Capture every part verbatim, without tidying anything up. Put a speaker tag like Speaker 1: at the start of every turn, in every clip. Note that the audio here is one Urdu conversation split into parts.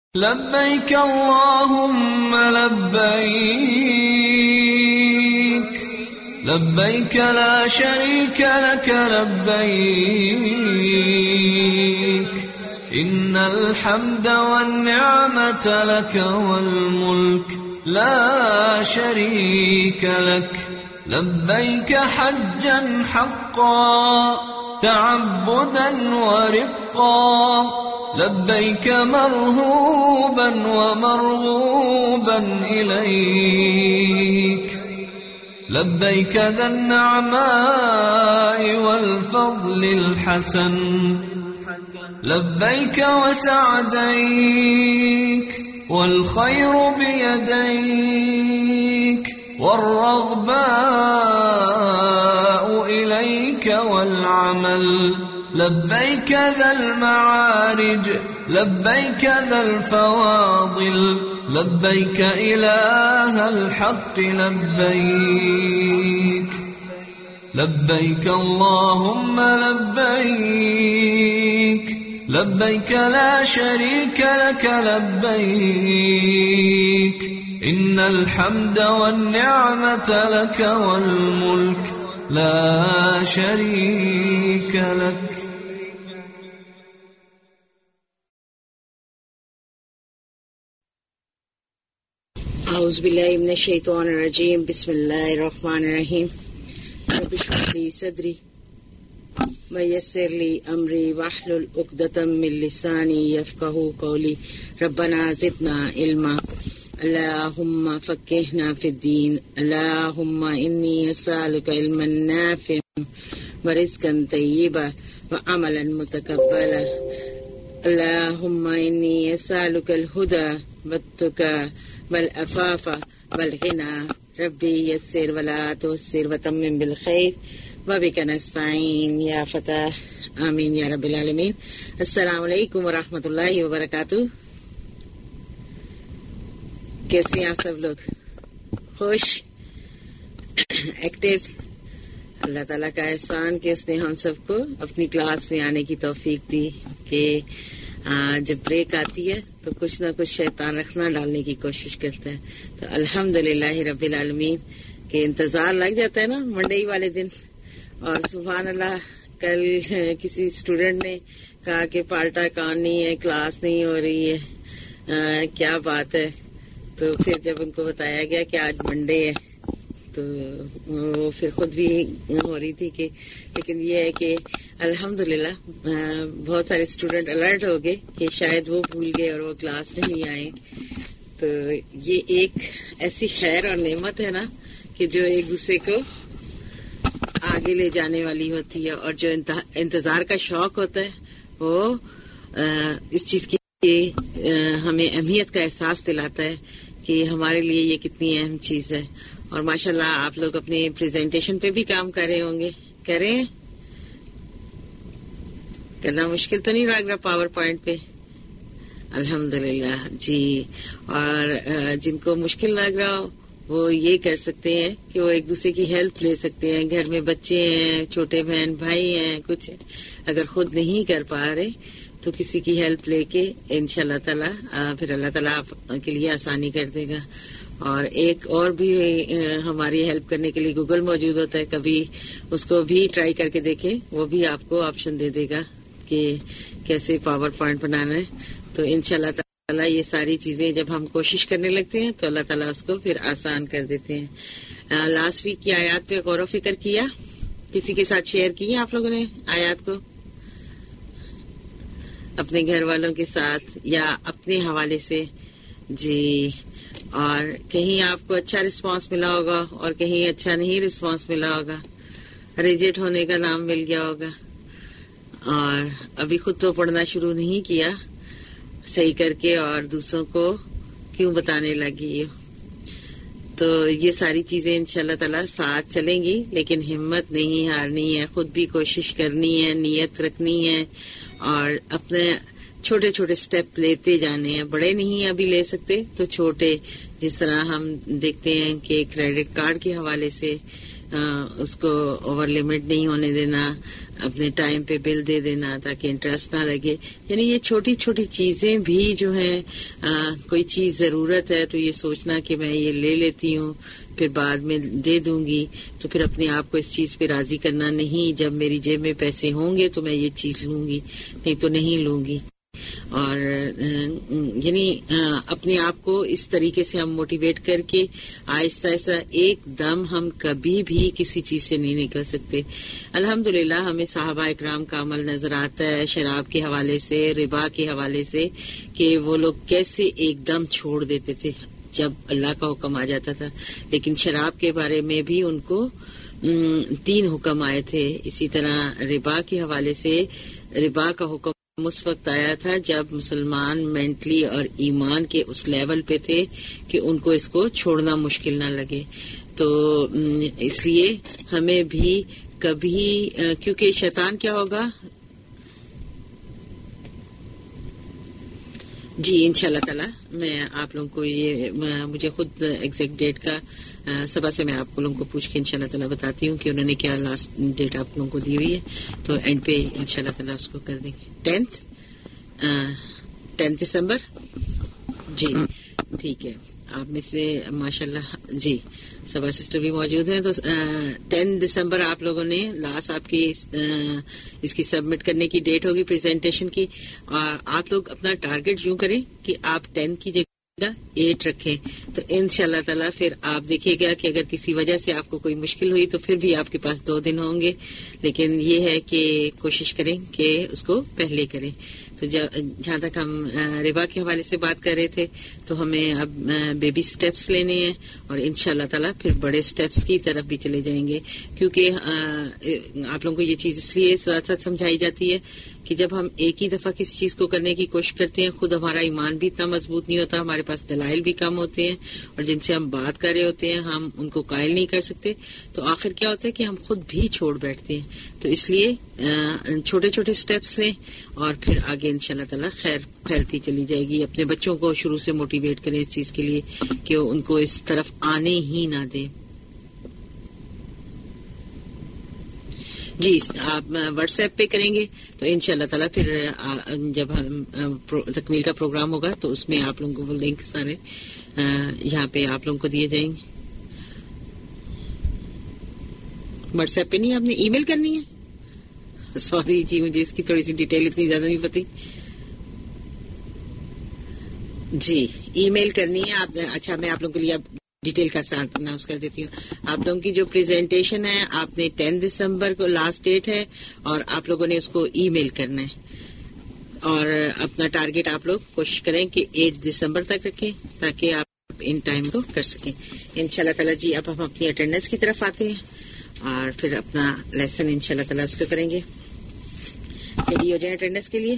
Speaker 1: لبيك اللهم لبيك لبيك لا شريك لك لبيك إن الحمد والنعمة لك والملك لا شريك لك لبيك حجا حقا تعبدا ورقا لبيك مرهوبا ومرغوبا إليك لبيك ذا النعماء والفضل الحسن لبيك وسعديك والخير بيديك والرغباء إليك والعمل لبيك ذا المعارج لبيك ذا الفواضل لبيك إله الحق لبيك لبيك اللهم لبيك لبيك لا شريك لك لبيك إن الحمد والنعمة لك والملك لا شريك لك.
Speaker 2: اعوذ باللہ من الشیطان الرجیم بسم اللہ الرحمن الرحیم رب اشرح لی صدری ویسر لی امری واحلل عقدۃ من لسانی یفقہوا قولی ربنا زدنا علما اللہم فقہنا فی الدین اللہم انی اسألک علما نافعا ورزقا طیبا وعملا متقبلا اللہم انی اسألک الہدی والتقی والعفاف والغنى ربی یسر ولا تعسر وتمم بالخیر وبک نستعین یا فتاح آمین یا رب العالمین. السلام علیکم ورحمۃ اللہ وبرکاتہ. کیسے ہیں آپ سب لوگ؟ خوش، ایکٹیو؟ اللہ تعالیٰ کا احسان کہ اس نے ہم سب کو اپنی کلاس میں آنے کی توفیق دی کہ جب بریک آتی ہے تو کچھ نہ کچھ شیطان رکھنا ڈالنے کی کوشش کرتا ہے. تو الحمدللہ رب العالمین کہ انتظار لگ جاتا ہے نا منڈے والے دن. اور سبحان اللہ کل کسی اسٹوڈنٹ نے کہا کہ پالٹا کان نہیں ہے، کلاس نہیں ہو رہی ہے، آ, کیا بات ہے. تو پھر جب ان کو بتایا گیا کہ آج منڈے ہے تو وہ پھر خود بھی ہو رہی تھی کہ لیکن یہ ہے کہ الحمدللہ بہت سارے اسٹوڈنٹ الرٹ ہو گئے کہ شاید وہ بھول گئے اور وہ کلاس میں نہیں آئے. تو یہ ایک ایسی خیر اور نعمت ہے نا کہ جو ایک دوسرے کو آگے لے جانے والی ہوتی ہے، اور جو انتظار کا شوق ہوتا ہے وہ اس چیز کی ہمیں اہمیت کا احساس دلاتا ہے کہ ہمارے لیے یہ کتنی اہم چیز ہے. اور ماشاءاللہ آپ لوگ اپنے پریزنٹیشن پہ بھی کام کر رہے ہوں گے. کر رہے ہیں؟ کرنا مشکل تو نہیں لگ رہا پاور پوائنٹ پہ؟ الحمدللہ جی. اور جن کو مشکل لگ رہا ہو وہ یہ کر سکتے ہیں کہ وہ ایک دوسرے کی ہیلپ لے سکتے ہیں. گھر میں بچے ہیں، چھوٹے بہن بھائی ہیں، کچھ اگر خود نہیں کر پا رہے تو کسی کی ہیلپ لے کے انشاءاللہ تعالی پھر اللہ تعالیٰ آپ کے لیے آسانی کر دے گا. اور ایک اور بھی ہماری ہیلپ کرنے کے لیے گوگل موجود ہوتا ہے، کبھی اس کو بھی ٹرائی کر کے دیکھیں، وہ بھی آپ کو آپشن دے دے گا کہ کیسے پاور پوائنٹ بنانا ہے. تو انشاءاللہ تعالیٰ یہ ساری چیزیں جب ہم کوشش کرنے لگتے ہیں تو اللہ تعالیٰ اس کو پھر آسان کر دیتے ہیں. لاسٹ ویک کی آیات پہ غور و فکر کیا؟ کسی کے ساتھ شیئر کی ہیں آپ لوگوں نے آیات کو اپنے گھر والوں کے ساتھ یا اپنے حوالے سے؟ جی. اور کہیں آپ کو اچھا رسپانس ملا ہوگا اور کہیں اچھا نہیں رسپانس ملا ہوگا، ریجیکٹ ہونے کا نام مل گیا ہوگا. اور ابھی خود تو پڑھنا شروع نہیں کیا صحیح کر کے اور دوسروں کو کیوں بتانے لگی. تو یہ ساری چیزیں انشاءاللہ تعالیٰ ساتھ چلیں گی، لیکن ہمت نہیں ہارنی ہے، خود بھی کوشش کرنی ہے، نیت رکھنی ہے اور اپنے چھوٹے چھوٹے سٹیپ لیتے جانے ہیں. بڑے نہیں ابھی لے سکتے تو چھوٹے، جس طرح ہم دیکھتے ہیں کہ کریڈٹ کارڈ کے حوالے سے اس کو اوور لمٹ نہیں ہونے دینا، اپنے ٹائم پہ بل دے دینا تاکہ انٹرسٹ نہ لگے. یعنی یہ چھوٹی چھوٹی چیزیں بھی جو ہیں، کوئی چیز ضرورت ہے تو یہ سوچنا کہ میں یہ لے لیتی ہوں پھر بعد میں دے دوں گی، تو پھر اپنے آپ کو اس چیز پہ راضی کرنا نہیں. جب میری جیب میں پیسے ہوں گے تو میں یہ چیز لوں گی، نہیں تو نہیں لوں گی. اور یعنی اپنے آپ کو اس طریقے سے ہم موٹیویٹ کر کے آہستہ آہستہ ایک دم ہم کبھی بھی کسی چیز سے نہیں نکل سکتے. الحمدللہ ہمیں صحابہ اکرام کا عمل نظر آتا ہے شراب کے حوالے سے، ربا کے حوالے سے، کہ وہ لوگ کیسے ایک دم چھوڑ دیتے تھے جب اللہ کا حکم آ جاتا تھا. لیکن شراب کے بارے میں بھی ان کو تین حکم آئے تھے. اسی طرح ربا کے حوالے سے ربا کا حکم اس وقت آیا تھا جب مسلمان مینٹلی اور ایمان کے اس لیول پہ تھے کہ ان کو اس کو چھوڑنا مشکل نہ لگے. تو اس لیے ہمیں بھی کبھی، کیونکہ شیطان کیا ہوگا، جی انشاءاللہ تعالی میں آپ لوگوں کو یہ، مجھے خود ایگزیکٹ ڈیٹ کا صبح سے میں آپ لوگوں کو پوچھ کے انشاءاللہ تعالی بتاتی ہوں کہ انہوں نے کیا لاسٹ ڈیٹ آپ لوگوں کو دی ہوئی ہے، تو اینڈ پہ انشاءاللہ تعالی اس کو کر دیں گے. ٹینتھ ٹینتھ دسمبر، جی ٹھیک ہے. آپ میں سے ماشاءاللہ جی سبا سسٹر بھی موجود ہیں. تو ٹین دسمبر آپ لوگوں نے لاسٹ آپ کی اس کی سبمٹ کرنے کی ڈیٹ ہوگی پریزنٹیشن کی، اور آپ لوگ اپنا ٹارگٹ یوں کریں کہ آپ ٹین کی جگہ ایٹ رکھیں. تو ان شاء اللہ تعالیٰ پھر آپ دیکھیے گا کہ اگر کسی وجہ سے آپ کو کوئی مشکل ہوئی تو پھر بھی آپ کے پاس دو دن ہوں گے، لیکن یہ ہے کہ کوشش کریں کہ اس کو پہلے کریں. تو جہاں تک ہم ربا کے حوالے سے بات کر رہے تھے، تو ہمیں اب بیبی سٹیپس لینے ہیں اور ان شاء اللہ تعالیٰ پھر بڑے سٹیپس کی طرف بھی چلے جائیں گے. کیونکہ آپ لوگوں کو یہ چیز اس لیے ساتھ ساتھ سمجھائی جاتی ہے کہ جب ہم ایک ہی دفعہ کسی چیز کو کرنے کی کوشش کرتے ہیں، خود ہمارا ایمان بھی اتنا مضبوط نہیں ہوتا، ہمارے پاس دلائل بھی کم ہوتے ہیں، اور جن سے ہم بات کر رہے ہوتے ہیں ہم ان کو قائل نہیں کر سکتے، تو آخر کیا ہوتا ہے کہ ہم خود بھی چھوڑ بیٹھتے ہیں. تو اس لیے چھوٹے چھوٹے سٹیپس لیں اور پھر آگے ان شاء اللہ تعالیٰ خیر پھیلتی چلی جائے گی. اپنے بچوں کو شروع سے موٹیویٹ کریں اس چیز کے لیے کہ ان کو اس طرف آنے ہی نہ دیں. جی آپ واٹس ایپ پہ کریں گے تو ان شاء اللہ تعالیٰ پھر جب ہم تکمیل کا پروگرام ہوگا تو اس میں آپ لوگوں کو لنک سارے یہاں پہ آپ لوگوں کو دیے جائیں گے. واٹس ایپ پہ نہیں، آپ نے ای میل کرنی ہے. سوری جی، مجھے اس کی تھوڑی سی ڈیٹیل اتنی زیادہ نہیں پتی. جی ای میل کرنی ہے آپ. اچھا میں آپ لوگوں کے لیے اب ڈیٹیل کا ساتھ اناؤنس کر دیتی ہوں. آپ لوگوں کی جو پریزنٹیشن ہے آپ نے ٹین دسمبر کو لاسٹ ڈیٹ ہے، اور آپ لوگوں نے اس کو ای میل کرنا ہے، اور اپنا ٹارگٹ آپ لوگ کوشش کریں کہ ایٹ دسمبر تک رکھیں تاکہ آپ ان ٹائم کو کر سکیں ان شاء اللہ تعالیٰ. جی اب ہم اپنی اٹینڈنس کی طرف آتے ہیں اور پھر اپنا لیسن ان شاء اللہ تعالیٰ اس کو کریں گے. ریڈی ہو جائیں اٹینڈنس کے لیے.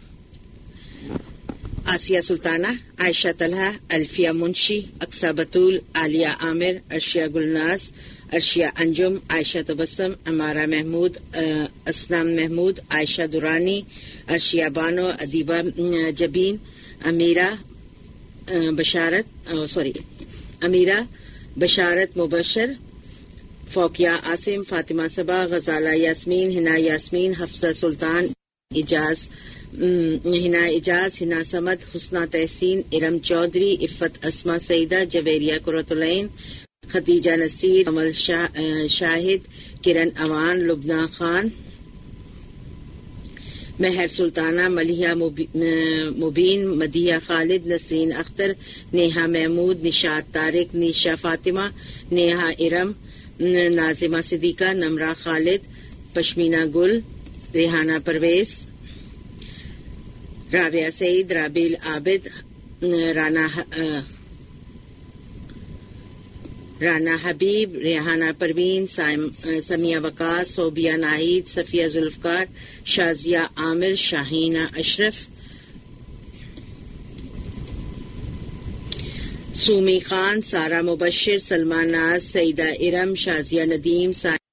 Speaker 2: آسیہ سلطانہ، عائشہ طلحہ، الفیہ منشی، اقصی بطول، عالیہ عامر، ارشیہ گلناز، ارشیہ انجم، عائشہ تبسم، امارہ محمود، اسلام محمود، عائشہ درانی، ارشیہ بانو، ادیبہ جبین، امیرہ بشارت سوری امیرہ بشارت مبشر، فوقیہ عاصم، فاطمہ صبا، غزالہ یاسمین، ہنا یاسمین، حفصہ سلطان، اجاز ہنا اجاز، ہنا سمد، حسنہ تحسین، ارم چودھری، عفت اسما سعیدہ، جویریہ قرۃ العین، ختیجہ نصیر، کمل شاہد، کرن اوان، لبنہ خان، مہر سلطانہ، ملیحہ مبین، مدیحہ خالد، نسرین اختر، نیہا محمود، نشاط طارق، نیشا فاطمہ، نیہا ارم، ناظمہ صدیقہ، نمرہ خالد، پشمینہ گل، ریحانہ پرویز، رابعہ سعید، رابیل عابد، رانا رانا حبیب، ریحانہ پروین، سمیہ وقاص، صوبیہ ناہید، صفیہ ذوالفقار، شازیہ عامر، شاہینہ اشرف، سومی خان، سارہ مبشر، سلمان ناز، سعیدہ ارم، شازیہ ندیم،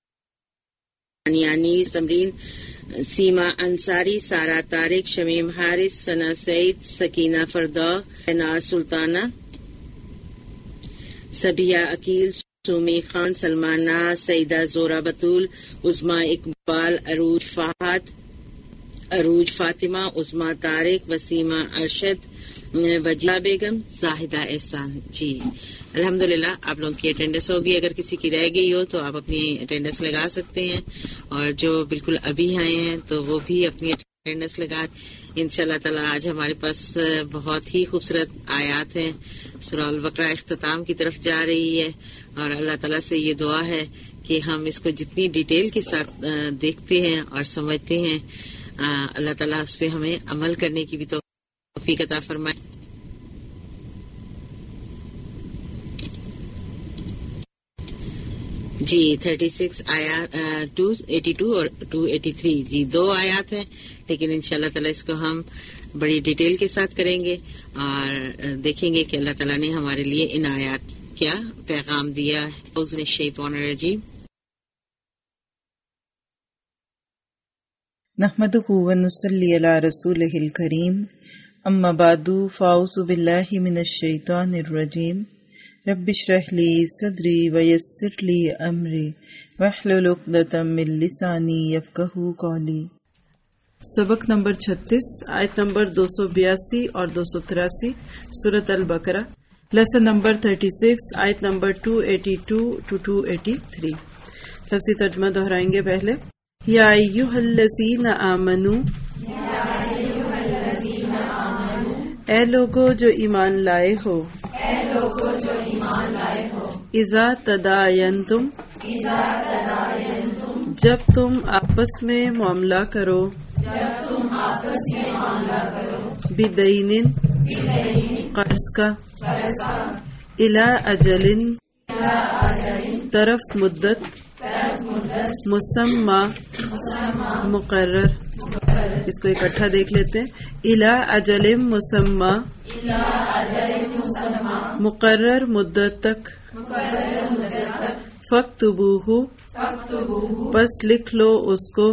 Speaker 2: ثانیہ سمرین، سیما انصاری، سارہ طارق، شمیم حارث، ثنا سعید، سکینہ فردا، ناز سلطانہ، سبیہ عقیل، سومی خان، سلمانہ، سعیدہ زورا بطول، عظما اقبال، عروج فہد، عروج فاطمہ، عظما طارق، وسیمہ ارشد، وجیہ بیگم، زاہدہ احسان. جی الحمدللہ آپ لوگوں کی اٹینڈنس ہوگی. اگر کسی کی رہ گئی ہو تو آپ اپنی اٹینڈنس لگا سکتے ہیں، اور جو بالکل ابھی آئے ہیں تو وہ بھی اپنی اٹینڈنس لگا. ان شاء اللہ تعالیٰ آج ہمارے پاس بہت ہی خوبصورت آیات ہیں. سورہ البقرہ اختتام کی طرف جا رہی ہے، اور اللہ تعالیٰ سے یہ دعا ہے کہ ہم اس کو جتنی ڈیٹیل کے ساتھ دیکھتے ہیں اور سمجھتے ہیں، اللہ تعالیٰ اس پہ ہمیں عمل کرنے کی بھی توفیق عطا فرمائے. جی تھرٹی سکس آیات، ٹو ایٹی ٹو اور ٹو ایٹی تھری، جی دو آیات ہیں، لیکن ان شاء اللہ تعالیٰ اس کو ہم بڑی ڈیٹیل کے ساتھ کریں گے اور دیکھیں گے کہ اللہ تعالیٰ نے ہمارے لیے ان آیات کیا پیغام دیا ہے. اعوذ من الشیطان الرجیم.
Speaker 3: نحمده ونصلی علی رسولہ الکریم، اما بعد فاعوذ باللہ من الشیطان الرجیم. رب اشرح لی صدری ویسر لی امری واحلل عقدۃ من لسانی یفقہوا قولی. سبق نمبر چھتیس، آیت نمبر دو سو بیاسی اور دو سو تراسی، سورۃ البقرہ. لیسن نمبر تھرٹی سکس، آیت number two eighty two two two eighty three. لفظی ترجمہ دہرائیں گے پہلے. یا ایھا الذین آمنوا، اے لوگو جو ایمان لائے ہو، اذا تداینتم، جب تم آپس میں معاملہ کرو، بدین، قرض کا، الی اجل، طرف مدت، مسمى، مقرر. اس کو اکٹھا دیکھ لیتے ہیں. الی اجل مسمى، مقرر مدت تک. فاکتبوہ، پس لکھ لو اس کو.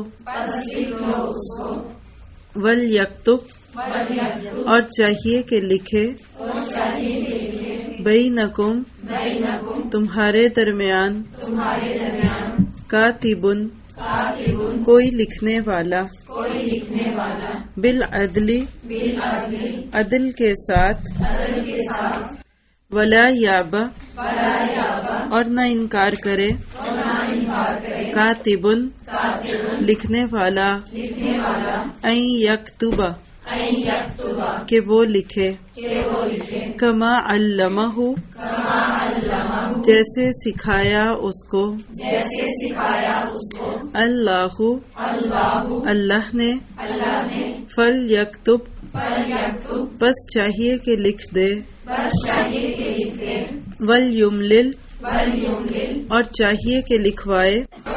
Speaker 3: ولیکتب، اور چاہیے کہ لکھے. بینکم، تمہارے درمیان. کاتبن، کوئی لکھنے والا. بالعدل، عدل کے ساتھ. ولا یابا، اور نہ انکار کرے. کاتبن، لکھنے والا. ان یکتبا، کہ وہ لکھے. کما علمہ، جیسے سکھایا اس کو. اللہ، اللہ نے. فلیکتب، بس چاہیے کہ لکھ دے. ولیملل، اور چاہیے کہ لکھوائے.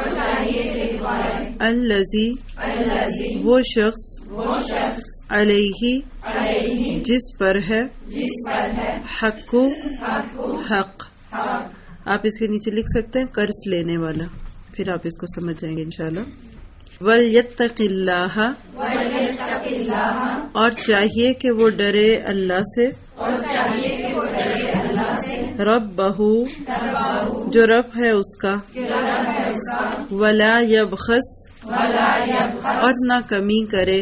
Speaker 3: الذی، وہ شخص. علیہ، جس پر ہے. حق، حق. آپ اس کے نیچے لکھ سکتے ہیں قرض لینے والا، پھر آپ اس کو سمجھ جائیں گے انشاءاللہ. وَلْيَتَّقِ اللَّهَ، اور چاہیے کہ وہ ڈرے اللہ سے. ربہ، جو رب ہے اس کا. ولا یبخس، اور نہ کمی کرے.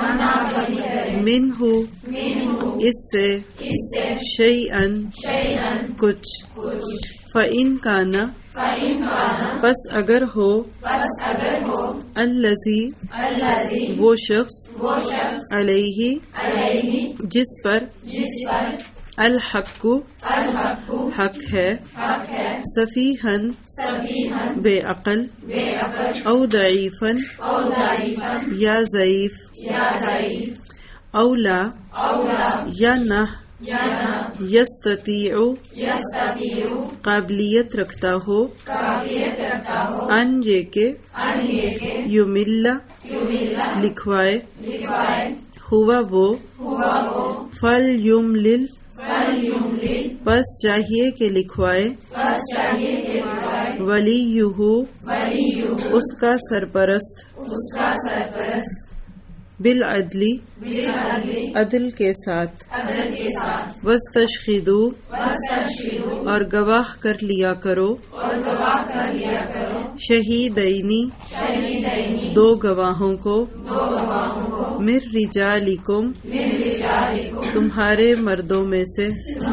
Speaker 3: منہ، اس سے. شیئن، کچھ. فَإِن كَانَ، پس اگر ہو. الذی، وہ شخص. علیہ، جس پر. الحق، حق ہے. سفیہن، بے عقل. او ضعیفن، یا ضعیف. اولا، یا نہ. یستطیع، قابلیت رکھتا ہو. ان، یہ کہ. یمل، لکھوائے. ہوا، وہ. فلیملل، بس چاہیے کہ لکھوائے. ولیہ، اس کا سرپرست. بالعدل، عدل کے ساتھ. واستشہدوا، اور گواہ کر لیا کرو. شہیدینی دو گواہوں کو من رجالکم تمہارے مردوں میں سے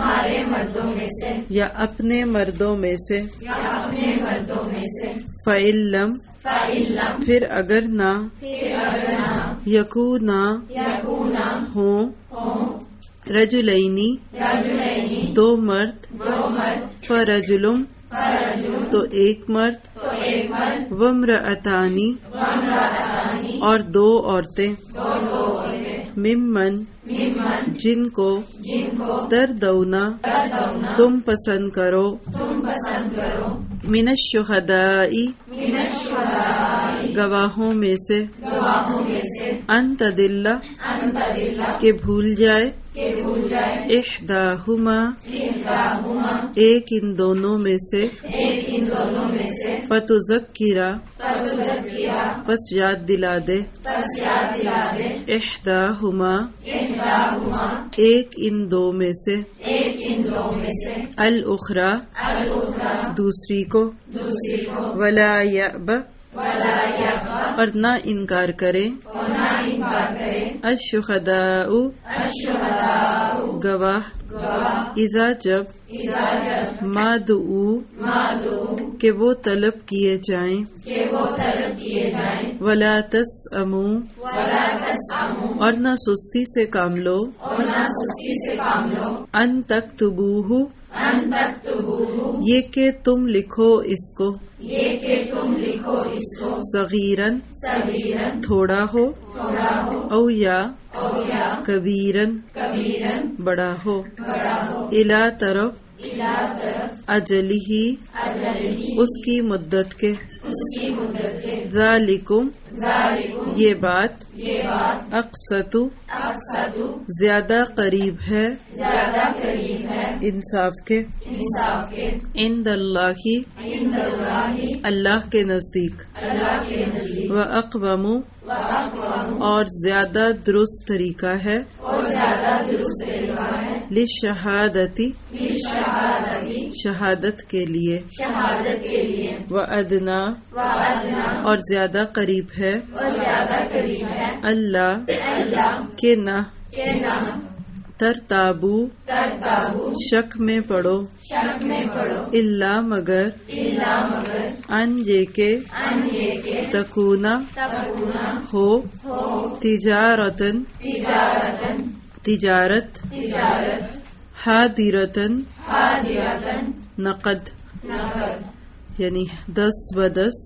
Speaker 3: یا اپنے مردوں میں سے فَإِلَّمْ پھر اگر نہ یکونا ہوں رجلینی دو مرد فرجلم تو ایک مرد وامرأتانی اور دو عورتیں ممن جن کو تردونا تم پسند کرو من الشہداء گواہوں میں سے ان تدل کہ بھول جائے احداہما ایک ان دونوں میں سے فتذکرا پس یاد دلا دے احداہما ایک ان دو میں سے الاخری دوسری کو ولا یأب اور نہ انکار کرے الشہداء گواہ اذا جب مادعو کہ وہ طلب کیے جائیں ولا تسأمو اور نہ سستی سے کام لو ان تکتبوہ یہ کہ تم لکھو اس کو صغیرن تھوڑا ہو او یا کبیرن بڑا ہو الا طرف اجلہ اس کی مدت کے ذالکم یہ بات اقسط زیادہ قریب ہے انصاف کے عند اللہ اللہ کے نزدیک واقوم اور زیادہ درست طریقہ ہے للشہادتی شہادت کے لیے وادنا اور زیادہ قریب ہے اللہ کہ نہ ترتابو شک میں پڑو الا مگر ان یہ کہ تکونا ہو تجارتن تجارت حاضرتن نقد یعنی دست بدست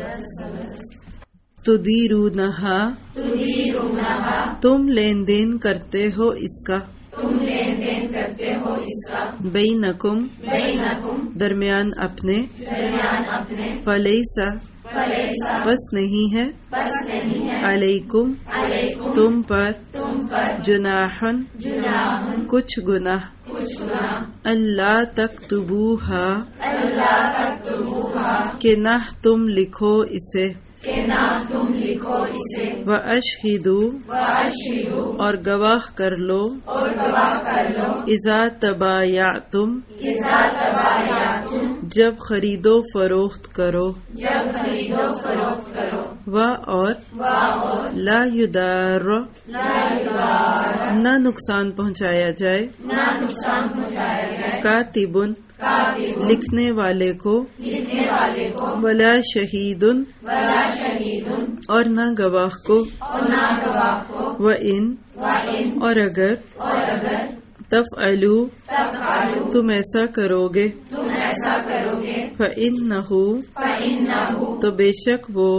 Speaker 3: تدیرونہا تم لین دین کرتے ہو اس کا بینکم درمیان اپنے فلیسا بس نہیں ہے علیکم تم پر جناحن کچھ گناہ اللہ تکتبوہا کہ نہ تم لکھو اسے وَأَشْهِدُوا اور گواہ کر لو اذا تبایعتم جب خرید و فروخت کرو و اور لا یدار نہ نقصان پہنچایا جائے کاتبن لکھنے والے کو ولا شہیدن اور نہ گواہ کو وَإِن اور اگر تفعلوا تم ایسا کرو گے فَإِنَّهُ تو بے شک وہ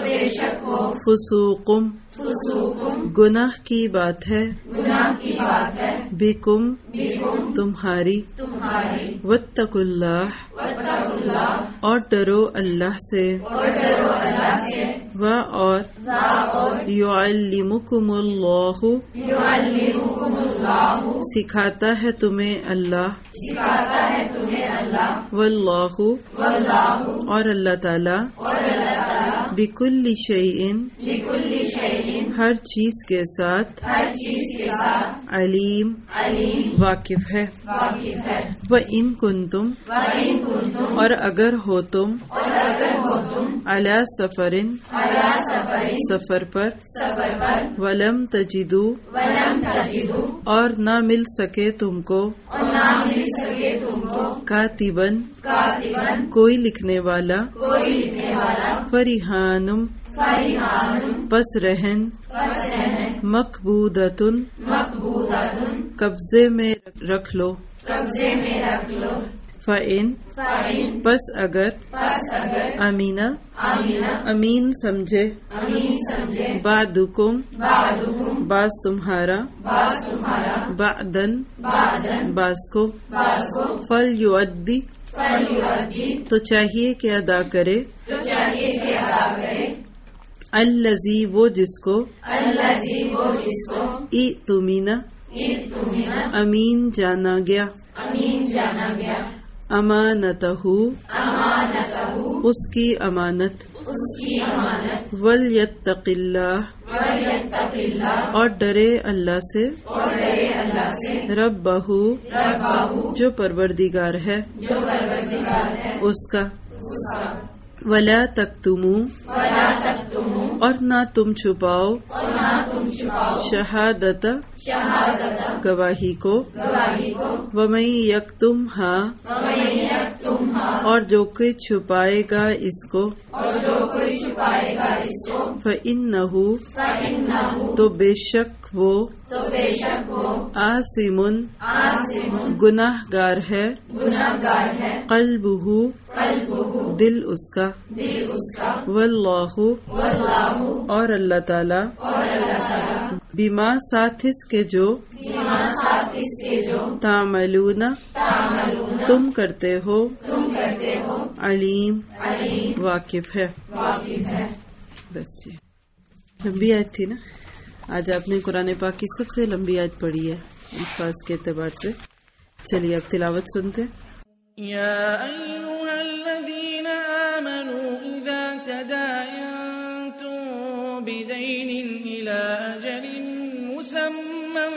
Speaker 3: فسوقم گناہ کی بات ہے بکم تمہاری واتقوا اللہ اور ڈرو اللہ سے و اور یعلمکم اللہ سکھاتا ہے تمہیں اللہ واللہ اور اللہ تعالی بکل شیء ہر چیز کے ساتھ
Speaker 4: ہر چیز کے ساتھ
Speaker 3: علیم
Speaker 4: علیم
Speaker 3: واقف ہے
Speaker 4: واقف ہے
Speaker 3: وَإِن كُنتُم
Speaker 4: وَإِن كُنتُم
Speaker 3: اور اگر ہو تم
Speaker 4: اور اگر ہو تم
Speaker 3: علی سفرن
Speaker 4: علی سفر
Speaker 3: سفر پر
Speaker 4: سفر پر
Speaker 3: ولم تجدو
Speaker 4: ولم تجدوا
Speaker 3: اور نہ مل سکے تم کو
Speaker 4: اور نہ مل سکے تم کو
Speaker 3: کاتبن
Speaker 4: کاتبن
Speaker 3: کوئی لکھنے والا
Speaker 4: کوئی لکھنے والا
Speaker 3: فریحانم
Speaker 4: فریحان
Speaker 3: پس رہن
Speaker 4: پس رہن
Speaker 3: مقبودتن
Speaker 4: مقبوضۃ
Speaker 3: قبضے میں رکھ لو
Speaker 4: قبضے میں رکھ لو
Speaker 3: فَإِن
Speaker 4: فَإِن
Speaker 3: پس اگر
Speaker 4: پس اگر
Speaker 3: امینہ
Speaker 4: آمینہ
Speaker 3: امین سمجھے
Speaker 4: امین سمجھے
Speaker 3: بعدکم
Speaker 4: بعدکم
Speaker 3: بعض تمہارا
Speaker 4: بعض تمہارا
Speaker 3: بعدن
Speaker 4: بعدن
Speaker 3: بعض کو
Speaker 4: بعض کو
Speaker 3: فلیؤدی
Speaker 4: فلیؤدی
Speaker 3: تو چاہیے کہ ادا کرے
Speaker 4: تو چاہیے کہ ادا کرے
Speaker 3: الذی وہ جس کو
Speaker 4: الذی وہ جس کو
Speaker 3: ائتمنہ
Speaker 4: اؤتمن
Speaker 3: امین جانا گیا
Speaker 4: امین جانا گیا
Speaker 3: امانتہ
Speaker 4: امانتہ
Speaker 3: اس کی امانت
Speaker 4: اس کی امانت
Speaker 3: ولیتق اللہ
Speaker 4: ولیتق اللہ
Speaker 3: اور ڈرے اللہ سے
Speaker 4: اور ڈرے اللہ سے
Speaker 3: ربہ
Speaker 4: ربہ
Speaker 3: جو پروردگار ہے
Speaker 4: جو پروردگار ہے
Speaker 3: اس کا
Speaker 4: اس کا
Speaker 3: ولا تکتموا
Speaker 4: ولا تکتموا
Speaker 3: اور نہ تم چھپاؤ
Speaker 4: اور نہ تم چھپاؤ
Speaker 3: شہادت
Speaker 4: شہادت
Speaker 3: گواہی کو
Speaker 4: گواہی کو
Speaker 3: ومن یکتمھا
Speaker 4: ومن یکتمھا
Speaker 3: اور جو کوئی چھپائے گا اس کو
Speaker 4: اور جو کوئی چھپائے گا اس کو
Speaker 3: فإنہ
Speaker 4: فإنہ
Speaker 3: تو بے شک وہ
Speaker 4: تو بے شک وہ
Speaker 3: آثم
Speaker 4: آثم
Speaker 3: گناہ گار ہے
Speaker 4: گناہگار ہے
Speaker 3: قلبہ
Speaker 4: قلبہ
Speaker 3: دل اس کا
Speaker 4: دل اس کا
Speaker 3: واللہ
Speaker 4: واللہ
Speaker 3: اور اللہ تعالی
Speaker 4: اور اللہ تعالی
Speaker 3: بما ساتھ اس کے جو
Speaker 4: بما ساتھ اس کے جو
Speaker 3: تعملون
Speaker 4: تعملون
Speaker 3: تم کرتے ہو
Speaker 4: تم کرتے ہو
Speaker 3: علیم
Speaker 4: علیم
Speaker 3: واقف ہے
Speaker 4: واقف ہے.
Speaker 3: بس جی لمبی آیت تھی نا. آج آپ نے قرآن پاک کی سب سے لمبی آیت پڑھی ہے الفاظ کے اعتبار سے. چلیے اب تلاوت سنتے.
Speaker 1: یا ایھا الذین آمنوا اذا تداینتم بدین الی اجل مسمى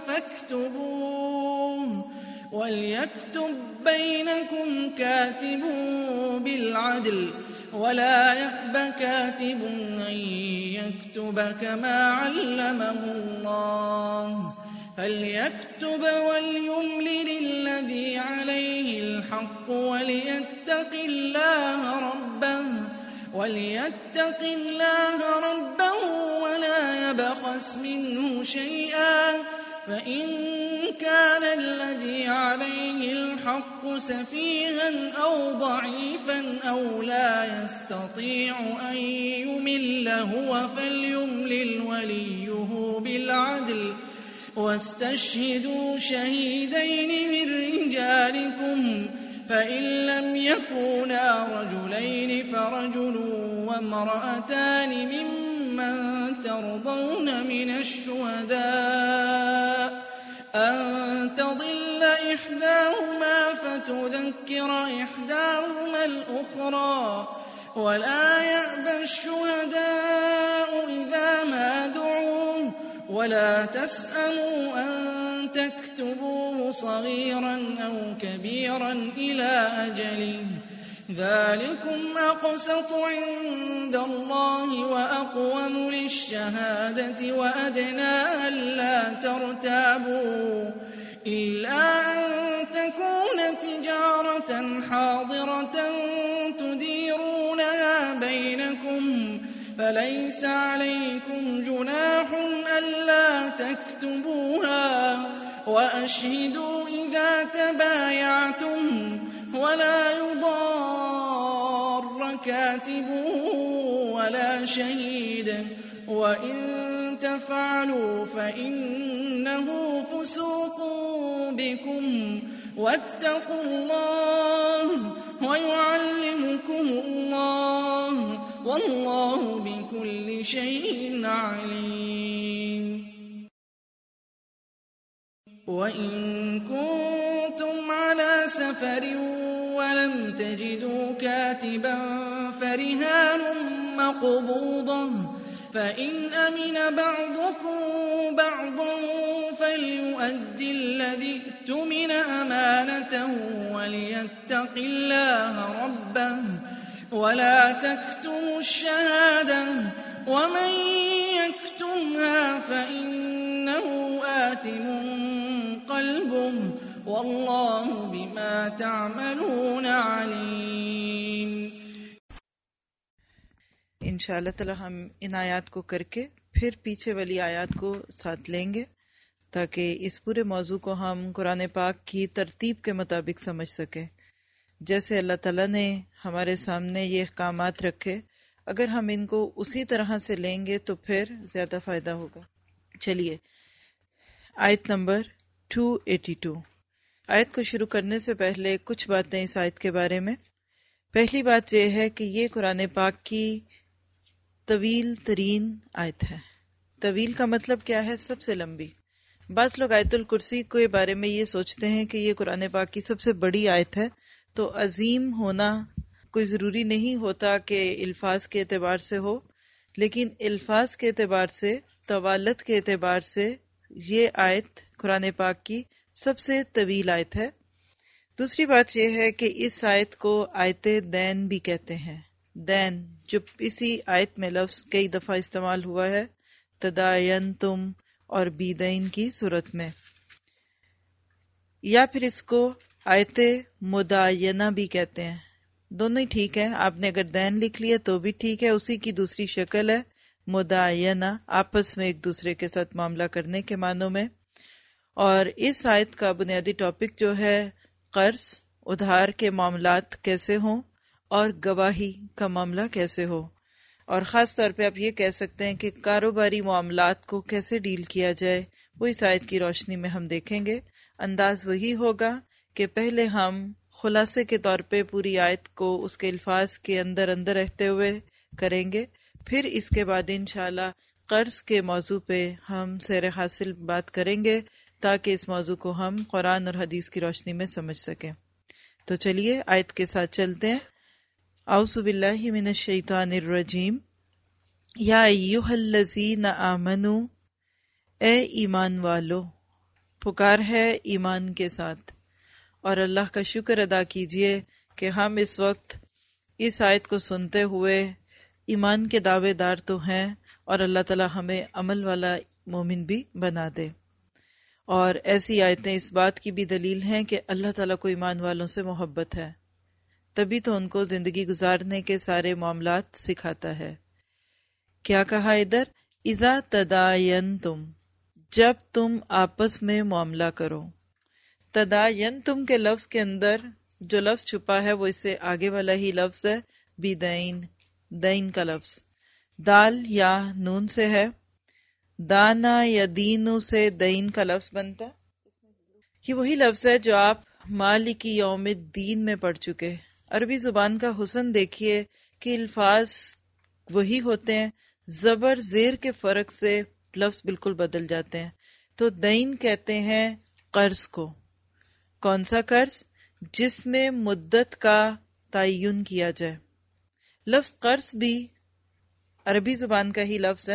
Speaker 1: فاکتبوه وليكتب بينكم كاتب بالعدل ولا يأب كاتب أن يكتب كما علمه الله فليكتب وليملل الذي عليه الحق وليتق الله ربه وليتق الله ربه ولا يبخس منه شيئا فإن كان الذي عليه الحق سفيها أو ضعيفا أو لا يستطيع أن يمل هو فليملل وليه بالعدل واستشهدوا شهيدين من رجالكم فإن لم يكونا رجلين فرجل وامرأتان ممن ترضون من الشهداء أن تضل إحداهما فتذكر إحداهما الأخرى ولا يأبى الشهداء إذا ما دعوا ولا تسأموا أن تكتبوه صغيرا أو كبيرا إلى أجله ذلكم أقسط عند الله وأقوم للشهادة وأدنى ألا ترتابوا إلا أن تكون تجارة حاضرة تديرونها بينكم فليس عليكم جناح ألا تكتبوها وأشهدوا إذا تبايعتم ولا يضار كاتب ولا شهيد وإن تفعلوا فإنه فسوق بكم واتقوا الله ويعلمكم الله والله بكل شيء عليم. وإن كنتم على سفر ولم تجدوا كاتبا فرهان مقبوضة
Speaker 5: فإن أمن بعضكم بعضا فليؤد الذي اؤتمن أمانته وليتق الله ربه ولا تكتموا الشهادة ومن يكتمها فإنه آثم قلبه والله بما تعملون عليم.
Speaker 3: انشاءاللہ تعالی ہم ان آیات کو کر کے پھر پیچھے والی آیات کو ساتھ لیں گے تاکہ اس پورے موضوع کو ہم قرآن پاک کی ترتیب کے مطابق سمجھ سکیں. جیسے اللہ تعالیٰ نے ہمارے سامنے یہ احکامات رکھے، اگر ہم ان کو اسی طرح سے لیں گے تو پھر زیادہ فائدہ ہوگا. چلیے آیت نمبر دو سو بانوے. آیت کو شروع کرنے سے پہلے کچھ باتیں اس آیت کے بارے میں. پہلی بات یہ ہے کہ یہ قرآن پاک کی طویل ترین آیت ہے. طویل کا مطلب کیا ہے؟ سب سے لمبی. بعض لوگ آیت الکرسی کے بارے میں یہ سوچتے ہیں کہ یہ قرآن پاک کی سب سے بڑی آیت ہے، تو عظیم ہونا کوئی ضروری نہیں ہوتا کہ الفاظ کے اعتبار سے ہو، لیکن الفاظ کے اعتبار سے، طوالت کے اعتبار سے یہ آیت قرآن پاک کی سب سے طویل آیت ہے. دوسری بات یہ ہے کہ اس آیت کو آیت دین بھی کہتے ہیں. دین جو اسی آیت میں لفظ کئی دفعہ استعمال ہوا ہے، تداینتم اور بیدین کی صورت میں، یا پھر اس کو آیت مداینہ بھی کہتے ہیں. دونوں ہی ٹھیک ہے. آپ نے اگر دین لکھ لیا تو بھی ٹھیک ہے، اسی کی دوسری شکل ہے مداینہ، آپس میں ایک دوسرے کے ساتھ معاملہ کرنے کے معنوں میں. اور اس آیت کا بنیادی ٹاپک جو ہے قرض، ادھار کے معاملات کیسے ہوں اور گواہی کا معاملہ کیسے ہو، اور خاص طور پہ آپ یہ کہہ سکتے ہیں کہ کاروباری معاملات کو کیسے ڈیل کیا جائے، وہ اس آیت کی روشنی میں ہم دیکھیں گے. انداز وہی ہوگا کہ پہلے ہم خلاصے کے طور پہ پوری آیت کو اس کے الفاظ کے اندر اندر رہتے ہوئے کریں گے، پھر اس کے بعد انشاءاللہ قرض کے موضوع پہ ہم سیر حاصل بات کریں گے تاکہ اس موضوع کو ہم قرآن اور حدیث کی روشنی میں سمجھ سکیں. تو چلیے آیت کے ساتھ چلتے ہیں. اعوذ باللہ من الشیطان الرجیم. یا ایھا الذین آمنوا، اے ایمان والو. پکار ہے ایمان کے ساتھ، اور اللہ کا شکر ادا کیجئے کہ ہم اس وقت اس آیت کو سنتے ہوئے ایمان کے دعوے دار تو ہیں، اور اللہ تعالی ہمیں عمل والا مومن بھی بنا دے. اور ایسی آیتیں اس بات کی بھی دلیل ہیں کہ اللہ تعالیٰ کو ایمان والوں سے محبت ہے، تبھی تو ان کو زندگی گزارنے کے سارے معاملات سکھاتا ہے. کیا کہا ادھر؟ اذا تداینتم، جب تم آپس میں معاملہ کرو. تداینتم کے لفظ کے اندر جو لفظ چھپا ہے وہ اس سے آگے والا ہی لفظ ہے، بدین، دین کا لفظ. دال یا نون سے ہے، دانا یا دینو سے دین کا لفظ بنتا ہے. یہ وہی لفظ ہے جو آپ مالک یوم الدین میں پڑھ چکے. عربی زبان کا حسن دیکھیے کہ الفاظ وہی ہوتے ہیں، زبر زیر کے فرق سے لفظ بالکل بدل جاتے ہیں. تو دین کہتے ہیں قرض کو. کون سا قرض؟ جس میں مدت کا تعین کیا جائے. لفظ قرض بھی عربی زبان کا ہی لفظ ہے،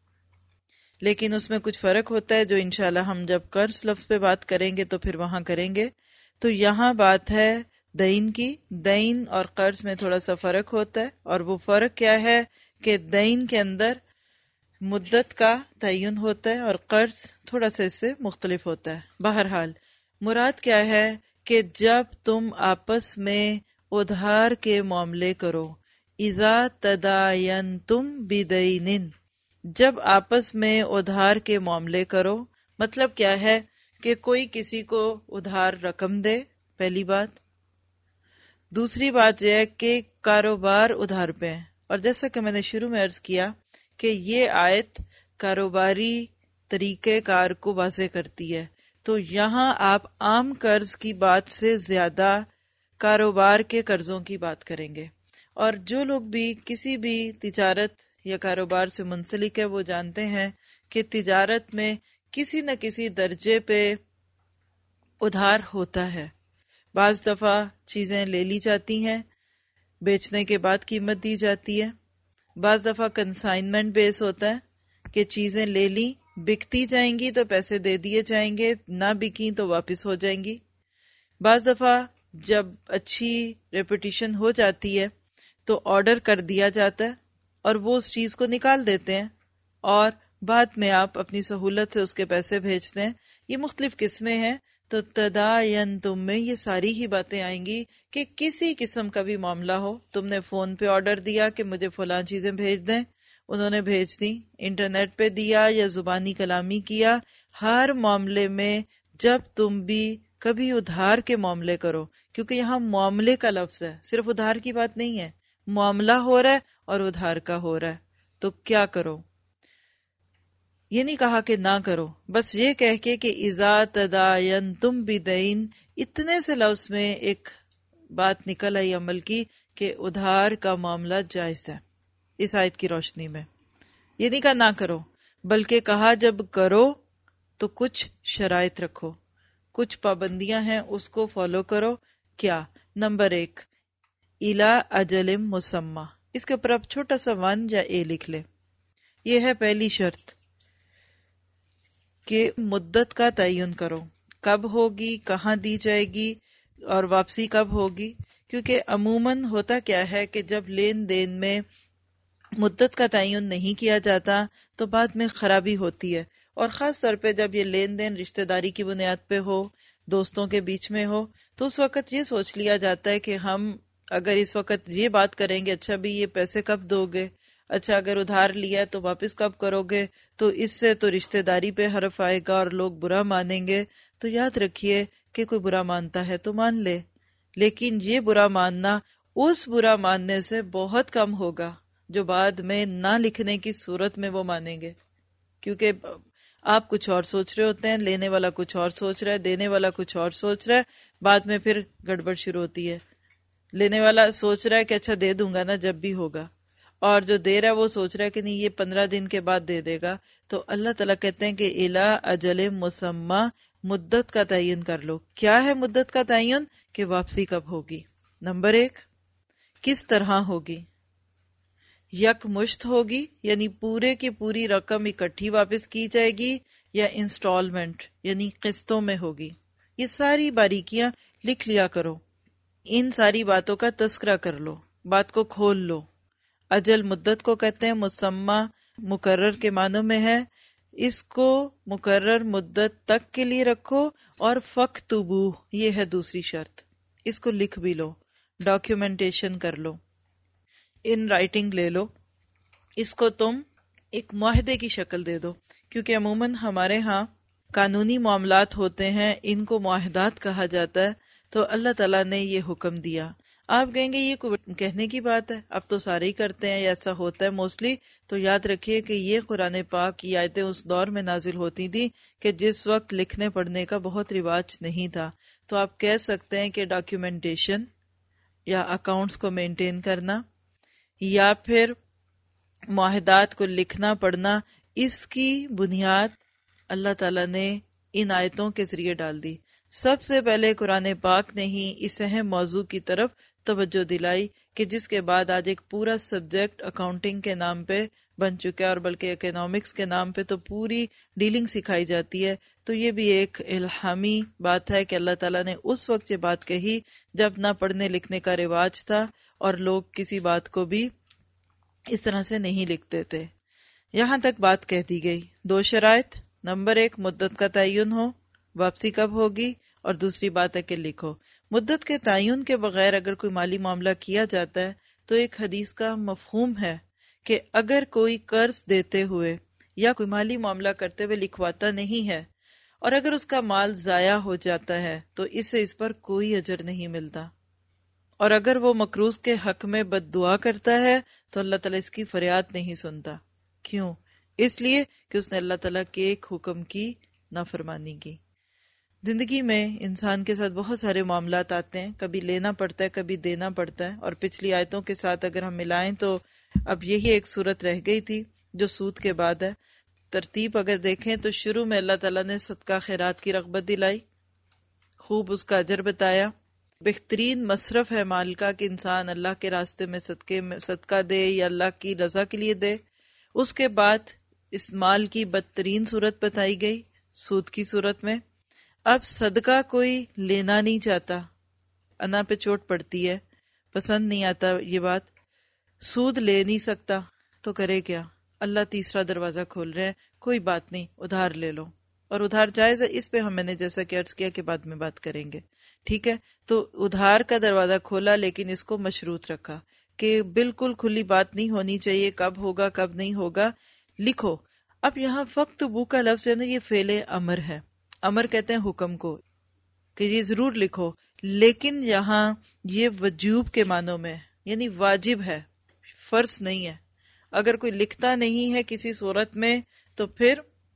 Speaker 3: لیکن اس میں کچھ فرق ہوتا ہے جو انشاءاللہ ہم جب قرض لفظ پہ بات کریں گے تو پھر وہاں کریں گے. تو یہاں بات ہے دین کی. دین اور قرض میں تھوڑا سا فرق ہوتا ہے، اور وہ فرق کیا ہے کہ دین کے اندر مدت کا تعین ہوتا ہے اور قرض تھوڑا سا اس سے مختلف ہوتا ہے. بہرحال مراد کیا ہے کہ جب تم آپس میں ادھار کے معاملے کرو. اذا تداینتم بدین، جب آپس میں ادھار کے معاملے کرو. مطلب کیا ہے کہ کوئی کسی کو ادھار رقم دے، پہلی بات. دوسری بات یہ ہے کہ کاروبار ادھار پہ ہے. اور جیسا کہ میں نے شروع میں عرض کیا کہ یہ آیت کاروباری طریقہ کار کو واضح کرتی ہے، تو یہاں آپ عام قرض کی بات سے زیادہ کاروبار کے قرضوں کی بات کریں گے. اور جو لوگ بھی کسی بھی تجارت یا کاروبار سے منسلک ہے وہ جانتے ہیں کہ تجارت میں کسی نہ کسی درجے پہ ادھار ہوتا ہے. بعض دفعہ چیزیں لے لی جاتی ہیں، بیچنے کے بعد قیمت دی جاتی ہے. بعض دفعہ کنسائنمنٹ بیس ہوتا ہے کہ چیزیں لے لی، بکتی جائیں گی تو پیسے دے دیے جائیں گے، نہ بکی تو واپس ہو جائیں گی۔ بعض دفعہ جب اچھی ریپوٹیشن ہو جاتی ہے تو آرڈر کر دیا جاتا ہے اور وہ اس چیز کو نکال دیتے ہیں اور بعد میں آپ اپنی سہولت سے اس کے پیسے بھیجتے ہیں۔ یہ مختلف قسمیں ہیں، تو تداینتم میں یہ ساری ہی باتیں آئیں گی کہ کسی قسم کا بھی معاملہ ہو، تم نے فون پہ آرڈر دیا کہ مجھے فلاں چیزیں بھیج دیں، انہوں نے بھیج دی، انٹرنیٹ پہ دیا یا زبانی کلامی کیا، ہر معاملے میں جب تم بھی کبھی ادھار کے معاملے کرو، کیونکہ یہاں معاملے کا لفظ ہے، صرف ادھار کی بات نہیں ہے، معاملہ ہو رہا ہے اور ادھار کا ہو رہا ہے، تو کیا کرو؟ یہ نہیں کہا کہ نہ کرو، بس یہ کہہ کے کہ اذا تداینتم بدین، اتنے سے لفظ میں ایک بات نکل آئی عمل کی کہ ادھار کا معاملہ جائز ہے اس آیت کی روشنی میں۔ یہ نہیں کہا نہ کرو، بلکہ کہا جب کرو تو کچھ شرائط رکھو، کچھ پابندیاں ہیں، اس کو فالو کرو۔ کیا؟ نمبر ایک، الا اجل مسمى، اس کے اوپر آپ چھوٹا سا ون یا اے لکھ لیں۔ یہ ہے پہلی شرط کہ مدت کا تعین کرو، کب ہوگی، کہاں دی جائے گی اور واپسی کب ہوگی، کیونکہ عموماً ہوتا کیا ہے کہ جب لین دین میں مدت کا تعین نہیں کیا جاتا تو بعد میں خرابی ہوتی ہے، اور خاص طور پہ جب یہ لین دین رشتہ داری کی بنیاد پہ ہو، دوستوں کے بیچ میں ہو، تو اس وقت یہ سوچ لیا جاتا ہے کہ ہم اگر اس وقت یہ بات کریں گے اچھا بھی یہ پیسے کب دو گے، اچھا اگر ادھار لیا تو واپس کب کرو گے، تو اس سے تو رشتہ داری پہ حرف آئے گا اور لوگ برا مانیں گے۔ تو یاد رکھیے کہ کوئی برا مانتا ہے تو مان لے، لیکن یہ برا ماننا اس برا ماننے سے بہت کم ہوگا جو بعد میں نہ لکھنے کی صورت میں وہ مانیں گے، کیونکہ آپ کچھ اور سوچ رہے ہوتے ہیں، لینے والا کچھ اور سوچ رہا ہے، دینے والا کچھ اور سوچ رہا ہے، بعد میں پھر گڑبڑ شروع ہوتی ہے۔ لینے والا سوچ رہا ہے کہ اچھا دے دوں گا نا جب بھی ہوگا، اور جو دے رہا ہے وہ سوچ رہا ہے کہ نہیں یہ پندرہ دن کے بعد دے دے گا۔ تو اللہ تعالیٰ کہتے ہیں کہ الا اجل مسمى، مدت کا تعین کر لو۔ کیا ہے مدت کا تعین؟ کہ واپسی کب ہوگی۔ نمبر ایک، کس طرح ہوگی؟ یک مشت ہوگی یعنی پورے کی پوری رقم اکٹھی واپس کی جائے گی، یا انسٹالمنٹ یعنی قسطوں میں ہوگی؟ یہ ساری باریکیاں لکھ لیا کرو، ان ساری باتوں کا تذکرہ کر لو، بات کو کھول لو۔ اجل مدت کو کہتے ہیں، مسمى مقرر کے معنوں میں ہے، اس کو مقرر مدت تک کے لیے رکھو، اور فاکتبوہ یہ ہے دوسری شرط، اس کو لکھ بھی لو، ڈاکیومنٹیشن کر لو، ان رائٹنگ لے لو، اس کو تم ایک معاہدے کی شکل دے دو، کیونکہ عموماً ہمارے ہاں قانونی معاملات ہوتے ہیں، ان کو معاہدات کہا جاتا ہے، تو اللہ تعالیٰ نے یہ حکم دیا۔ آپ کہیں گے یہ کوئی کہنے کی بات ہے، اب تو سارے ہی کرتے ہیں، ایسا ہوتا ہے موسٹلی، تو یاد رکھیے کہ یہ قرآن پاک کی آیتیں اس دور میں نازل ہوتی تھی کہ جس وقت لکھنے پڑھنے کا بہت رواج نہیں تھا، تو آپ کہہ سکتے ہیں کہ ڈاکیومنٹیشن یا اکاؤنٹس کو مینٹین کرنا یا پھر معاہدات کو لکھنا پڑھنا، اس کی بنیاد اللہ تعالیٰ نے ان آیتوں کے ذریعے ڈال دی۔ سب سے پہلے قرآن پاک نے ہی اس اہم موضوع کی طرف توجہ دلائی کہ جس کے بعد آج ایک پورا سبجیکٹ اکاؤنٹنگ کے نام پہ بن چکا ہے، اور بلکہ اکنامکس کے نام پہ تو پوری ڈیلنگ سکھائی جاتی ہے۔ تو یہ بھی ایک الہامی بات ہے کہ اللہ تعالیٰ نے اس وقت یہ بات کہی جب نہ پڑھنے لکھنے کا رواج تھا اور لوگ کسی بات کو بھی اس طرح سے نہیں لکھتے تھے۔ یہاں تک بات کہہ دی گئی۔ دو شرائط، نمبر ایک مدت کا تعین ہو، واپسی کب ہوگی، اور دوسری بات ہے کہ لکھو۔ مدت کے تعین کے بغیر اگر کوئی مالی معاملہ کیا جاتا ہے تو ایک حدیث کا مفہوم ہے کہ اگر کوئی قرض دیتے ہوئے یا کوئی مالی معاملہ کرتے ہوئے لکھواتا نہیں ہے اور اگر اس کا مال ضائع ہو جاتا ہے تو اس سے اس پر کوئی اجر نہیں ملتا، اور اگر وہ مقروض کے حق میں بد دعا کرتا ہے تو اللہ تعالیٰ اس کی فریاد نہیں سنتا۔ کیوں؟ اس لیے کہ اس نے اللہ تعالیٰ کے ایک حکم کی نافرمانی کی۔ زندگی میں انسان کے ساتھ بہت سارے معاملات آتے ہیں، کبھی لینا پڑتا ہے، کبھی دینا پڑتا ہے، اور پچھلی آیتوں کے ساتھ اگر ہم ملائیں تو اب یہی ایک صورت رہ گئی تھی جو سود کے بعد ہے۔ ترتیب اگر دیکھیں تو شروع میں اللہ تعالیٰ نے صدقہ خیرات کی رغبت دلائی، خوب اس کا اجر بتایا، بہترین مصرف ہے مال کا کہ انسان اللہ کے راستے میں صدقے میں صدقہ دے یا اللہ کی رضا کے لیے دے. اس کے بعد اس مال کی بدترین صورت بتائی گئی سود کی صورت میں. اب صدقہ کوئی لینا نہیں چاہتا، انا پہ چوٹ پڑتی ہے، پسند نہیں آتا یہ بات، سود لے نہیں سکتا تو کرے کیا؟ اللہ تیسرا دروازہ کھول رہے ہیں، کوئی بات نہیں ادھار لے لو. اور ادھار جائز ہے، اس پہ ہم نے جیسا کہ عرض کیا کہ بعد میں بات کریں گے. ٹھیک ہے، تو ادھار کا دروازہ کھولا لیکن اس کو مشروط رکھا کہ بالکل کھلی بات نہیں ہونی چاہیے، کب ہوگا کب نہیں ہوگا، لکھو. اب یہاں وقت بو کا لفظ ہے نا، یہ فعل امر ہے. امر کہتے ہیں حکم کو کہ یہ ضرور لکھو، لیکن یہاں یہ وجوب کے معنوں میں یعنی واجب ہے، فرض نہیں ہے. اگر کوئی لکھتا نہیں ہے کسی صورت میں تو پھر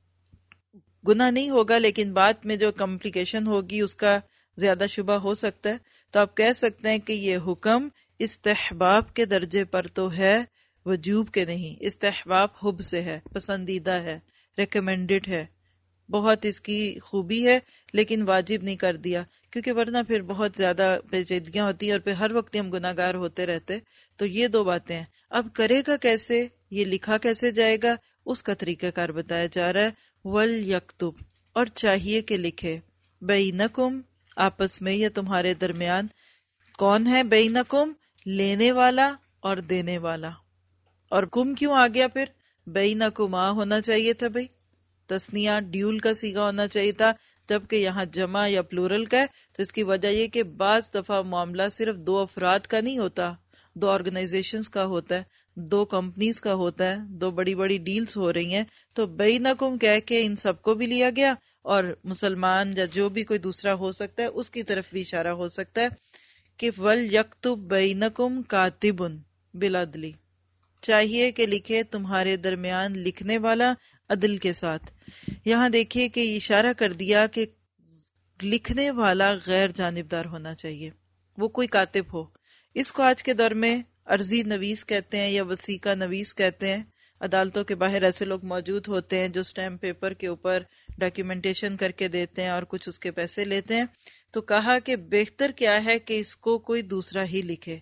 Speaker 3: گناہ نہیں ہوگا، لیکن بعد میں جو کمپلیکیشن ہوگی اس کا زیادہ شبہ ہو سکتا ہے. تو آپ کہہ سکتے ہیں کہ یہ حکم استحباب کے درجے پر تو ہے، وجوب کے نہیں. استحباب حب سے ہے، پسندیدہ ہے، ریکمینڈڈ ہے، بہت اس کی خوبی ہے، لیکن واجب نہیں کر دیا کیونکہ ورنہ پھر بہت زیادہ پیچیدگیاں ہوتی ہیں اور پھر ہر وقت ہم گناہ گار ہوتے رہتے. تو یہ دو باتیں ہیں. اب کرے گا کیسے، یہ لکھا کیسے جائے گا، اس کا طریقہ کار بتایا جا رہا ہے. وَلْيَكْتُبْ، اور چاہیے کہ لکھے، بَيْنَكُمْ، آپس میں یا تمہارے درمیان. کون ہے بینکم؟ لینے والا اور دینے والا. اور کم کیوں آ گیا پھر؟ بینکما ہونا چاہیے تھا بھائی، تسنیہ ڈیول کا صیغہ ہونا چاہیے تھا، جبکہ یہاں جمع یا پلورل کا ہے. تو اس کی وجہ یہ کہ بعض دفعہ معاملہ صرف دو افراد کا نہیں ہوتا، دو آرگنائزیشنز کا ہوتا ہے، دو کمپنیز کا ہوتا ہے، دو بڑی بڑی ڈیلز ہو رہی ہیں. تو بینکم کہہ کے ان سب کو بھی لیا گیا، اور مسلمان یا جو بھی کوئی دوسرا ہو سکتا ہے اس کی طرف بھی اشارہ ہو سکتا ہے کہ وَلْيَكْتُبْ بَيْنَكُمْ كَاتِبٌ بِالْعَدْلِ، چاہیے کہ لکھے تمہارے درمیان لکھنے والا عدل کے ساتھ. یہاں دیکھیے کہ اشارہ کر دیا کہ لکھنے والا غیر جانبدار ہونا چاہیے، وہ کوئی کاتب ہو. اس کو آج کے دور میں عرضی نویس کہتے ہیں یا وثیقہ نویس کہتے ہیں. عدالتوں کے باہر ایسے لوگ موجود ہوتے ہیں جو سٹیمپ پیپر کے اوپر ڈاکیومنٹیشن کر کے دیتے ہیں اور کچھ اس کے پیسے لیتے ہیں. تو کہا کہ بہتر کیا ہے کہ اس کو کوئی دوسرا ہی لکھے.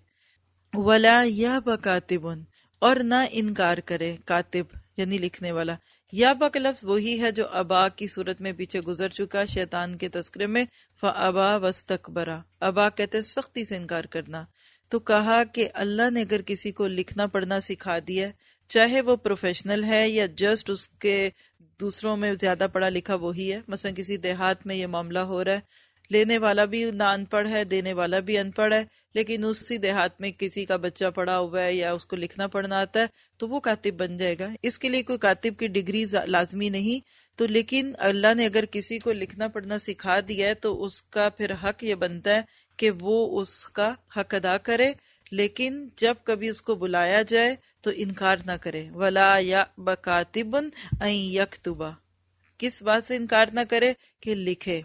Speaker 3: ولا یا بکاتبن، اور نہ انکار کرے کاتب یعنی لکھنے والا. یا با کا لفظ وہی ہے جو ابا کی صورت میں پیچھے گزر چکا شیطان کے تذکرے میں. فابا واستکبرا، ابا کہتے سختی سے انکار کرنا. تو کہا کہ اللہ نے اگر کسی کو لکھنا پڑھنا سکھا دیا، چاہے وہ پروفیشنل ہے یا جسٹ اس کے دوسروں میں زیادہ پڑھا لکھا وہی ہے. مثلا کسی دیہات میں یہ معاملہ ہو رہا ہے، لینے والا بھی نہ ان پڑھ ہے، دینے والا بھی ان پڑھ ہے، لیکن اسی دیہات میں کسی کا بچہ پڑھا ہوا ہے یا اس کو لکھنا پڑھنا آتا ہے تو وہ کاتب بن جائے گا. اس کے لیے کوئی کاتب کی ڈگری لازمی نہیں. تو لیکن اللہ نے اگر کسی کو لکھنا پڑھنا سکھا دیا ہے تو اس کا پھر حق یہ بنتا ہے کہ وہ اس کا حق ادا کرے، لیکن جب کبھی اس کو بلایا جائے تو انکار نہ کرے. ولا یا بکاتبن ان یکتبا، کس بات سے انکار نہ کرے؟ کہ لکھے.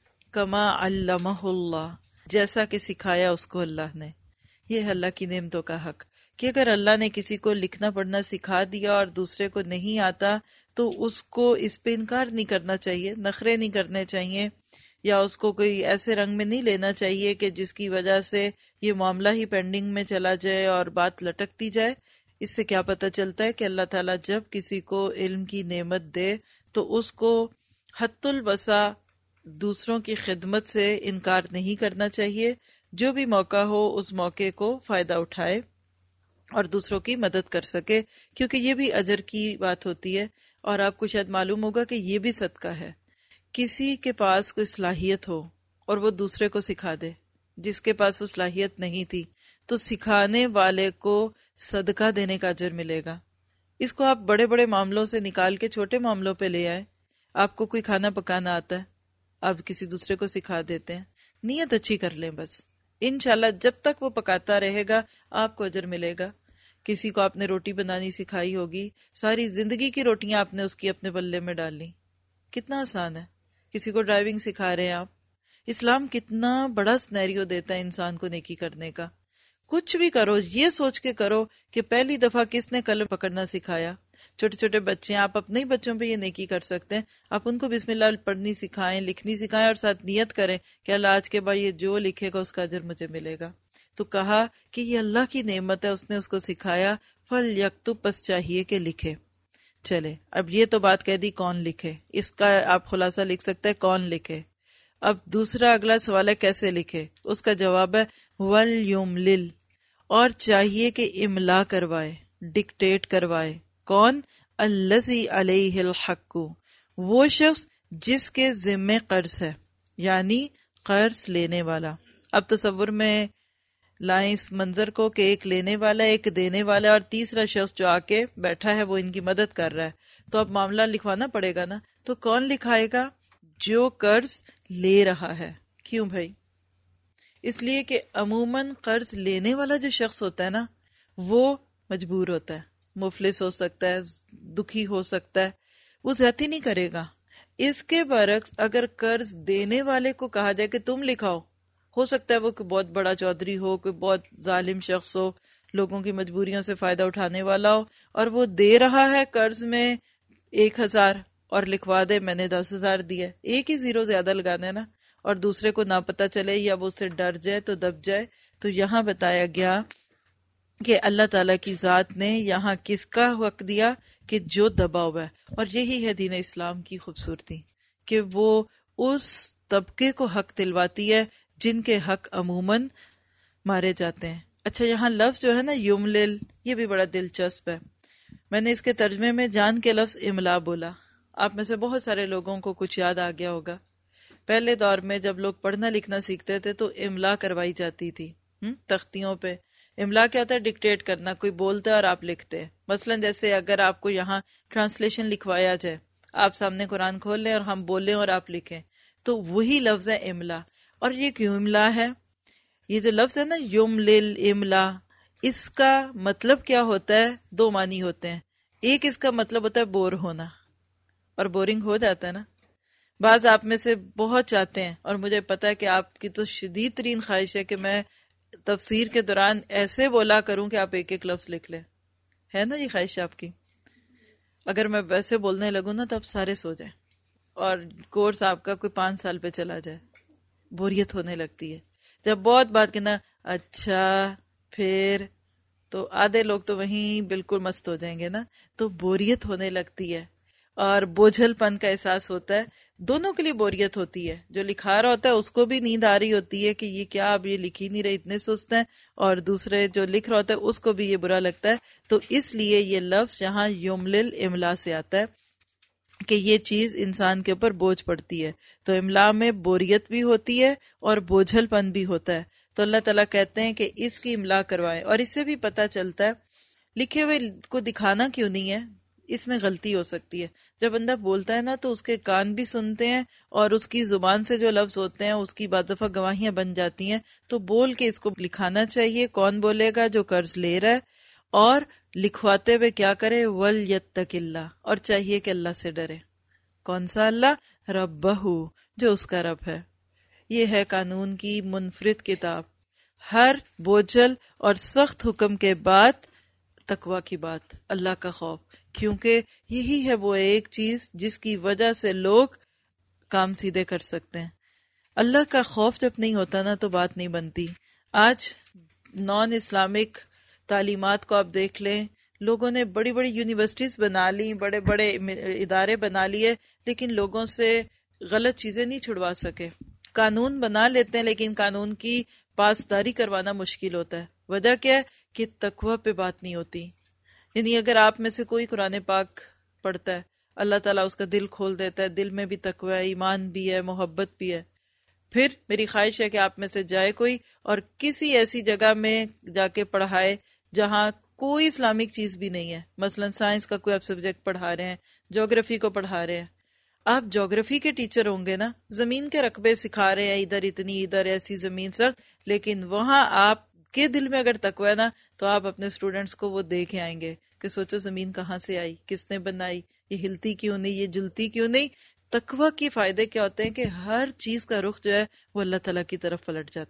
Speaker 3: کما علمہ اللہ، جیسا کہ سکھایا اس کو اللہ نے. یہ ہے اللہ کی نعمتوں کا حق کہ اگر اللہ نے کسی کو لکھنا پڑھنا سکھا دیا اور دوسرے کو نہیں آتا تو اس کو اس پہ انکار نہیں کرنا چاہیے، نخرے نہیں کرنے چاہیے، یا اس کو کوئی ایسے رنگ میں نہیں لینا چاہیے کہ جس کی وجہ سے یہ معاملہ ہی پینڈنگ میں چلا جائے اور بات لٹکتی جائے. اس سے کیا پتہ چلتا ہے کہ اللہ تعالیٰ جب کسی کو علم کی نعمت دے تو اس کو حت الوسع دوسروں کی خدمت سے انکار نہیں کرنا چاہیے. جو بھی موقع ہو اس موقع کو فائدہ اٹھائے اور دوسروں کی مدد کر سکے، کیونکہ یہ بھی اجر کی بات ہوتی ہے. اور آپ کو شاید معلوم ہوگا کہ یہ بھی صدقہ ہے. کسی کے پاس کوئی صلاحیت ہو اور وہ دوسرے کو سکھا دے، جس کے پاس وہ صلاحیت نہیں تھی، تو سکھانے والے کو صدقہ دینے کا اجر ملے گا. اس کو آپ بڑے بڑے معاملوں سے نکال کے چھوٹے معاملوں پہ لے آئے. آپ کو کوئی کھانا پکانا آتا ہے، آپ کسی دوسرے کو سکھا دیتے ہیں، نیت اچھی کر لیں بس، انشاءاللہ جب تک وہ پکاتا رہے گا آپ کو اجر ملے گا. کسی کو آپ نے روٹی بنانی سکھائی ہوگی، ساری زندگی کی روٹیاں آپ نے اس کی اپنے پلے میں ڈال لی، کتنا آسان ہے. کسی کو ڈرائیونگ سکھا رہے ہیں آپ، اسلام کتنا بڑا سنیریو دیتا ہے انسان کو نیکی کرنے کا. کچھ بھی کرو یہ سوچ کے کرو کہ پہلی دفعہ کس نے قلم پکڑنا سکھایا، چھوٹے چھوٹے بچے ہیں، آپ اپنے ہی بچوں پہ یہ نیکی کر سکتے ہیں، آپ ان کو بسم اللہ پڑھنی سکھائیں، لکھنی سکھائیں، اور ساتھ نیت کریں کہ اللہ آج کے بعد یہ جو لکھے گا اس کا اجر مجھے ملے گا. تو کہا کہ یہ اللہ کی نعمت ہے، اس نے اس کو سکھایا، فل یکتب، پس چاہیے کہ لکھے. چلے اب یہ تو بات کہہ دی کون لکھے، اس کا آپ خلاصہ لکھ سکتے ہیں کون لکھے. اب دوسرا اگلا سوال ہے کیسے لکھے. اس کا جواب ہے وَلْيُمْلِلْ، اور چاہیے کہ املا کروائے، ڈکٹیٹ کروائے. کون؟ الذی علیہ الحق، وہ شخص جس کے ذمے قرض ہے، یعنی قرض لینے والا. اب تصور میں لائیں اس منظر کو کہ ایک لینے والا، ایک دینے والا، اور تیسرا شخص جو آ کے بیٹھا ہے وہ ان کی مدد کر رہا ہے. تو اب معاملہ لکھوانا پڑے گا نا. تو کون لکھائے گا؟ جو قرض لے رہا ہے. کیوں بھائی؟ اس لیے کہ عموماً قرض لینے والا جو شخص ہوتا ہے نا وہ مجبور ہوتا ہے، مفلس ہو سکتا ہے، دکھی ہو سکتا ہے، وہ زیادتی نہیں کرے گا. اس کے برعکس اگر قرض دینے والے کو کہا جائے کہ تم لکھاؤ، ہو سکتا ہے وہ کوئی بہت بڑا چودھری ہو، کوئی بہت ظالم شخص ہو، لوگوں کی مجبوریوں سے فائدہ اٹھانے والا ہو، اور وہ دے رہا ہے قرض میں ایک ہزار اور لکھوا دے میں نے دس ہزار دیا، ایک ہی زیرو زیادہ لگانا ہے نا، اور دوسرے کو نہ پتہ چلے یا وہ اس سے ڈر جائے تو دب جائے. تو یہاں بتایا گیا کہ اللہ تعالیٰ کی ذات نے یہاں کس کا حق دیا کہ جو دبا ہوا ہے. اور یہی ہے دین اسلام کی خوبصورتی کہ وہ اس طبقے کو حق دلواتی ہے جن کے حق عموماً مارے جاتے ہیں. اچھا یہاں لفظ جو ہے نا یملل، یہ بھی بڑا دلچسپ ہے. میں نے اس کے ترجمے میں جان کے لفظ املا بولا. آپ میں سے بہت سارے لوگوں کو کچھ یاد آ گیا ہوگا. پہلے دور میں جب لوگ پڑھنا لکھنا سیکھتے تھے تو املا کروائی جاتی تھی تختیوں پہ. املا کیا ہوتا ہے؟ ڈکٹیٹ کرنا. کوئی بولتا ہے اور آپ لکھتے ہیں. مثلا جیسے اگر آپ کو یہاں ٹرانسلیشن لکھوایا جائے، آپ سامنے قرآن کھول لیں اور ہم بولیں اور آپ لکھیں، تو وہی لفظ ہے املا. اور یہ کیوں املا ہے؟ یہ جو لفظ ہے نا یملل، املا، اس کا مطلب کیا ہوتا ہے؟ دو معنی ہوتے ہیں. ایک اس کا مطلب ہوتا ہے بور ہونا، اور بورنگ ہو جاتا ہے نا. بعض آپ میں سے بہت چاہتے ہیں، اور مجھے پتا ہے کہ آپ کی تو شدید ترین خواہش ہے کہ میں تفسیر کے دوران ایسے بولا کروں کہ آپ ایک ایک لفظ لکھ لیں. ہے نا یہ خواہش آپ کی؟ اگر میں ویسے بولنے لگوں نا تو آپ سارے سو جائیں اور کورس آپ کا کوئی پانچ سال پہ چلا جائے. بوریت ہونے لگتی ہے جب بہت بات کہنا اچھا پھر، تو آدھے لوگ تو وہیں بالکل مست ہو جائیں گے نا. تو بوریت ہونے لگتی ہے اور بوجھل پن کا احساس ہوتا ہے. دونوں کے لیے بوریت ہوتی ہے. جو لکھا رہا ہوتا ہے اس کو بھی نیند آ رہی ہوتی ہے کہ یہ کیا اب یہ لکھ ہی نہیں رہے، اتنے سست ہیں، اور دوسرے جو لکھ رہا ہوتا ہے اس کو بھی یہ برا لگتا ہے. تو اس لیے یہ لفظ یہاں یملل املا سے آتا ہے کہ یہ چیز انسان کے اوپر بوجھ پڑتی ہے. تو املا میں بوریت بھی ہوتی ہے اور بوجھل پن بھی ہوتا ہے. تو اللہ تعالیٰ کہتے ہیں کہ اس کی املا کروائیں. اور اس سے بھی پتہ چلتا ہے لکھے ہوئے کو دکھانا کیوں نہیں ہے. اس میں غلطی ہو سکتی ہے. جب بندہ بولتا ہے نا تو اس کے کان بھی سنتے ہیں، اور اس کی زبان سے جو لفظ ہوتے ہیں اس کی بعض دفعہ گواہیاں بن جاتی ہیں. تو بول کے اس کو لکھانا چاہیے. کون بولے گا؟ جو قرض لے رہا ہے. اور لکھواتے ہوئے کیا کرے؟ وَلْيَتَّقِ اللَّهَ، اور چاہیے کہ اللہ سے ڈرے. کون سا اللہ؟ رَبَّهُ، جو اس کا رب ہے. یہ ہے قانون کی منفرد کتاب. ہر بوجھل اور سخت حکم کے بعد تقوی کی بات، اللہ کا خوف. کیونکہ یہی ہے وہ ایک چیز جس کی وجہ سے لوگ کام سیدھے کر سکتے ہیں. اللہ کا خوف جب نہیں ہوتا نا تو بات نہیں بنتی. آج نان اسلامک تعلیمات کو آپ دیکھ لیں، لوگوں نے بڑی بڑی یونیورسٹیز بنا لی، بڑے بڑے ادارے بنا لیے، لیکن لوگوں سے غلط چیزیں نہیں چھڑوا سکے. قانون بنا لیتے ہیں لیکن قانون کی پاسداری کروانا مشکل ہوتا ہے. وجہ کیا ہے؟ کہ تقوی پہ بات نہیں ہوتی. یعنی اگر آپ میں سے کوئی قرآن پاک پڑھتا ہے، اللہ تعالیٰ اس کا دل کھول دیتا ہے، دل میں بھی تقوی ہے، ایمان بھی ہے، محبت بھی ہے. پھر میری خواہش ہے کہ آپ میں سے جائے کوئی اور کسی ایسی جگہ میں جا کے پڑھائے جہاں کوئی اسلامک چیز بھی نہیں ہے. مثلا سائنس کا کوئی آپ سبجیکٹ پڑھا رہے ہیں، جیوگرافی کو پڑھا رہے ہیں. آپ جیوگرافی کے ٹیچر ہوں گے نا، زمین کے رقبے سکھا رہے ہیں، ادھر اتنی ادھر ایسی زمین سخت، لیکن وہاں آپ کے دل میں اگر تقوی ہے نا تو آپ اپنے اسٹوڈنٹس کو وہ دے کے آئیں گے کہ سوچو زمین کہاں سے آئی، کس نے بنائی، یہ ہلتی کیوں نہیں، یہ جلتی کیوں نہیں. تقوی کے فائدے کیا ہوتے ہیں کہ ہر چیز کا رخ جو ہے وہ اللہ تعالیٰ کی طرف پلٹ جاتا ہے.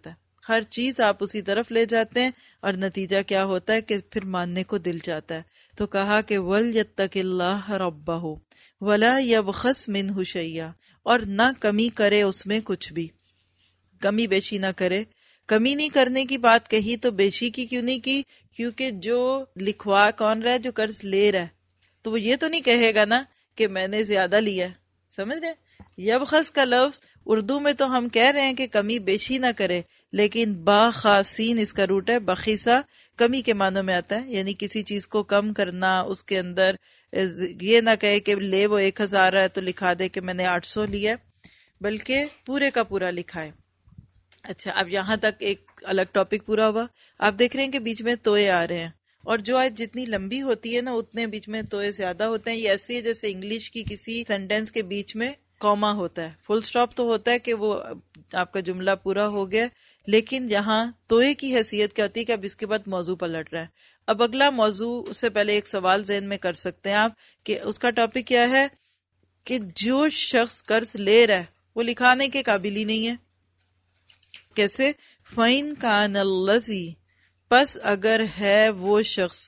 Speaker 3: ہر چیز آپ اسی طرف لے جاتے ہیں اور نتیجہ کیا ہوتا ہے کہ پھر ماننے کو دل چاہتا ہے. تو کہا کہ وَلْيَتَّقِ اللَّهَ رَبَّهُ وَلَا يَبْخَسْ مِنْهُ شَيْئًا، اور نہ کمی کرے اس میں کچھ بھی، کمی بیشی نہ کرے. کمی نہیں کرنے کی بات کہی تو بیشی کی کیوں نہیں کی؟ کیونکہ جو لکھوا کون رہا ہے، جو قرض لے رہا ہے، تو وہ یہ تو نہیں کہے گا نا کہ میں نے زیادہ لیا ہے. سمجھ رہے؟ یبخس کا لفظ اردو میں تو ہم کہہ رہے ہیں کہ کمی بیشی نہ کرے، لیکن با خاسین اس کا روٹ ہے، بخیسا کمی کے معنوں میں آتا ہے، یعنی کسی چیز کو کم کرنا. اس کے اندر یہ نہ کہے کہ لے وہ ایک ہزار ہے تو لکھا دے کہ میں نے آٹھ سو لیا، بلکہ پورے کا پورا لکھائے. اچھا، اب یہاں تک ایک الگ ٹاپک پورا ہوا. آپ دیکھ رہے ہیں کہ بیچ میں توئے آ رہے ہیں، اور جو آیت جتنی لمبی ہوتی ہے نا اتنے بیچ میں توئے زیادہ ہوتے ہیں. یہ ایسے ہے جیسے انگلش کی کسی سینٹینس کے بیچ میں کوما ہوتا ہے. فل سٹاپ تو ہوتا ہے کہ وہ آپ کا جملہ پورا ہو گیا، لیکن یہاں توئے کی حیثیت کیا ہوتی ہے کہ اب اس کے بعد موضوع پلٹ رہا ہے. اب اگلا موضوع، اس سے پہلے ایک سوال ذہن میں کر سکتے ہیں آپ کہ اس کا ٹاپک کیا ہے کہ جو شخص قرض لے رہا ہے وہ لکھانے کے قابل ہی نہیں ہے. کیسے؟ فَإِن كَانَ الَّذِي، پس اگر ہے وہ شخص،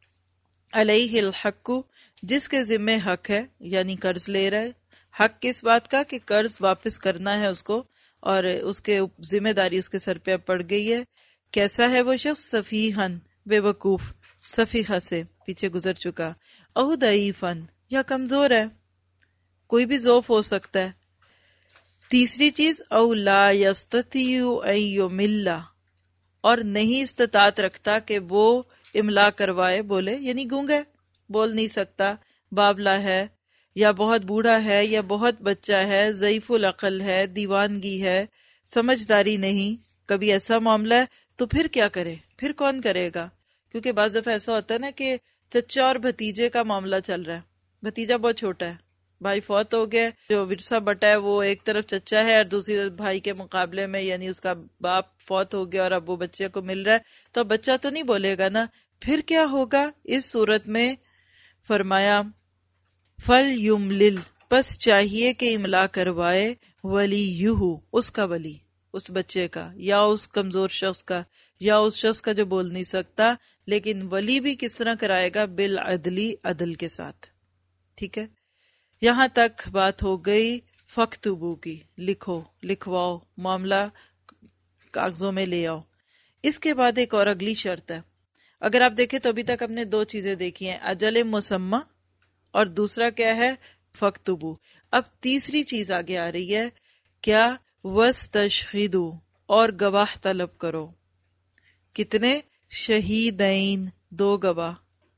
Speaker 3: علیہ الحق، جس کے ذمہ حق ہے، یعنی قرض لے رہا ہے. حق کس بات کا؟ کہ قرض واپس کرنا ہے اس کو، اور اس کے ذمہ داری اس کے سر پہ پڑ گئی ہے. کیسا ہے وہ شخص؟ سفیہن، بے وقوف، سفیہہ سے پیچھے گزر چکا. او ضعیفن، یا کمزور ہے، کوئی بھی ضعف ہو سکتا ہے. تیسری چیز، او لا یستطیع ان یمل، اور نہیں استطاعت رکھتا کہ وہ املا کروائے، بولے، یعنی گونگا ہے، بول نہیں سکتا، بابلہ ہے، یا بہت بوڑھا ہے، یا بہت بچہ ہے، ضعیف العقل ہے، دیوانگی ہے، سمجھداری نہیں. کبھی ایسا معاملہ ہے تو پھر کیا کرے؟ پھر کون کرے گا؟ کیونکہ بعض دفعہ ایسا ہوتا ہے نا کہ چچا اور بھتیجے کا معاملہ چل رہا ہے. بھتیجا بہت چھوٹا ہے، بھائی فوت ہو گیا، جو ورثہ بٹا ہے وہ ایک طرف چچا ہے اور دوسری طرف بھائی کے مقابلے میں یعنی اس کا باپ فوت ہو گیا اور اب وہ بچے کو مل رہا ہے، تو بچہ تو نہیں بولے گا نا. پھر کیا ہوگا؟ اس صورت میں فرمایا فل یملل، پس چاہیے کہ املا کروائے، ولیہ، اس کا ولی، اس بچے کا یا اس کمزور شخص کا یا اس شخص کا جو بول نہیں سکتا. لیکن ولی بھی کس طرح کرائے گا؟ بالعدلی، عدل کے ساتھ. ٹھیک ہے، یہاں تک بات ہو گئی فَاكْتُبُوا کی، لکھو، لکھواؤ، معاملہ کاغذوں میں لے آؤ. اس کے بعد ایک اور اگلی شرط ہے. اگر آپ دیکھیں تو ابھی تک ہم نے دو چیزیں دیکھی ہیں، اجل مسمى اور دوسرا کیا ہے؟ فَاكْتُبُوا. اب تیسری چیز آگے آ رہی ہے، کیا؟ وَاسْتَشْهِدُوا، اور گواہ طلب کرو. کتنے؟ شہیدین، دو گواہ.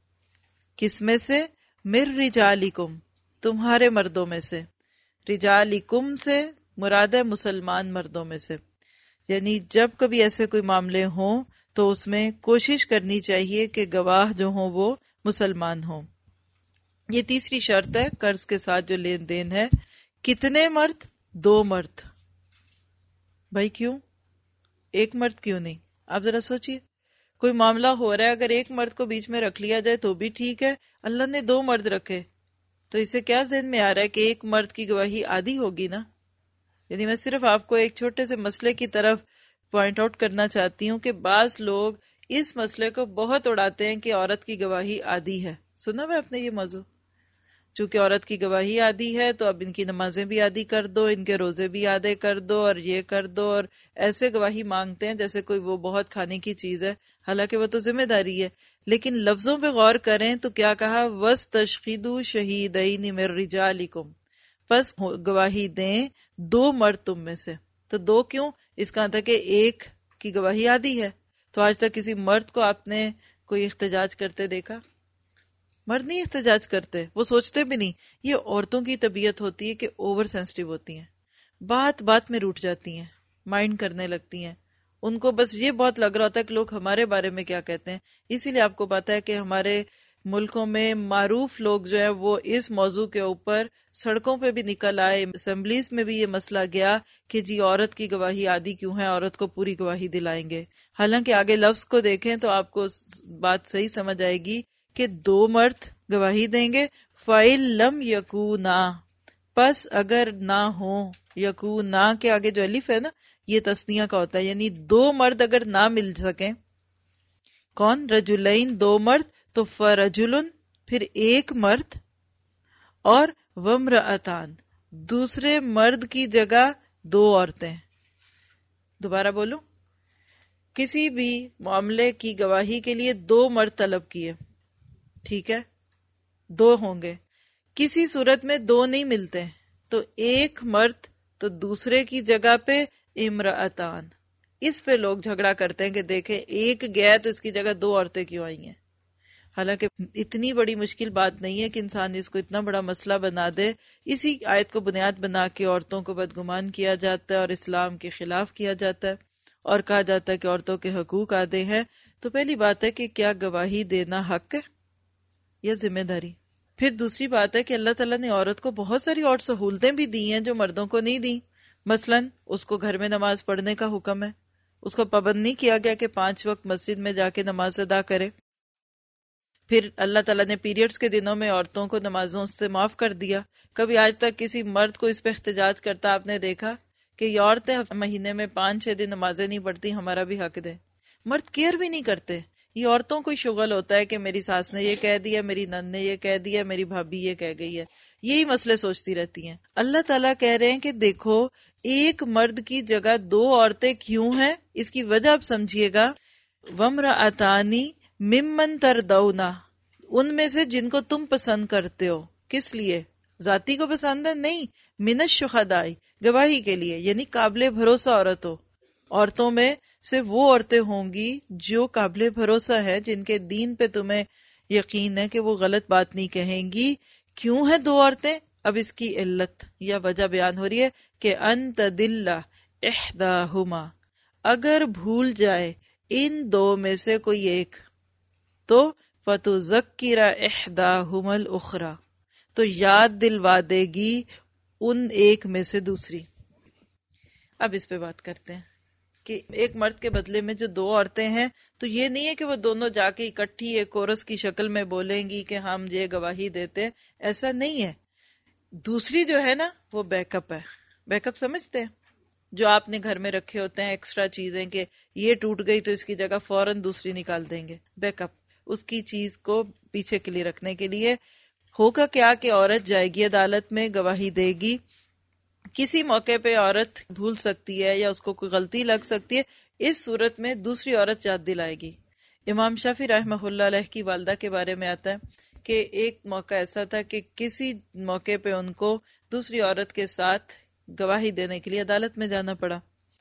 Speaker 3: کس میں سے؟ مِن رِجَالِكُمْ، تمہارے مردوں میں سے. رجالکم سے مراد ہے مسلمان مردوں میں سے. یعنی جب کبھی ایسے کوئی معاملے ہوں تو اس میں کوشش کرنی چاہیے کہ گواہ جو ہوں وہ مسلمان ہوں. یہ تیسری شرط ہے قرض کے ساتھ جو لین دین ہے. کتنے مرد؟ دو مرد. بھائی کیوں ایک مرد کیوں نہیں؟ آپ ذرا سوچئے، کوئی معاملہ ہو رہا ہے، اگر ایک مرد کو بیچ میں رکھ لیا جائے تو بھی ٹھیک ہے، اللہ نے دو مرد رکھے تو اسے کیا ذہن میں آ رہا ہے کہ ایک مرد کی گواہی آدھی ہوگی نا. یعنی میں صرف آپ کو ایک چھوٹے سے مسئلے کی طرف پوائنٹ آؤٹ کرنا چاہتی ہوں کہ بعض لوگ اس مسئلے کو بہت اڑاتے ہیں کہ عورت کی گواہی آدھی ہے. سنا ہوا آپ نے یہ موضوع؟ چونکہ عورت کی گواہی آدھی ہے تو اب ان کی نمازیں بھی آدھی کر دو، ان کے روزے بھی آدھے کر دو، اور یہ کر دو، اور ایسے گواہی مانگتے ہیں جیسے کوئی وہ بہت کھانے کی چیز ہے، حالانکہ وہ تو ذمہ داری ہے. لیکن لفظوں پہ غور کریں تو کیا کہا؟ وَاسْتَشْهِدُوا شَهِيدَيْنِ مِن رِجَالِكُمْ، پس گواہی دیں دو مرد تم میں سے. تو دو کیوں؟ اس کا تھا کہ ایک کی گواہی آدھی ہے. تو آج تک کسی مرد کو آپ نے کوئی احتجاج کرتے دیکھا؟ مرد نہیں احتجاج کرتے، وہ سوچتے بھی نہیں. یہ عورتوں کی طبیعت ہوتی ہے کہ اوور سینسٹیو ہوتی ہیں، بات بات میں روٹ جاتی ہیں، مائنڈ کرنے لگتی ہیں. ان کو بس یہ بہت لگ رہا ہوتا ہے کہ لوگ ہمارے بارے میں کیا کہتے ہیں. اسی لیے آپ کو پتا ہے کہ ہمارے ملکوں میں معروف لوگ جو ہیں وہ اس موضوع کے اوپر سڑکوں پہ بھی نکل آئے، اسمبلیز میں بھی یہ مسئلہ گیا کہ جی عورت کی گواہی آدھی کیوں ہے، عورت کو پوری گواہی دلائیں گے. حالانکہ آگے لفظ کو دیکھیں تو آپ کو بات صحیح سمجھ آئے گی کہ دو مرد گواہی دیں گے. فَإِن لَمْ يَكُونَا، پس اگر نہ ہوں، یکونا کے آگے جو الف ہے نا، یہ تسنیہ کا ہوتا ہے، یعنی دو مرد اگر نہ مل سکیں، کون؟ رجلین، دو مرد، تو فرجلن پھر ایک مرد، اور وامرأتان دوسرے مرد کی جگہ دو عورتیں. دوبارہ بولو، کسی بھی معاملے کی گواہی کے لیے دو مرد طلب کیے، ٹھیک ہے، دو ہوں گے، کسی صورت میں دو نہیں ملتے تو ایک مرد تو دوسرے کی جگہ پہ امرأتان. اس پہ لوگ جھگڑا کرتے ہیں کہ دیکھیں ایک گیا تو اس کی جگہ دو عورتیں کیوں آئی ہیں. حالانکہ اتنی بڑی مشکل بات نہیں ہے کہ انسان اس کو اتنا بڑا مسئلہ بنا دے. اسی آیت کو بنیاد بنا کے عورتوں کو بدگمان کیا جاتا ہے اور اسلام کے خلاف کیا جاتا ہے اور کہا جاتا ہے کہ عورتوں کے حقوق آدھے ہیں. تو پہلی بات ہے کہ کیا گواہی دینا حق ہے یا ذمہ داری؟ پھر دوسری بات ہے کہ اللہ تعالیٰ نے عورت کو بہت ساری اور سہولتیں بھی دی ہیں جو مردوں کو نہیں دی. مثلاً اس کو گھر میں نماز پڑھنے کا حکم ہے، اس کو پابند نہیں کیا گیا کہ پانچ وقت مسجد میں جا کے نماز ادا کرے. پھر اللہ تعالیٰ نے پیریڈز کے دنوں میں عورتوں کو نمازوں سے معاف کر دیا. کبھی آج تک کسی مرد کو اس پہ احتجاج کرتا آپ نے دیکھا کہ یہ عورتیں مہینے میں پانچ چھ دن نمازیں نہیں پڑھتی، ہمارا بھی حق دے؟ مرد کیئر بھی نہیں کرتے. یہ عورتوں کو شغل ہوتا ہے کہ میری ساس نے یہ کہہ دیا، میری نند نے یہ کہہ دیا، میری بھابھی یہ کہہ گئی ہے، یہی مسئلے سوچتی رہتی ہیں. اللہ تعالیٰ کہہ رہے ہیں کہ دیکھو ایک مرد کی جگہ دو عورتیں کیوں ہیں، اس کی وجہ آپ سمجھیے گا. وامرأتانی ممن تردونا، ان میں سے جن کو تم پسند کرتے ہو. کس لیے؟ ذاتی کو پسند ہے؟ نہیں، من الشہداء، گواہی کے لیے، یعنی قابل بھروسہ عورت ہو. عورتوں میں سے وہ عورتیں ہوں گی جو قابل بھروسہ ہے، جن کے دین پہ تمہیں یقین ہے کہ وہ غلط بات نہیں کہیں گی. کیوں ہے دو عورتیں؟ اب اس کی علت یا وجہ بیان ہو رہی ہے کہ ان تدل احداہما، اگر بھول جائے ان دو میں سے کوئی ایک تو فتذکر احداہما الاخری، تو یاد دلوا دے گی ان ایک میں سے دوسری. اب اس پہ بات کرتے ہیں کہ ایک مرد کے بدلے میں جو دو عورتیں ہیں تو یہ نہیں ہے کہ وہ دونوں جا کے اکٹھی ایک کورس کی شکل میں بولیں گی کہ ہم یہ گواہی دیتے، ایسا نہیں ہے. دوسری جو ہے نا وہ بیک اپ ہے. بیک اپ سمجھتے ہیں؟ جو آپ نے گھر میں رکھے ہوتے ہیں ایکسٹرا چیزیں کہ یہ ٹوٹ گئی تو اس کی جگہ فوراً دوسری نکال دیں گے. بیک اپ، اس کی چیز کو پیچھے کے لیے رکھنے کے لیے. ہوگا کیا کہ عورت جائے گی عدالت میں، گواہی دے گی. کسی موقع پہ عورت بھول سکتی ہے یا اس کو کوئی غلطی لگ سکتی ہے، اس صورت میں دوسری عورت یاد دلائے گی. امام شافعی رحمہ اللہ علیہ کی والدہ کے بارے میں آتا ہے کہ ایک موقع ایسا تھا کہ کسی موقع پہ ان کو دوسری عورت کے ساتھ گواہی دینے کے لیے عدالت میں جانا پڑا.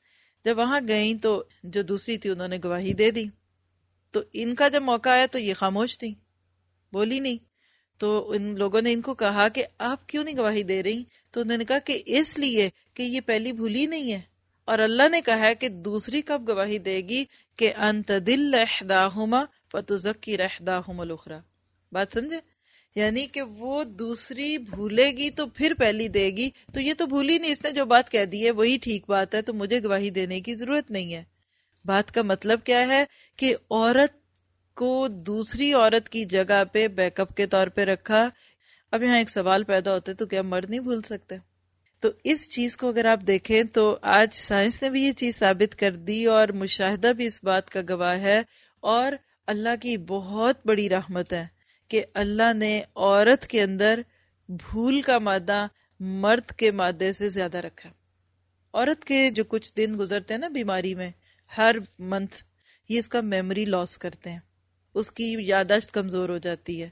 Speaker 3: جب وہاں گئیں تو جو دوسری تھی انہوں نے گواہی دے دی. تو ان کا جب موقع آیا تو یہ خاموش تھی، بولی نہیں. تو ان لوگوں نے ان کو کہا کہ آپ کیوں نہیں گواہی دے رہی؟ تو انہوں نے کہا کہ اس لیے کہ یہ پہلی بھولی نہیں ہے، اور اللہ نے کہا ہے کہ دوسری کب گواہی دے گی کہ ان تدل احداہما فتذکر احداہما الاخری. بات سمجھے؟ یعنی کہ وہ دوسری بھولے گی تو پھر پہلی دے گی. تو یہ تو بھولی نہیں، اس نے جو بات کہہ دی ہے وہی ٹھیک بات ہے، تو مجھے گواہی دینے کی ضرورت نہیں ہے. بات کا مطلب کیا ہے کہ عورت کو دوسری عورت کی جگہ پہ بیک اپ کے طور پہ رکھا. اب یہاں ایک سوال پیدا ہوتا ہے، تو کیا مرد نہیں بھول سکتے؟ تو اس چیز کو اگر آپ دیکھیں تو آج سائنس نے بھی یہ چیز ثابت کر دی اور مشاہدہ بھی اس بات کا گواہ ہے. اور اللہ کی بہت بڑی رحمت ہے کہ اللہ نے عورت کے اندر بھول کا مادہ مرد کے مادے سے زیادہ رکھا. عورت کے جو کچھ دن گزرتے ہیں نا بیماری میں، ہر منتھ، یہ اس کا میموری لاس کرتے ہیں، اس کی یادداشت کمزور ہو جاتی ہے.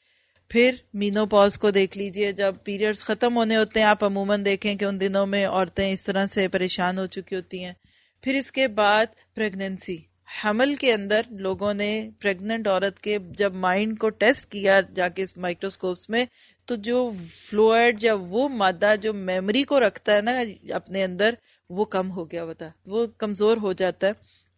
Speaker 3: پھر مینو پاز کو دیکھ لیجئے، جب پیریڈز ختم ہونے ہوتے ہیں آپ عموماً دیکھیں کہ ان دنوں میں عورتیں اس طرح سے پریشان ہو چکی ہوتی ہیں. پھر اس کے بعد پریگننسی، حمل کے اندر لوگوں نے پریگننٹ عورت کے جب مائنڈ کو ٹیسٹ کیا جا کے اس مائکروسکوپس میں، تو جو فلوئڈ یا وہ مادہ جو میموری کو رکھتا ہے نا اپنے اندر، وہ کم ہو گیا ہوتا ہے، وہ کمزور ہو جاتا ہے.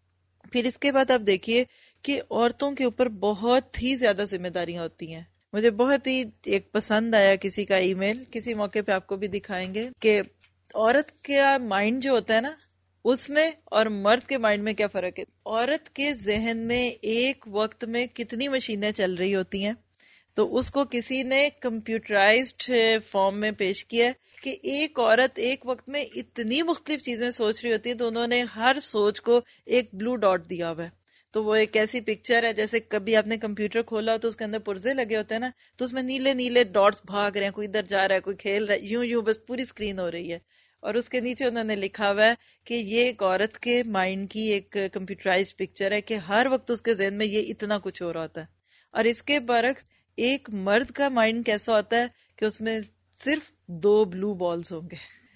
Speaker 3: پھر اس کے بعد آپ دیکھیے کہ عورتوں کے اوپر بہت ہی زیادہ ذمہ داریاں ہوتی ہیں. مجھے بہت ہی ایک پسند آیا کسی کا ای میل، کسی موقع پہ آپ کو بھی دکھائیں گے، کہ عورت کا مائنڈ جو ہوتا ہے نا اس میں اور مرد کے مائنڈ میں کیا فرق ہے. عورت کے ذہن میں ایک وقت میں کتنی مشینیں چل رہی ہوتی ہیں، تو اس کو کسی نے کمپیوٹرائزڈ فارم میں پیش کیا کہ ایک عورت ایک وقت میں اتنی مختلف چیزیں سوچ رہی ہوتی ہے، تو انہوں نے ہر سوچ کو ایک بلو ڈاٹ دیا ہوا ہے. تو وہ ایک ایسی پکچر ہے جیسے کبھی آپ نے کمپیوٹر کھولا ہو تو اس کے اندر پرزے لگے ہوتے ہیں نا، تو اس میں نیلے نیلے ڈاٹس بھاگ رہے ہیں، کوئی ادھر جا رہا ہے، کوئی کھیل رہا ہے، یوں یوں بس پوری اسکرین ہو رہی ہے. اور اس کے نیچے انہوں نے لکھا ہوا ہے کہ یہ ایک عورت کے مائنڈ کی ایک کمپیوٹرائز پکچر ہے کہ ہر وقت اس کے ذہن میں یہ اتنا کچھ ہو رہا ہوتا ہے. اور اس کے برعکس ایک مرد کا مائنڈ کیسا ہوتا ہے کہ اس میں صرف دو بلو بالز ہوں گے.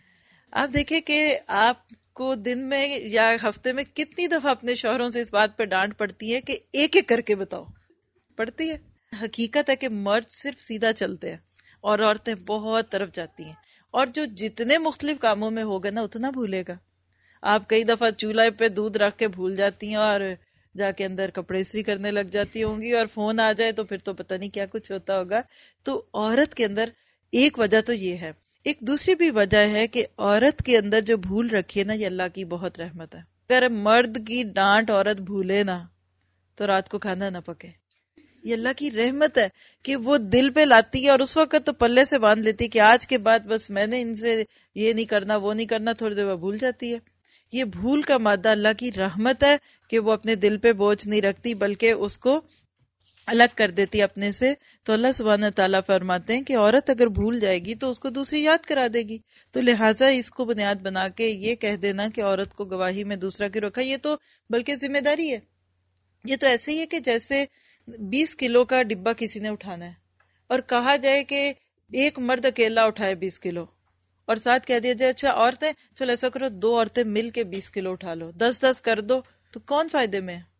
Speaker 3: آپ دیکھیں کہ آپ کو دن میں یا ہفتے میں کتنی دفعہ اپنے شوہروں سے اس بات پہ ڈانٹ پڑتی ہے کہ ایک ایک کر کے بتاؤ. پڑتی ہے. حقیقت ہے کہ مرد صرف سیدھا چلتے ہیں اور عورتیں بہت طرف جاتی ہیں، اور جو جتنے مختلف کاموں میں ہوگا نا اتنا بھولے گا. آپ کئی دفعہ چولہے پہ دودھ رکھ کے بھول جاتی ہیں اور جا کے اندر کپڑے استری کرنے لگ جاتی ہوں گی، اور فون آ جائے تو پھر تو پتہ نہیں کیا کچھ ہوتا ہوگا. تو عورت کے اندر ایک وجہ تو یہ ہے. ایک دوسری بھی وجہ ہے کہ عورت کے اندر جو بھول رکھی ہے نا، یہ اللہ کی بہت رحمت ہے. اگر مرد کی ڈانٹ عورت بھولے نا تو رات کو کھانا نہ پکے. یہ اللہ کی رحمت ہے کہ وہ دل پہ لاتی ہے، اور اس وقت تو پلے سے باندھ لیتی کہ آج کے بعد بس میں نے ان سے یہ نہیں کرنا وہ نہیں کرنا، تھوڑی دیر بعد بھول جاتی ہے. یہ بھول کا مادہ اللہ کی رحمت ہے کہ وہ اپنے دل پہ بوجھ نہیں رکھتی بلکہ اس کو الگ کر دیتی اپنے سے. تو اللہ سبحانہ تعالیٰ فرماتے ہیں کہ عورت اگر بھول جائے گی تو اس کو دوسری یاد کرا دے گی. تو لہٰذا اس کو بنیاد بنا کے یہ کہہ دینا کہ عورت کو گواہی میں دوسرا کیوں رکھا، یہ تو بلکہ ذمہ داری ہے. یہ تو ایسے ہی ہے کہ جیسے بیس کلو کا ڈبہ کسی نے اٹھانا ہے اور کہا جائے کہ ایک مرد اکیلا اٹھائے بیس کلو، اور ساتھ کہہ دیا جائے اچھا عورتیں چلو ایسا کرو دو عورتیں مل کے بیس کلو اٹھا لو، دس دس کر دو، تو کون فائدے میں ہے؟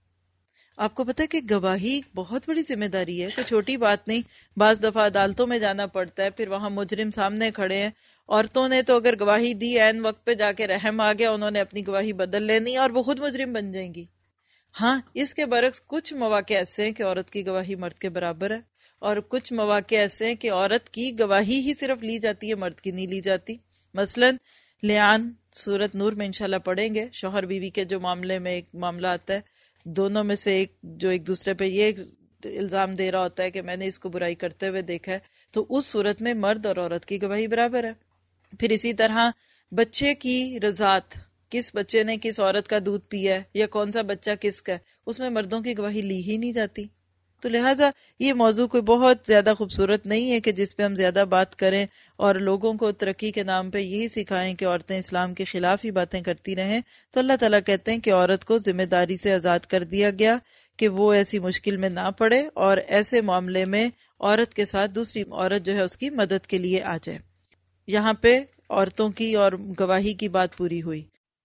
Speaker 3: آپ کو پتہ ہے کہ گواہی بہت بڑی ذمہ داری ہے، کوئی چھوٹی بات نہیں. بعض دفعہ عدالتوں میں جانا پڑتا ہے، پھر وہاں مجرم سامنے کھڑے ہیں. عورتوں نے تو اگر گواہی دی عین وقت پہ جا کے رحم آ گیا، انہوں نے اپنی گواہی بدل لینی اور وہ خود مجرم بن جائیں گی. ہاں اس کے برعکس کچھ مواقع ایسے ہیں کہ عورت کی گواہی مرد کے برابر ہے، اور کچھ مواقع ایسے ہیں کہ عورت کی گواہی ہی صرف لی جاتی ہے، مرد کی نہیں لی جاتی. مثلا لیان سورت نور میں انشاءاللہ پڑھیں گے، شوہر بیوی کے جو معاملے میں ایک معاملہ آتا ہے، دونوں میں سے ایک جو ایک دوسرے پہ یہ الزام دے رہا ہوتا ہے کہ میں نے اس کو برائی کرتے ہوئے دیکھا ہے، تو اس صورت میں مرد اور عورت کی گواہی برابر ہے. پھر اسی طرح بچے کی رضاعت، کس بچے نے کس عورت کا دودھ پیا ہے یا کون سا بچہ کس کا ہے، اس میں مردوں کی گواہی لی ہی نہیں جاتی. تو لہٰذا یہ موضوع کوئی بہت زیادہ خوبصورت نہیں ہے کہ جس پہ ہم زیادہ بات کریں اور لوگوں کو ترقی کے نام پہ یہی سکھائیں کہ عورتیں اسلام کے خلاف ہی باتیں کرتی رہیں. تو اللہ تعالیٰ کہتے ہیں کہ عورت کو ذمہ داری سے آزاد کر دیا گیا کہ وہ ایسی مشکل میں نہ پڑے، اور ایسے معاملے میں عورت کے ساتھ دوسری عورت جو ہے اس کی مدد کے لیے آ جائے. یہاں پہ عورتوں کی اور گواہی کی بات پوری ہوئی.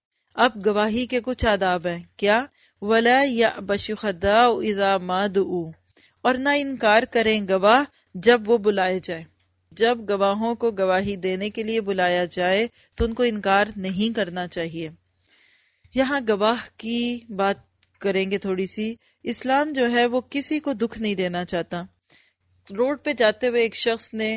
Speaker 3: اب گواہی کے کچھ آداب ہیں. کیا؟ وَلَا يَأْبَ شُهَدَاءُ إِذَا مَا دُعُوا، اور نہ انکار کریں گواہ جب وہ بلائے جائے. جب گواہوں کو گواہی دینے کے لیے بلایا جائے تو ان کو انکار نہیں کرنا چاہیے. یہاں گواہ کی بات کریں گے تھوڑی سی. اسلام جو ہے وہ کسی کو دکھ نہیں دینا چاہتا. روڈ پہ جاتے ہوئے ایک شخص نے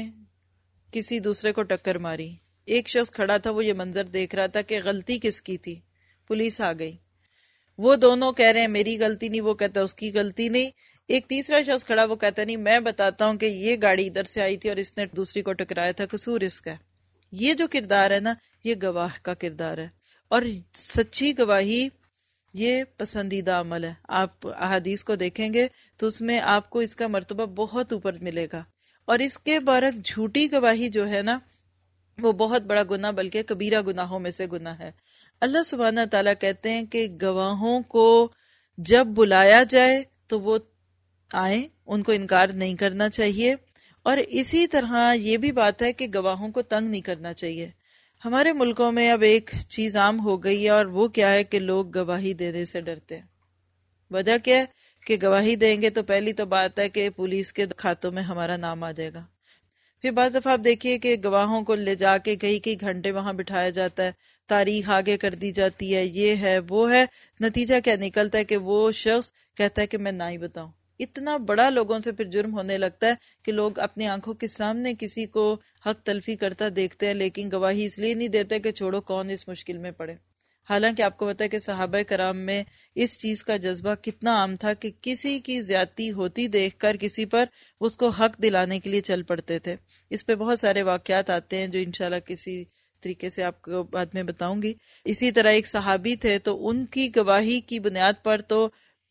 Speaker 3: کسی دوسرے کو ٹکر ماری. ایک شخص کھڑا تھا، وہ یہ منظر دیکھ رہا تھا کہ غلطی کس کی تھی. پولیس آ گئی، وہ دونوں کہہ رہے ہیں میری غلطی نہیں، وہ کہتا ہے اس کی غلطی نہیں. ایک تیسرا شخص کھڑا، وہ کہتا نہیں میں بتاتا ہوں کہ یہ گاڑی ادھر سے آئی تھی اور اس نے دوسری کو ٹکرایا تھا، قصور اس کا. یہ جو کردار ہے نا، یہ گواہ کا کردار ہے. اور سچی گواہی یہ پسندیدہ عمل ہے. آپ احادیث کو دیکھیں گے تو اس میں آپ کو اس کا مرتبہ بہت اوپر ملے گا. اور اس کے برعکس جھوٹی گواہی جو ہے نا، وہ بہت بڑا گناہ بلکہ کبیرہ گناہوں میں سے گناہ ہے. اللہ سبحانہ تعالیٰ کہتے ہیں کہ گواہوں کو جب بلایا جائے تو وہ آئیں، ان کو انکار نہیں کرنا چاہیے. اور اسی طرح یہ بھی بات ہے کہ گواہوں کو تنگ نہیں کرنا چاہیے. ہمارے ملکوں میں اب ایک چیز عام ہو گئی ہے، اور وہ کیا ہے کہ لوگ گواہی دینے سے ڈرتے ہیں. وجہ کیا ہے کہ گواہی دیں گے تو پہلی تو بات ہے کہ پولیس کے کھاتوں میں ہمارا نام آ جائے گا. پھر بعض دفعہ آپ دیکھیے کہ گواہوں کو لے جا کے کئی کئی گھنٹے وہاں بٹھایا جاتا ہے، تاریخ آگے کر دی جاتی ہے، یہ ہے وہ ہے. نتیجہ کیا نکلتا ہے کہ وہ شخص کہتا ہے کہ میں نہ ہی بتاؤں. اتنا بڑا لوگوں سے پھر جرم ہونے لگتا ہے کہ لوگ اپنی آنکھوں کے سامنے کسی کو حق تلفی کرتا دیکھتے ہیں، لیکن گواہی اس لیے نہیں دیتے کہ چھوڑو کون اس مشکل میں پڑے. حالانکہ آپ کو پتا ہے کہ صحابہ کرام میں اس چیز کا جذبہ کتنا عام تھا کہ کسی کی زیادتی ہوتی دیکھ کر کسی پر اس کو حق دلانے کے لیے چل پڑتے تھے. اس پہ بہت سارے واقعات آتے ہیں جو انشاءاللہ کسی طریقے سے آپ کو بعد میں بتاؤں گی. اسی طرح ایک صحابی تھے تو ان کی گواہی کی بنیاد پر تو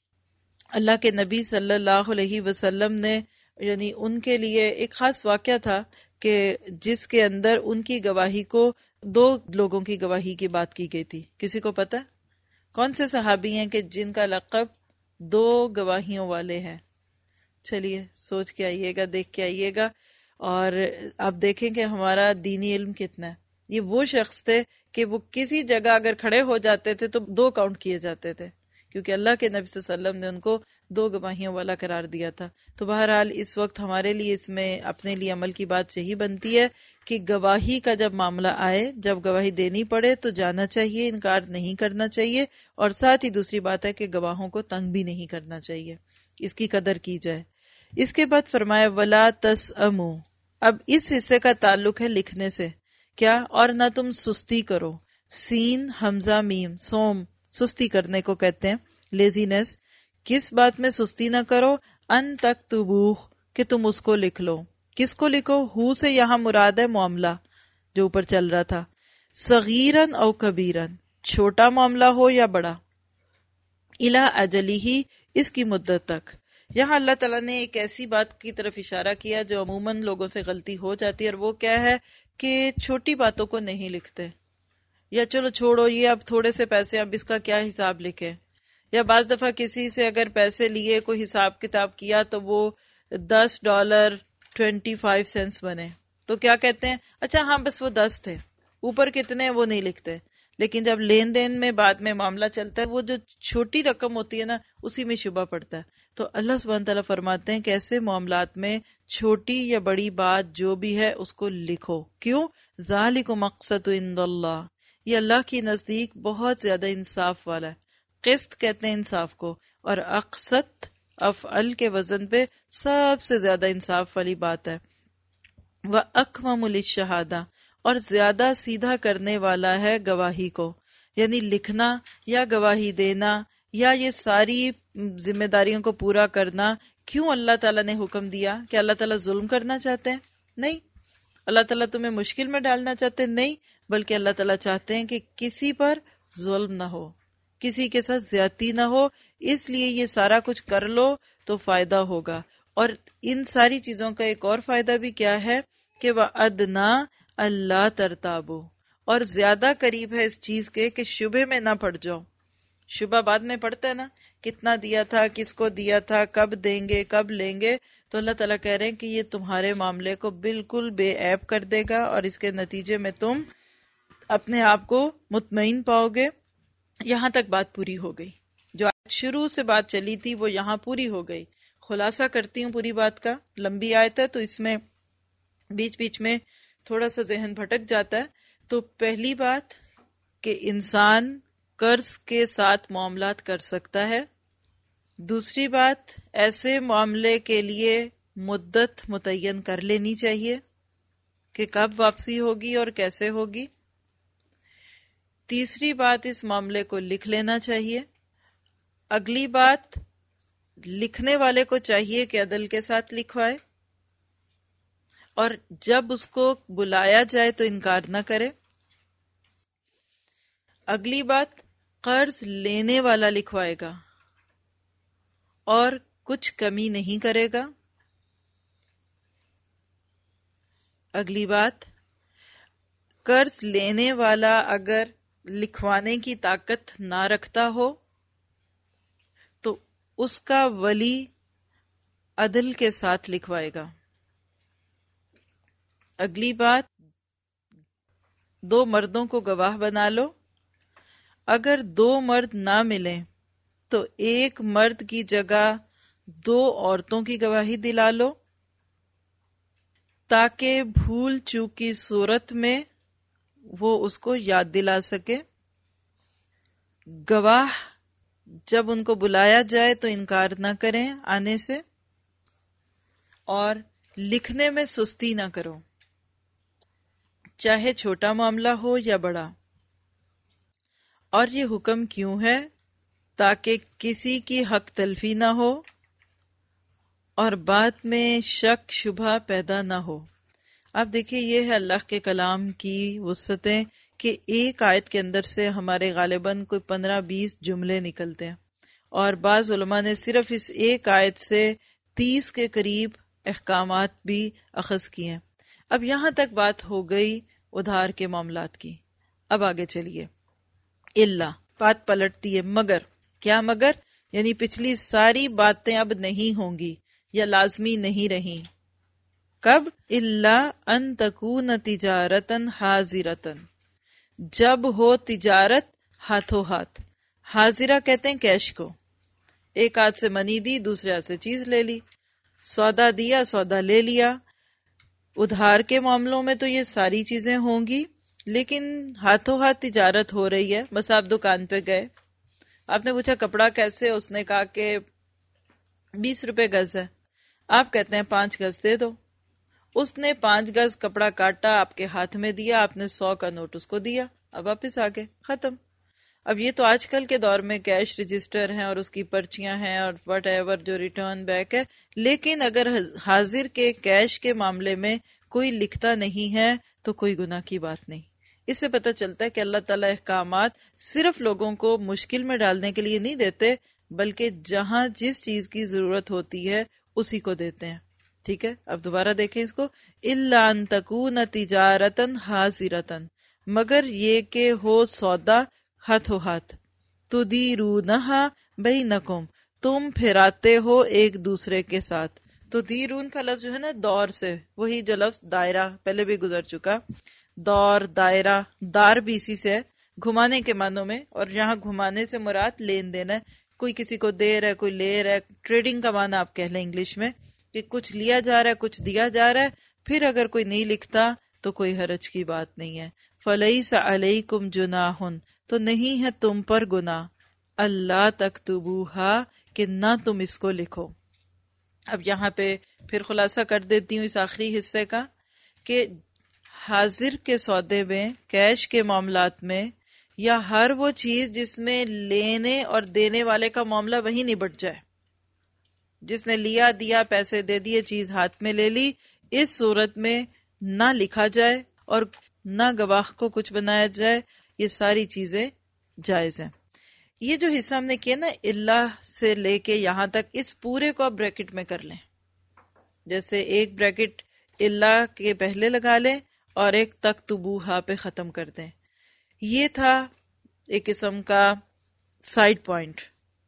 Speaker 3: اللہ کے نبی صلی اللہ علیہ وسلم نے یعنی ان کے لیے ایک خاص واقعہ تھا کہ جس کے اندر ان کی گواہی کو دو لوگوں کی گواہی کی بات کی گئی تھی. کسی کو پتا کون سے صحابی ہیں کہ جن کا لقب دو گواہیوں والے ہیں؟ چلیے سوچ کے آئیے گا، دیکھ کے آئیے گا، اور آپ دیکھیں کہ ہمارا دینی علم کتنا ہے. یہ وہ شخص تھے کہ وہ کسی جگہ اگر کھڑے ہو جاتے تھے تو دو کاؤنٹ کیے جاتے تھے، کیونکہ اللہ کے نبی صلی اللہ علیہ وسلم نے ان کو دو گواہیوں والا قرار دیا تھا. تو بہرحال اس وقت ہمارے لیے اس میں اپنے لیے عمل کی بات یہی بنتی ہے کہ گواہی کا جب معاملہ آئے، جب گواہی دینی پڑے تو جانا چاہیے، انکار نہیں کرنا چاہیے، اور ساتھ ہی دوسری بات ہے کہ گواہوں کو تنگ بھی نہیں کرنا چاہیے، اس کی قدر کی جائے. اس کے بعد فرمایا ولا تسأموا. اب اس حصے کا تعلق ہے لکھنے سے. کیا؟ اور نہ تم سستی کرو. سین حمزہ میم سوم سستی کرنے کو کہتے ہیں، لیزینس. کس بات میں سستی نہ کرو؟ ان تکتبوہ کہ تم اس کو لکھ لو. کس کو لکھو؟ ہو سے یہاں مراد ہے معاملہ جو اوپر چل رہا تھا. صغیرن او کبیرن چھوٹا معاملہ ہو یا بڑا. الی اجلی ہی اس کی مدت تک. یہاں اللہ تعالیٰ نے ایک ایسی بات کی طرف اشارہ کیا جو عموماً لوگوں سے غلطی ہو جاتی ہے، اور وہ کیا ہے کہ چھوٹی باتوں کو نہیں لکھتے، یا چلو چھوڑو یہ اب تھوڑے سے پیسے اب اس کا کیا حساب لکھے. یا بعض دفعہ کسی سے اگر پیسے لیے کوئی حساب کتاب کیا تو وہ دس ڈالر ٹوینٹی فائیو سینٹس بنے تو کیا کہتے ہیں اچھا ہاں بس وہ دس تھے، اوپر کتنے ہیں وہ نہیں لکھتے. لیکن جب لین دین میں بعد میں معاملہ چلتا ہے وہ جو چھوٹی رقم ہوتی ہے نا اسی میں شبہ پڑتا ہے. تو اللہ سبحانہ تعالیٰ فرماتے ہیں کہ ایسے معاملات میں چھوٹی یا بڑی بات جو بھی ہے اس کو لکھو. کیوں؟ ذالکم اقسط عند اللہ، یہ اللہ کی نزدیک بہت زیادہ انصاف والا ہے. قسط کہتے ہیں انصاف کو، اور اقسط افعل کے وزن پہ سب سے زیادہ انصاف والی بات ہے. وَأَكْمَمُ لِلشَّهَادَةِ اور زیادہ سیدھا کرنے والا ہے گواہی کو، یعنی لکھنا یا گواہی دینا یا یہ ساری ذمہ داریوں کو پورا کرنا. کیوں اللہ تعالیٰ نے حکم دیا؟ کہ اللہ تعالیٰ ظلم کرنا چاہتے ہیں؟ نہیں. اللہ تعالیٰ تمہیں مشکل میں ڈالنا چاہتے ہیں؟ نہیں، بلکہ اللہ تعالیٰ چاہتے ہیں کہ کسی پر ظلم نہ ہو، کسی کے ساتھ زیادتی نہ ہو. اس لیے یہ سارا کچھ کر لو تو فائدہ ہوگا. اور ان ساری چیزوں کا ایک اور فائدہ بھی کیا ہے کہ وَأَدْنَا اللہ ترتابو، اور زیادہ قریب ہے اس چیز کے کہ شبہ میں نہ پڑ جاؤ. شبہ بعد میں پڑتا ہے نا، کتنا دیا تھا، کس کو دیا تھا، کب دیں گے، کب لیں گے. تو اللہ تعالیٰ کہہ رہے ہیں کہ یہ تمہارے معاملے کو بالکل بے عیب کر دے گا، اور اس کے نتیجے میں تم اپنے آپ کو مطمئن پاؤ گے. یہاں تک بات پوری ہو گئی. جو آیت شروع سے بات چلی تھی وہ یہاں پوری ہو گئی. خلاصہ کرتی ہوں پوری بات کا. لمبی آیت ہے تو اس میں بیچ بیچ میں تھوڑا سا ذہن بھٹک جاتا ہے. تو پہلی بات کہ انسان قرض کے ساتھ معاملات کر سکتا ہے. دوسری بات ایسے معاملے کے لیے مدت متعین کر لینی چاہیے کہ کب واپسی ہوگی اور کیسے ہوگی. تیسری بات اس معاملے کو لکھ لینا چاہیے. اگلی بات لکھنے والے کو چاہیے کہ عدل کے ساتھ لکھوائے، اور جب اس کو بلایا جائے تو انکار نہ کرے. اگلی بات قرض لینے والا لکھوائے گا اور کچھ کمی نہیں کرے گا. اگلی بات قرض لینے والا اگر لکھوانے کی طاقت نہ رکھتا ہو تو اس کا ولی عدل کے ساتھ لکھوائے گا. اگلی بات دو مردوں کو گواہ بنا لو. اگر دو مرد نہ ملیں تو ایک مرد کی جگہ دو عورتوں کی گواہی دلا لو تاکہ بھول چوک کی صورت میں وہ اس کو یاد دلا سکے. گواہ جب ان کو بلایا جائے تو انکار نہ کریں آنے سے، اور لکھنے میں سستی نہ کرو چاہے چھوٹا معاملہ ہو یا بڑا. اور یہ حکم کیوں ہے؟ تاکہ کسی کی حق تلفی نہ ہو اور بعد میں شک شبہ پیدا نہ ہو۔ اب دیکھیے یہ ہے اللہ کے کلام کی وسعتیں کہ ایک آیت کے اندر سے ہمارے غالباً کوئی پندرہ بیس جملے نکلتے ہیں، اور بعض علماء نے صرف اس ایک آیت سے تیس کے قریب احکامات بھی اخذ کیے ہیں۔ اب یہاں تک بات ہو گئی ادھار کے معاملات کی۔ اب آگے چلیے، اللہ بات پلٹتی ہے، مگر کیا؟ مگر یعنی پچھلی ساری باتیں اب نہیں ہوں گی یا لازمی نہیں رہیں۔ کب؟ اللہ ان تکون تجارتن حاضرتن، جب ہو تجارت ہاتھوں ہاتھ۔ حاضرہ کہتے ہیں کیش کو، ایک ہاتھ سے منی دی، دوسرے ہاتھ سے چیز لے لی، سودا دیا، سودا لے لیا۔ ادھار کے معاملوں میں تو یہ ساری چیزیں ہوں گی، لیکن ہاتھوں ہاتھ تجارت ہو رہی ہے۔ بس آپ دکان پہ گئے، آپ نے پوچھا کپڑا کیسے، اس نے کہا کہ بیس روپے گز ہے، آپ کہتے ہیں پانچ گز دے دو۔ اس نے پانچ گز کپڑا کاٹا، آپ کے ہاتھ میں دیا، آپ نے سو کا نوٹ اس کو دیا، اب واپس آگے، ختم۔ اب یہ تو آج کل کے دور میں کیش رجسٹر ہیں اور اس کی پرچیاں ہیں اور وٹ ایور جو ریٹرن بیک ہے، لیکن اگر حاضر کے کیش کے معاملے میں کوئی لکھتا نہیں ہے تو کوئی گناہ کی بات نہیں۔ اس سے پتہ چلتا ہے کہ اللہ تعالیٰ احکامات صرف لوگوں کو مشکل میں ڈالنے کے لیے نہیں دیتے، بلکہ جہاں جس چیز کی ضرورت ہوتی ہے اسی کو دیتے ہیں۔ ٹھیک ہے، اب دوبارہ دیکھیں اس کو، الا ان تکون تجارتن حاضرتن، مگر یہ کہ ہو سودا ہاتھوں ہاتھ، تدیرونہا بینکم، تم پھراتے ہو ایک دوسرے کے ساتھ۔ تو دیرون کا لفظ جو ہے نا دور سے، وہی جو لفظ دائرہ پہلے بھی گزر چکا، دور، دائرہ، دار بھی اسی سے ہے، گھمانے کے معنوں میں، اور یہاں گھمانے سے مراد لین دین ہے، کوئی کسی کو دے رہا ہے، کوئی لے رہا ہے، ٹریڈنگ کا معنی آپ کہہ لیں انگلش میں، کہ کچھ لیا جا رہا ہے، کچھ دیا جا رہا ہے۔ پھر اگر کوئی نہیں لکھتا تو کوئی حرج کی بات نہیں ہے۔ فَلَيْسَ عَلَيْكُمْ جُنَاحٌ، تو نہیں ہے تم پر گناہ، اللہ تکتبوها، کہ نہ تم اس کو لکھو۔ اب یہاں پہ پھر خلاصہ کر دیتی ہوں اس آخری حصے کا، کہ حاضر کے سودے میں، کیش کے معاملات میں، یا ہر وہ چیز جس میں لینے اور دینے والے کا معاملہ وہی نبٹ جائے، جس نے لیا دیا، پیسے دے دیے، چیز ہاتھ میں لے لی، اس صورت میں نہ لکھا جائے اور نہ گواہ کو کچھ بنایا جائے، یہ ساری چیزیں جائز ہیں۔ یہ جو حصہ ہم نے کیا نا اللہ سے لے کے یہاں تک، اس پورے کو آپ بریکٹ میں کر لیں، جیسے ایک بریکٹ اللہ کے پہلے لگا لیں اور ایک تکتبوہا پہ ختم کر دیں۔ یہ تھا ایک قسم کا سائیڈ پوائنٹ۔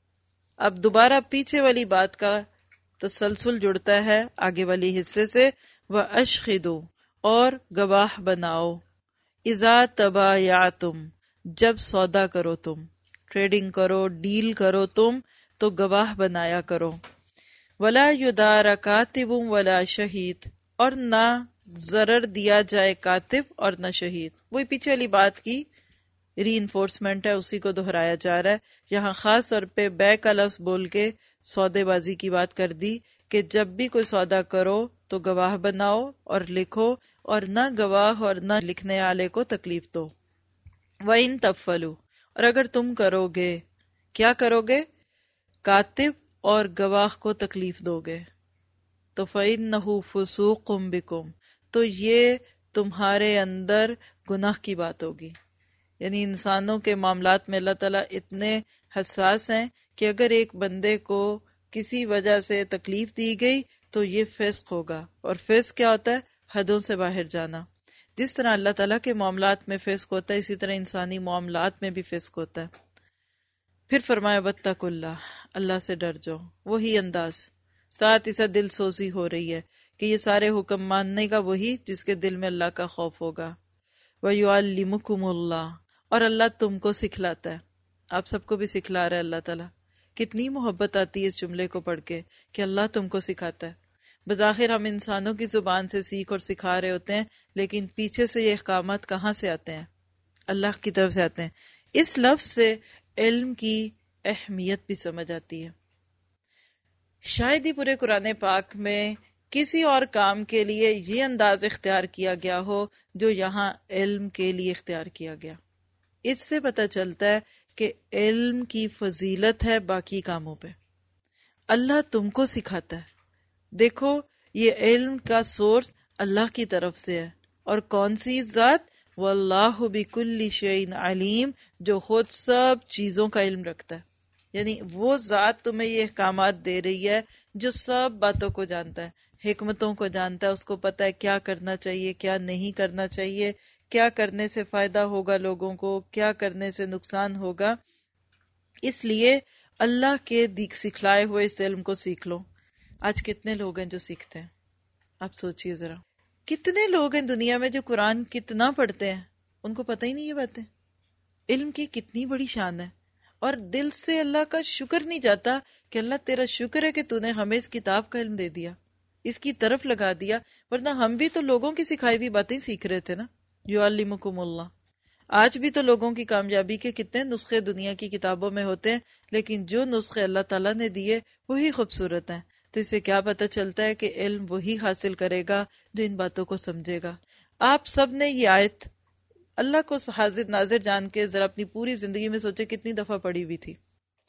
Speaker 3: اب دوبارہ پیچھے والی بات کا تسلسل جڑتا ہے آگے والی حصے سے، وَأَشْهِدُوا، اور گواہ بناؤ، اذا تبایعتم، جب سودا کرو، تم ٹریڈنگ کرو، ڈیل کرو تم، تو گواہ بنایا کرو۔ ولا یدار کاتب ولا شہید، اور نہ ضرر دیا جائے کاتب اور نہ شہید۔ وہی پیچھے والی بات کی ری انفورسمنٹ ہے، اسی کو دہرایا جا رہا ہے۔ یہاں خاص طور پہ بے کا لفظ بول کے سودے بازی کی بات کر دی کہ جب بھی کوئی سودا کرو تو گواہ بناؤ اور لکھو، اور نہ گواہ اور نہ لکھنے والے کو تکلیف دو۔ وَإِن تَفْعَلُوا، اور اگر تم کرو گے، کیا کرو گے؟ کاتب اور گواہ کو تکلیف دو گے، تو فَإِنَّهُ فُسُوقٌ بِكُمْ، تو یہ تمہارے اندر گناہ کی بات ہوگی۔ یعنی انسانوں کے معاملات میں اللہ تعالیٰ اتنے حساس ہیں کہ اگر ایک بندے کو کسی وجہ سے تکلیف دی گئی تو یہ فسق ہوگا، اور فسق کیا ہوتا ہے؟ حدوں سے باہر جانا۔ جس طرح اللہ تعالیٰ کے معاملات میں فسق ہوتا ہے، اسی طرح انسانی معاملات میں بھی فسق ہوتا ہے۔ پھر فرمایا واتقوا اللہ، اللہ سے ڈر جاؤ۔ وہی انداز، ساتھ اسے دل سوزی ہو رہی ہے کہ یہ سارے حکم ماننے کا وہی جس کے دل میں اللہ کا خوف ہوگا۔ وَيُعَلِّمُكُمُ اللَّهُ، اور اللہ تم کو سکھلاتا ہے، آپ سب کو بھی سکھلا رہا ہے اللہ تعالیٰ۔ کتنی محبت آتی ہے اس جملے کو پڑھ کے کہ اللہ تم کو سکھاتا ہے۔ بظاہر ہم انسانوں کی زبان سے سیکھ اور سکھا رہے ہوتے ہیں، لیکن پیچھے سے یہ احکامات کہاں سے آتے ہیں؟ اللہ کی طرف سے آتے ہیں۔ اس لفظ سے علم کی اہمیت بھی سمجھ آتی ہے۔ شاید ہی پورے قرآن پاک میں کسی اور کام کے لیے یہ انداز اختیار کیا گیا ہو جو یہاں علم کے لیے اختیار کیا گیا۔ اس سے پتہ چلتا ہے کہ علم کی فضیلت ہے باقی کاموں پہ. اللہ تم کو سکھاتا ہے. دیکھو یہ علم کا سورس اللہ کی طرف سے ہے. اور کون سی ذات؟ واللہ بکل شیء علیم، جو خود سب چیزوں کا علم رکھتا ہے. یعنی وہ ذات تمہیں یہ احکامات دے رہی ہے جو سب باتوں کو جانتا ہے، حکمتوں کو جانتا ہے، اس کو پتہ ہے کیا کرنا چاہیے کیا نہیں کرنا چاہیے، کیا کرنے سے فائدہ ہوگا لوگوں کو، کیا کرنے سے نقصان ہوگا. اس لیے اللہ کے دیکھ سکھلائے ہوئے اس علم کو سیکھ لو. آج کتنے لوگ ہیں جو سیکھتے ہیں؟ آپ سوچئے ذرا، کتنے لوگ ہیں دنیا میں جو قرآن کتنا پڑھتے ہیں، ان کو پتہ ہی نہیں یہ باتیں. علم کی کتنی بڑی شان ہے، اور دل سے اللہ کا شکر نہیں جاتا کہ اللہ تیرا شکر ہے کہ تو نے ہمیں اس کتاب کا علم دے دیا، اس کی طرف لگا دیا. ورنہ ہم بھی تو لوگوں کی سکھائی ہوئی باتیں سیکھ رہے تھے نا. یعلمکم اللہ. آج بھی تو لوگوں کی کامیابی کے کتنے نسخے دنیا کی کتابوں میں ہوتے ہیں، لیکن جو نسخے اللہ تعالیٰ نے دیے وہی خوبصورت ہیں. تو اسے کیا پتہ چلتا ہے کہ علم وہی حاصل کرے گا جو ان باتوں کو سمجھے گا. آپ سب نے یہ آیت اللہ کو حاضر ناظر جان کے ذرا اپنی پوری زندگی میں سوچے کتنی دفعہ پڑھی ہوئی تھی.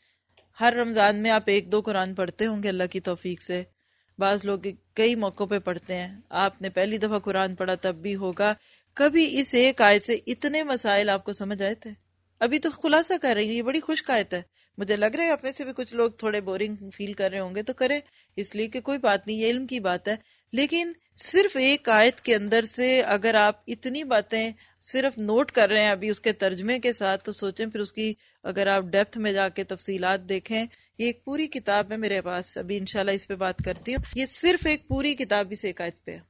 Speaker 3: ہر رمضان میں آپ ایک دو قرآن پڑھتے ہوں گے اللہ کی توفیق سے. بعض لوگ کئی موقعوں پہ پڑھتے ہیں. آپ نے پہلی دفعہ قرآن پڑھا تب بھی ہوگا. کبھی اس ایک آیت سے اتنے مسائل آپ کو سمجھ آئے تھے؟ ابھی تو خلاصہ کر رہی ہوں، یہ بڑی خوش آیت ہے. مجھے لگ رہا ہے آپ میں سے بھی کچھ لوگ تھوڑے بورنگ فیل کر رہے ہوں گے، تو کریں، اس لیے کہ کوئی بات نہیں، یہ علم کی بات ہے. لیکن صرف ایک آیت کے اندر سے اگر آپ اتنی باتیں صرف نوٹ کر رہے ہیں ابھی اس کے ترجمے کے ساتھ، تو سوچیں پھر اس کی اگر آپ ڈیپتھ میں جا کے تفصیلات دیکھیں. یہ ایک پوری کتاب ہے میرے پاس، ابھی انشاءاللہ اس پہ بات کرتی ہوں. یہ صرف ایک پوری کتاب اس ایک آیت پہ ہے.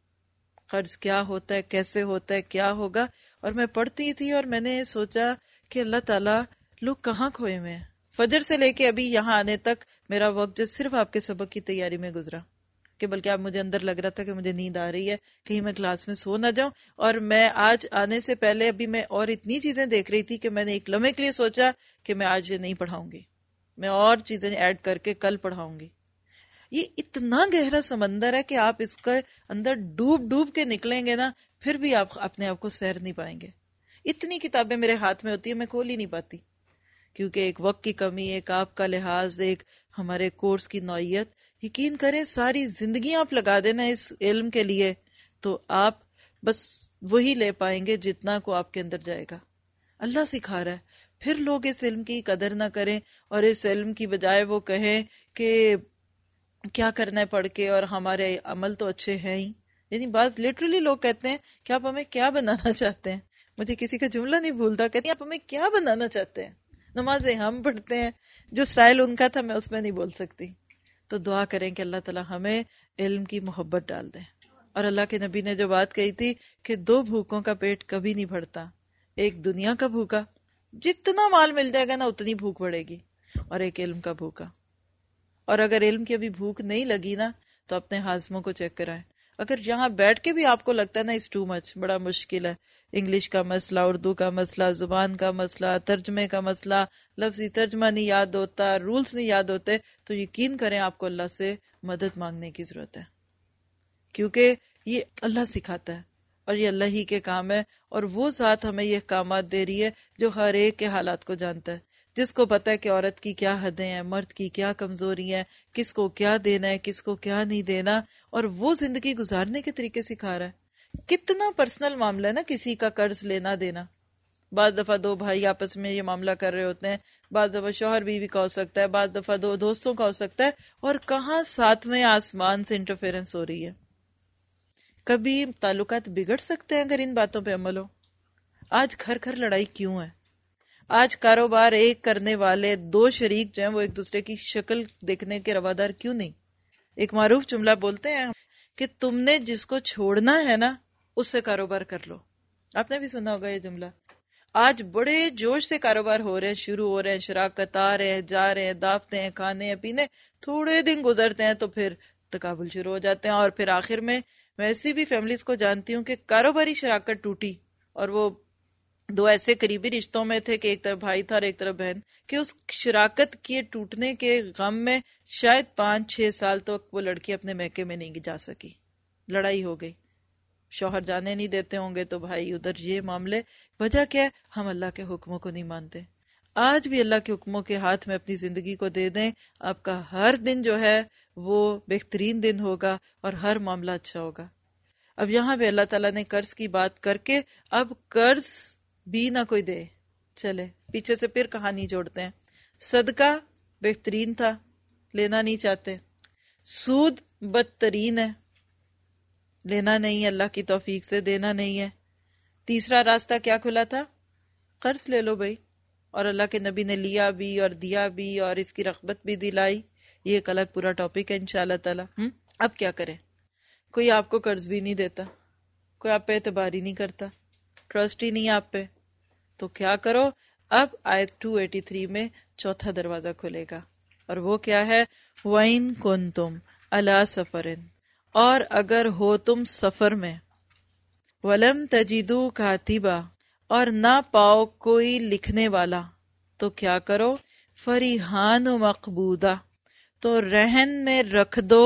Speaker 3: قرض کیا ہوتا ہے، کیسے ہوتا ہے، کیا ہوگا. اور میں پڑھتی تھی اور میں نے سوچا کہ اللہ تعالیٰ لوگ کہاں کھوئے ہوئے ہیں. فجر سے لے کے ابھی یہاں آنے تک میرا وقت جو صرف آپ کے سبق کی تیاری میں گزرا، کہ بلکہ اب مجھے اندر لگ رہا تھا کہ مجھے نیند آ رہی ہے، کہیں میں کلاس میں سو نہ جاؤں. اور میں آج آنے سے پہلے ابھی میں اور اتنی چیزیں دیکھ رہی تھی کہ میں نے ایک لمحے کے لیے سوچا کہ میں آج یہ نہیں پڑھاؤں گی، میں اور چیزیں ایڈ کر کے کل پڑھاؤں گی. یہ اتنا گہرا سمندر ہے کہ آپ اس کے اندر ڈوب ڈوب کے نکلیں گے نا، پھر بھی آپ اپنے آپ کو سیر نہیں پائیں گے. اتنی کتابیں میرے ہاتھ میں ہوتی ہیں، میں کھول ہی نہیں پاتی، کیونکہ ایک وقت کی کمی، ایک آپ کا لحاظ، ایک ہمارے کورس کی نوعیت. یقین کریں ساری زندگی آپ لگا دینا اس علم کے لیے تو آپ بس وہی لے پائیں گے جتنا کو آپ کے اندر جائے گا. اللہ سکھا رہا ہے. پھر لوگ اس علم کی قدر نہ کریں اور اس علم کی بجائے وہ کہیں کہ کیا کرنا ہے پڑھ کے، اور ہمارے عمل تو اچھے ہیں ہی. یعنی بعض لٹرلی لوگ کہتے ہیں کہ آپ ہمیں کیا بنانا چاہتے ہیں. مجھے کسی کا جملہ نہیں بھولتا، کہتے ہیں آپ ہمیں کیا بنانا چاہتے ہیں. نمازیں ہم پڑھتے ہیں، جو سٹائل ان کا تھا میں اس میں نہیں بول سکتی. تو دعا کریں کہ اللہ تعالی ہمیں علم کی محبت ڈال دیں. اور اللہ کے نبی نے جو بات کہی تھی کہ دو بھوکوں کا پیٹ کبھی نہیں بھرتا، ایک دنیا کا بھوکا، جتنا مال مل جائے گا نا اتنی بھوک بڑھے گی، اور ایک علم کا بھوکا. اور اگر علم کی ابھی بھوک نہیں لگی نا تو اپنے ہاضموں کو چیک کرائیں. اگر یہاں بیٹھ کے بھی آپ کو لگتا ہے نا اس ٹو مچ، بڑا مشکل ہے، انگلش کا مسئلہ، اردو کا مسئلہ، زبان کا مسئلہ، ترجمے کا مسئلہ، لفظی ترجمہ نہیں یاد ہوتا، رولز نہیں یاد ہوتے، تو یقین کریں آپ کو اللہ سے مدد مانگنے کی ضرورت ہے. کیونکہ یہ اللہ سکھاتا ہے اور یہ اللہ ہی کے کام ہے. اور وہ ذات ہمیں یہ احکامات دے رہی ہے جو ہر ایک کے حالات کو جانتا ہے، جس کو پتا ہے کہ عورت کی کیا حدیں ہیں، مرد کی کیا کمزوری ہیں، کس کو کیا دینا ہے، کس کو کیا نہیں دینا، اور وہ زندگی گزارنے کے طریقے سکھا رہا ہے. کتنا پرسنل معاملہ ہے نا کسی کا قرض لینا دینا. بعض دفعہ دو بھائی آپس میں یہ معاملہ کر رہے ہوتے ہیں، بعض دفعہ شوہر بیوی کا ہو سکتا ہے، بعض دفعہ دو دوستوں کا ہو سکتا ہے، اور کہاں ساتویں آسمان سے انٹرفیرنس ہو رہی ہے. کبھی تعلقات بگڑ سکتے ہیں اگر ان باتوں پہ عمل ہو. آج گھر گھر لڑائی کیوں ہے؟ آج کاروبار ایک کرنے والے دو شریک جو ہیں وہ ایک دوسرے کی شکل دیکھنے کے روادار کیوں نہیں؟ ایک معروف جملہ بولتے ہیں کہ تم نے جس کو چھوڑنا ہے نا اس سے کاروبار کر لو. آپ نے بھی سنا ہوگا یہ جملہ. آج بڑے جوش سے کاروبار ہو رہے ہیں، شروع ہو رہے ہیں، شراکت آ رہے ہیں، جا رہے ہیں، دعوتیں ہیں، کھانے ہیں، پینے. تھوڑے دن گزرتے ہیں تو پھر تقابل شروع ہو جاتے ہیں، اور پھر آخر میں میں ایسی بھی فیملیز کو جانتی ہوں کہ کاروباری شراکت ٹوٹی، اور وہ دو ایسے قریبی رشتوں میں تھے کہ ایک طرف بھائی تھا اور ایک طرف بہن، کہ اس شراکت کے ٹوٹنے کے غم میں شاید پانچ چھ سال تک وہ لڑکی اپنے میکے میں نہیں جا سکی. لڑائی ہو گئی. شوہر جانے نہیں دیتے ہوں گے تو بھائی ادھر یہ معاملے. وجہ کیا ہے؟ ہم اللہ کے حکموں کو نہیں مانتے. آج بھی اللہ کے حکموں کے ہاتھ میں اپنی زندگی کو دے دیں, آپ کا ہر دن جو ہے وہ بہترین دن ہوگا اور ہر معاملہ اچھا ہوگا. اب یہاں پہ اللہ تعالیٰ نے قرض کی بات کر کے اب قرض بھی نہ کوئی دے, چلے پیچھے سے پھر کہانی جوڑتے ہیں. صدقہ بہترین تھا, لینا نہیں چاہتے. سود بدترین ہے, لینا نہیں, اللہ کی توفیق سے دینا نہیں ہے. تیسرا راستہ کیا کھلا تھا؟ قرض لے لو بھائی, اور اللہ کے نبی نے لیا بھی اور دیا بھی اور اس کی رغبت بھی دلائی. یہ ایک الگ پورا ٹاپک ہے انشاءاللہ تعالی. اب کیا کریں؟ کوئی آپ کو قرض بھی نہیں دیتا, کوئی آپ پہ اعتبار ہی نہیں کرتا, ٹرسٹ ہی نہیں آپ پہ, تو کیا کرو؟ اب آیت دو سو تراسی میں چوتھا دروازہ کھلے گا, اور وہ کیا ہے؟ وَإِن كُنتُمْ عَلَى سَفَرٍ, اور اگر ہو تم سفر میں, وَلَمْ تَجِدُوا كَاتِبًا, اور نہ پاؤ کوئی لکھنے والا, تو کیا کرو؟ فریحان مقبوضہ, تو رہن میں رکھ دو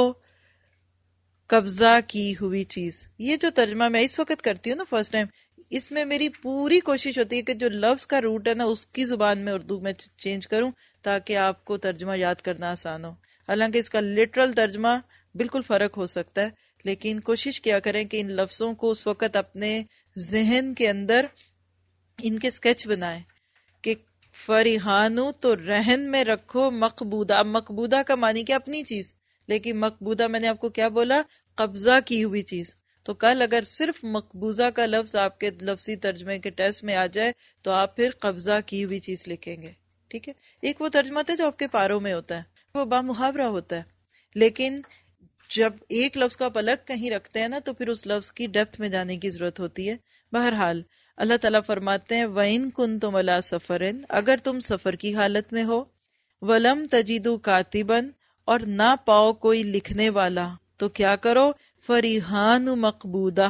Speaker 3: قبضہ کی ہوئی چیز. یہ جو ترجمہ میں اس وقت کرتی ہوں نا فرسٹ ٹائم, اس میں میری پوری کوشش ہوتی ہے کہ جو لفظ کا روٹ ہے نا اس کی زبان میں اردو میں چینج کروں تاکہ آپ کو ترجمہ یاد کرنا آسان ہو. حالانکہ اس کا لٹرل ترجمہ بالکل فرق ہو سکتا ہے, لیکن کوشش کیا کریں کہ ان لفظوں کو اس وقت اپنے ذہن کے اندر ان کے سکیچ بنائیں کہ فریحانو تو رہن میں رکھو مقبوضہ. اب مقبوضہ کا معنی کیا؟ اپنی چیز, لیکن مقبوضہ میں نے آپ کو کیا بولا؟ قبضہ کی ہوئی چیز. تو کل اگر صرف مقبوضہ کا لفظ آپ کے لفظی ترجمے کے ٹیسٹ میں آ جائے تو آپ پھر قبضہ کی ہوئی چیز لکھیں گے. ٹھیک ہے, ایک وہ ترجمہ تھا جو آپ کے پاروں میں ہوتا ہے, وہ بامحاورہ ہوتا ہے, لیکن جب ایک لفظ کو آپ الگ کہیں رکھتے ہیں نا تو پھر اس لفظ کی ڈیپتھ میں جانے کی ضرورت ہوتی ہے. بہرحال اللہ تعالیٰ فرماتے ہیں وَإِن كُنتُمْ عَلَى سَفَرٍ, اگر تم سفر کی حالت میں ہو, وَلَمْ تَجِدُوا كَاتِبًا, اور نہ پاؤ کوئی لکھنے والا, تو کیا کرو؟ فریحان مقبوضہ,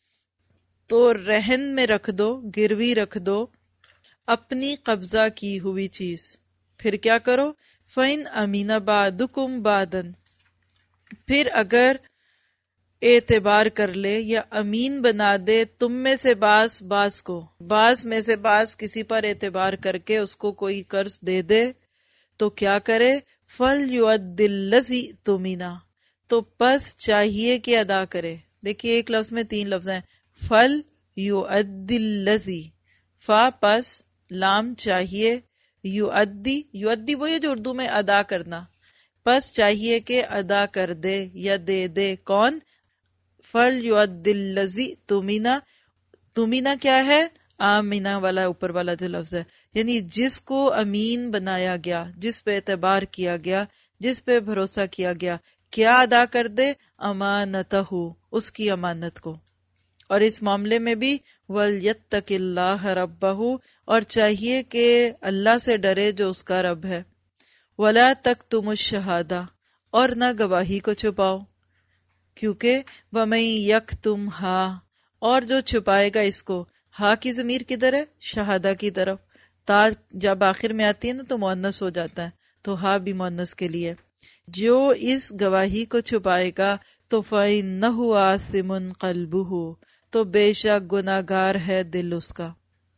Speaker 3: تو رہن میں رکھ دو, گروی رکھ دو اپنی قبضہ کی ہوئی چیز. پھر کیا کرو؟ فَإِنْ أَمِنَ بَعْضُكُمْ بَعْضًا, پھر اگر اعتبار کر لے یا امین بنا دے تم میں سے باز باز کو, باز میں سے باز کسی پر اعتبار کر کے اس کو کوئی قرض دے دے, تو کیا کرے؟ فَلْيُؤَدِّ الَّذِي اؤْتُمِنَ, تو پس چاہیے کہ ادا کرے. دیکھیے ایک لفظ میں تین لفظ ہیں, فَلْيُؤَدِّ الَّذِي, فا پس, لام چاہیے, یؤدی, یؤدی وہ ہے جو اردو میں ادا کرنا, پس چاہیے کہ ادا کر دے یا دے دے. کون؟ فَلْيُؤَدِّ الَّذِي اؤْتُمِنَ, تُمِنَ کیا ہے؟ آمینہ والا اوپر والا جو لفظ ہے, یعنی جس کو امین بنایا گیا, جس پہ اعتبار کیا گیا, جس پہ بھروسہ کیا گیا, کیا ادا کر دے؟ امانتہ, اس کی امانت کو. اور اس معاملے میں بھی وَلْيَتَّقِ اللَّهَ رَبَّهُ, اور چاہیے کہ اللہ سے ڈرے جو اس کا رب ہے. وَلَا تَكْتُمُ الشَّهَادَةَ, اور نہ گواہی کو چھپاؤ, کیونکہ وَمَن يَكْتُمْهَا, اور جو چھپائے گا اس کو. ہا کی ضمیر کدھر ہے؟ شہادہ کی طرف. تا جب آخر میں آتی ہے نا تو مؤنث ہو جاتا ہے, تو ہا بھی مؤنث کے لیے. جو اس گواہی کو چھپائے گا تو فَإِنَّهُ آثِمٌ قَلْبُهُ, تو بے شک گناہگار ہے دل اس کا.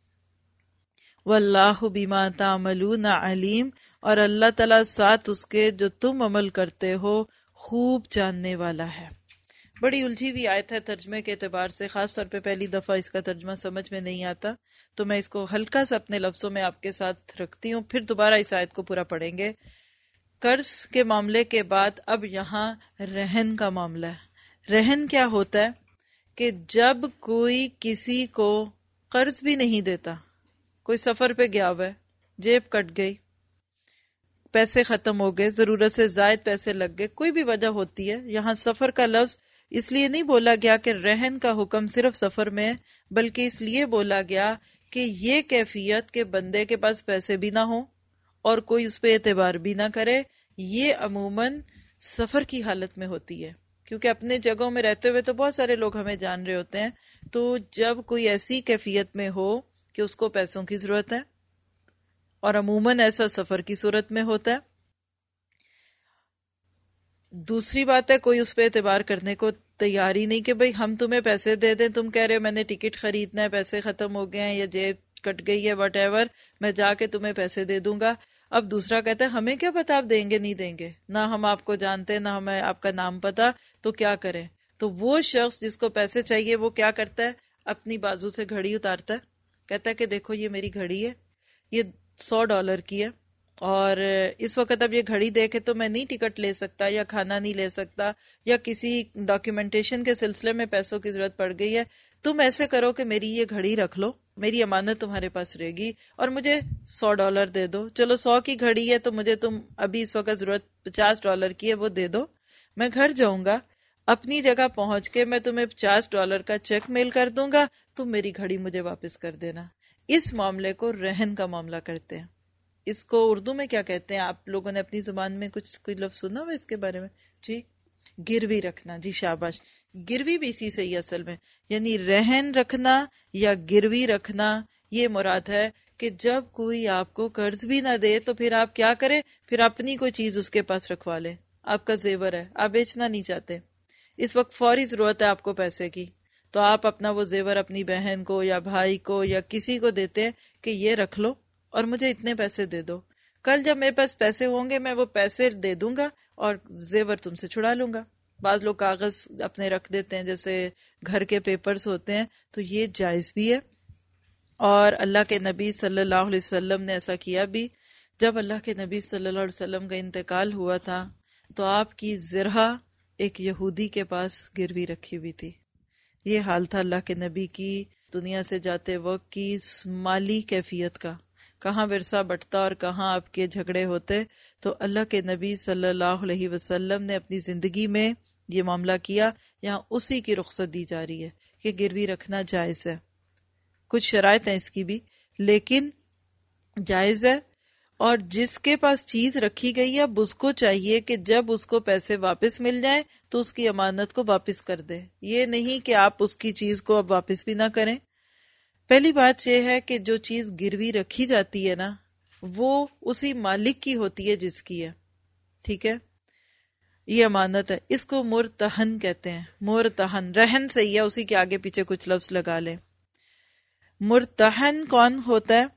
Speaker 3: وَاللَّهُ بِمَا تَعْمَلُونَ عَلِيمٌ, اور اللہ تعالیٰ ساتھ اس کے جو تم عمل کرتے ہو خوب جاننے والا ہے. بڑی الجھی ہوئی آیت ہے ترجمے کے اعتبار سے, خاص طور پہ پہلی دفعہ اس کا ترجمہ سمجھ میں نہیں آتا, تو میں اس کو ہلکا سا اپنے لفظوں میں آپ کے ساتھ رکھتی ہوں, پھر دوبارہ اس آیت کو پورا پڑھیں گے. قرض کے معاملے کے بعد اب یہاں رہن کا معاملہ ہے. رہن کیا ہوتا ہے کہ جب کوئی کسی کو قرض بھی نہیں دیتا, کوئی سفر پہ گیا ہوا ہے, جیب کٹ گئی, پیسے ختم ہو گئے, ضرورت سے زائد پیسے لگ گئے, کوئی بھی وجہ ہوتی ہے. یہاں سفر کا لفظ اس لیے نہیں بولا گیا کہ رہن کا حکم صرف سفر میں ہے, بلکہ اس لیے بولا گیا کہ یہ کیفیت کہ بندے کے پاس پیسے بھی نہ ہوں اور کوئی اس پہ اعتبار بھی نہ کرے, یہ عموماً سفر کی حالت میں ہوتی ہے. کیونکہ اپنے جگہوں میں رہتے ہوئے تو بہت سارے لوگ ہمیں جان رہے ہوتے ہیں, تو جب کوئی ایسی کیفیت میں ہو کہ اس کو پیسوں کی ضرورت ہے, اور عموماً ایسا سفر کی صورت میں ہوتا ہے, دوسری بات ہے کوئی اس پہ اعتبار کرنے کو تیار ہی نہیں کہ بھئی ہم تمہیں پیسے دے دیں، تم کہہ رہے ہو میں نے ٹکٹ خریدنا ہے، پیسے ختم ہو گئے ہیں یا جیب کٹ گئی ہے وٹ ایور، میں جا کے تمہیں پیسے دے دوں گا. اب دوسرا کہتا ہے ہمیں کیا پتا آپ دیں گے نہیں دیں گے، نہ ہم آپ کو جانتے نہ ہمیں آپ کا نام پتا، تو کیا کریں؟ تو وہ شخص جس کو پیسے چاہیے وہ کیا کرتا ہے؟ اپنی بازو سے گھڑی اتارتا ہے، کہتا ہے کہ دیکھو یہ میری گھڑی ہے، یہ سو ڈالر کی ہے، اور اس وقت اب یہ گھڑی دیکھے تو میں نہیں ٹکٹ لے سکتا یا کھانا نہیں لے سکتا یا کسی ڈاکیومنٹیشن کے سلسلے میں پیسوں کی ضرورت پڑ گئی ہے. تم ایسے کرو کہ میری یہ گھڑی رکھ لو، میری امانت تمہارے پاس رہے گی اور مجھے سو ڈالر دے دو. چلو سو کی گھڑی ہے تو مجھے تم ابھی اس وقت ضرورت پچاس ڈالر کی ہے وہ دے دو، میں گھر جاؤں گا، اپنی جگہ پہنچ کے میں تمہیں پچاس ڈالر کا چیک میل کر دوں گا، تم میری گھڑی مجھے واپس کر دینا. اس معاملے کو رہن کا معاملہ کرتے ہیں. اس کو اردو میں کیا کہتے ہیں؟ آپ لوگوں نے اپنی زبان میں کچھ کوئی لفظ سنا ہوا اس کے بارے میں؟ جی گروی رکھنا. جی شاباش. گروی بھی اسی سے ہی اصل میں، یعنی رہن رکھنا یا گروی رکھنا، یہ مراد ہے کہ جب کوئی آپ کو قرض بھی نہ دے تو پھر آپ کیا کریں؟ پھر اپنی کوئی چیز اس کے پاس رکھوا لیں. آپ کا زیور ہے، آپ بیچنا نہیں چاہتے، اس وقت فوری ضرورت ہے آپ کو پیسے کی، تو آپ اپنا وہ زیور اپنی بہن کو یا بھائی کو یا کسی کو دیتے ہیں کہ یہ رکھ لو اور مجھے اتنے پیسے دے دو، کل جب میرے پاس پیسے ہوں گے میں وہ پیسے دے دوں گا اور زیور تم سے چھڑا لوں گا. بعض لوگ کاغذ اپنے رکھ دیتے ہیں جیسے گھر کے پیپرز ہوتے ہیں، تو یہ جائز بھی ہے. اور اللہ کے نبی صلی اللہ علیہ وسلم نے ایسا کیا بھی. جب اللہ کے نبی صلی اللہ علیہ وسلم کا انتقال ہوا تھا تو آپ کی زرہ ایک یہودی کے پاس گروی رکھی ہوئی تھی. یہ حال تھا اللہ کے نبی کی دنیا سے جاتے وقت کی مالی کیفیت کا، کہاں ورثہ بٹتا اور کہاں آپ کے جھگڑے ہوتے. تو اللہ کے نبی صلی اللہ علیہ وسلم نے اپنی زندگی میں یہ معاملہ کیا. یہاں اسی کی رخصت دی جا رہی ہے کہ گروی رکھنا جائز ہے. کچھ شرائط ہیں اس کی بھی، لیکن جائز ہے. اور جس کے پاس چیز رکھی گئی ہے اب اس کو چاہیے کہ جب اس کو پیسے واپس مل جائیں تو اس کی امانت کو واپس کر دے. یہ نہیں کہ آپ اس کی چیز کو اب واپس بھی نہ کریں. پہلی بات یہ ہے کہ جو چیز گروی رکھی جاتی ہے نا وہ اسی مالک کی ہوتی ہے جس کی ہے، ٹھیک ہے، یہ امانت ہے. اس کو مرتہن کہتے ہیں. مرتہن رہن سے ہی ہے، اسی کے آگے پیچھے کچھ لفظ لگا لیں. مرتہن کون ہوتا ہے؟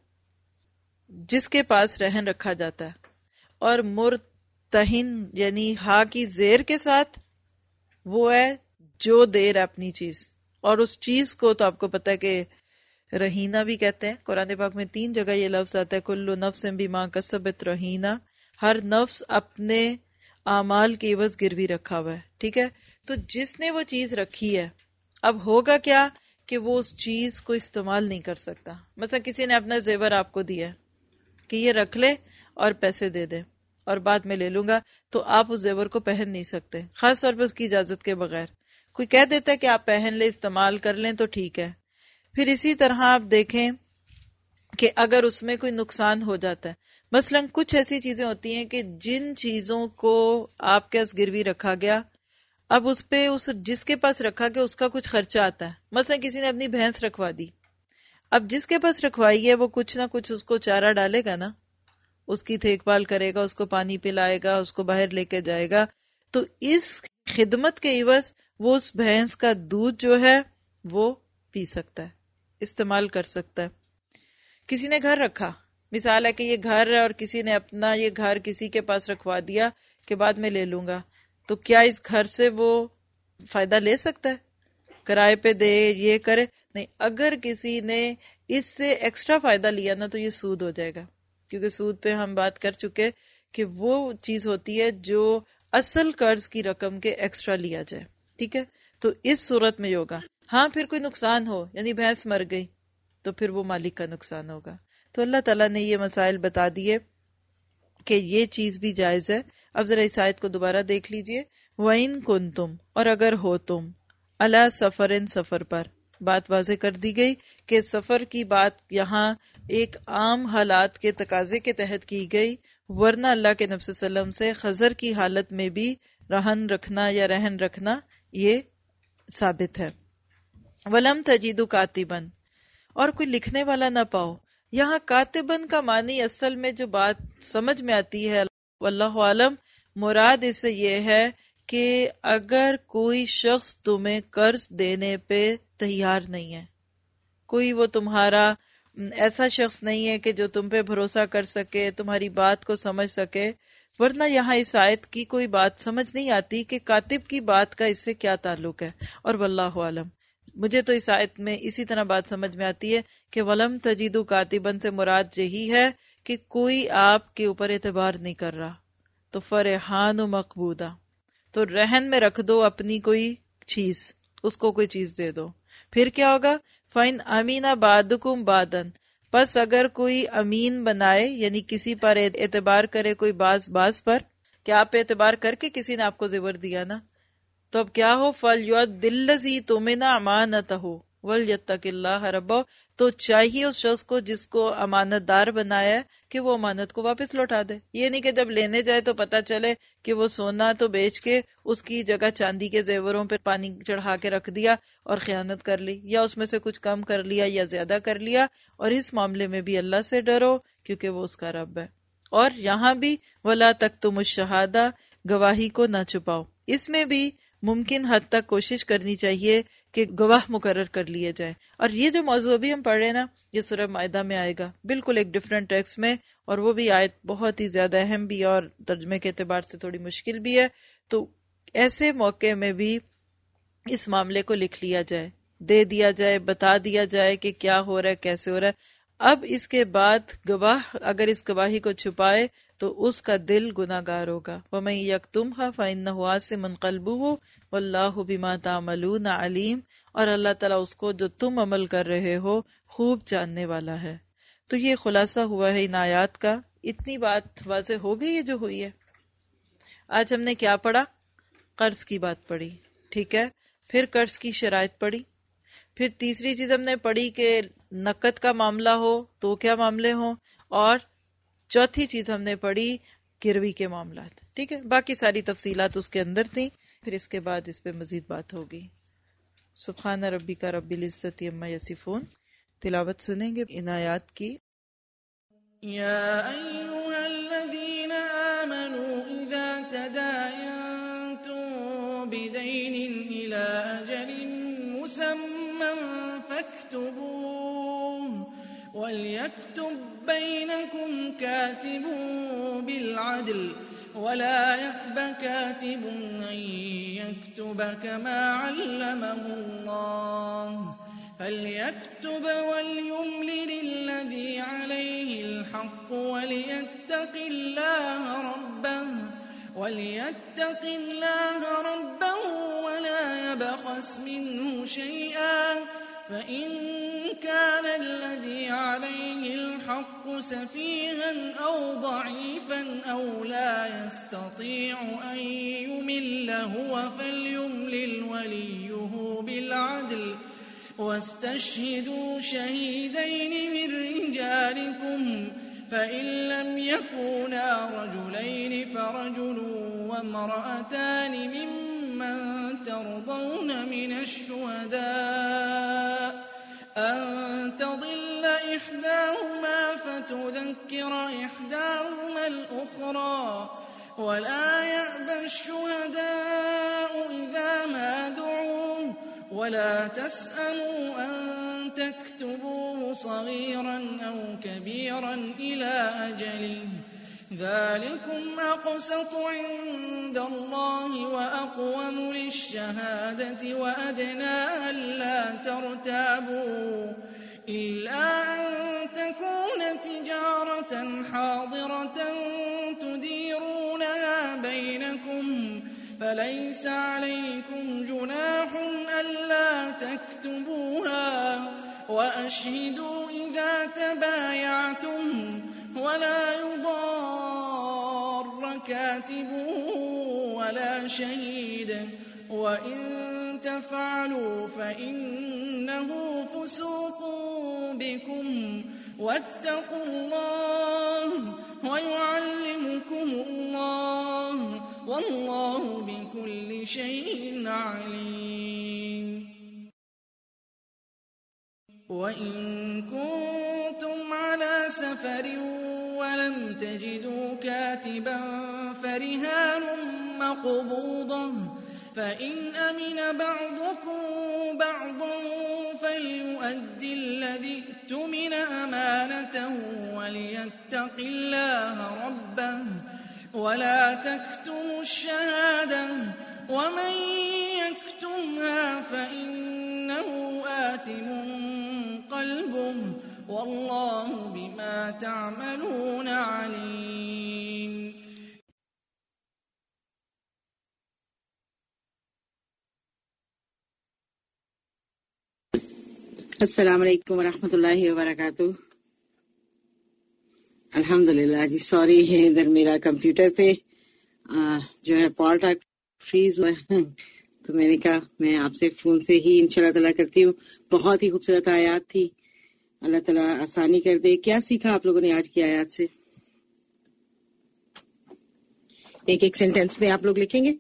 Speaker 3: جس کے پاس رہن رکھا جاتا ہے. اور مرتہن یعنی ہا کی زیر کے ساتھ وہ ہے جو دے رہا اپنی چیز، اور اس چیز کو تو آپ کو پتا ہے کہ رہینہ بھی کہتے ہیں. قرآن پاک میں تین جگہ یہ لفظ آتا ہے، کل نفس بما کسبت رہینہ، ہر نفس اپنے اعمال کی عوض گروی رکھا ہوا ہے. ٹھیک ہے، تو جس نے وہ چیز رکھی ہے اب ہوگا کیا کہ وہ اس چیز کو استعمال نہیں کر سکتا. مثلا کسی نے اپنا زیور آپ کو دیا کہ یہ رکھ لے اور پیسے دے دے اور بعد میں لے لوں گا، تو آپ اس زیور کو پہن نہیں سکتے خاص طور پہ اس کی اجازت کے بغیر. کوئی کہہ دیتا ہے کہ آپ پہن لیں استعمال کر لیں تو ٹھیک ہے. پھر اسی طرح آپ دیکھیں کہ اگر اس میں کوئی نقصان ہو جاتا ہے، مثلا کچھ ایسی چیزیں ہوتی ہیں کہ جن چیزوں کو آپ کے پاس گروی رکھا گیا اب اس پہ اس جس کے پاس رکھا گیا اس کا کچھ خرچہ آتا ہے. مثلا کسی نے اپنی بھینس رکھوا دی، اب جس کے پاس رکھوائی ہے وہ کچھ نہ کچھ اس کو چارہ ڈالے گا نا، اس کی دیکھ بھال کرے گا، اس کو پانی پلائے گا، اس کو باہر لے کے جائے گا. تو اس خدمت کے عوض وہ اس بھینس کا دودھ جو ہے وہ پی سکتا ہے، استعمال کر سکتا ہے. کسی نے گھر رکھا، مثال ہے کہ یہ گھر ہے اور کسی نے اپنا یہ گھر کسی کے پاس رکھوا دیا کہ بعد میں لے لوں گا، تو کیا اس گھر سے وہ فائدہ لے سکتا ہے؟ کرائے پہ دے یہ کرے نہیں. اگر کسی نے اس سے ایکسٹرا فائدہ لیا نا تو یہ سود ہو جائے گا، کیونکہ سود پہ ہم بات کر چکے کہ وہ چیز ہوتی ہے جو اصل قرض کی رقم کے ایکسٹرا لیا جائے. ٹھیک ہے، تو اس صورت میں ہوگا. ہاں پھر کوئی نقصان ہو یعنی بھینس مر گئی تو پھر وہ مالک کا نقصان ہوگا. تو اللہ تعالیٰ نے یہ مسائل بتا دیے کہ یہ چیز بھی جائز ہے. اب ذرا اس آیت کو دوبارہ دیکھ لیجئے. وَإِن كُنتُمْ، اور اگر ہو تم، عَلَى سَفَرٍ، سفر پر. بات واضح کر دی گئی کہ سفر کی بات یہاں ایک عام حالات کے تقاضے کے تحت کی گئی، ورنہ اللہ کے نبی صلی اللہ علیہ وسلم سے خضر کی حالت میں بھی رہن رکھنا یا رہن رکھنا یہ ثابت ہے. وَلَمْ تَجِدُوا كَاتِبًا، اور کوئی لکھنے والا نہ پاؤ. یہاں کاتبن کا معنی اصل میں جو بات سمجھ میں آتی ہے واللہ عالم مراد اس سے یہ ہے کہ اگر کوئی شخص تمہیں قرض دینے پہ تیار نہیں ہے، کوئی وہ تمہارا ایسا شخص نہیں ہے کہ جو تم پہ بھروسہ کر سکے، تمہاری بات کو سمجھ سکے، ورنہ یہاں اس آیت کی کوئی بات سمجھ نہیں آتی کہ کاتب کی بات کا اس سے کیا تعلق ہے، اور واللہ عالم۔ مجھے تو اس آیت میں اسی طرح بات سمجھ میں آتی ہے کہ ولم تجدو کاتبن سے مراد یہی ہے کہ کوئی آپ کے اوپر اعتبار نہیں کر رہا، تو فرحان و مقبوضہ، تو رہن میں رکھ دو اپنی کوئی چیز، اس کو کوئی چیز دے دو۔ پھر کیا ہوگا؟ فَإِنْ أَمِنَ بَعْضُكُمْ بَعْضًا، پس اگر کوئی امین بنائے، یعنی کسی پر اعتبار کرے، کوئی باز باز پر، کہ آپ پہ اعتبار کر کے کسی نے آپ کو زیور دیا نا، تو اب کیا ہو؟ فَلْيُؤَدِّ الَّذِي تُؤْمِنَ أَمَانَتَهُ وَلْيَتَّقِ اللَّهَ رَبَّهُ، تو چاہیے اس شخص کو جس کو امانت دار بنایا ہے کہ وہ امانت کو واپس لوٹا دے۔ یہ نہیں کہ جب لینے جائے تو پتا چلے کہ وہ سونا تو بیچ کے اس کی جگہ چاندی کے زیوروں پہ پانی چڑھا کے رکھ دیا اور خیانت کر لی، یا اس میں سے کچھ کم کر لیا یا زیادہ کر لیا۔ اور اس معاملے میں بھی اللہ سے ڈرو کیونکہ وہ اس کا رب ہے۔ اور یہاں بھی وَلَا تَكْتُمُوا الشَّهَادَةَ، گواہی کو نہ چھپاؤ۔ اس میں بھی ممکن حد تک کوشش کرنی چاہیے کہ گواہ مقرر کر لیے جائے۔ اور یہ جو موضوع ابھی ہم پڑھ رہے ہیں نا، یہ سورہ مائدہ میں آئے گا، بالکل ایک ڈیفرنٹ ٹیکسٹ میں، اور وہ بھی آیت بہت ہی زیادہ اہم بھی اور ترجمے کے اعتبار سے تھوڑی مشکل بھی ہے۔ تو ایسے موقع میں بھی اس معاملے کو لکھ لیا جائے، دے دیا جائے، بتا دیا جائے کہ کیا ہو رہا ہے، کیسے ہو رہا ہے۔ اب اس کے بعد گواہ اگر اس گواہی کو چھپائے تو اس کا دل گناہ گار ہوگا۔ وَمَن يَكْتُمْهَا فَإِنَّهُ آثِمٌ قَلْبُهُ وَاللَّهُ بِمَا تَعْمَلُونَ عَلِيمٌ، اور اللہ تعالیٰ اس کو جو تم عمل کر رہے ہو خوب جاننے والا ہے۔ تو یہ خلاصہ ہوا ہے ان آیات کا۔ اتنی بات واضح ہو گئی ہے جو ہوئی ہے۔ آج ہم نے کیا پڑھا؟ قرض کی بات پڑھی، ٹھیک ہے، پھر قرض کی شرائط پڑھی، پھر تیسری چیز ہم نے پڑھی کہ نقد کا معاملہ ہو تو کیا معاملے ہوں، اور چوتھی چیز ہم نے پڑھی گروی کے معاملات، ٹھیک ہے۔ باقی ساری تفصیلات اس کے اندر تھیں، پھر اس کے بعد اس پہ مزید بات ہوگی۔ سبحان ربک رب العزت عما یصفون، تلاوت سنیں گے ان آیات کی۔
Speaker 5: یا ایھا الذین آمنوا اذا تداینتم بدین الی اجل مسمی فاکتبوه وليكتب بينكم كاتب بالعدل ولا يأب كاتب أن يكتب كما علمه الله فليكتب وليملل الذي عليه الحق وليتق الله ربه وليتق الله ربه ولا يبخس منه شيئا فإن كان الذي عليه الحق سفيها أو ضعيفا أو لا يستطيع أن يمل هو فليملل وليه بالعدل واستشهدوا شهيدين من رجالكم فإن لم يكونا رجلين فرجل وامرأتان ممن ترضون من الشهداء أن تضل إحداهما فتذكر إحداهما الأخرى ولا يأبى الشهداء إذا ما دعوا ولا تسأموا أن تكتبوه صغيرا أو كبيرا إلى أجله ذلكم أقسط عند الله وأقوم للشهادة وأدنى ألا ترتابوا إلا أن تكون تجارة حاضرة تديرونها بينكم فليس عليكم جناح ألا تكتبوها وأشهدوا إذا تبايعتم ولا يضار كاتب ولا شهيد وإن تفعلوا فإنه فسوق بكم واتقوا الله ويعلمكم الله والله بكل شيء عليم وإن كنتم على سفر فلم تجدوا كاتبا فرهان مقبوضة فإن أمن بعضكم بعضا فليؤد الذي اؤتمن أمانته وليتق الله ربه ولا تكتموا الشهادة ومن يكتمها فإنه آثم قلبه والله بما تعملون عليم.
Speaker 2: السلام علیکم ورحمۃ اللہ وبرکاتہ. الحمدللہ جی سوری ہے ادھر میرا کمپیوٹر پہ جو ہے پالٹا فریز ہوا ہے تو میں نے کہا میں آپ سے فون سے ہی انشاءاللہ تعالیٰ کرتی ہوں. بہت ہی خوبصورت آیات تھی, اللہ تعالیٰ آسانی کر دے. کیا سیکھا آپ لوگوں نے آج کی آیات سے؟ ایک ایک سینٹینس میں آپ لوگ لکھیں گے.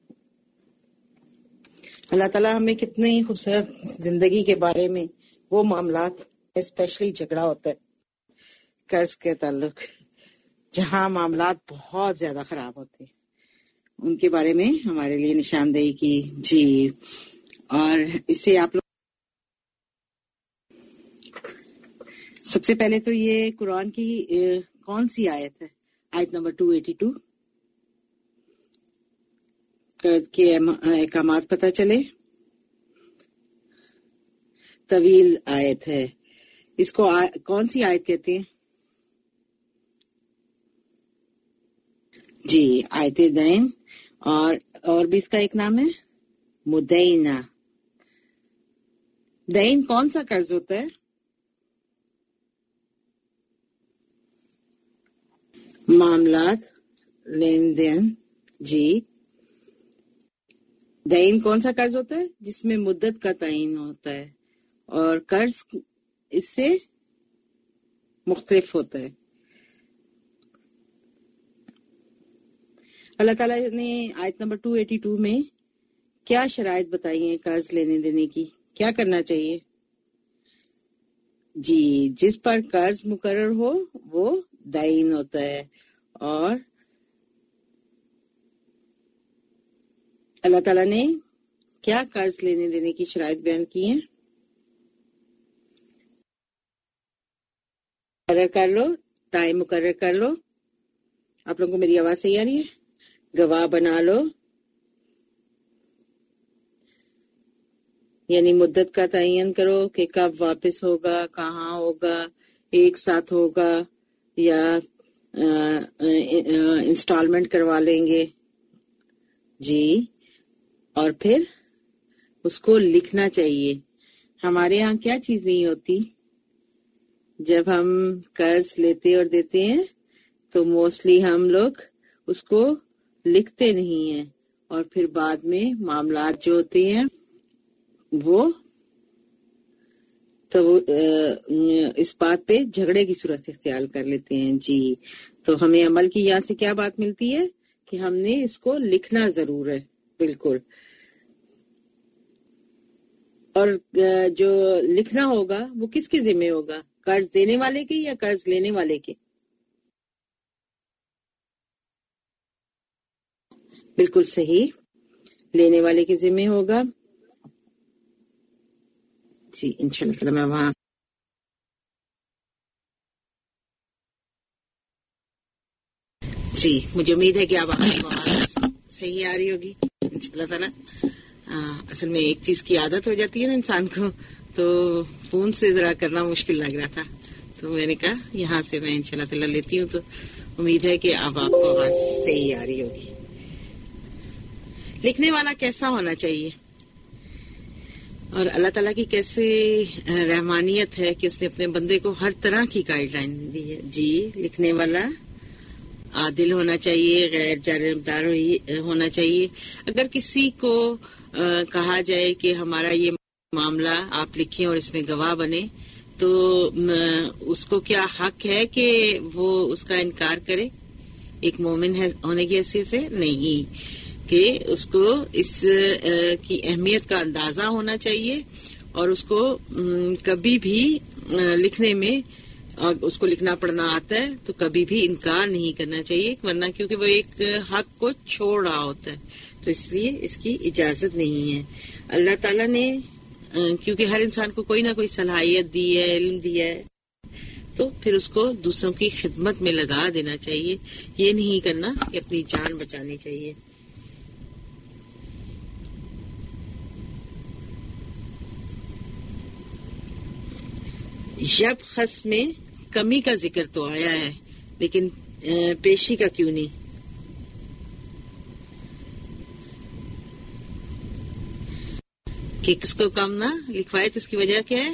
Speaker 2: اللہ تعالیٰ ہمیں کتنی خوبصورت زندگی کے بارے میں وہ معاملات اسپیشلی جھگڑا ہوتا ہے قرض کے تعلق جہاں معاملات بہت زیادہ خراب ہوتے ہیں ان کے بارے میں ہمارے لیے نشاندہی کی. جی اور اس سے آپ لوگ سب سے پہلے تو یہ قرآن کی کون سی آیت ہے؟ آیت نمبر دو سو بانوے کے احکامات پتہ چلے. طویل آیت ہے. اس کو آ... کون سی آیت کہتے ہیں؟ جی آیت دین. اور اور بھی اس کا ایک نام ہے مدینہ. دین کون سا قرض ہوتا ہے؟ معاملات لین دین. جی دین کون سا قرض ہوتا ہے؟ جس میں مدت کا تعین ہوتا ہے اور قرض اس سے مختلف ہوتا ہے. اللہ تعالیٰ نے آیت نمبر دو سو بانوے میں کیا شرائط بتائی ہیں قرض لینے دینے کی؟ کیا کرنا چاہیے؟ جی جس پر قرض مقرر ہو وہ دائن ہوتا ہے. اور اللہ تعالیٰ نے کیا قرض لینے دینے کی شرائط بیان کی ہیں؟ مقرر کر لو, ٹائم مقرر کر لو. آپ لوگوں کو میری آواز صحیح آ رہی ہے؟ گواہ بنا لو, یعنی مدت کا تعین کرو کہ کب واپس ہوگا, کہاں ہوگا, ایک ساتھ ہوگا یا انسٹالمنٹ کروا لیں گے. جی اور پھر اس کو لکھنا چاہیے. ہمارے ہاں کیا چیز نہیں ہوتی جب ہم قرض لیتے اور دیتے ہیں تو موسٹلی ہم لوگ اس کو لکھتے نہیں ہیں اور پھر بعد میں معاملات جو ہوتے ہیں وہ تو اس بات پہ جھگڑے کی صورت اختیار کر لیتے ہیں. جی تو ہمیں عمل کی یہاں سے کیا بات ملتی ہے کہ ہم نے اس کو لکھنا ضرور ہے. بالکل. اور جو لکھنا ہوگا وہ کس کے ذمہ ہوگا؟ قرض دینے والے کے یا قرض لینے والے کے؟ بالکل صحیح, لینے والے کے ذمہ ہوگا. جی انشاءاللہ تعالی میں وہاں جی مجھے امید ہے کہ آپ کو آواز صحیح آ رہی ہوگی انشاءاللہ تعالی. اصل میں ایک چیز کی عادت ہو جاتی ہے نا انسان کو, تو فون سے ذرا کرنا مشکل لگ رہا تھا تو میں نے کہا یہاں سے میں انشاءاللہ تعالی لیتی ہوں. تو امید ہے کہ اب آپ کو آواز صحیح آ رہی ہوگی. لکھنے والا کیسا ہونا چاہیے اور اللہ تعالیٰ کی کیسے رحمانیت ہے کہ اس نے اپنے بندے کو ہر طرح کی گائیڈ لائن دی ہے. جی لکھنے والا عادل ہونا چاہیے, غیر جانبدار ہونا چاہیے. اگر کسی کو کہا جائے کہ ہمارا یہ معاملہ آپ لکھیں اور اس میں گواہ بنے تو اس کو کیا حق ہے کہ وہ اس کا انکار کرے ایک مومن ہونے کی حیثیت سے؟ نہیں, کہ اس کو اس کی اہمیت کا اندازہ ہونا چاہیے اور اس کو کبھی بھی لکھنے میں اور اس کو لکھنا پڑھنا آتا ہے تو کبھی بھی انکار نہیں کرنا چاہیے، ورنہ کیونکہ وہ ایک حق کو چھوڑ رہا ہوتا ہے، تو اس لیے اس کی اجازت نہیں ہے۔ اللہ تعالیٰ نے کیونکہ ہر انسان کو کوئی نہ کوئی صلاحیت دی ہے، علم دیا ہے، تو پھر اس کو دوسروں کی خدمت میں لگا دینا چاہیے، یہ نہیں کرنا کہ اپنی جان بچانی چاہیے۔ یب خس میں کمی کا ذکر تو آیا ہے، لیکن پیشی کا کیوں نہیں؟ کہ کس کو کم نہ لکھوائے تو اس کی وجہ کیا ہے؟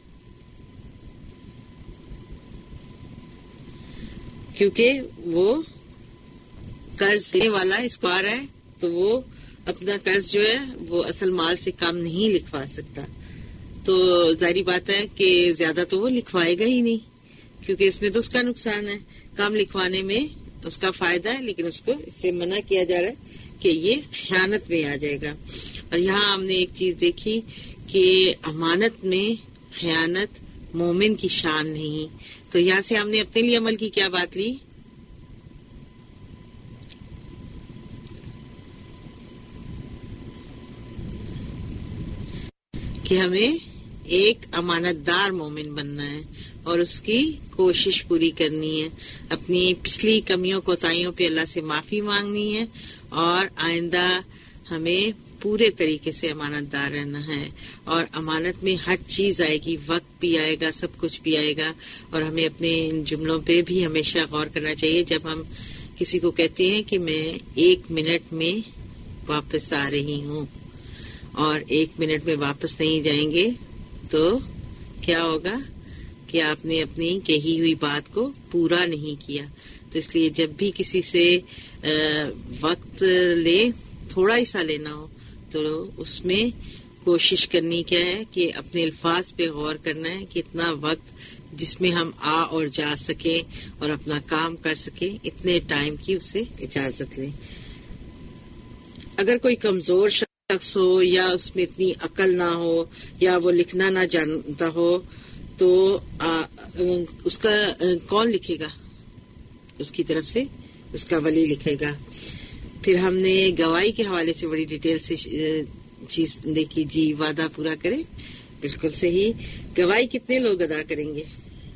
Speaker 2: کیونکہ وہ قرض دینے والا اس کو آ رہا ہے تو وہ اپنا قرض جو ہے وہ اصل مال سے کم نہیں لکھوا سکتا، تو ظاہری بات ہے کہ زیادہ تو وہ لکھوائے گا ہی نہیں، کیونکہ اس میں تو اس کا نقصان ہے، کم لکھوانے میں اس کا فائدہ ہے، لیکن اس کو اس سے منع کیا جا رہا ہے کہ یہ خیانت میں آ جائے گا۔ اور یہاں ہم نے ایک چیز دیکھی کہ امانت میں خیانت مومن کی شان نہیں، تو یہاں سے ہم نے اپنے لیے عمل کی کیا بات لی؟ کہ ہمیں ایک امانت دار مومن بننا ہے اور اس کی کوشش پوری کرنی ہے، اپنی پچھلی کمیوں کوتاہیوں پہ اللہ سے معافی مانگنی ہے، اور آئندہ ہمیں پورے طریقے سے امانت دار رہنا ہے، اور امانت میں ہر چیز آئے گی، وقت بھی آئے گا، سب کچھ بھی آئے گا، اور ہمیں اپنے ان جملوں پہ بھی ہمیشہ غور کرنا چاہیے جب ہم کسی کو کہتے ہیں کہ میں ایک منٹ میں واپس آ رہی ہوں، اور ایک منٹ میں واپس نہیں جائیں گے تو کیا ہوگا کہ آپ نے اپنی کہی ہوئی بات کو پورا نہیں کیا۔ تو اس لیے جب بھی کسی سے وقت لے، تھوڑا ہی سا لینا ہو، تو اس میں کوشش کرنی کیا ہے کہ اپنے الفاظ پہ غور کرنا ہے کہ اتنا وقت جس میں ہم آ اور جا سکیں اور اپنا کام کر سکیں، اتنے ٹائم کی اسے اجازت لیں۔ اگر کوئی کمزور شخص ہو یا اس میں اتنی عقل نہ ہو یا وہ لکھنا نہ جانتا ہو تو آ, اس کا کون لکھے گا؟ اس کی طرف سے اس کا ولی لکھے گا۔ پھر ہم نے گواہی کے حوالے سے بڑی ڈیٹیل سے چیز دیکھی، جی وعدہ پورا کرے، بالکل صحیح۔ گواہی کتنے لوگ ادا کریں گے؟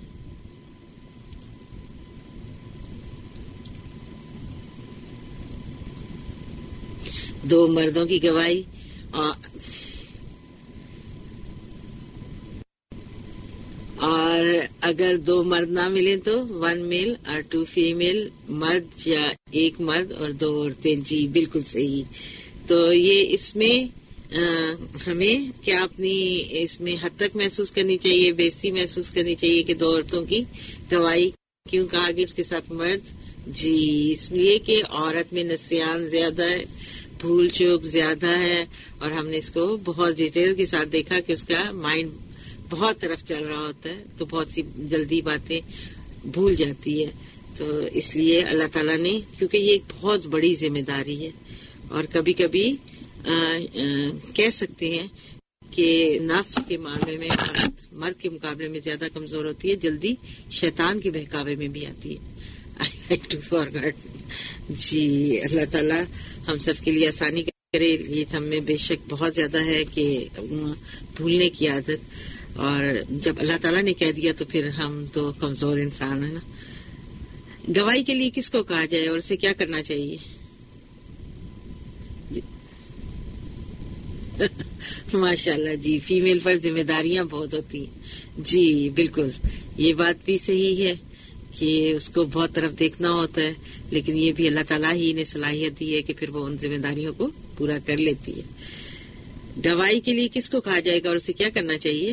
Speaker 2: دو مردوں کی گواہی، اور اگر دو مرد نہ ملیں تو ون میل اور ٹو فیمیل، مرد یا ایک مرد اور دو عورتیں، جی بالکل صحیح۔ تو یہ اس میں آ, ہمیں کیا اپنی اس میں حد تک محسوس کرنی چاہیے، بےزتی محسوس کرنی چاہیے کہ دو عورتوں کی گواہی کیوں کہا گیا اس کے ساتھ مرد؟ جی اس لیے کہ عورت میں نسیان زیادہ ہے، بھول چوک زیادہ ہے، اور ہم نے اس کو بہت ڈیٹیل کے ساتھ دیکھا کہ اس کا مائنڈ بہت طرف چل رہا ہوتا ہے، تو بہت سی جلدی باتیں بھول جاتی ہے۔ تو اس لیے اللہ تعالیٰ نے، کیونکہ یہ ایک بہت بڑی ذمہ داری ہے، اور کبھی کبھی آ, آ, کہہ سکتے ہیں کہ نفس کے معاملے میں عورت مرد کے مقابلے میں زیادہ کمزور ہوتی ہے، جلدی شیطان کے بہکاوے میں بھی آتی ہے۔ I like to forget. جی اللہ تعالیٰ ہم سب کے لیے آسانی کرے۔ یہ ہم میں بے شک بہت زیادہ ہے کہ بھولنے کی عادت، اور جب اللہ تعالیٰ نے کہہ دیا تو پھر ہم تو کمزور انسان ہیں نا۔ گواہی کے لیے کس کو کہا جائے اور اسے کیا کرنا چاہیے؟ ماشاء اللہ، جی فیمیل پر ذمہ داریاں بہت ہوتی ہیں، جی بالکل یہ بات بھی صحیح ہے کہ اس کو بہت طرف دیکھنا ہوتا ہے، لیکن یہ بھی اللہ تعالیٰ ہی نے صلاحیت دی ہے کہ پھر وہ ان ذمہ داریوں کو پورا کر لیتی ہے۔ گواہی کے لیے کس کو کہا جائے گا اور اسے کیا کرنا چاہیے؟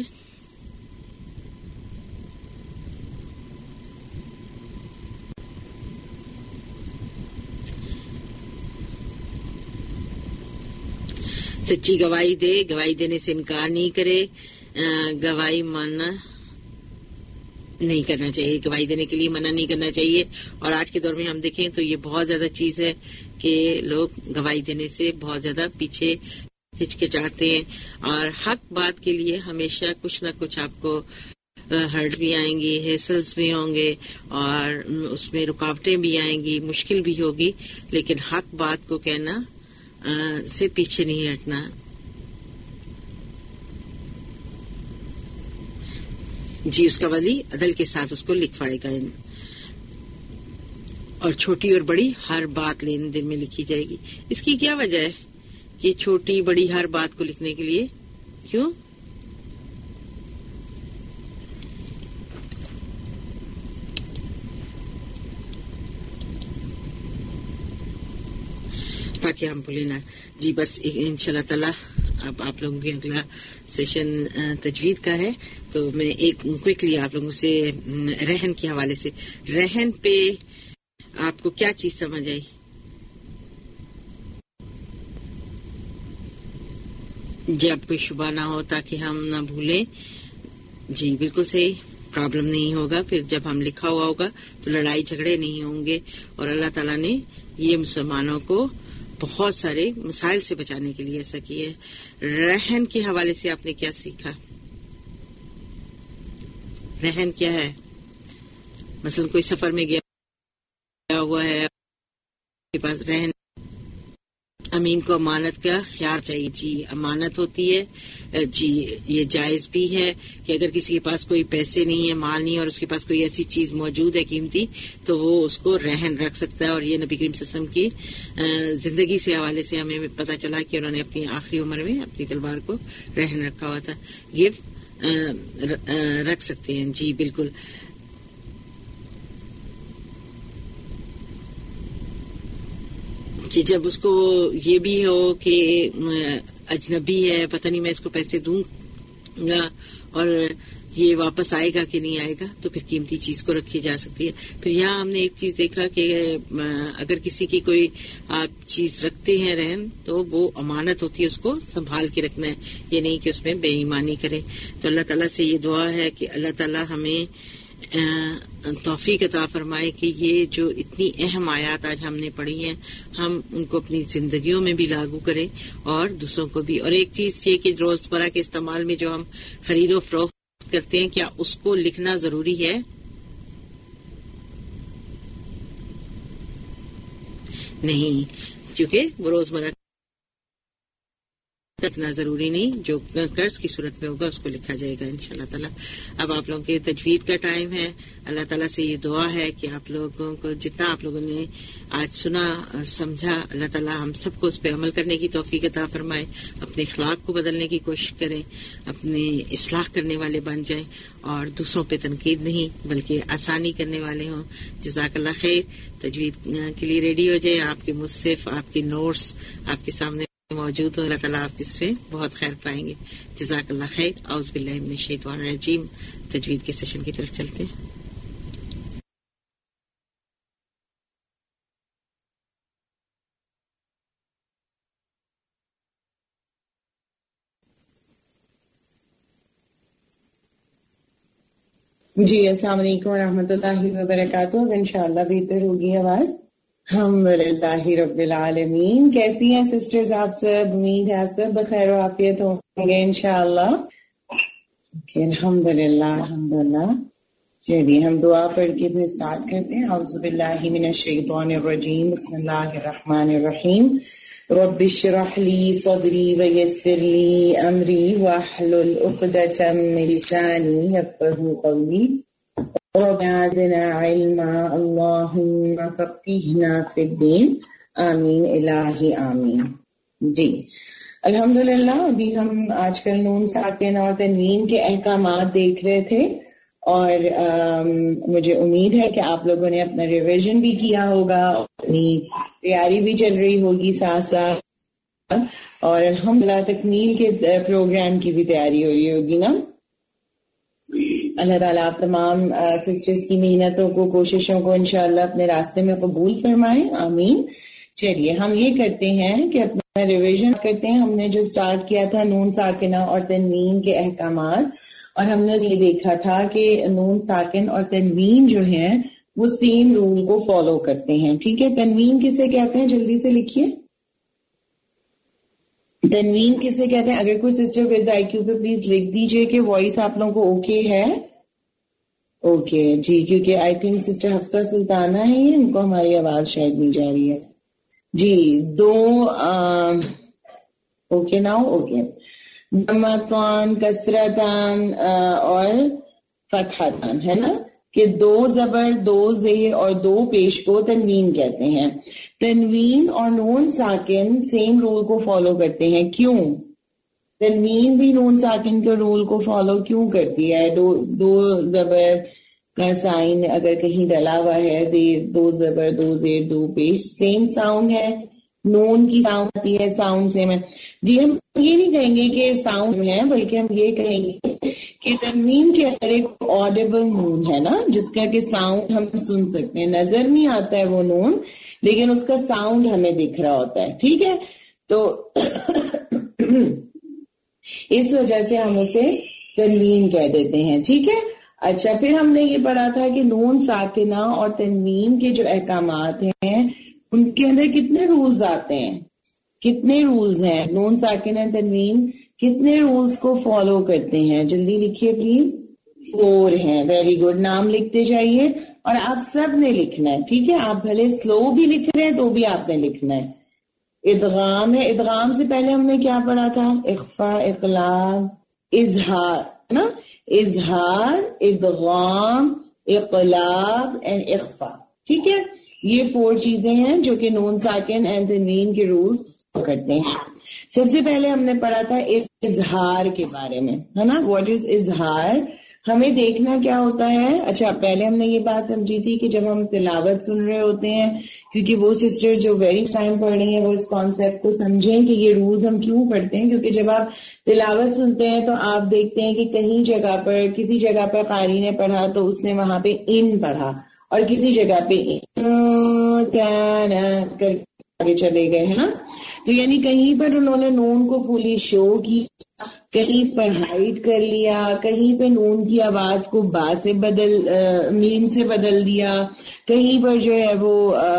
Speaker 2: سچی گواہی دے، گواہی دینے سے انکار نہیں کرے، گواہی ماننا نہیں کرنا چاہیے، گواہی دینے کے لیے منع نہیں کرنا چاہیے۔ اور آج کے دور میں ہم دیکھیں تو یہ بہت زیادہ چیز ہے کہ لوگ گواہی دینے سے بہت زیادہ پیچھے ہچکچاتے ہیں، اور حق بات کے لیے ہمیشہ کچھ نہ کچھ آپ کو ہرٹ بھی آئیں گی، ہیسلز بھی ہوں گے، اور اس میں رکاوٹیں بھی آئیں گی، مشکل بھی ہوگی، لیکن حق بات کو کہنا سے پیچھے نہیں ہٹنا. جی اس کا ولی عدل کے ساتھ اس کو لکھوائے گا، اور چھوٹی اور بڑی ہر بات لین دین میں لکھی جائے گی. اس کی کیا وجہ ہے کہ چھوٹی بڑی ہر بات کو لکھنے کے لیے؟ کیوں؟ تاکہ ہم بھولیں نہ. جی بس ان شاء اللہ تعالیٰ اب آپ لوگوں کے اگلا سیشن تجوید کا ہے، تو میں ایک کوئکلی آپ لوگوں سے رہن کے حوالے سے، رہن پہ آپ کو کیا چیز سمجھ آئی؟ جی اب کوئی شبہ نہ ہو تاکہ ہم نہ بھولیں. جی بالکل صحیح، پرابلم نہیں ہوگا. پھر جب ہم لکھا ہوا ہوگا تو لڑائی جھگڑے نہیں ہوں گے، اور اللہ تعالیٰ نے یہ مسلمانوں کو بہت سارے مسائل سے بچانے کے لیے ایسا کیا ہے. رہن کے حوالے سے آپ نے کیا سیکھا؟ رہن کیا ہے؟ مثلا کوئی سفر میں گیا ہوا ہے، آپ کے پاس رہن، امین کو امانت کا خیال چاہیے. جی امانت ہوتی ہے، جی یہ جائز بھی ہے کہ اگر کسی کے پاس کوئی پیسے نہیں ہے، مال نہیں ہے، اور اس کے پاس کوئی ایسی چیز موجود ہے قیمتی، تو وہ اس کو رہن رکھ سکتا ہے. اور یہ نبی کریم صلی اللہ علیہ وسلم کی زندگی سے حوالے سے ہمیں پتہ چلا کہ انہوں نے اپنی آخری عمر میں اپنی تلوار کو رہن رکھا ہوا تھا. گفٹ رکھ سکتے ہیں. جی بالکل. کہ جب اس کو یہ بھی ہو کہ اجنبی ہے، پتہ نہیں میں اس کو پیسے دوں گا اور یہ واپس آئے گا کہ نہیں آئے گا، تو پھر قیمتی چیز کو رکھی جا سکتی ہے. پھر یہاں ہم نے ایک چیز دیکھا کہ اگر کسی کی کوئی آپ چیز رکھتے ہیں رہن، تو وہ امانت ہوتی ہے، اس کو سنبھال کے رکھنا ہے، یہ نہیں کہ اس میں بے ایمانی کرے. تو اللہ تعالیٰ سے یہ دعا ہے کہ اللہ تعالیٰ ہمیں توفیق عطا فرمائے کہ یہ جو اتنی اہم آیات آج ہم نے پڑھی ہیں، ہم ان کو اپنی زندگیوں میں بھی لاگو کریں اور دوسروں کو بھی. اور ایک چیز یہ کہ روزمرہ کے استعمال میں جو ہم خرید و فروخت کرتے ہیں، کیا اس کو لکھنا ضروری ہے؟ نہیں، کیونکہ وہ روزمرہ اتنا ضروری نہیں، جو قرض کی صورت میں ہوگا اس کو لکھا جائے گا انشاءاللہ تعالی. اب آپ لوگوں کے تجوید کا ٹائم ہے. اللہ تعالیٰ سے یہ دعا ہے کہ آپ لوگوں کو جتنا آپ لوگوں نے آج سنا اور سمجھا، اللہ تعالیٰ ہم سب کو اس پہ عمل کرنے کی توفیق عطا فرمائے، اپنے اخلاق کو بدلنے کی کوشش کریں، اپنی اصلاح کرنے والے بن جائیں، اور دوسروں پہ تنقید نہیں بلکہ آسانی کرنے والے ہوں. جزاک اللہ خیر. تجوید کے لیے ریڈی ہو جائیں. آپ کے مصحف، آپ کے نوٹس آپ کے سامنے موجود ہو. اللہ تعالیٰ آپ اس سے بہت خیر پائیں گے. جزاک اللہ خیر. اعوذ باللہ من الشیطان الرجیم. تجوید کے سیشن کی طرف چلتے ہیں.
Speaker 3: جی السلام علیکم ورحمۃ اللہ وبرکاتہ. انشاءاللہ بہتر ہوگی آواز. الحمدللہ رب العالمین. کیسی ہیں سسٹرز آپ سب؟ امید ہے آپ سب بخیر و عافیت ہوں گے انشاءاللہ. الحمدللہ الحمدللہ. چلیے ہم دعا پڑھ کے پھر اسٹارٹ کرتے ہیں. اعوذ باللہ من الشیطان الرجیم. بسم اللہ الرحمن الرحیم. رب اشرح لی صدری ویسر لی امری واحلل عقدۃ من لسانی یفقهوا قولی. ربنا زدنا علما اللهم فقهنا في الدين. آمین الہی آمین. جی الحمدللہ. ابھی ہم آج کل نون ساکن اور تنوین کے احکامات دیکھ رہے تھے، اور مجھے امید ہے کہ آپ لوگوں نے اپنا ریویژن بھی کیا ہوگا، اپنی تیاری بھی چل رہی ہوگی ساتھ ساتھ، اور الحمدللہ تکمیل کے پروگرام کی بھی تیاری ہو رہی ہوگی نا. اللہ تعالیٰ آپ تمام سسٹرز کی محنتوں کو، کوششوں کو انشاءاللہ اپنے راستے میں قبول فرمائیں. آمین. چلیے ہم یہ کرتے ہیں کہ اپنا ریویژن کرتے ہیں. ہم نے جو سٹارٹ کیا تھا نون ساکنہ اور تنوین کے احکامات، اور ہم نے یہ دیکھا تھا کہ نون ساکن اور تنوین جو ہیں وہ سیم رول کو فالو کرتے ہیں. ٹھیک ہے. تنوین کسے کہتے ہیں؟ جلدی سے لکھیے. تنوین کسے کہتے ہیں؟ اگر کوئی سسٹر ویز آئی کیو پہ پلیز لکھ دیجئے کہ وائس آپ لوگوں کو اوکے ہے.
Speaker 6: اوکے جی، کیونکہ I think sister Hafsa Sultana ہے یہ، ان کو ہماری آواز شاید نہیں جا رہی ہے جی. دو اوکے ناؤ اوکے. ضمتان، کسرتان اور فتحتان ہے نا، کہ دو زبر، دو زیر اور دو پیش کو تنوین کہتے ہیں. تنوین اور نون ساکن سیم رول کو فالو کرتے ہیں. کیوں؟ تنوین بھی نون ساکن کے رول کو فالو کیوں کرتی ہے؟ دو دو زبر کا سائن اگر کہیں ڈلا ہوا ہے، زیر دو زبر دو زیر دو پیش، سیم ساؤنڈ ہے، نون کی ساؤنڈ آتی ہے، ساؤنڈ سیم ہے. جی ہم یہ نہیں کہیں گے کہ ساؤنڈ ہے، بلکہ ہم یہ کہیں گے کہ تنوین کے اندر ایک آڈیبل نون ہے نا، جس کا کہ ساؤنڈ ہم سن سکتے ہیں. نظر نہیں آتا ہے وہ نون، لیکن اس کا ساؤنڈ ہمیں دکھ رہا ہوتا ہے. ٹھیک ہے، تو اس وجہ سے ہم اسے تنوین کہہ دیتے ہیں. ٹھیک ہے. اچھا، پھر ہم نے یہ پڑھا تھا کہ نون ساکنہ اور تنوین کے جو احکامات ہیں ان کے اندر کتنے رولز آتے ہیں، کتنے رولز ہیں. نون ساکنہ تنوین کتنے رولز کو فالو کرتے ہیں؟ جلدی لکھیے پلیز. فور ہیں. Very good. نام لکھتے جائیے اور آپ سب نے لکھنا ہے. ٹھیک ہے، آپ بھلے سلو بھی لکھ رہے ہیں تو بھی آپ نے لکھنا ہے. ادغام ہے. ادغام سے پہلے ہم نے کیا پڑھا تھا؟ اخفاء، اقلاب، اظہار ہے نا. اظہار، ادغام، اقلاب اینڈ اخفاء. ٹھیک ہے، یہ فور چیزیں ہیں جو کہ نون ساکن اینڈ تنوین کے رولز کرتے ہیں. سب سے پہلے ہم نے پڑھا تھا اظہار کے بارے میں، ہے نا. واٹ از اظہار؟ ہمیں دیکھنا کیا ہوتا ہے. اچھا، پہلے ہم نے یہ بات سمجھی تھی کہ جب ہم تلاوت سن رہے ہوتے ہیں، کیونکہ وہ سسٹر جو ویری ٹائم پڑھ رہی ہیں وہ اس کانسیپٹ کو سمجھیں کہ یہ رولز ہم کیوں پڑھتے ہیں. کیونکہ جب آپ تلاوت سنتے ہیں تو آپ دیکھتے ہیں کہ کہیں جگہ پر، کسی جگہ پر قاری نے پڑھا تو اس نے وہاں پہ ان پڑھا، اور کسی جگہ پہ کر آگے چلے گئے، ہے نا. تو یعنی کہیں پر انہوں نے نون کو فلی شو کی، کہیں پر ہائڈ کر لیا، کہیں پہ نون کی آواز کو با سے بدل میم سے بدل دیا، کہیں پر جو ہے وہ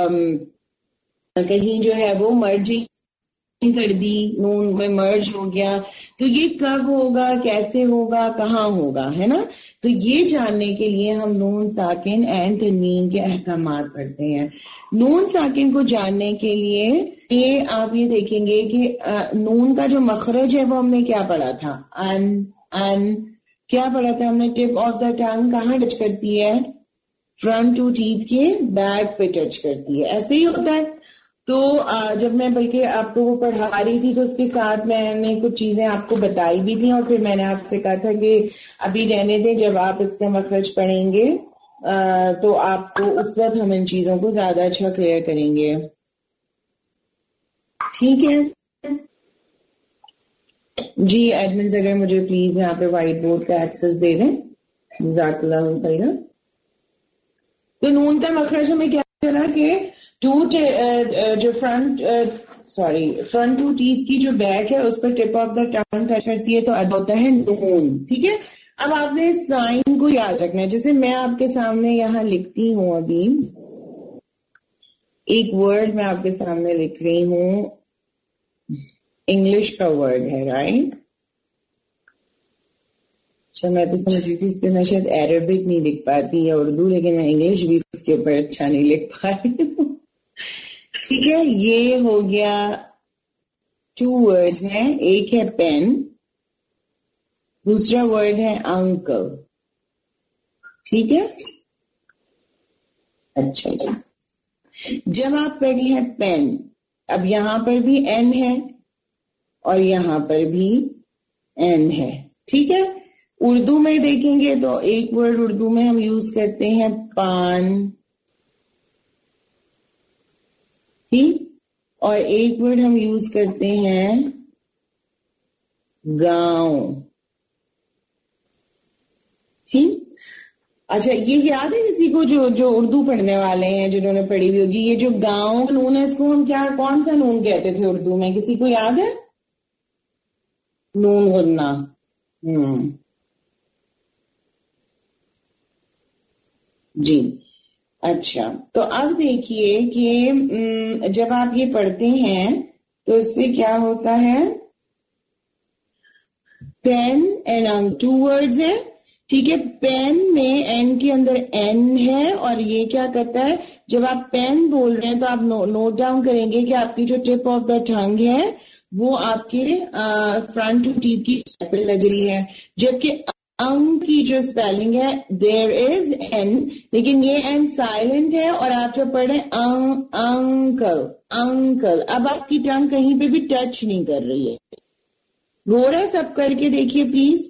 Speaker 6: کہیں جو ہے وہ مرجنگ کر دی، نون میں مرج ہو گیا. تو یہ کب ہوگا، کیسے ہوگا، کہاں ہوگا، ہے نا. تو یہ جاننے کے لیے ہم نون ساکن اینڈ تنوین کے احکامات پڑھتے ہیں. نون ساکن کو جاننے کے لیے یہ آپ یہ دیکھیں گے کہ نون کا جو مخرج ہے وہ ہم نے کیا پڑھا تھا؟ ان ان کیا پڑھا تھا ہم نے؟ ٹپ آف دا ٹنگ کہاں ٹچ کرتی ہے؟ فرنٹ ٹو ٹیتھ کے بیک پہ ٹچ کرتی ہے. ایسے ہی ہوتا ہے. تو جب میں بلکہ آپ کو وہ پڑھا رہی تھی تو اس کے ساتھ میں نے کچھ چیزیں آپ کو بتائی بھی تھیں، اور پھر میں نے آپ سے کہا تھا کہ ابھی رہنے دیں، جب آپ اس کا مخرج پڑھیں گے تو آپ کو اس وقت ہم ان چیزوں کو زیادہ اچھا کلیئر کریں گے. ٹھیک ہے جی. ایڈمنز اگر مجھے پلیز یہاں پہ وائٹ بورڈ کا ایکسس دے دیں، جزاک اللہ خیر. تو نون کا مخرج ہمیں کیا چلا کہ ٹو جو front sorry front two teeth کی جو بیک ہے اس پر tip of the tongue touch کرتی ہے تو ادا ہوتا ہے نون. ٹھیک ہے. اب آپ نے سائن کو یاد رکھنا ہے. جیسے میں آپ کے سامنے یہاں لکھتی ہوں، ابھی ایک ورڈ میں آپ کے سامنے لکھ رہی ہوں، انگلش کا ورڈ ہے، رائٹ. اچھا، میں تو سمجھ رہی تھی اس پہ میں شاید عربک نہیں لکھ پاتی یا اردو، لیکن میں انگلش بھی اس کے اوپر اچھا نہیں لکھ پائی. ٹھیک ہے، یہ ہو گیا ٹو ورڈ ہیں. ایک ہے پین، دوسرا ورڈ ہے انکل. ٹھیک ہے. اچھا جی، جب آپ پڑھی ہے پین، اب یہاں پر بھی این ہے اور یہاں پر بھی این ہے. ٹھیک ہے. اردو میں دیکھیں گے تو ایک ورڈ اردو میں ہم یوز کرتے ہیں پان، ٹھیک، اور ایک ورڈ ہم یوز کرتے ہیں گاؤں. ٹھیک. اچھا، یہ یاد ہے کسی کو جو جو اردو پڑھنے والے ہیں، جنہوں نے پڑھی ہوئی ہوگی، یہ جو گاؤں نون ہے اس کو ہم کیا کون سا نون کہتے تھے اردو میں؟ کسی کو یاد ہے؟ نون غنہ. ہوں جی. اچھا، تو اب دیکھیے کہ جب آپ یہ پڑھتے ہیں تو اس سے کیا ہوتا ہے؟ پین اینڈ ٹو ورڈز ہیں. ٹھیک ہے. پین میں این کے اندر این ہے اور یہ کیا کرتا ہے, جب آپ پین بول رہے ہیں تو آپ نوٹ ڈاؤن کریں گے کہ آپ کی جو ٹپ آف دا ٹنگ ہے وہ آپ کے فرنٹ ٹو ٹیتھ کی پہ لگ رہی ہے, جبکہ انگ کی جو اسپیلنگ ہے دیر از این, لیکن یہ این سائلنٹ ہے اور آپ جب پڑھ رہے ہیں انکل انکل, اب آپ کی ٹنگ کہیں پہ بھی ٹچ نہیں کر رہی ہے. رو رہا ہے سب کر کے دیکھیے پلیز.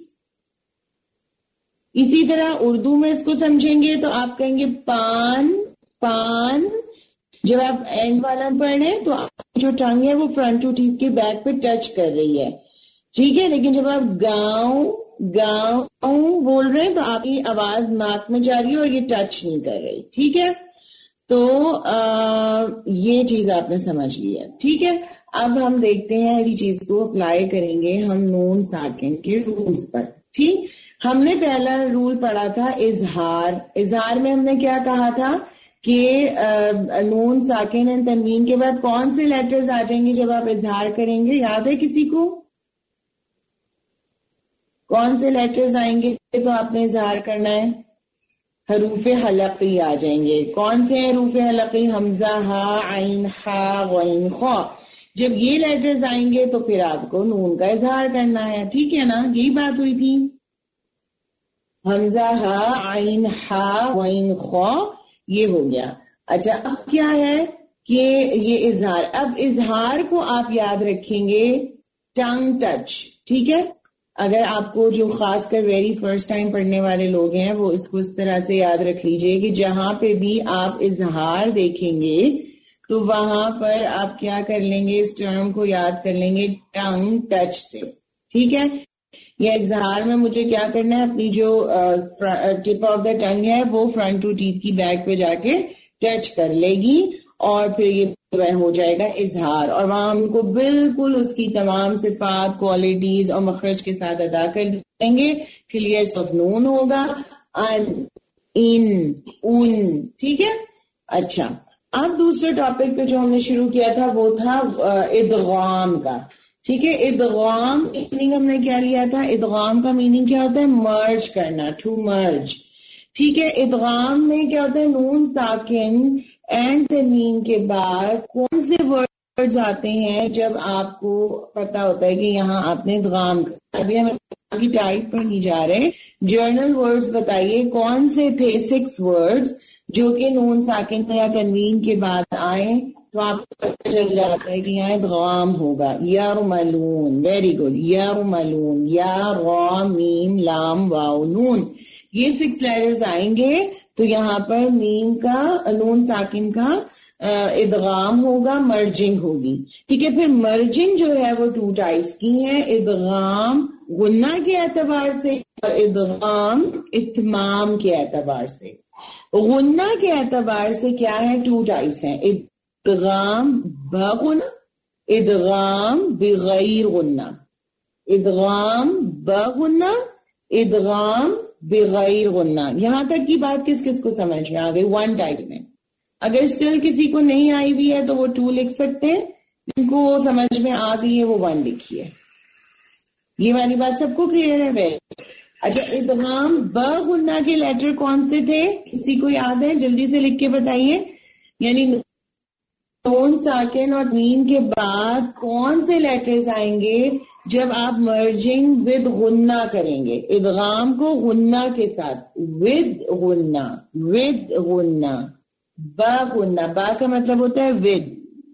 Speaker 6: اسی طرح اردو میں اس کو سمجھیں گے تو آپ کہیں گے پان پان, جب آپ اینڈ والا پڑھ رہے ہیں تو آپ کی جو ٹنگ ہے وہ فرنٹ ٹو ٹیتھ کے بیک پہ ٹچ کر رہی ہے, ٹھیک ہے. لیکن جب آپ گاؤں گاؤں بول رہے ہیں تو آپ کی آواز ناک میں جا رہی ہے اور یہ ٹچ نہیں کر رہی, ٹھیک ہے. تو آ, یہ چیز آپ نے سمجھ لی ہے, ٹھیک ہے. اب ہم دیکھتے ہیں اسی چیز کو اپلائی کریں گے ہم نون ساکن کے رولز پر. ٹھیک, ہم نے پہلا رول پڑھا تھا اظہار. اظہار میں ہم نے کیا کہا تھا کہ نون ساکن اور تنوین کے بعد کون سے لیٹرز آ جائیں گے جب آپ اظہار کریں گے, یاد ہے کسی کو؟ کون سے لیٹرز آئیں گے تو آپ نے اظہار کرنا ہے؟ حروف حلقی آ جائیں گے. کون سے حروف حلقی؟ حمزہ, ہا, عین, خا, غین, خا. جب یہ لیٹرز آئیں گے تو پھر آپ کو نون کا اظہار کرنا ہے, ٹھیک ہے نا. یہی بات ہوئی تھی. حمزہ, ہا, عین, ہا, غین, خا, یہ ہو گیا. اچھا, اب کیا ہے کہ یہ اظہار, اب اظہار کو آپ یاد رکھیں گے ٹنگ ٹچ, ٹھیک ہے. اگر آپ کو جو خاص کر ویری فرسٹ ٹائم پڑھنے والے لوگ ہیں وہ اس کو اس طرح سے یاد رکھ لیجئے کہ جہاں پہ بھی آپ اظہار دیکھیں گے تو وہاں پر آپ کیا کر لیں گے, اس ٹرم کو یاد کر لیں گے ٹنگ ٹچ سے, ٹھیک ہے. یہ اظہار میں مجھے کیا کرنا ہے, اپنی جو ٹپ آف دا ٹنگ ہے وہ فرنٹ ٹو ٹیتھ کی بیک پہ جا کے ٹچ کر لے گی اور پھر یہ ہو جائے گا اظہار, اور وہاں ہم کو بالکل اس کی تمام صفات, کوالٹیز اور مخرج کے ساتھ ادا کر دیں گے. کلیئر آف نون ہوگا, ان, ان, اون, ٹھیک ہے. اچھا, اب دوسرے ٹاپک پہ جو ہم نے شروع کیا تھا وہ تھا ادغام کا, ٹھیک ہے. ادغام میننگ ہم نے کیا لیا تھا؟ ادغام کا میننگ کیا ہوتا ہے؟ مرج کرنا, ٹو مرج, ٹھیک ہے. ادغام میں کیا ہوتا ہے؟ نون ساکن اینڈ تنوین کے بعد کون سے ورڈز آتے ہیں جب آپ کو پتا ہوتا ہے کہ یہاں آپ نے ادغام کر. ابھی ہم کی ٹائپ پر نہیں جا رہے, جرنل ورڈز بتائیے کون سے تھے سکس ورڈز جو کہ نون ساکن یا تنوین کے بعد آئے تو آپ کو پتہ چل جاتا ہے کہ یہاں ادغام ہوگا. یرملون, ویری گڈ, یرملون, یا, را, میم, لام, واو, نون, یہ سکس لیٹرز آئیں گے تو یہاں پر میم کا, نون ساکن کا ادغام ہوگا, مرجنگ ہوگی, ٹھیک ہے. پھر مرجنگ جو ہے وہ ٹو ٹائپس کی ہیں, ادغام غنہ کے اعتبار سے اور ادغام اتمام کے اعتبار سے. غنہ کے اعتبار سے کیا ہے؟ ٹو ٹائپس ہیں, ادغام بغنہ, ادغام بغیر غنہ. ادغام بغنہ, ادغام بغیر غنہ. یہاں تک کی بات کس کس کو سمجھ میں آ گئی؟ ون ٹائپ میں. اگر اسٹل کسی کو نہیں آئی ہوئی ہے تو وہ ٹو لکھ سکتے ہیں, جن کو سمجھ میں آ گئی ہے وہ ون لکھیے. یہ والی بات سب کو کلیئر ہے؟ ویل. اچھا, ادغام بغنہ کے لیٹر کون سے تھے؟ کسی کو یاد ہے؟ جلدی سے لکھ کے بتائیے. یعنی نون ساکن اور تنوین کے بعد کون سے لیٹرز آئیں گے جب آپ مرجنگ ود غنہ کریں گے؟ ادغام کو غنہ کے ساتھ, ود غنہ, ود غنہ, با غنہ, با کا مطلب ہوتا ہے ود,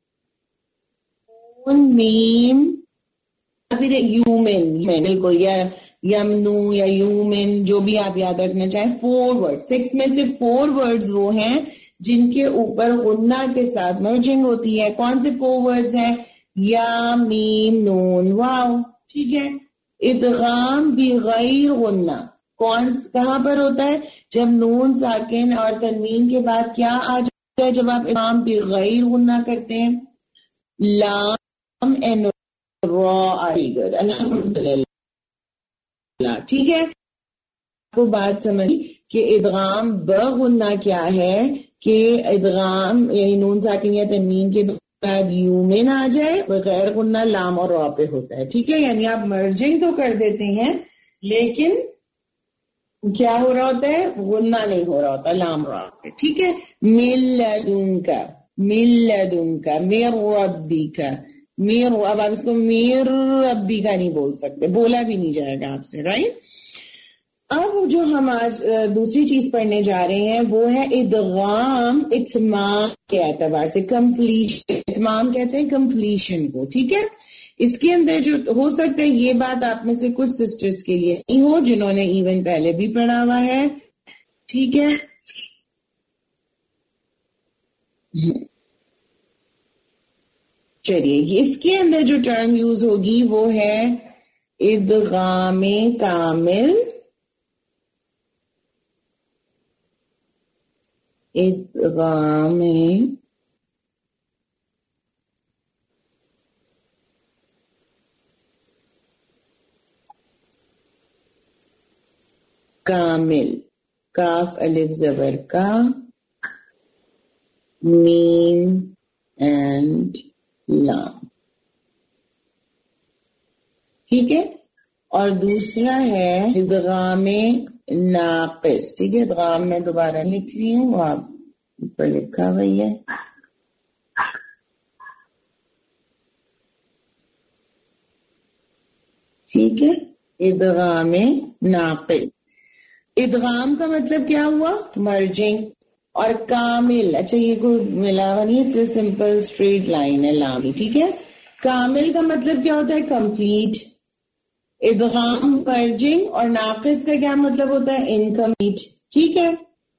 Speaker 6: میم, پھر یومن, بالکل, یا یمنو یا یومن, جو بھی آپ یاد رکھنا چاہیں. فور ورڈ, سکس میں سے فور ورڈز وہ ہیں جن کے اوپر غنہ کے ساتھ مرجنگ ہوتی ہے. کون سے فور ورڈز ہیں؟ یا, میم, نون, واو, ٹھیک ہے. ادغام بغیر غنہ کون کہاں پر ہوتا ہے؟ جب نون ساکن اور تنوین کے بعد کیا آ جاتا ہے جب آپ ادغام بغیر غنہ کرتے ہیں؟ لام اینڈ را. گڈ, الحمدللہ, ٹھیک ہے. آپ کو بات سمجھ کہ ادغام بغنہ کیا ہے کہ ادغام یعنی نون ساکن یا تنوین کے بعد یومن آ جائے, بغیر غنہ لام اور را پہ ہوتا ہے, ٹھیک ہے. یعنی آپ مرجنگ تو کر دیتے ہیں لیکن کیا ہو رہا ہوتا ہے؟ غنہ نہیں ہو رہا ہوتا، لام رہا ہوتا ہے. ٹھیک ہے. من لدنک، من لدنک، من ربک، میر. اب آپ اس کو میر ربی کا نہیں بول سکتے، بولا بھی نہیں جائے گا آپ سے، رائٹ. اب جو ہم آج دوسری چیز پڑھنے جا رہے ہیں وہ ہے ادغام اتمام کے اعتبار سے، کمپلیشن. اتمام کہتے ہیں کمپلیشن کو. ٹھیک ہے. اس کے اندر جو ہو سکتا ہے یہ بات آپ میں سے کچھ سسٹرز کے لیے نہیں ہو جنہوں نے ایون پہلے بھی پڑھا ہوا ہے. ٹھیک ہے. چلیے، اس کے اندر جو ٹرم یوز ہوگی وہ ہے ادغام کامل، ادغام کامل، کاف الف زبر کا، میم اینڈ لام. ٹھیک ہے. اور دوسرا ہے ادغام ناقص. ٹھیک ہے. ادغام میں دوبارہ لکھ رہی ہوں، وہ آپ اوپر لکھا ہوئی ہے. ٹھیک ہے. ادغام ناقص. ادغام کا مطلب کیا ہوا؟ مرجنگ. اور کامل، اچھا یہ کوئی ملا ہوا نہیں، اس سمپل اسٹریٹ لائن ہے لام. ٹھیک ہے. کامل کا مطلب کیا ہوتا ہے؟ کمپلیٹ. ادغام مرجنگ. اور ناقص کا کیا مطلب ہوتا ہے؟ انکمپلیٹ. ٹھیک ہے.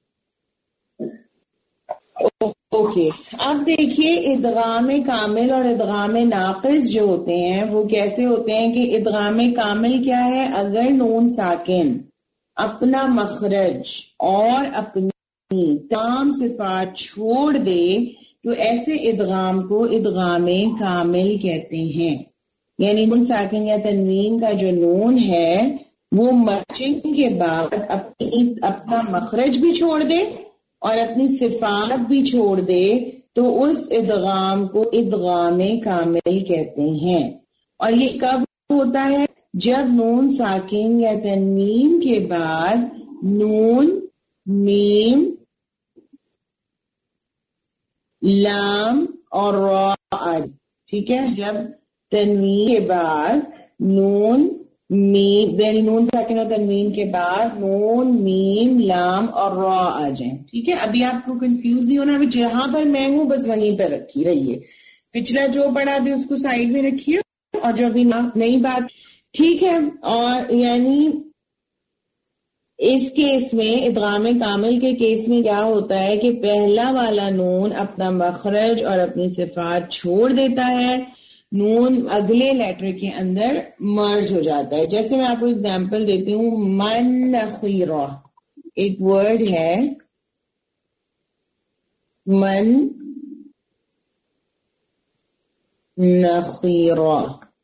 Speaker 6: اوکے. اب دیکھیے ادغام کامل اور ادغام ناقص جو ہوتے ہیں وہ کیسے ہوتے ہیں. کہ ادغام کامل کیا ہے؟ اگر نون ساکن اپنا مخرج اور اپنی تمام صفات چھوڑ دے تو ایسے ادغام کو ادغام کامل کہتے ہیں. یعنی نون ساکن یا تنوین کا جو نون ہے وہ مرجنگ کے بعد اپنی اپنا مخرج بھی چھوڑ دے اور اپنی صفات بھی چھوڑ دے تو اس ادغام کو ادغام کامل کہتے ہیں. اور یہ کب ہوتا ہے؟ جب نون ساکن یا تنوین کے بعد نون، میم، لام اور را آ. ٹھیک ہے. جب تنوین کے بعد نون، میم، یعنی نون ساکن اور تنوین کے بعد نون، میم، لام اور را آ جائیں. ٹھیک ہے. ابھی آپ کو کنفیوز نہیں ہونا، ابھی جہاں پر میں ہوں بس وہیں پہ رکھی رہیے. پچھلا جو پڑھا ابھی اس کو سائڈ میں رکھیے اور جو ابھی نئی بات. ٹھیک ہے. اور یعنی اس کیس میں ادغام کامل کے کیس میں کیا ہوتا ہے کہ پہلا والا نون اپنا مخرج اور اپنی صفات چھوڑ دیتا ہے، نون اگلے لیٹر کے اندر مرج ہو جاتا ہے. جیسے میں آپ کو اگزامپل دیتی ہوں، من خیرہ ایک ورڈ ہے، من نخیرہ.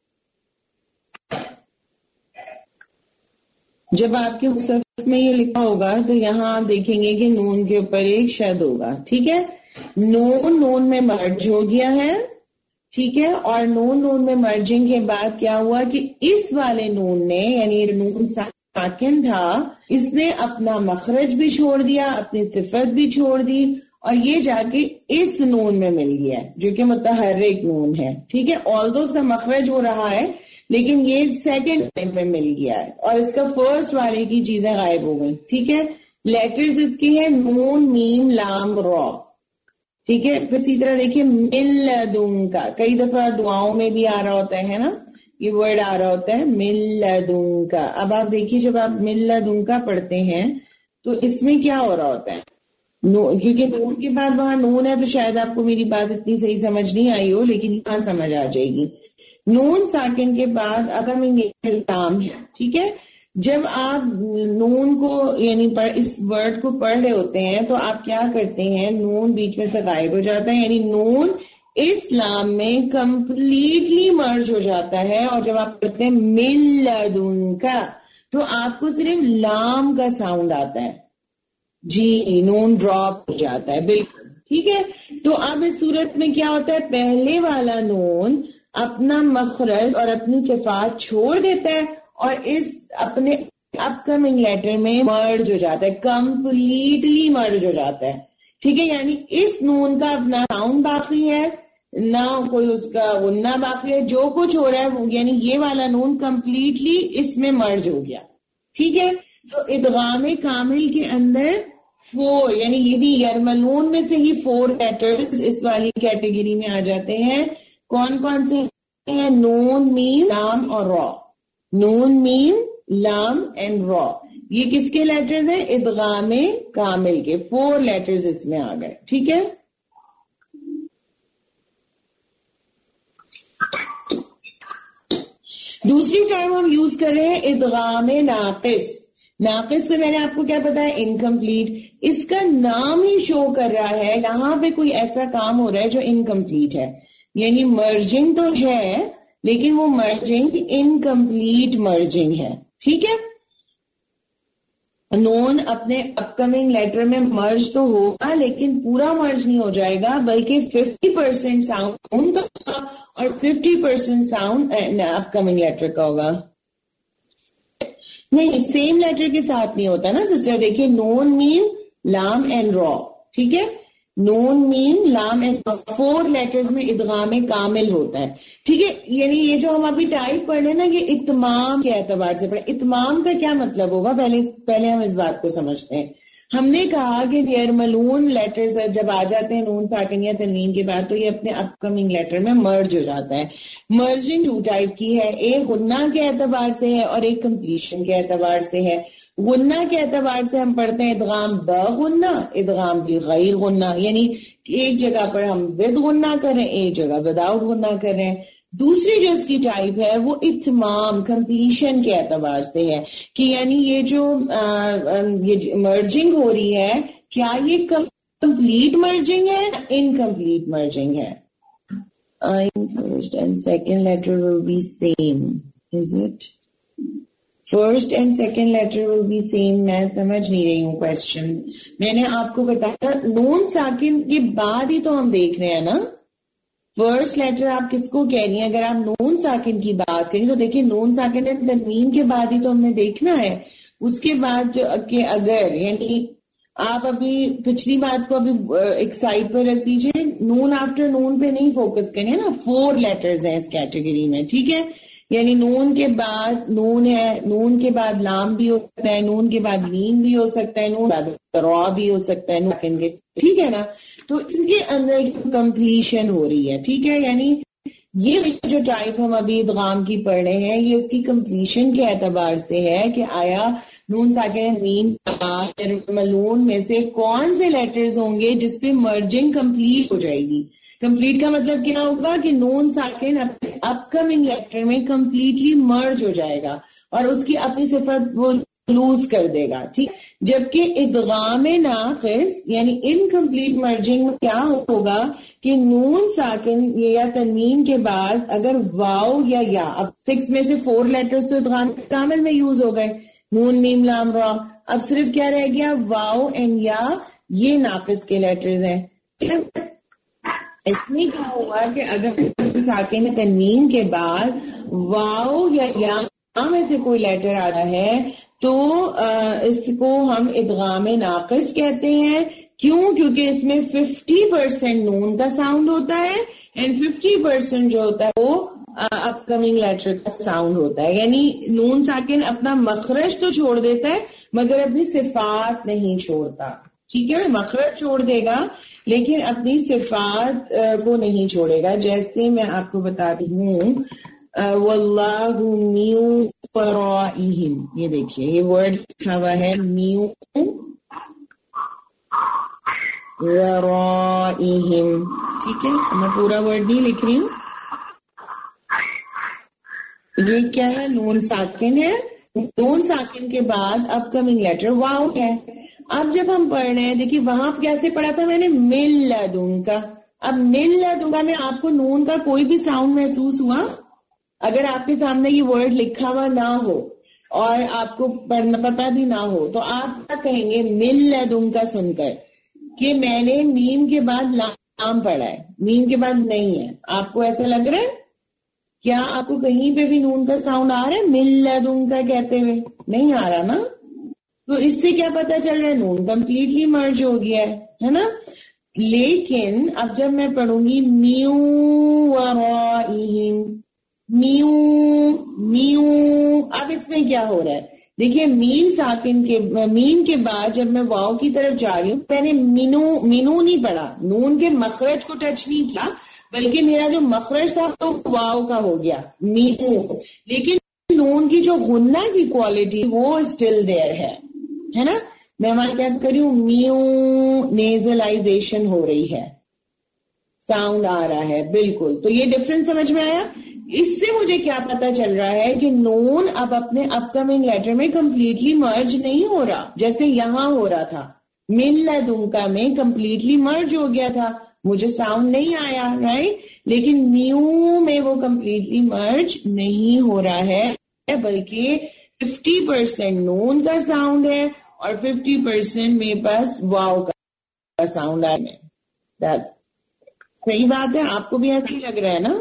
Speaker 6: جب آپ کے مصحف میں یہ لکھا ہوگا تو یہاں آپ دیکھیں گے کہ نون کے اوپر ایک شد ہوگا. ٹھیک ہے. نون نون میں مرج ہو گیا ہے. ٹھیک ہے. اور نون نون میں مرجنگ کے بعد کیا ہوا کہ اس والے نون نے، یعنی نون ساکن تھا، اس نے اپنا مخرج بھی چھوڑ دیا، اپنی صفت بھی چھوڑ دی اور یہ جا کے اس نون میں مل گیا جو کہ متحرک نون ہے. ٹھیک ہے. آلدو اس کا مخرج ہو رہا ہے لیکن یہ سیکنڈ ٹائم میں مل گیا ہے اور اس کا فرسٹ والے کی چیزیں غائب ہو گئی. ٹھیک ہے. لیٹرز اس کی ہے نون، میم، لام، را. ٹھیک ہے. پھر اسی طرح دیکھیے من لدنک، کئی دفعہ دعاؤں میں بھی آ رہا ہوتا ہے نا، یہ ورڈ آ رہا ہوتا ہے من لدنک. اب آپ دیکھیے جب آپ من لدنک پڑھتے ہیں تو اس میں کیا ہو رہا ہوتا ہے؟ نو، کیونکہ نون کے بعد وہاں نون ہے تو شاید آپ کو میری بات اتنی صحیح سمجھ نہیں آئی ہو، لیکن یہاں سمجھ آ جائے گی. نون ساکن کے بعد اب ہم لام ہے. ٹھیک ہے. جب آپ نون کو یعنی اس ورڈ کو پڑھ رہے ہوتے ہیں تو آپ کیا کرتے ہیں؟ نون بیچ میں سے غائب ہو جاتا ہے، یعنی نون اس لام میں کمپلیٹلی مرج ہو جاتا ہے. اور جب آپ پڑھتے ہیں من لدنک تو آپ کو صرف لام کا ساؤنڈ آتا ہے. جی، نون ڈراپ ہو جاتا ہے. بالکل ٹھیک ہے. تو اب اس صورت میں کیا ہوتا ہے؟ پہلے والا نون اپنا مخرج اور اپنی صفات چھوڑ دیتا ہے اور اس اپنے اپ کمنگ لیٹر میں مرج ہو جاتا ہے, کمپلیٹلی مرج ہو جاتا ہے. ٹھیک ہے, یعنی اس نون کا اپنا ساؤنڈ باقی ہے نہ کوئی اس کا غنہ باقی ہے, جو کچھ ہو رہا ہے یعنی یہ والا نون کمپلیٹلی اس میں مرج ہو گیا. ٹھیک ہے, تو ادغام کامل کے اندر فور یعنی یہ بھی یرملون میں سے ہی فور لیٹرز اس والی کیٹیگری میں آ جاتے ہیں. کون کون سے ہیں؟ نون, میم, لام اور را. نون, میم, لام اینڈ را, یہ کس کے لیٹرز ہیں؟ ادغام کامل کے. فور لیٹرز اس میں آ گئے. ٹھیک ہے, دوسری ٹرم ہم یوز کر رہے ہیں ادغام ناقص. ناقص سے میں نے آپ کو کیا بتایا؟ انکمپلیٹ. اس کا نام ہی شو کر رہا ہے یہاں پہ کوئی ایسا کام ہو رہا ہے جو انکمپلیٹ ہے, یعنی مرجنگ تو ہے لیکن وہ مرجنگ انکمپلیٹ مرجنگ ہے. ٹھیک ہے, نون اپنے اپ کمنگ لیٹر میں مرج تو ہوگا لیکن پورا مرج نہیں ہو جائے گا, بلکہ ففٹی پرسینٹ ساؤنڈ کا اور fifty percent sound upcoming letter کا ہوگا. نہیں, سیم لیٹر کے ساتھ نہیں ہوتا نا سسٹر. دیکھیے, نون, میم, لام اینڈ را. ٹھیک ہے, نون, میم, لام اینڈ را, فور لیٹرز میں ادغام کامل ہوتا ہے. ٹھیک ہے, یعنی یہ جو ہم ابھی ٹائپ پڑھ رہے ہیں نا یہ اتمام کے اعتبار سے پڑھے. اتمام کا کیا مطلب ہوگا؟ پہلے پہلے ہم اس بات کو سمجھتے ہیں. ہم نے کہا کہ یرملون لیٹرز جب آ جاتے ہیں نون ساکن یا تنوین کے بعد تو یہ اپنے اپ کمنگ لیٹر میں مرج ہو جاتا ہے. مرجنگ ٹو ٹائپ کی ہے, ایک غنہ کے اعتبار سے ہے اور ایک کمپلیشن کے اعتبار سے ہے. غنہ کے اعتبار سے ہم پڑھتے ہیں ادغام بغنہ, ادغام بغیر غنہ, یعنی ایک جگہ پر ہم ود غنہ کریں ایک جگہ وداؤٹ غنہ کریں. دوسری جو اس کی ٹائپ ہے وہ اتمام کمپلیشن کے اعتبار سے ہے کہ یعنی یہ جو یہ مرجنگ ہو رہی ہے کیا یہ کمپلیٹ مرجنگ ہے انکمپلیٹ مرجنگ ہے. First and second letter will be same. Is it first and second letter will be same? میں سمجھ نہیں رہی ہوں کوشچن. میں نے آپ کو بتایا نون ساکن کے بعد ہی تو ہم دیکھ رہے ہیں نا. فرسٹ لیٹر آپ کس کو کہہ رہی ہیں؟ اگر آپ نون ساکن کی بات کریں تو دیکھیں نون ساکن تنوین کے بعد ہی تو ہم نے دیکھنا ہے. اس کے بعد جو کہ اگر یعنی آپ ابھی پچھلی بات کو ابھی ایک سائڈ پہ رکھ دیجئے, نون آفٹر نون پہ نہیں فوکس کریں نا. فور لیٹرز ہیں اس کیٹیگری میں. ٹھیک ہے, یعنی نون کے بعد نون ہے, نون کے بعد لام بھی ہو سکتا ہے, نون کے بعد میم بھی ہو سکتا ہے, نون کے بعد را بھی ہو سکتا ہے. نون کے ٹھیک ہے نا, تو اس کے اندر کمپلیشن ہو رہی ہے. ٹھیک ہے, یعنی یہ جو ٹائپ ہم ابھی ادغام کی پڑھ رہے ہیں یہ اس کی کمپلیشن کے اعتبار سے ہے کہ آیا نون ساکن میم ملون میں سے کون سے لیٹرز ہوں گے جس پہ مرجنگ کمپلیٹ ہو جائے گی. کمپلیٹ کا مطلب کیا ہوگا کہ نون ساکن اپ کمنگ لیٹر میں کمپلیٹلی مرج ہو جائے گا اور اس کی اپنی صفت وہ لوز کر دے گا. ٹھیک, جبکہ ادغام ناقص یعنی انکمپلیٹ مرجنگ میں کیا ہوگا کہ نون ساکن یا تنوین کے بعد اگر واو یا یا, اب سکس میں سے فور لیٹرز تو ادغام کامل میں یوز ہو گئے, نون, میم, لام, را. اب صرف کیا رہ گیا؟ واو اینڈ یا, یہ ناقص کے لیٹرز ہیں. اس میں کیا ہوگا کہ اگر ساکن تنوین کے بعد واو یا یا میں سے کوئی لیٹر آ رہا ہے تو اس کو ہم ادغام ناقص کہتے ہیں. کیوں؟ کیونکہ اس میں ففٹی پرسینٹ نون کا ساؤنڈ ہوتا ہے اینڈ ففٹی پرسینٹ جو ہوتا ہے وہ اپ کمنگ لیٹر کا ساؤنڈ ہوتا ہے. یعنی نون ساکن اپنا مخرج تو چھوڑ دیتا ہے مگر اپنی صفات نہیں چھوڑتا. ٹھیک ہے, مخرج چھوڑ دے گا لیکن اپنی صفات کو نہیں چھوڑے گا. جیسے میں آپ کو بتاتی ہوں واللہ میو فرائہم, یہ دیکھیے یہ ورڈ لکھا ہوا ہے میو ورائہم. ٹھیک ہے, میں پورا ورڈ نہیں لکھ رہی ہوں. یہ کیا ہے؟ نون ساکن ہے. نون ساکن کے بعد اپ کمنگ لیٹر واو ہے. اب جب ہم پڑھ رہے ہیں دیکھیے وہاں کیسے پڑھا تھا میں نے مل لدنکا. اب مل لدنکا میں آپ کو نون کا کوئی بھی ساؤنڈ محسوس ہوا؟ اگر آپ کے سامنے یہ ورڈ لکھا ہوا نہ ہو اور آپ کو پڑھنا پتا بھی نہ ہو تو آپ کیا کہیں گے مل لدنکا سن کر کہ میں نے میم کے بعد لام پڑھا ہے, میم کے بعد نہیں ہے. آپ کو ایسا لگ رہا ہے؟ کیا آپ کو کہیں پہ بھی نون کا ساؤنڈ آ رہا ہے مل لدن کا کہتے ہوئے؟ نہیں آ رہا نا. تو اس سے کیا پتا چل رہا ہے؟ نون کمپلیٹلی مرج ہو گیا ہے ہے نا. لیکن اب جب میں پڑھوں گی میو ورائہم، میو میو، اب اس میں کیا ہو رہا ہے؟ دیکھیے مین ساکن کے مین کے بعد جب میں واؤ کی طرف جا رہی ہوں، میں نے مینو مینو نہیں پڑھا، نون کے مخرج کو ٹچ نہیں کیا، بلکہ میرا جو مخرج تھا تو واؤ کا ہو گیا مینو. لیکن نون کی جو غنہ کی کوالٹی وہ اسٹل دیر ہے ہے نا. میں وہاں کیا کر رہی ہوں؟ میو، نیزلائزیشن ہو رہی ہے، ساؤنڈ آ رہا ہے بالکل. تو یہ ڈفرنس سمجھ میں آیا؟ اس سے مجھے کیا پتا چل رہا ہے کہ نون اب اپنے اپ کمنگ لیٹر میں کمپلیٹلی مرج نہیں ہو رہا جیسے یہاں ہو رہا تھا. من لدنکا میں کمپلیٹلی مرج ہو گیا تھا، مجھے ساؤنڈ نہیں آیا رائٹ. لیکن میو میں وہ کمپلیٹلی مرج نہیں ہو رہا ہے، بلکہ ففٹی پرسینٹ نون کا ساؤنڈ ہے اور ففٹی پرسینٹ میرے پاس واؤ کا ساؤنڈ ہے. صحیح بات ہے، آپ کو بھی ایسا ہی لگ رہا ہے نا؟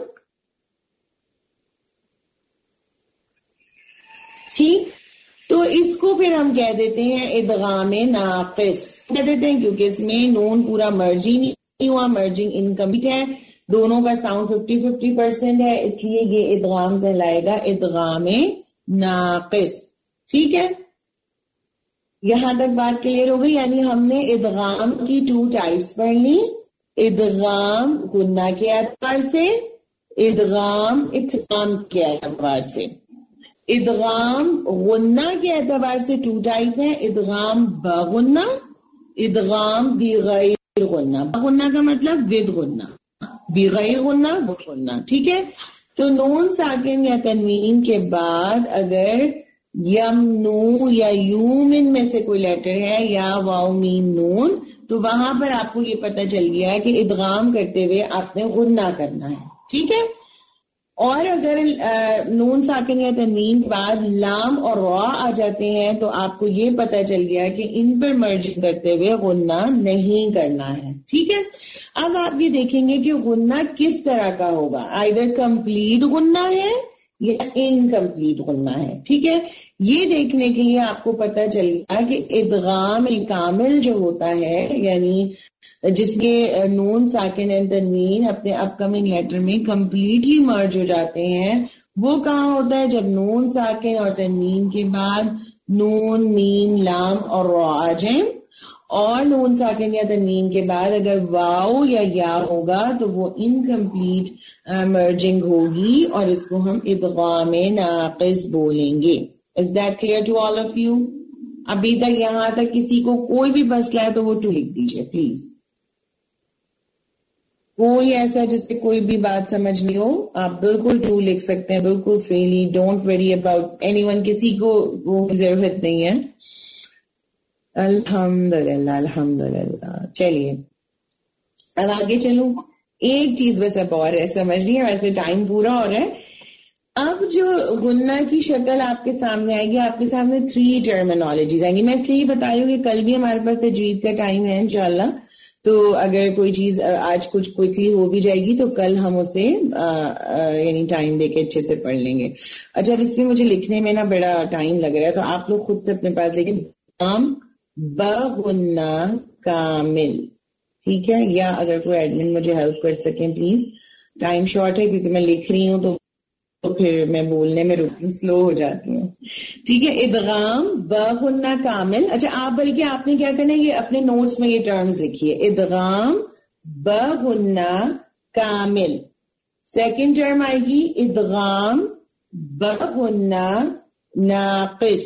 Speaker 6: ٹھیک. تو اس کو پھر ہم کہہ دیتے ہیں ادغام ناقص کہہ دیتے ہیں، کیونکہ اس میں نون پورا مرجی نہیں ہوا، مرجنگ انکمپلیٹ ہے، دونوں کا ساؤنڈ ففٹی ففٹی پرسینٹ ہے، اس لیے یہ ادغام کہلائے گا ادغام ناقص. ٹھیک ہے، یہاں تک بات کلیئر ہو گئی. یعنی ہم نے ادغام کی ٹو ٹائپس پڑھ لی، ادغام غنہ کے اعتبار سے، ادغام ادغام کے اعتبار سے. ادغام غنہ کے اعتبار سے ٹو ٹائپ ہے، ادغام بغنہ، ادغام بغیر غنہ. بغنہ کا مطلب ود غنہ، بغیر غنہ بغنہ. ٹھیک ہے. تو نون ساکن یا تنوین کے بعد اگر یم نو یا یومن میں سے کوئی لیٹر ہے یا واو میم نون، تو وہاں پر آپ کو یہ پتہ چل گیا کہ ادغام کرتے ہوئے آپ نے غنہ کرنا ہے. ٹھیک ہے. اور اگر نون ساکن یا تنوین کے بعد لام اور را آ جاتے ہیں تو آپ کو یہ پتہ چل گیا کہ ان پر مرجنگ کرتے ہوئے غنہ نہیں کرنا ہے. ٹھیک ہے. اب آپ یہ دیکھیں گے کہ غنہ کس طرح کا ہوگا، آئیدر کمپلیٹ غنہ ہے یا انکمپلیٹ غنہ ہے. ٹھیک ہے. یہ دیکھنے کے لیے آپ کو پتہ چل گیا کہ ادغام کامل جو ہوتا ہے، یعنی جس کے نون ساکن اینڈ تنوین اپنے اپ کمنگ لیٹر میں کمپلیٹلی مرج ہو جاتے ہیں، وہ کہاں ہوتا ہے؟ جب نون ساکن اور تنوین کے بعد نون میم لام اور را آ جائیں، اور نون ساکن یا تنوین کے بعد اگر واو یا یا ہوگا تو وہ انکمپلیٹ مرجنگ ہوگی اور اس کو ہم ادغام ناقص بولیں گے. Is that clear to all of you؟ ابھی تک یہاں تک کسی کو کوئی بھی مسئلہ ہے تو وہ ٹو لکھ دیجئے پلیز. کوئی ایسا جس سے کوئی بھی بات سمجھ نہیں ہو آپ بالکل ٹو لکھ سکتے ہیں، بالکل freely. Don't worry about anyone, کسی کو وہ ضرورت نہیں ہے. الحمدللہ الحمدللہ. چلیے اب آگے چلوں. ایک چیز بس اب اور ہے سمجھ لیے، ویسے ٹائم پورا ہو رہا ہے. اب جو غنہ کی شکل آپ کے سامنے آئے گی، آپ کے سامنے تھری ٹرمینالوجیز آئیں گی. میں اس لیے بتا رہی ہوں کہ کل بھی ہمارے پاس تجوید کا ٹائم ہے انشاءاللہ، تو اگر کوئی چیز آج کچھ کوئکلی ہو بھی جائے گی تو کل ہم اسے یعنی ٹائم دے کے اچھے سے پڑھ لیں گے. اچھا اب اس میں مجھے لکھنے میں نا بڑا ٹائم لگ رہا ہے، تو آپ لوگ خود سے اپنے پاس لکھیں ادغام بغنہ کامل. ٹھیک ہے. یا اگر کوئی ایڈمن مجھے ہیلپ کر سکیں پلیز. ٹائم شارٹ ہے کیونکہ میں لکھ رہی ہوں تو تو پھر میں بولنے میں سلو ہو جاتی ہوں. ٹھیک ہے. ادغام بغنہ کامل. اچھا آپ بلکہ آپ نے کیا کرنا ہے، یہ اپنے نوٹس میں یہ ٹرمز لکھیے، ادغام بغنہ کامل. سیکنڈ ٹرم آئے گی ادغام بغنہ ناقص،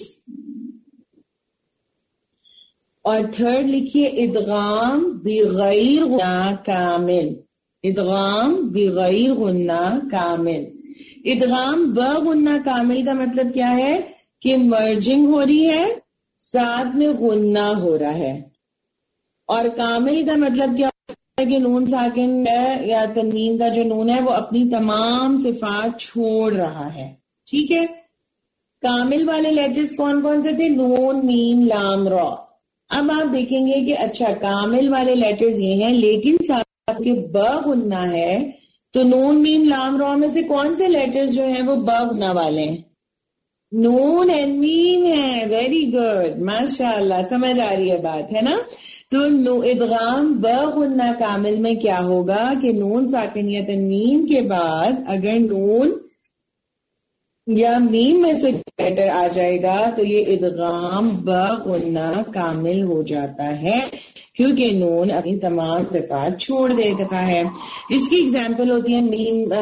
Speaker 6: اور تھرڈ لکھیے ادغام بغیر غنہ کامل. ادغام بغیر غنہ کامل. ادغام بغنہ کامل کا مطلب کیا ہے کہ مرجنگ ہو رہی ہے، ساتھ میں غنہ ہو رہا ہے. اور کامل کا مطلب کیا ہے کہ نون ساکن ہے یا تنوین کا جو نون ہے وہ اپنی تمام صفات چھوڑ رہا ہے. ٹھیک ہے. کامل والے لیٹرز کون کون سے تھے؟ نون میم لام را. اب آپ دیکھیں گے کہ اچھا کامل والے لیٹرز یہ ہیں، لیکن ساتھ کے بغنہ ہے تو نون میم لام را میں سے کون سے لیٹرز جو ہیں وہ با غنہ والے ہیں؟ نون اینڈ میم ہے. ویری گڈ, ماشاء اللہ, سمجھ آ رہی ہے بات, ہے نا. تو ادغام با غنہ کامل میں کیا ہوگا کہ نون ساکنیہ تنوین کے بعد اگر نون یا میم میں سے لیٹر آ جائے گا تو یہ ادغام با غنہ کامل ہو جاتا ہے, کیونکہ نون اپنی تمام صفات چھوڑ دیتا ہے. اس کی اگزامپل ہوتی ہے میم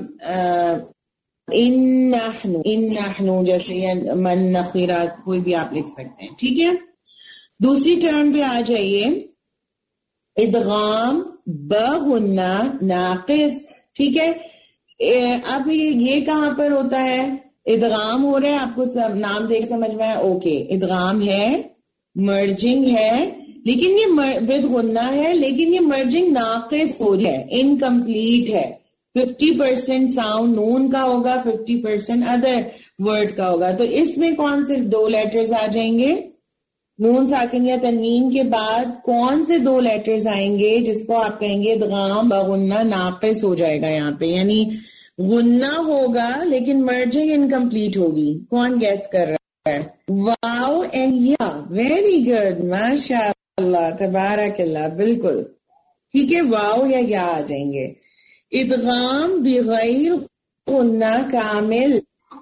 Speaker 6: ان نحن, ان نحن جیسے من نخیرات کوئی بھی آپ لکھ سکتے ہیں, ٹھیک ہے. دوسری ٹرم پہ آ جائیے, ادغام با غنہ ناقص, ٹھیک ہے. اب یہ کہاں پر ہوتا ہے؟ ادغام ہو رہا ہے, آپ کو نام دیکھ سمجھ میں ہے, اوکے, ادغام ہے, مرجنگ ہے, لیکن یہ ود غنہ ہے, لیکن یہ مرجنگ ناقص ہو رہی ہے, انکمپلیٹ ہے. ففٹی پرسینٹ ساؤنڈ نون کا ہوگا, ففٹی پرسینٹ ادر ورڈ کا ہوگا. تو اس میں کون سے دو لیٹرز آ جائیں گے؟ نون ساکن یا تنوین کے بعد کون سے دو لیٹرز آئیں گے جس کو آپ کہیں گے ادغام بغنہ ناقص ہو جائے گا یہاں پہ, یعنی غنہ ہوگا لیکن مرجنگ انکمپلیٹ ہوگی. کون گیس کر رہا ہے؟ Wow and yeah. Very good, ماشاء اللہ, تبارک اللہ, بالکل ٹھیک ہے. واو یا یا آ جائیں گے. ادغام بغیر غنہ کامل.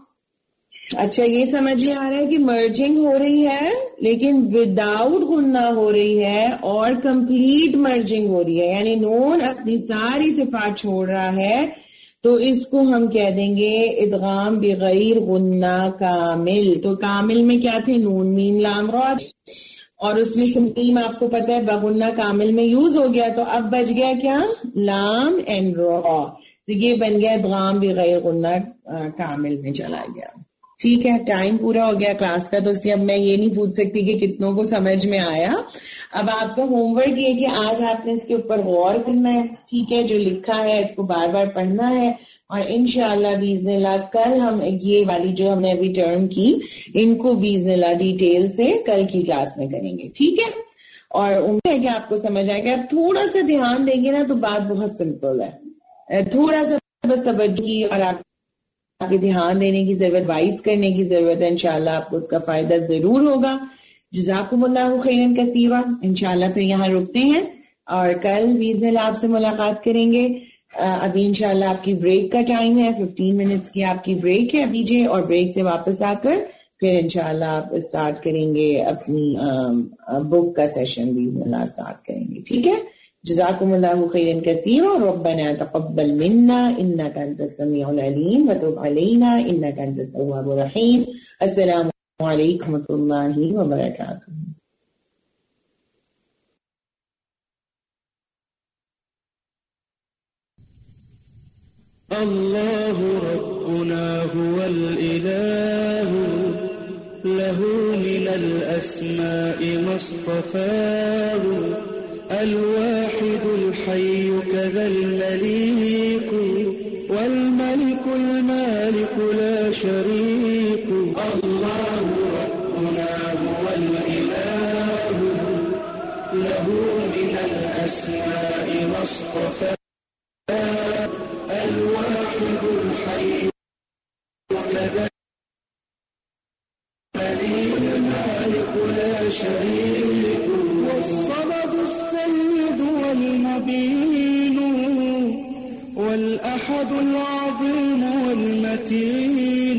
Speaker 6: اچھا, یہ سمجھ میں آ رہا ہے کہ مرجنگ ہو رہی ہے لیکن وداؤٹ غنہ ہو رہی ہے اور کمپلیٹ مرجنگ ہو رہی ہے, یعنی نون اپنی ساری صفات چھوڑ رہا ہے, تو اس کو ہم کہہ دیں گے ادغام بغیر غنہ کامل. تو کامل میں کیا تھے؟ نون میم لام را, اور اس میں میم آپ کو پتا ہے بغنہ کامل میں یوز ہو گیا, تو اب بچ گیا کیا؟ لام اینڈ را. تو یہ بن گیا ادغام بغیر غنہ کامل میں چلا گیا. ٹھیک ہے, ٹائم پورا ہو گیا کلاس کا, تو اس لیے اب میں یہ نہیں پوچھ سکتی کہ کتنوں کو سمجھ میں آیا. اب آپ کا ہوم ورک یہ کہ آج آپ نے اس کے اوپر غور کرنا ہے, ٹھیک ہے, جو لکھا ہے اس کو بار بار پڑھنا ہے, اور انشاءاللہ باذن اللہ کل ہم یہ والی جو ہم نے ابھی ٹرم کی ان کو باذن اللہ ڈیٹیل سے کل کی کلاس میں کریں گے, ٹھیک ہے. اور امید ہے کہ آپ کو سمجھ آئے گا. اب تھوڑا سا دھیان دیں گے نا تو بات بہت سمپل ہے, تھوڑا سا بس توجہ کی اور آپ کے دھیان دینے کی ضرورت, وائز کرنے کی ضرورت ہے. انشاءاللہ آپ کو اس کا فائدہ ضرور ہوگا. جزاکم اللہ خیرا کثیرا. انشاءاللہ پھر یہاں رکتے ہیں اور کل باذن اللہ آپ سے ملاقات کریں گے. ابھی انشاءاللہ آپ کی بریک کا ٹائم ہے, ففٹین منٹس کی آپ کی بریک ہے دیجیے, اور بریک سے واپس آ کر پھر انشاءاللہ آپ اسٹارٹ کریں گے اپنی بک کا سیشن, باذن اللہ اسٹارٹ کریں گے, ٹھیک ہے. جزاکم اللہ خیرا کثیرا. ربنا تقبل منا انك انت السميع العليم وتب علينا انك انت التواب الرحيم. السلام علیکم ورحمۃ اللہ وبرکاتہ.
Speaker 7: الله ربنا هو الإله له من الأسماء ما اصطفاه الواحد الحي كذا المليك والملك المالك لا شريك. الله ربنا هو الإله له من الأسماء ما اصطفاه الواحد الحي كذا الملك لا شريك. والصمد السيد والمبين والأحد العظيم والمتين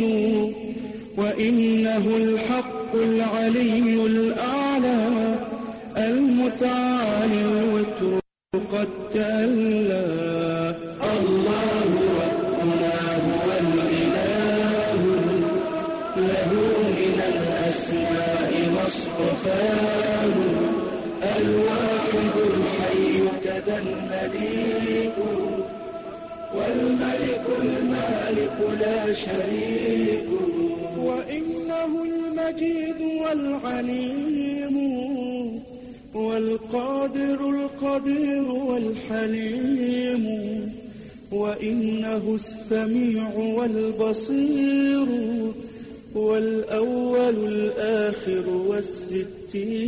Speaker 7: وإنه الحق العلي الأعلى المتعالي الوتر قد تألى. الله ربنا هو الإله له من الأسماء ما اصطفاه الواحد الحي كذا المليك والملك المالك لا شريك. وإنه المجيد والعليم والقادر القدير والحليم وإنه السميع والبصير والأول الآخر والستير.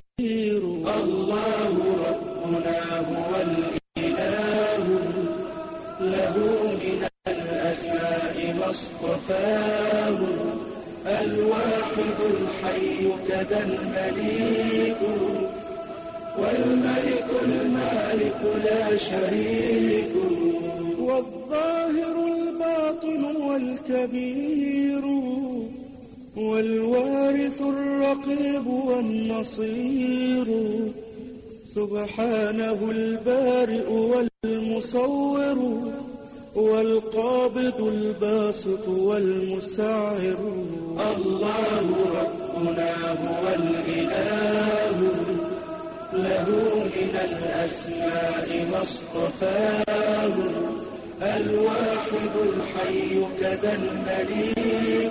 Speaker 7: الله ربنا هو الإله له ما اصطفاه الواحد الحي كذا المليك والملك المالك لا شريك والظاهر الباطن والكبير والوارث الرقيب والنصير سبحانه البارئ والمصور والقابض الباسط والمسعر الله ربنا هو الإله له من الأسماء ما اصطفاه الواحد الحي كذا المليك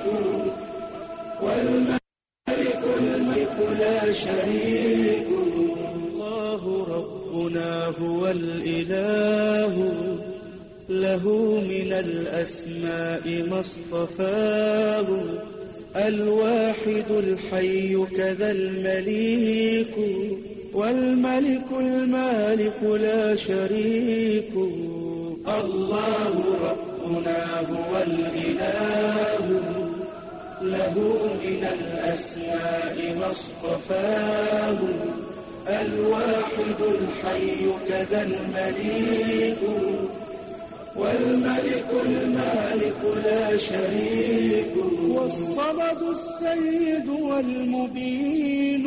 Speaker 7: والملك الملك لا شريك الله ربنا هو الإله له من الأسماء ما اصطفاه الواحد الحي كذا المليك والملك المالك لا شريك الله ربنا هو الإله له من الأسماء ما اصطفاه الواحد الحي كذا المليك والملك المالك لا شريك والصمد السيد والمبين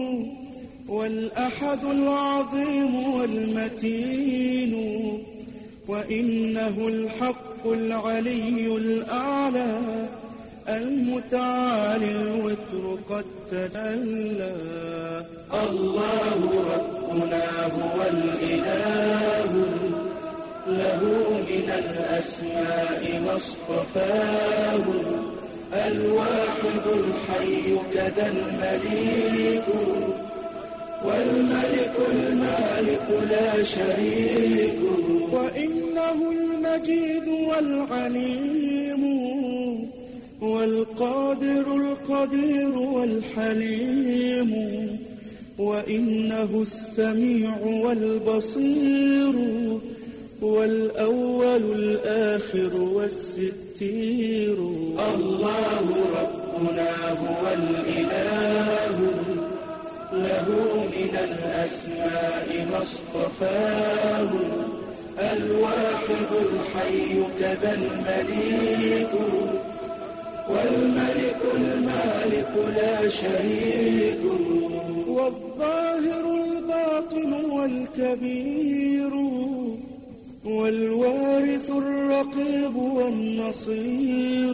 Speaker 7: والأحد العظيم والمتين وإنه الحق العلي الأعلى المتعالي الوتر قد تجلى الله ربنا هو الإله له من الأسماء ما اصطفاه الواحد الحي كذا المليك والملك المالك لا شريك وإنه المجيد والعليم والقادر القدير والحليم وإنه السميع والبصير والأول الآخر والستير الله ربنا هو الإله له من الأسماء ما اصطفاه الواحد الحي كذا المليك والملك المالك لا شريك والظاهر الباطن والكبير والوارث الرقيب والنصير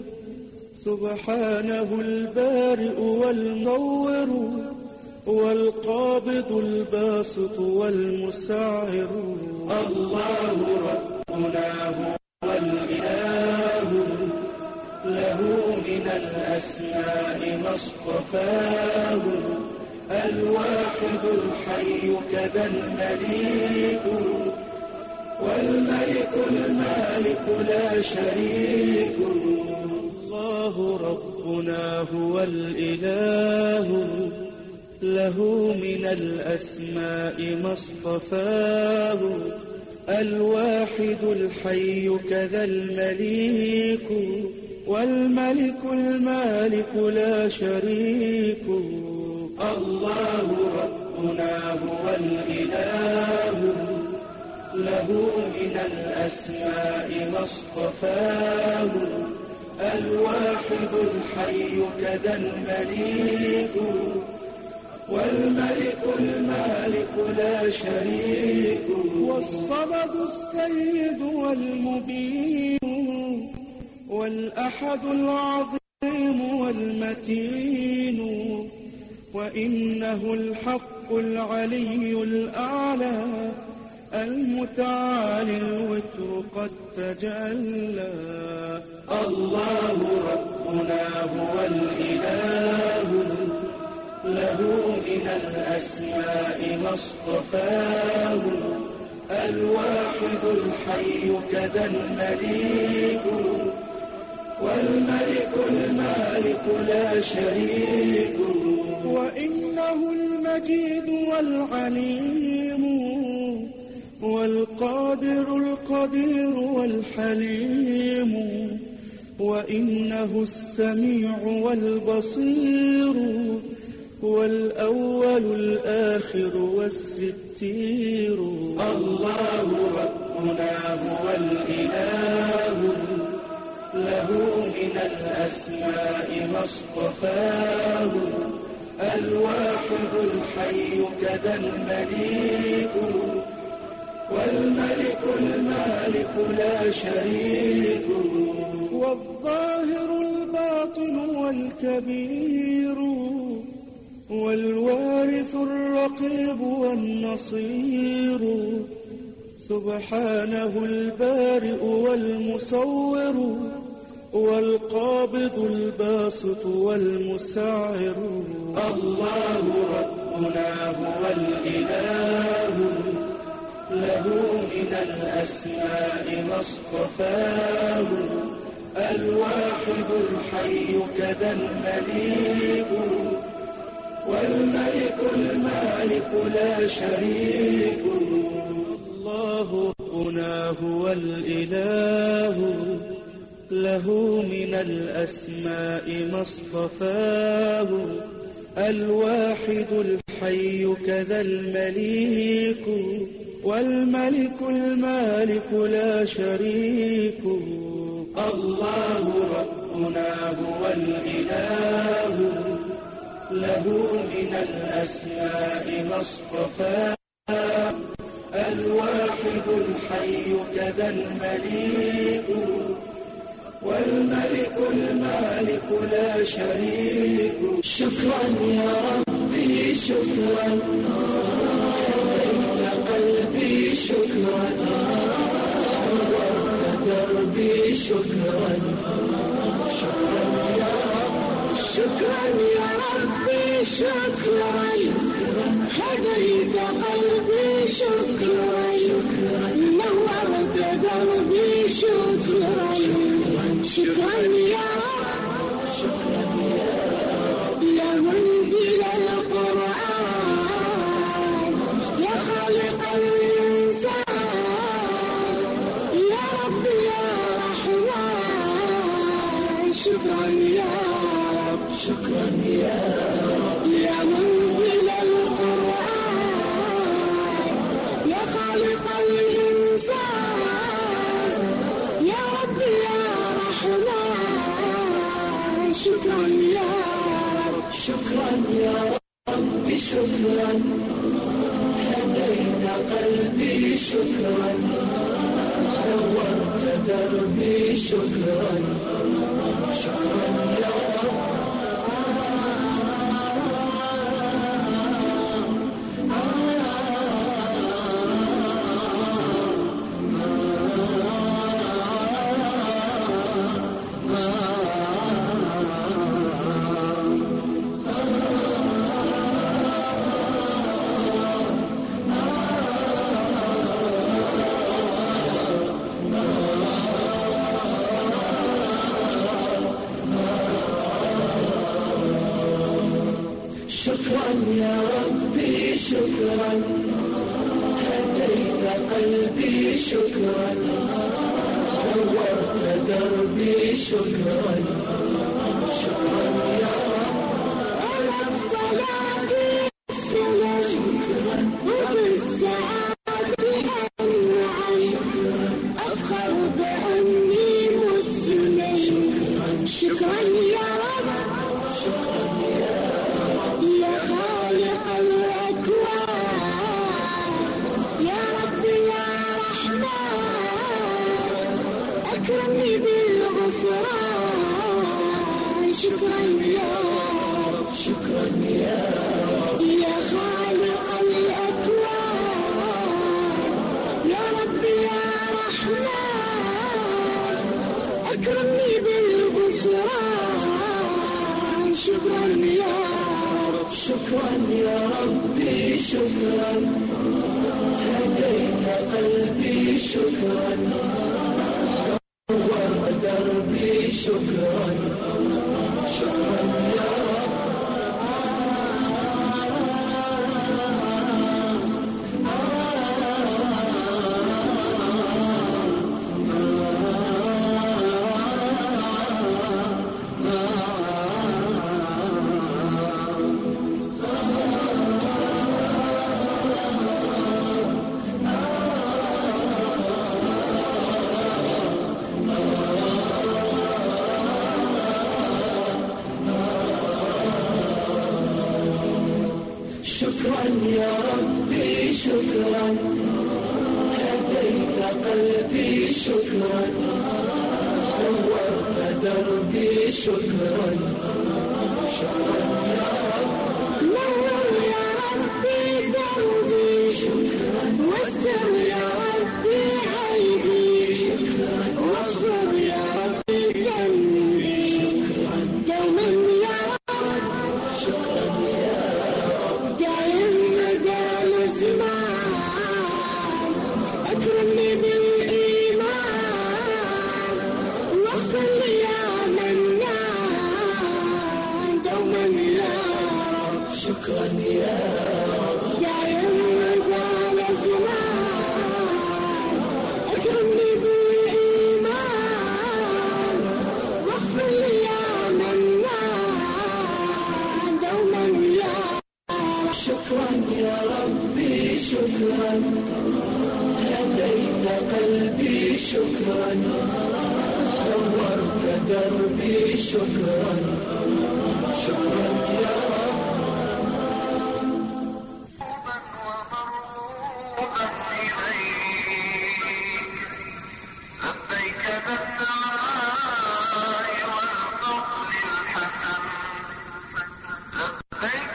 Speaker 7: سبحانه البارئ والمصور والقابض الباسط والمسعر الله ربنا هو الإله له من الأسماء ما اصطفاه الواحد الحي كذا المليك والملك المالك لا شريك الله ربنا هو الإله له من الأسماء ما اصطفاه الواحد الحي كذا المليك والملك المالك لا شريك الله ربنا هو الإله له من الأسماء ما اصطفاه الواحد الحي كذا المليك والملك المالك لا شريك والصمد السيد والمبين والأحد العظيم والمتين وإنه الحق العلي الأعلى المتعالي الوتر قد تجلى الله ربنا هو الإله له من الأسماء ما اصطفاه الواحد الحي كذا المليك والملك المالك لا شريك وإنه المجيد والعليم والقادر القدير والحليم وإنه السميع والبصير والأول الآخر والستير. الله ربنا هو الإله له من الأسماء ما اصطفاه الواحد الحي كذا المليك والملك المالك لا شريك والظاهر الباطن والكبير والوارث الرقيب والنصير سبحانه البارئ والمصور والقابض الباسط والمسعر. الله ربنا هو الإله له من الأسماء ما اصطفاه الواحد الحي كذا المليك والملك المالك لا شريك. الله ربنا هو الإله له من الأسماء ما اصطفاه الواحد الحي كذا المليك والملك المالك لا شريك. الله ربنا هو الإله له من الأسماء ما اصطفاه الواحد الحي كذا المليك والملك المالك لا شريك. شكرا يا ربي شكرا هديت قلبي شكرا نورت دربي شكرا. شكرا يا رب شكرا يا ربي شكرا هديت قلبي شكرا نورت دربي شكرا. شكرا يا رب شكرا يا رب يا منزل القرآن يا خالق الإنسان يا رب يا رحمن. شكرا يا رب شكرا يا رب يا منزل القرآن يا خالق الإنسان يا رب يا رحمن. شكرا يا رب شكرا يا رب شكرا هديت قلبي شكرا نورت دربي شكرا. شكرا يا رب شكرا يا ربي شكرا هديت قلبي شكرا نورت دربي شكرا. شكرا يا رب على بصلاتي السلام وبالسعادة النعم أفخر بأني مسلم. شكرا يا رب شكرا يا رب يا خالق الأكوان يا رب يا رحمن أكرمني بالغفران. شكرا يا رب شكرا يا رب يا خالق الأكوان يا رب يا رحمن أكرمني بالغفران. شكرا يا رب شكرا يا ربي شكرا هديت قلبي شكرا نورت دربي شكرا. شكرا يا رب يا ربي شكرا هديت قلبي شكرا نورت دربي شكرا شكرا يا رب نور يا ربي دربي شكرا واستر يا ربي عيبي شكرا واغفر يا ربي ذنبي شكرا دوما يا رب شكرا يا رب دائم مدى الازمان اكرمني بالايمان واغفر لي يا منان دوما يا رب شكرا يا رب دائم مدى الازمان اكرمني بالايمان واغفر لي يا منان دوما يا رب شكرا يا ربي شكرا هديت قلبي شكرا نورت دربي شكرا شكرا يا رب لبيك بالدعاء والقول الحسن لبيك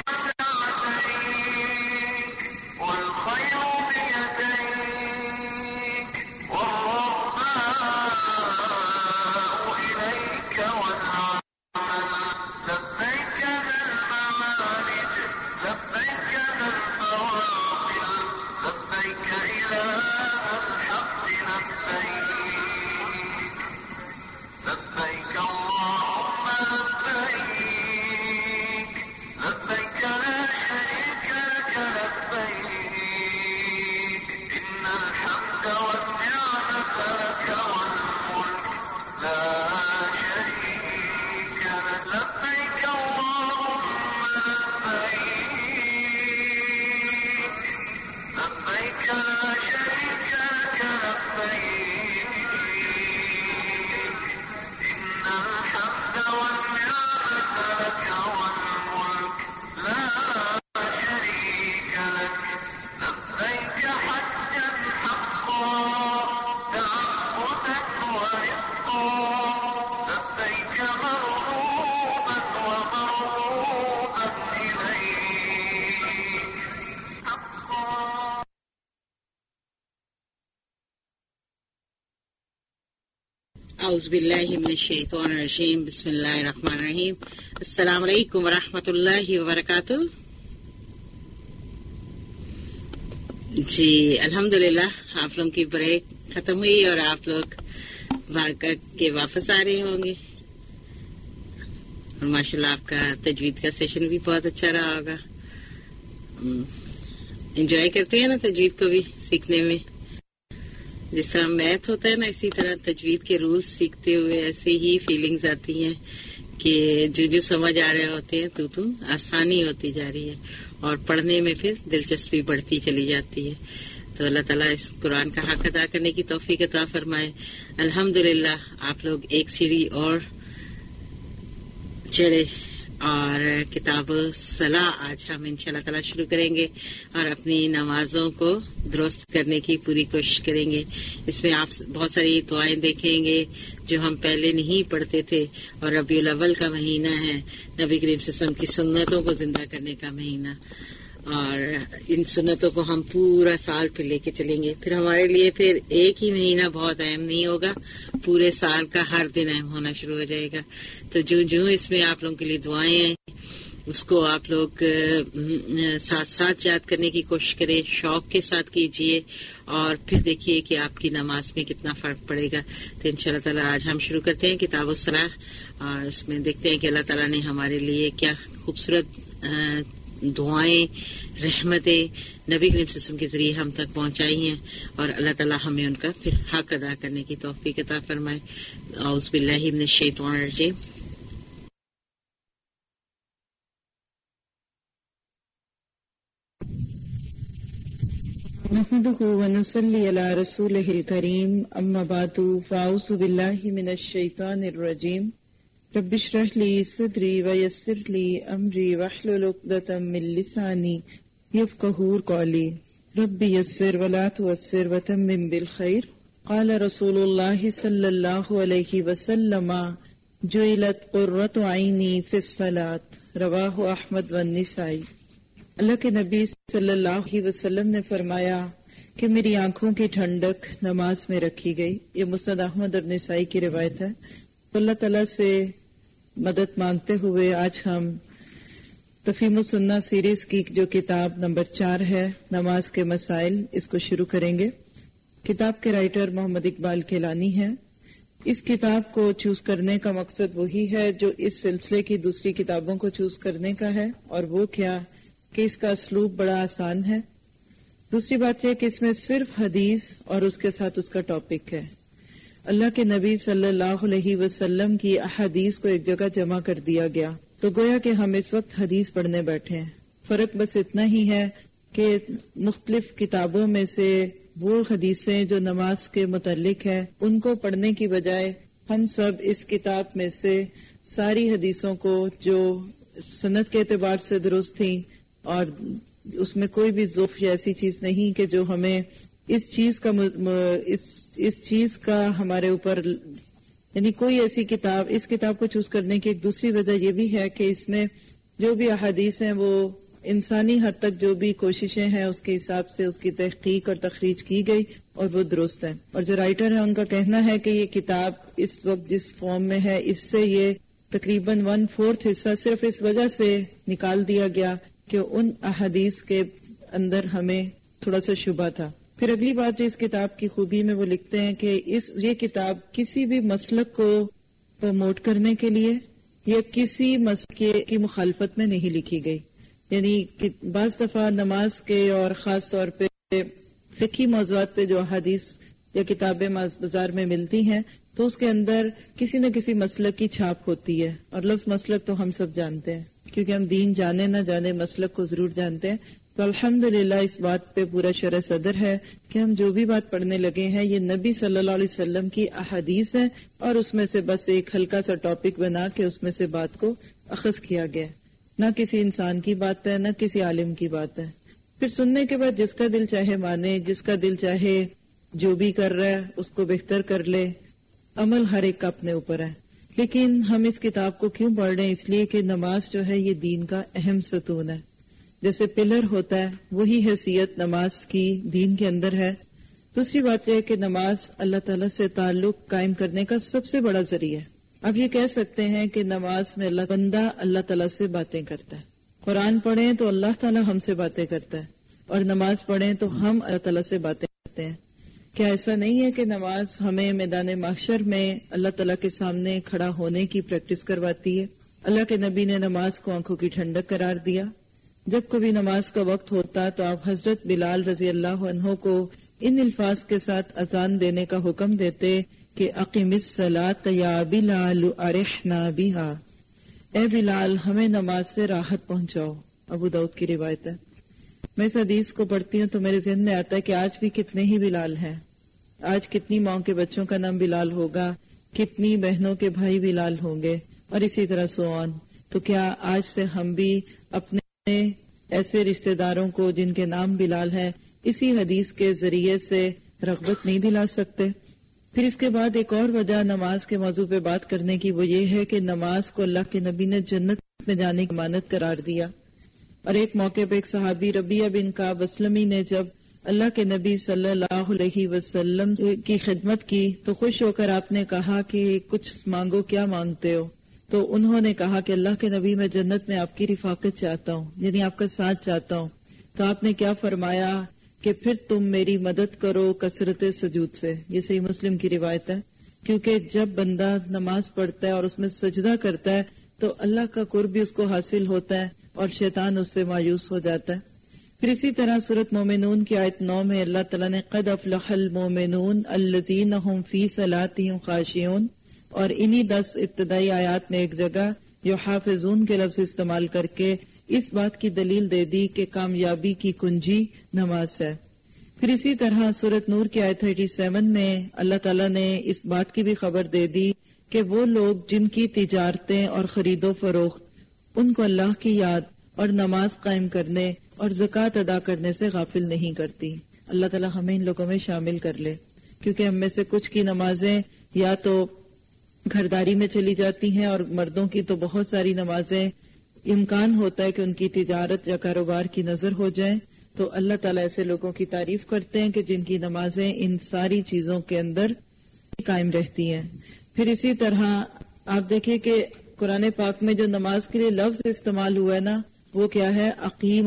Speaker 7: سعديك والخير بيديك والرغباء إليك والعمل لبيك ذا المعارج لبيك ذا الفواضل لبيك إله الحق لبيك لبيك اللهم لبيك لبيك لا شريك لك لبيك إن الحمد والنعمة لك والملك لا شريك لك لبيك اللهم لبيك لبيك لا شريك لك لبيك إن الحمد والنعمة لك والملك لا شريك لك لبيك حجا حقا تعبدا ورقا لبيك مرغوبا ومرغوبا إليك حقا
Speaker 2: أعوذ بالله من الشيطان الرجيم بسم الله الرحمن الرحيम अस्सलाम वालेकुम व रहमतुल्लाहि व बरकातुह। जी अल्हम्दुलिल्लाह आप लोगों की ब्रेक खत्म हुई और आप लोग बाहर के वापस आ रहे होंगे और माशाल्लाह आपका तजवीद का सेशन भी बहुत अच्छा रहा होगा। एंजॉय करते हैं ना तजवीद को भी सीखने में, जिस तरह मैथ होता है ना इसी तरह तजवीद के रूल्स सीखते हुए ऐसे ही फीलिंग्स आती हैं कि जो जो समझ आ रहे होते हैं तू तू आसानी होती जा रही है और पढ़ने में फिर दिलचस्पी बढ़ती चली जाती है। तो अल्लाह ताला इस कुरान का हक अदा करने की तौफीक अता फरमाए। अल्हम्दुलिल्लाह आप लोग एक सीढ़ी और चढ़े और किताब सलाह आज हम इंशाल्लाह ताला शुरू करेंगे और अपनी नमाजों को दुरुस्त करने की पूरी कोशिश करेंगे। इसमें आप बहुत सारी दुआएं देखेंगे जो हम पहले नहीं पढ़ते थे और रबीउल अव्वल का महीना है, नबी करीम सल्लल्लाहु अलैहि वसल्लम की सुन्नतों को जिंदा करने का महीना और इन सुन्नतों को हम पूरा साल फिर लेके चलेंगे। फिर हमारे लिए फिर एक ही महीना बहुत अहम नहीं होगा, पूरे साल का हर दिन अहम होना शुरू हो जाएगा। तो जो जो इसमें आप लोगों के लिए दुआएं हैं उसको आप लोग साथ साथ याद करने की कोशिश करें, शौक के साथ कीजिए और फिर देखिए कि आपकी नमाज में कितना फर्क पड़ेगा। तो इंशाल्लाह ताला आज हम शुरू करते हैं किताब सलाह और उसमें देखते हैं कि अल्लाह ताला ने हमारे लिए क्या खूबसूरत दुआएं रहमतें नबी करीम सल्लल्लाहु अलैहि वसल्लम के जरिए हम तक पहुंचाई हैं और अल्लाह ताला हमें उनका फिर हक अदा करने की तौफीक अता फरमाए। औज़ु बिल्लाहि मिनश शैतानिर रजीम।
Speaker 3: नहमदुहु व नुसल्ली अला रसूलिहिल करीम अम्मा बादु फ़अऊज़ु बिल्लाहि मिनश शैतानिर रजीम रब्बिश्रह ली सदरी व यस्सिर ली अमरी वहलुल उक़दतम मिन लिसानी يفقهوا قولي رب يسر ولا تعسر وتمم بالخير قال رسول الله صلى الله عليه وسلم جعلت قرة عيني في الصلاة رواہ احمد والنسائی۔ اللہ کے نبی صلی اللہ علیہ وسلم نے فرمایا کہ میری آنکھوں کی ٹھنڈک نماز میں رکھی گئی۔ یہ مسند احمد اور نسائی کی روایت ہے۔ اللہ تعالیٰ سے مدد مانگتے ہوئے آج ہم تفہیم السنہ سیریز کی جو کتاب نمبر چار ہے، نماز کے مسائل، اس کو شروع کریں گے۔ کتاب کے رائٹر محمد اقبال کیلانی ہے۔ اس کتاب کو چوز کرنے کا مقصد وہی ہے جو اس سلسلے کی دوسری کتابوں کو چوز کرنے کا ہے، اور وہ کیا کہ اس کا اسلوب بڑا آسان ہے۔ دوسری بات یہ کہ اس میں صرف حدیث اور اس کے ساتھ اس کا ٹاپک ہے۔ اللہ کے نبی صلی اللہ علیہ وسلم کی احادیث کو ایک جگہ جمع کر دیا گیا، تو گویا کہ ہم اس وقت حدیث پڑھنے بیٹھے ہیں۔ فرق بس اتنا ہی ہے کہ مختلف کتابوں میں سے وہ حدیثیں جو نماز کے متعلق ہے ان کو پڑھنے کی بجائے ہم سب اس کتاب میں سے ساری حدیثوں کو جو سند کے اعتبار سے درست تھیں اور اس میں کوئی بھی ضعف یا ایسی چیز نہیں کہ جو ہمیں اس چیز کا اس اس چیز کا ہمارے اوپر، یعنی کوئی ایسی کتاب، اس کتاب کو چوز کرنے کی ایک دوسری وجہ یہ بھی ہے کہ اس میں جو بھی احادیث ہیں وہ انسانی حد تک جو بھی کوششیں ہیں اس کے حساب سے اس کی تحقیق اور تخریج کی گئی اور وہ درست ہے۔ اور جو رائٹر ہیں ان کا کہنا ہے کہ یہ کتاب اس وقت جس فارم میں ہے اس سے یہ تقریباً ون فورتھ حصہ صرف اس وجہ سے نکال دیا گیا کہ ان احادیث کے اندر ہمیں تھوڑا سا شبہ تھا۔ پھر اگلی بات جو اس کتاب کی خوبی میں وہ لکھتے ہیں کہ اس یہ کتاب کسی بھی مسلک کو پروموٹ کرنے کے لیے یا کسی مسلک کی مخالفت میں نہیں لکھی گئی۔ یعنی بعض دفعہ نماز کے اور خاص طور پہ فقہی موضوعات پہ جو احادیث یا کتابیں بازار میں ملتی ہیں تو اس کے اندر کسی نہ کسی مسلک کی چھاپ ہوتی ہے، اور لفظ مسلک تو ہم سب جانتے ہیں کیونکہ ہم دین جانے نہ جانے مسلک کو ضرور جانتے ہیں۔ تو الحمدللہ اس بات پہ پورا شرح صدر ہے کہ ہم جو بھی بات پڑھنے لگے ہیں یہ نبی صلی اللہ علیہ وسلم کی احادیث ہے، اور اس میں سے بس ایک ہلکا سا ٹاپک بنا کے اس میں سے بات کو اخذ کیا گیا، نہ کسی انسان کی بات ہے نہ کسی عالم کی بات ہے۔ پھر سننے کے بعد جس کا دل چاہے مانے، جس کا دل چاہے جو بھی کر رہا ہے اس کو بہتر کر لے، عمل ہر ایک کا اپنے اوپر ہے۔ لیکن ہم اس کتاب کو کیوں پڑھ رہے ہیں؟ اس لیے کہ نماز جو ہے یہ دین کا اہم ستون ہے۔ جیسے پلر ہوتا ہے وہی حیثیت نماز کی دین کے اندر ہے۔ دوسری بات یہ ہے کہ نماز اللہ تعالیٰ سے تعلق قائم کرنے کا سب سے بڑا ذریعہ ہے۔ اب یہ کہہ سکتے ہیں کہ نماز میں اللہ بندہ اللہ تعالیٰ سے باتیں کرتا ہے، قرآن پڑھیں تو اللہ تعالیٰ ہم سے باتیں کرتا ہے، اور نماز پڑھیں تو ہم اللہ تعالیٰ سے باتیں کرتے ہیں۔ کیا ایسا نہیں ہے کہ نماز ہمیں میدان محشر میں اللہ تعالیٰ کے سامنے کھڑا ہونے کی پریکٹس کرواتی ہے؟ اللہ کے نبی نے نماز کو آنکھوں کی ٹھنڈک قرار دیا۔ جب کبھی نماز کا وقت ہوتا تو آپ حضرت بلال رضی اللہ عنہ کو ان الفاظ کے ساتھ اذان دینے کا حکم دیتے کہ اقم الصلاۃ یا بلال ارحنا بہا، اے بلال ہمیں نماز سے راحت پہنچاؤ۔ ابو داؤد کی روایت ہے۔ میں اس حدیث کو پڑھتی ہوں تو میرے ذہن میں آتا ہے کہ آج بھی کتنے ہی بلال ہیں، آج کتنی ماؤں کے بچوں کا نام بلال ہوگا، کتنی بہنوں کے بھائی بلال ہوں گے، اور اسی طرح سو آن۔ تو کیا آج سے ہم بھی اپنے ایسے رشتہ داروں کو جن کے نام بلال ہیں اسی حدیث کے ذریعے سے رغبت نہیں دلا سکتے؟ پھر اس کے بعد ایک اور وجہ نماز کے موضوع پہ بات کرنے کی وہ یہ ہے کہ نماز کو اللہ کے نبی نے جنت میں جانے کی ضمانت قرار دیا۔ اور ایک موقع پہ ایک صحابی ربیعہ بن کعب اسلمی نے جب اللہ کے نبی صلی اللہ علیہ وسلم کی خدمت کی تو خوش ہو کر آپ نے کہا کہ کچھ مانگو، کیا مانگتے ہو؟ تو انہوں نے کہا کہ اللہ کے نبی میں جنت میں آپ کی رفاقت چاہتا ہوں، یعنی آپ کا ساتھ چاہتا ہوں۔ تو آپ نے کیا فرمایا کہ پھر تم میری مدد کرو کثرت سجود سے۔ یہ صحیح مسلم کی روایت ہے، کیونکہ جب بندہ نماز پڑھتا ہے اور اس میں سجدہ کرتا ہے تو اللہ کا قرب بھی اس کو حاصل ہوتا ہے اور شیطان اس سے مایوس ہو جاتا ہے۔ پھر اسی طرح سورۃ مومنون کی آیت نو میں اللہ تعالیٰ نے قد افلح المومنون الذین هم فی صلاتهم خاشعون، اور انہی دس ابتدائی آیات میں ایک جگہ یحافظون کے لفظ استعمال کر کے اس بات کی دلیل دے دی کہ کامیابی کی کنجی نماز ہے۔ پھر اسی طرح سورۃ نور کی آیت سینتالیس میں اللہ تعالیٰ نے اس بات کی بھی خبر دے دی کہ وہ لوگ جن کی تجارتیں اور خرید و فروخت ان کو اللہ کی یاد اور نماز قائم کرنے اور زکوٰۃ ادا کرنے سے غافل نہیں کرتی. اللہ تعالی ہمیں ان لوگوں میں شامل کر لے، کیونکہ ہم میں سے کچھ کی نمازیں یا تو گھرداری میں چلی جاتی ہیں اور مردوں کی تو بہت ساری نمازیں امکان ہوتا ہے کہ ان کی تجارت یا کاروبار کی نظر ہو جائے. تو اللہ تعالیٰ ایسے لوگوں کی تعریف کرتے ہیں کہ جن کی نمازیں ان ساری چیزوں کے اندر قائم رہتی ہیں. پھر اسی طرح آپ دیکھیں کہ قرآن پاک میں جو نماز کے لیے لفظ استعمال ہوا ہے نا، وہ کیا ہے؟ اقیم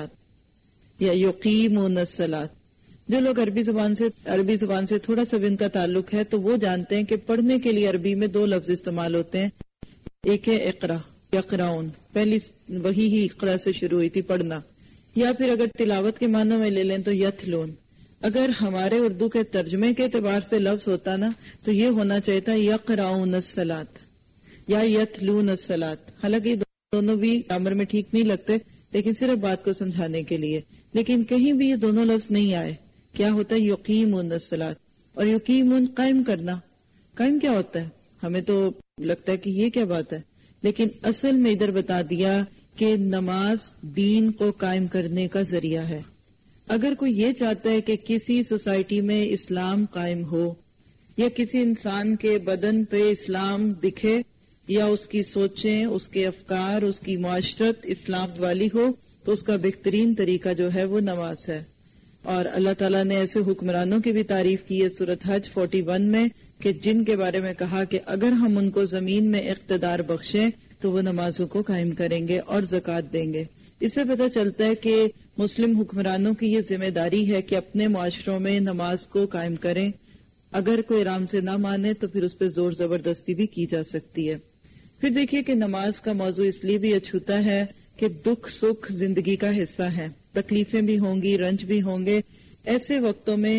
Speaker 3: الصلاۃ یا یقیمون الصلاۃ. جو لوگ عربی زبان سے عربی زبان سے تھوڑا سا بھی ان کا تعلق ہے تو وہ جانتے ہیں کہ پڑھنے کے لیے عربی میں دو لفظ استعمال ہوتے ہیں. ایک ہے اقرا، یقراؤن، پہلی وہی ہی اقرا سے شروع ہوئی تھی پڑھنا، یا پھر اگر تلاوت کے معنی میں لے لیں تو یتلون. اگر ہمارے اردو کے ترجمے کے اعتبار سے لفظ ہوتا نا تو یہ ہونا چاہیے تھا یقراؤن الصلاۃ یا یتلون الصلاۃ. حالانکہ دونوں بھی گرامر میں ٹھیک نہیں لگتے، لیکن صرف بات کو سمجھانے کے لیے. لیکن کہیں بھی یہ دونوں لفظ نہیں آئے. کیا ہوتا ہے؟ یقیمون الصلاۃ. اور یقیمون قائم کرنا. قائم کیا ہوتا ہے؟ ہمیں تو لگتا ہے کہ یہ کیا بات ہے، لیکن اصل میں ادھر بتا دیا کہ نماز دین کو قائم کرنے کا ذریعہ ہے. اگر کوئی یہ چاہتا ہے کہ کسی سوسائٹی میں اسلام قائم ہو یا کسی انسان کے بدن پہ اسلام دکھے یا اس کی سوچیں، اس کے افکار، اس کی معاشرت اسلام والی ہو، تو اس کا بہترین طریقہ جو ہے وہ نماز ہے. اور اللہ تعالیٰ نے ایسے حکمرانوں کی بھی تعریف کی ہے سورۃ حج اکتالیس میں کہ جن کے بارے میں کہا کہ اگر ہم ان کو زمین میں اقتدار بخشیں تو وہ نمازوں کو قائم کریں گے اور زکوٰۃ دیں گے. اس سے پتہ چلتا ہے کہ مسلم حکمرانوں کی یہ ذمہ داری ہے کہ اپنے معاشروں میں نماز کو قائم کریں. اگر کوئی آرام سے نہ مانے تو پھر اس پہ زور زبردستی بھی کی جا سکتی ہے. پھر دیکھیے کہ نماز کا موضوع اس لیے بھی اچھوتا ہے کہ دکھ سکھ زندگی کا حصہ ہے، تکلیفیں بھی ہوں گی، رنج بھی ہوں گے. ایسے وقتوں میں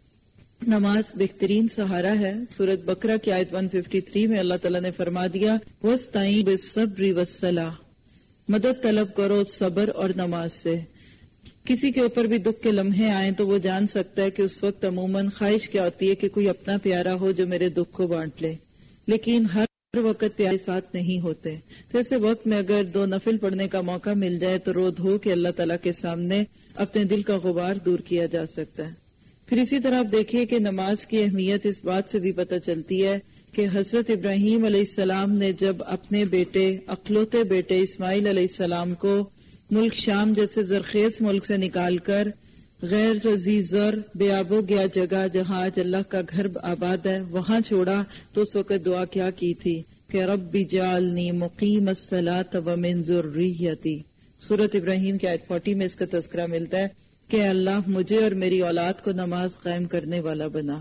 Speaker 3: نماز بہترین سہارا ہے. سورۃ بقرہ کی آیت ایک سو ترپن میں اللہ تعالیٰ نے فرما دیا وَاسْتَعِینُوا بِالصَّبْرِ وَالصَّلَاةِ، مدد طلب کرو صبر اور نماز سے. کسی کے اوپر بھی دکھ کے لمحے آئیں تو وہ جان سکتا ہے کہ اس وقت عموماً خواہش کیا ہوتی ہے کہ کوئی اپنا پیارا ہو جو میرے دکھ کو بانٹ لے، لیکن ہر وقت پیارے ساتھ نہیں ہوتے. تو ایسے وقت میں اگر دو نفل پڑھنے کا موقع مل جائے تو رو دھو کے اللہ تعالیٰ کے سامنے اپنے دل کا غبار دور کیا جا سکتا ہے. پھر اسی طرح آپ دیکھیے کہ نماز کی اہمیت اس بات سے بھی پتہ چلتی ہے کہ حضرت ابراہیم علیہ السلام نے جب اپنے بیٹے اکلوتے بیٹے اسماعیل علیہ السلام کو ملک شام جیسے زرخیز ملک سے نکال کر غیر رزی زر بے آب و گیا جگہ جہاں آج اللہ کا گھر آباد ہے وہاں چھوڑا تو اس وقت دعا کیا کی تھی کہ رب اجعلنی مقیم الصلاۃ ومن ذریتی. سورۃ ابراہیم کی آیت چالیس میں اس کا تذکرہ ملتا ہے کہ اللہ مجھے اور میری اولاد کو نماز قائم کرنے والا بنا.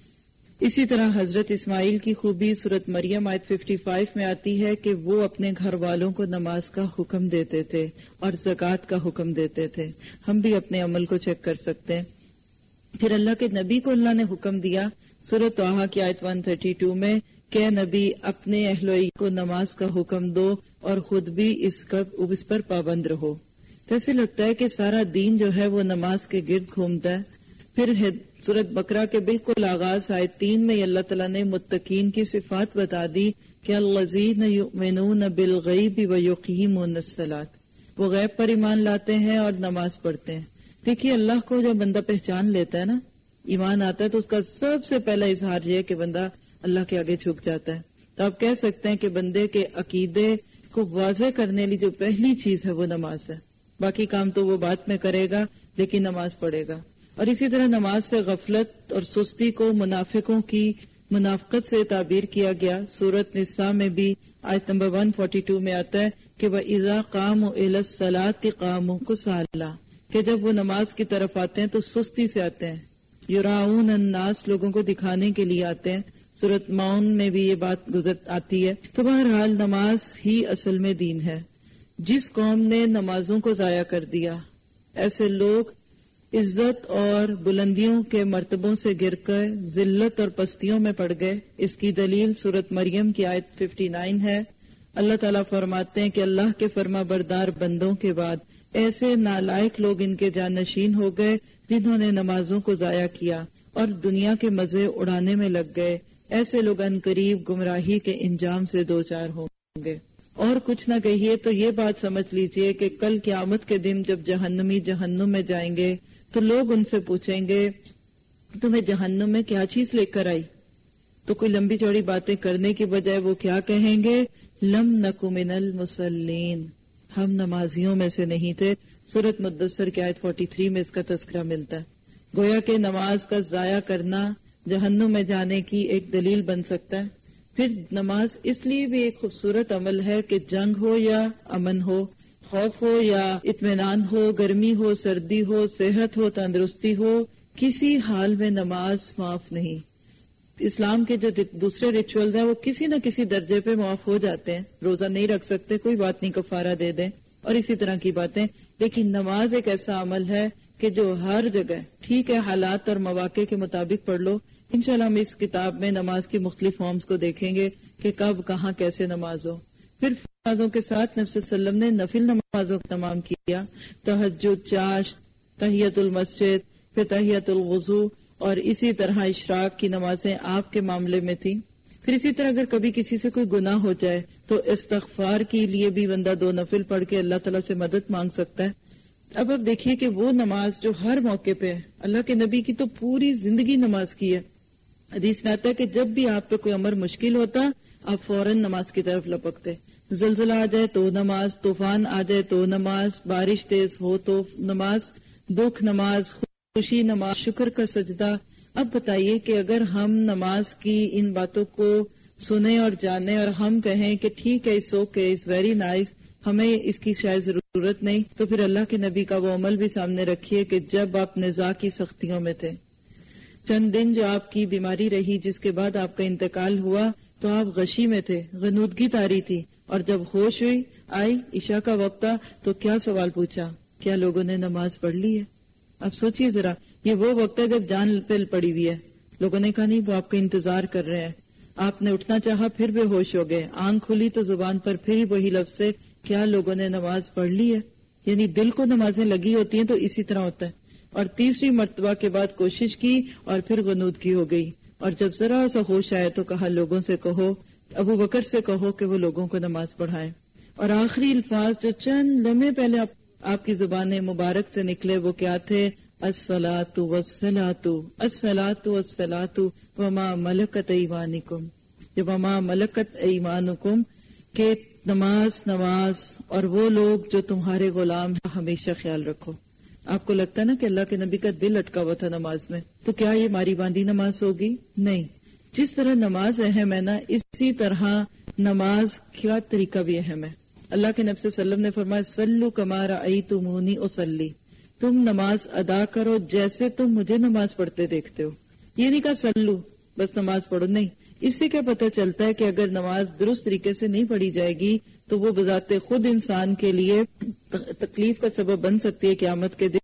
Speaker 3: اسی طرح حضرت اسماعیل کی خوبی سورۃ مریم آیت پچپن میں آتی ہے کہ وہ اپنے گھر والوں کو نماز کا حکم دیتے تھے اور زکوٰۃ کا حکم دیتے تھے. ہم بھی اپنے عمل کو چیک کر سکتے ہیں. پھر اللہ کے نبی کو اللہ نے حکم دیا سورۃ طٰہٰ کی آیت ایک سو بتیس میں کہ نبی اپنے اہل و عیال کو نماز کا حکم دو اور خود بھی اس کا اس پر پابند رہو. تو ایسے لگتا ہے کہ سارا دین جو ہے وہ نماز کے گرد گھومتا ہے. پھر سورۃ بقرہ کے بالکل آغاز آیت تین میں اللہ تعالیٰ نے متقین کی صفات بتا دی کہ الذین یؤمنون بالغیب ویقیمون الصلاۃ، وہ غیب پر ایمان لاتے ہیں اور نماز پڑھتے ہیں. دیکھیے اللہ کو جب بندہ پہچان لیتا ہے نا، ایمان آتا ہے تو اس کا سب سے پہلا اظہار یہ ہے کہ بندہ اللہ کے آگے جھک جاتا ہے. تو آپ کہہ سکتے ہیں کہ بندے کے عقیدے کو واضح کرنے والی جو پہلی چیز ہے وہ نماز ہے. باقی کام تو وہ بعد میں کرے گا لیکن نماز پڑھے گا. اور اسی طرح نماز سے غفلت اور سستی کو منافقوں کی منافقت سے تعبیر کیا گیا. سورۃ نساء میں بھی آیت نمبر ایک سو بتالیس میں آتا ہے کہ وَإِذَا قَامُوا إِلَى الصَّلَاةِ قَامُوا كُسَالَىٰ، کہ جب وہ نماز کی طرف آتے ہیں تو سستی سے آتے ہیں. یراؤن الناس، لوگوں کو دکھانے کے لیے آتے ہیں. سورۃ ماؤن میں بھی یہ بات گزر آتی ہے. تو بہرحال نماز ہی اصل میں دین ہے. جس قوم نے نمازوں کو ضائع کر دیا، ایسے لوگ عزت اور بلندیوں کے مرتبوں سے گر کر ذلت اور پستیوں میں پڑ گئے. اس کی دلیل سورۃ مریم کی آیت उनسٹھ ہے. اللہ تعالیٰ فرماتے ہیں کہ اللہ کے فرما بردار بندوں کے بعد ایسے نالائق لوگ ان کے جانشین ہو گئے جنہوں نے نمازوں کو ضائع کیا اور دنیا کے مزے اڑانے میں لگ گئے. ایسے لوگ ان قریب گمراہی کے انجام سے دوچار ہوں گے. اور کچھ نہ کہیے تو یہ بات سمجھ لیجئے کہ کل قیامت کے دن جب جہنمی جہنم میں جائیں گے تو لوگ ان سے پوچھیں گے تمہیں جہنم میں کیا چیز لے کر آئی؟ تو کوئی لمبی چوڑی باتیں کرنے کی بجائے وہ کیا کہیں گے؟ لم نک من المصلین، ہم نمازیوں میں سے نہیں تھے۔ سورۃ مدثر کی آیت تینتالیس میں اس کا تذکرہ ملتا ہے۔ گویا کہ نماز کا ضائع کرنا جہنم میں جانے کی ایک دلیل بن سکتا ہے۔ پھر نماز اس لیے بھی ایک خوبصورت عمل ہے کہ جنگ ہو یا امن ہو، خوف ہو یا اطمینان ہو، گرمی ہو، سردی ہو، صحت ہو، تندرستی ہو، کسی حال میں نماز معاف نہیں۔ اسلام کے جو دوسرے ریچولز ہیں وہ کسی نہ کسی درجے پہ معاف ہو جاتے ہیں۔ روزہ نہیں رکھ سکتے، کوئی بات نہیں، کفارہ دے دیں اور اسی طرح کی باتیں، لیکن نماز ایک ایسا عمل ہے کہ جو ہر جگہ ٹھیک ہے، حالات اور مواقع کے مطابق پڑھ لو۔ انشاءاللہ ہم اس کتاب میں نماز کی مختلف فارمز کو دیکھیں گے کہ کب کہاں کیسے نماز ہو۔ پھر نمازوں کے ساتھ نبی صلی اللہ علیہ وسلم نے نفل نمازوں کا تمام کیا، تہجد، چاشت، تحیت المسجد، پھر تحیت الوضو، اور اسی طرح اشراق کی نمازیں آپ کے معاملے میں تھیں۔ پھر اسی طرح اگر کبھی کسی سے کوئی گناہ ہو جائے تو استغفار کے لیے بھی بندہ دو نفل پڑھ کے اللہ تعالیٰ سے مدد مانگ سکتا ہے۔ اب اب دیکھیے کہ وہ نماز جو ہر موقع پہ ہے، اللہ کے نبی کی تو پوری زندگی نماز کی ہے۔ حدیث میں آتا ہے کہ جب بھی آپ پہ کوئی امر مشکل ہوتا آپ فوراً نماز کی طرف لپکتے، زلزلہ آ جائے تو نماز، طوفان آ جائے تو نماز، بارش تیز ہو تو نماز، دکھ نماز، خوشی نماز، شکر کا سجدہ۔ اب بتائیے کہ اگر ہم نماز کی ان باتوں کو سنیں اور جانیں اور ہم کہیں کہ ٹھیک ہے، اس اوکے، اس ویری نائس، ہمیں اس کی شاید ضرورت نہیں، تو پھر اللہ کے نبی کا وہ عمل بھی سامنے رکھیے کہ جب آپ نزاع کی سختیوں میں تھے، چند دن جو آپ کی بیماری رہی، جس کے بعد آپ کا انتقال ہوا، تو آپ غشی میں تھے، غنودگی طاری تھی، اور جب ہوش ہوئی آئی، عشاء کا وقت تھا، تو کیا سوال پوچھا؟ کیا لوگوں نے نماز پڑھ لی ہے؟ اب سوچئے ذرا، یہ وہ وقت ہے جب جان پل پڑی ہوئی ہے، لوگوں نے کہا نہیں، وہ آپ کا انتظار کر رہے ہیں، آپ نے اٹھنا چاہا پھر بے ہوش ہو گئے، آنکھ کھلی تو زبان پر پھر ہی وہی لفظ ہے، کیا لوگوں نے نماز پڑھ لی ہے؟ یعنی دل کو نمازیں لگی ہوتی ہیں تو اسی طرح ہوتا ہے۔ اور تیسری مرتبہ کے بعد کوشش کی اور پھر غنودگی ہو گئی، اور جب ذرا سا ہوش آئے تو کہا لوگوں سے کہو، ابو بکر سے کہو کہ وہ لوگوں کو نماز پڑھائے۔ اور آخری الفاظ جو چند لمحے پہلے آپ, آپ کی زبان مبارک سے نکلے وہ کیا تھے؟ الصلاۃ والصلاۃ الصلاۃ والصلاۃ وما ملکت ایمانکم، یہ وما ملکت ایمانکم، کہ نماز نماز اور وہ لوگ جو تمہارے غلام ہیں، ہمیشہ خیال رکھو۔ آپ کو لگتا ہے نا کہ اللہ کے نبی کا دل اٹکا ہوا تھا نماز میں، تو کیا یہ ماری باندھی نماز ہوگی؟ نہیں۔ جس طرح نماز اہم ہے نا، اسی طرح نماز کا طریقہ بھی اہم ہے۔ اللہ کے نبی صلی اللہ علیہ وسلم نے فرمایا صلو کما رأیتمونی اصلی، تم نماز ادا کرو جیسے تم مجھے نماز پڑھتے دیکھتے ہو۔ یہ نہیں کہا سلو بس نماز پڑھو، نہیں۔ اس سے کیا پتہ چلتا ہے کہ اگر نماز درست طریقے سے نہیں پڑھی جائے گی تو وہ بذات خود انسان کے لیے تکلیف کا سبب بن سکتی ہے۔ قیامت کے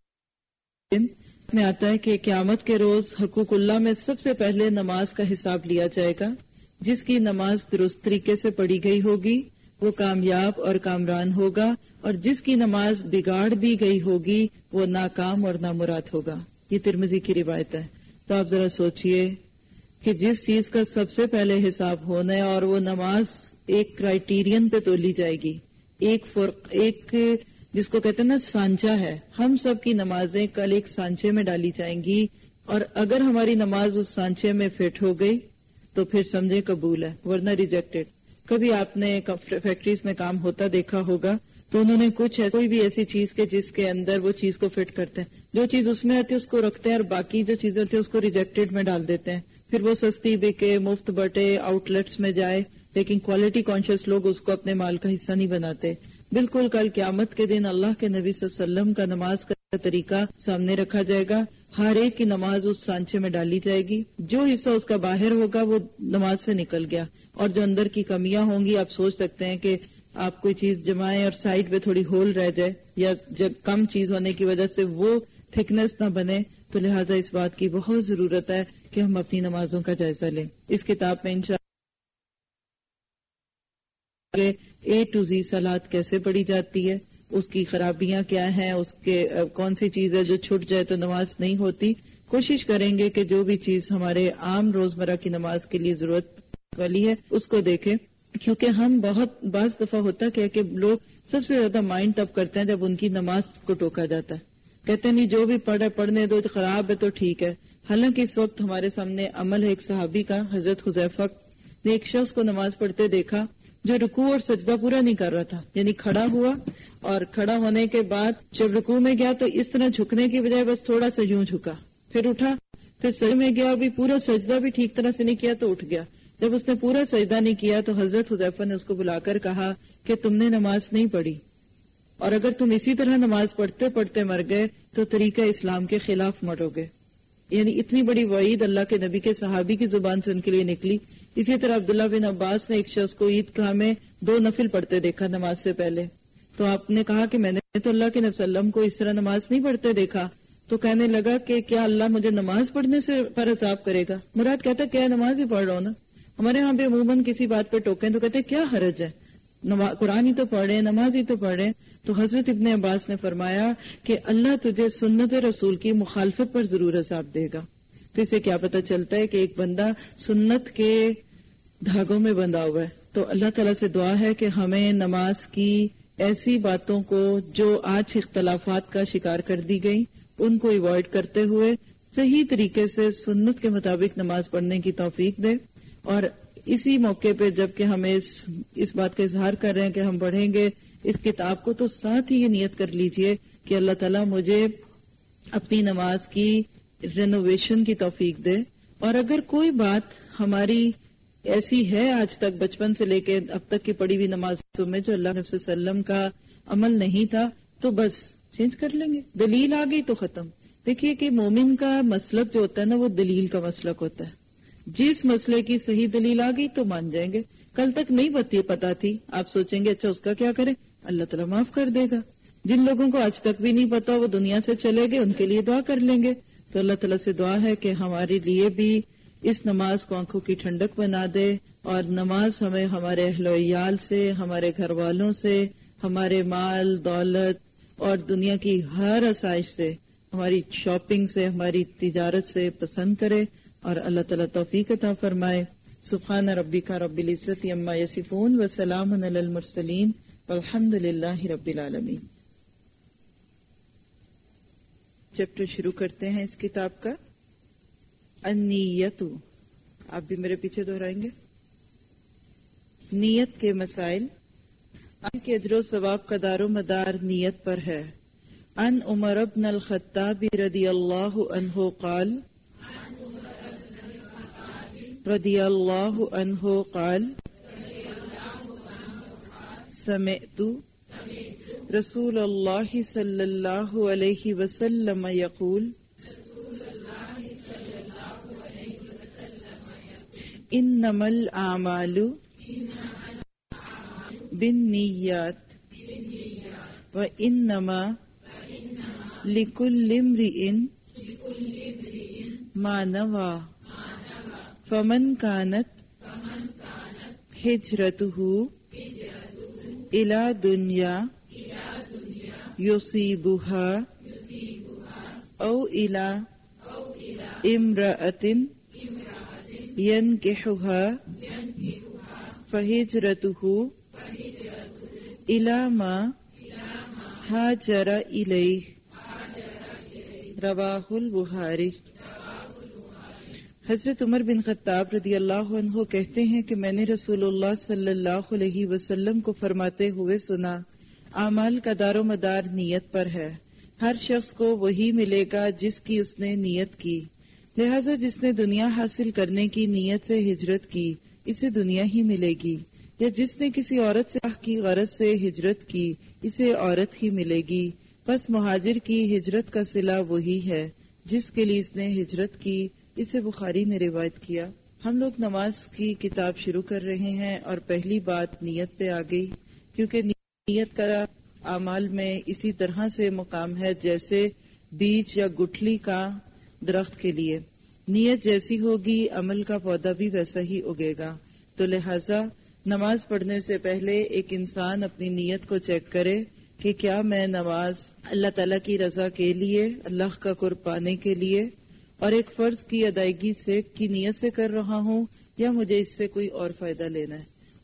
Speaker 3: دن میں آتا ہے کہ قیامت کے روز حقوق اللہ میں سب سے پہلے نماز کا حساب لیا جائے گا۔ جس کی نماز درست طریقے سے پڑھی گئی ہوگی وہ کامیاب اور کامران ہوگا، اور جس کی نماز بگاڑ دی گئی ہوگی وہ ناکام اور نامراد ہوگا۔ یہ ترمذی کی روایت ہے۔ تو آپ ذرا سوچئے کہ جس چیز کا سب سے پہلے حساب ہونا ہے اور وہ نماز ایک کرائیٹیرین پہ تولی جائے گی، ایک فرق ایک جس کو کہتے ہیں نا سانچہ ہے، ہم سب کی نمازیں کل ایک سانچے میں ڈالی جائیں گی، اور اگر ہماری نماز اس سانچے میں فٹ ہو گئی تو پھر سمجھے قبول ہے، ورنہ ریجیکٹڈ۔ کبھی آپ نے فیکٹریز میں کام ہوتا دیکھا ہوگا تو انہوں نے کچھ کوئی بھی ایسی چیز کے جس کے اندر وہ چیز کو فٹ کرتے ہیں، جو چیز اس میں آتی ہے اس کو رکھتے ہیں اور باقی جو چیزیں ہوتی ہیں اس کو ریجیکٹڈ میں ڈال دیتے ہیں، پھر وہ سستی بکے، مفت بٹے، آؤٹ لیٹس میں جائے، لیکن کوالٹی کانشیس لوگ اس کو اپنے مال کا حصہ نہیں بناتے۔ بالکل کل قیامت کے دن اللہ کے نبی صلی اللہ علیہ وسلم کا نماز کا طریقہ سامنے رکھا جائے گا، ہر ایک کی نماز اس سانچے میں ڈالی جائے گی، جو حصہ اس کا باہر ہوگا وہ نماز سے نکل گیا، اور جو اندر کی کمیاں ہوں گی آپ سوچ سکتے ہیں کہ آپ کوئی چیز جمائیں اور سائڈ پہ تھوڑی ہول رہ جائے یا جب کم چیز ہونے کی وجہ سے وہ تھکنس نہ بنے، تو لہٰذا اس بات کی بہت ضرورت ہے کہ ہم اپنی نمازوں کا جائزہ لیں۔ اس کتاب میں انشاءاللہ اے ٹو زی صلاۃ کیسے پڑھی جاتی ہے، اس کی خرابیاں کیا ہیں، اس کے کون سی چیز ہے جو چھٹ جائے تو نماز نہیں ہوتی۔ کوشش کریں گے کہ جو بھی چیز ہمارے عام روزمرہ کی نماز کے لیے ضرورت والی ہے اس کو دیکھیں۔ کیونکہ ہم بہت بعض دفعہ ہوتا کیا کہ لوگ سب سے زیادہ مائنڈ تب کرتے ہیں جب ان کی نماز کو ٹوکا جاتا ہے. کہتے ہیں نہیں جو بھی پڑھے پڑھنے دو، خراب ہے تو ٹھیک ہے. حالانکہ اس وقت ہمارے سامنے عمل ہے ایک صحابی کا، حضرت حذیفہ نے ایک شخص کو نماز پڑھتے دیکھا جو رکوع اور سجدہ پورا نہیں کر رہا تھا. یعنی کھڑا ہوا اور کھڑا ہونے کے بعد جب رکوع میں گیا تو اس طرح جھکنے کی بجائے بس تھوڑا سا یوں جھکا، پھر اٹھا، پھر سجدے میں گیا، بھی پورا سجدہ بھی ٹھیک طرح سے نہیں کیا تو اٹھ گیا. جب اس نے پورا سجدہ نہیں کیا تو حضرت حذیفہ نے اس کو بلا کر کہا کہ تم نے نماز نہیں پڑھی، اور اگر تم اسی طرح نماز پڑھتے پڑھتے مر گئے تو طریقہ اسلام کے خلاف مرو گے. یعنی اتنی بڑی وعید اللہ کے نبی کے صحابی کی زبان سے ان کے لیے نکلی. اسی طرح عبداللہ بن عباس نے ایک شخص کو عید گاہ میں دو نفل پڑھتے دیکھا نماز سے پہلے، تو آپ نے کہا کہ میں نے تو اللہ کے نبی صلی اللہ علیہ وسلم کو اس طرح نماز نہیں پڑھتے دیکھا. تو کہنے لگا کہ کیا اللہ مجھے نماز پڑھنے سے پر عذاب کرے گا؟ مراد کہتا کیا نماز ہی پڑھ رہا ہوں نا. ہمارے ہاں بھی عموماً کسی بات پہ ٹوکیں تو کہتے کیا حرج ہے، قرآن ہی تو پڑھے، نماز ہی تو پڑھے. تو حضرت ابن عباس نے فرمایا کہ اللہ تجھے سنت رسول کی مخالفت پر ضرور عذاب دے گا. تو اسے کیا پتہ چلتا ہے کہ ایک بندہ سنت کے دھاگوں میں بندھا ہوا ہے. تو اللہ تعالیٰ سے دعا ہے کہ ہمیں نماز کی ایسی باتوں کو جو آج اختلافات کا شکار کر دی گئی ان کو ایوائڈ کرتے ہوئے صحیح طریقے سے سنت کے مطابق نماز پڑھنے کی توفیق دے. اور اسی موقع پہ جبکہ ہمیں اس, اس بات کا اظہار کر رہے ہیں کہ ہم پڑھیں گے اس کتاب کو، تو ساتھ ہی یہ نیت کر لیجئے کہ اللہ تعالیٰ مجھے اپنی نماز کی رینوویشن کی توفیق دے. اور اگر کوئی بات ہماری ایسی ہے آج تک بچپن سے لے کے اب تک کی پڑھی ہوئی نمازوں میں جو اللہ نبی صلی اللہ علیہ وسلم کا عمل نہیں تھا تو بس چینج کر لیں گے. دلیل آ گئی تو ختم. دیکھیے کہ مومن کا مسلک جو ہوتا ہے نا وہ دلیل کا مسلک ہوتا ہے. جس مسئلے کی صحیح دلیل آ گئی تو مان جائیں گے. کل تک نہیں بتی پتا تھی، آپ سوچیں گے اچھا اس کا کیا کریں، اللہ تعالیٰ معاف کر دے گا. جن لوگوں کو آج تک بھی نہیں پتا وہ دنیا سے چلے گئے، ان کے لیے دعا کر لیں گے. تو اللہ تعالیٰ سے دعا ہے کہ ہمارے لیے بھی اس نماز کو آنکھوں کی ٹھنڈک بنا دے، اور نماز ہمیں ہمارے اہل و عیال سے، ہمارے گھر والوں سے، ہمارے مال دولت اور دنیا کی ہر آسائش سے، ہماری شاپنگ سے، ہماری تجارت سے پسند کرے، اور اللہ تعالیٰ توفیق عطا فرمائے. سبحان ربک رب العزت عما یصفون وسلام علی المرسلین والحمد للہ رب العالمین. چیپٹر شروع کرتے ہیں اس کتاب کا. النیت، آپ بھی میرے پیچھے دہرائیں گے. نیت کے مسائل. آج کے اجر و ثواب کا دار و مدار نیت پر ہے. ان عمر بن الخطاب رضی اللہ عنہ قال رضی اللہ عنہ قال سمعت رسول اللہ صلی اللہ علیہ وسلم یقول انما الاعمال بالنیات وانما لکل امرئ ما نوى فمن كانت ہجرته إلى دنيا يصيبها أو إلى امرأة ينكحها فهجرته إلى ما هاجر إليه. رواہ البخاری. حضرت عمر بن خطاب رضی اللہ عنہ کہتے ہیں کہ میں نے رسول اللہ صلی اللہ علیہ وسلم کو فرماتے ہوئے سنا، اعمال کا دار و مدار نیت پر ہے. ہر شخص کو وہی ملے گا جس کی اس نے نیت کی، لہذا جس نے دنیا حاصل کرنے کی نیت سے ہجرت کی اسے دنیا ہی ملے گی، یا جس نے کسی عورت سے کی غرض سے ہجرت کی اسے عورت ہی ملے گی. بس مہاجر کی ہجرت کا صلہ وہی ہے جس کے لیے اس نے ہجرت کی. اسے بخاری نے روایت کیا. ہم لوگ نماز کی کتاب شروع کر رہے ہیں اور پہلی بات نیت پہ آ گئی، کیونکہ نیت کا اعمال میں اسی طرح سے مقام ہے جیسے بیج یا گٹھلی کا درخت کے لیے. نیت جیسی ہوگی عمل کا پودا بھی ویسا ہی اگے گا. تو لہذا نماز پڑھنے سے پہلے ایک انسان اپنی نیت کو چیک کرے کہ کیا میں نماز اللہ تعالیٰ کی رضا کے لیے، اللہ کا قرب پانے کے لیے اور ایک فرض کی ادائیگی سے کی نیت سے کر رہا ہوں، یا مجھے اس سے کوئی اور فائدہ لینا ہے.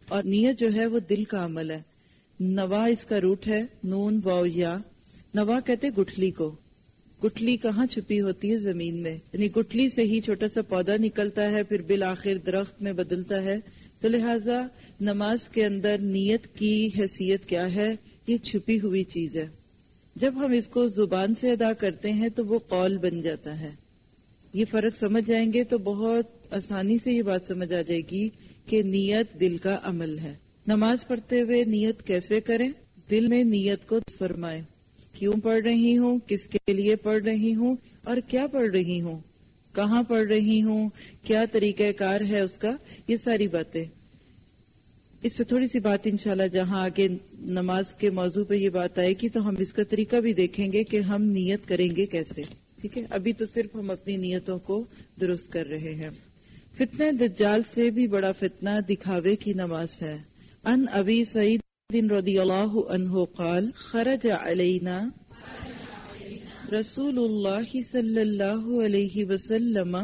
Speaker 3: اور نیت جو ہے وہ دل کا عمل ہے. نوا اس کا روٹ ہے، نون واو یا. نوا کہتے گٹھلی کو. گٹھلی کہاں چھپی ہوتی ہے؟ زمین میں. یعنی گٹھلی سے ہی چھوٹا سا پودا نکلتا ہے، پھر بالآخر درخت میں بدلتا ہے. تو لہٰذا نماز کے اندر نیت کی حیثیت کیا ہے؟ یہ چھپی ہوئی چیز ہے. جب ہم اس کو زبان سے ادا کرتے ہیں تو وہ قول بن جاتا ہے. یہ فرق سمجھ جائیں گے تو بہت آسانی سے یہ بات سمجھ آ جائے گی کہ نیت دل کا عمل ہے. نماز پڑھتے ہوئے نیت کیسے کریں؟ دل میں نیت کو فرمائیں. کیوں پڑھ رہی ہوں، کس کے لیے پڑھ رہی ہوں، اور کیا پڑھ رہی ہوں، کہاں پڑھ رہی ہوں، کیا طریقہ کار ہے اس کا، یہ ساری باتیں. اس پہ تھوڑی سی بات انشاءاللہ جہاں آگے نماز کے موضوع پہ یہ بات آئے گی تو ہم اس کا طریقہ بھی دیکھیں گے کہ ہم نیت کریں گے کیسے. ٹھیک ہے، ابھی تو صرف ہم اپنی نیتوں کو درست کر رہے ہیں. فتنہ دجال سے بھی بڑا فتنہ دکھاوے کی نماز ہے. ان ابی سعید رضی اللہ عنہ قال خرج علینا رسول اللہ صلی اللہ علیہ وسلم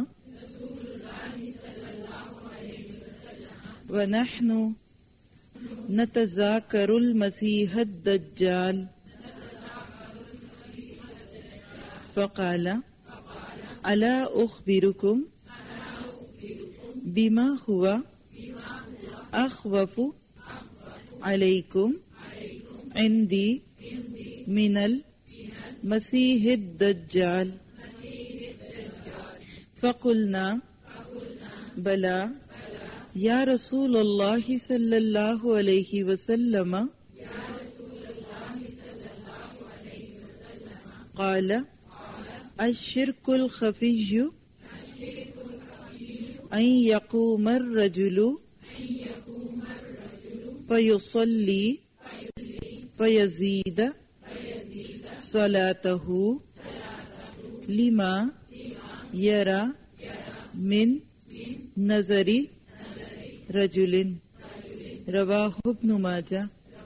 Speaker 3: ونحن نتذاکر المسیح الدجال فقال الا اخبرکم بما ہوا اخوف علیکم عندی من المسیح الدجال فقلنا بلا یا رسول اللہ صلی اللہ علیہ وسلم قال الشرک الخفی ان یقوم الرجل فیصلی فیزید صلاته لما یرى من نظر رجل رواہ ابن ماجہ.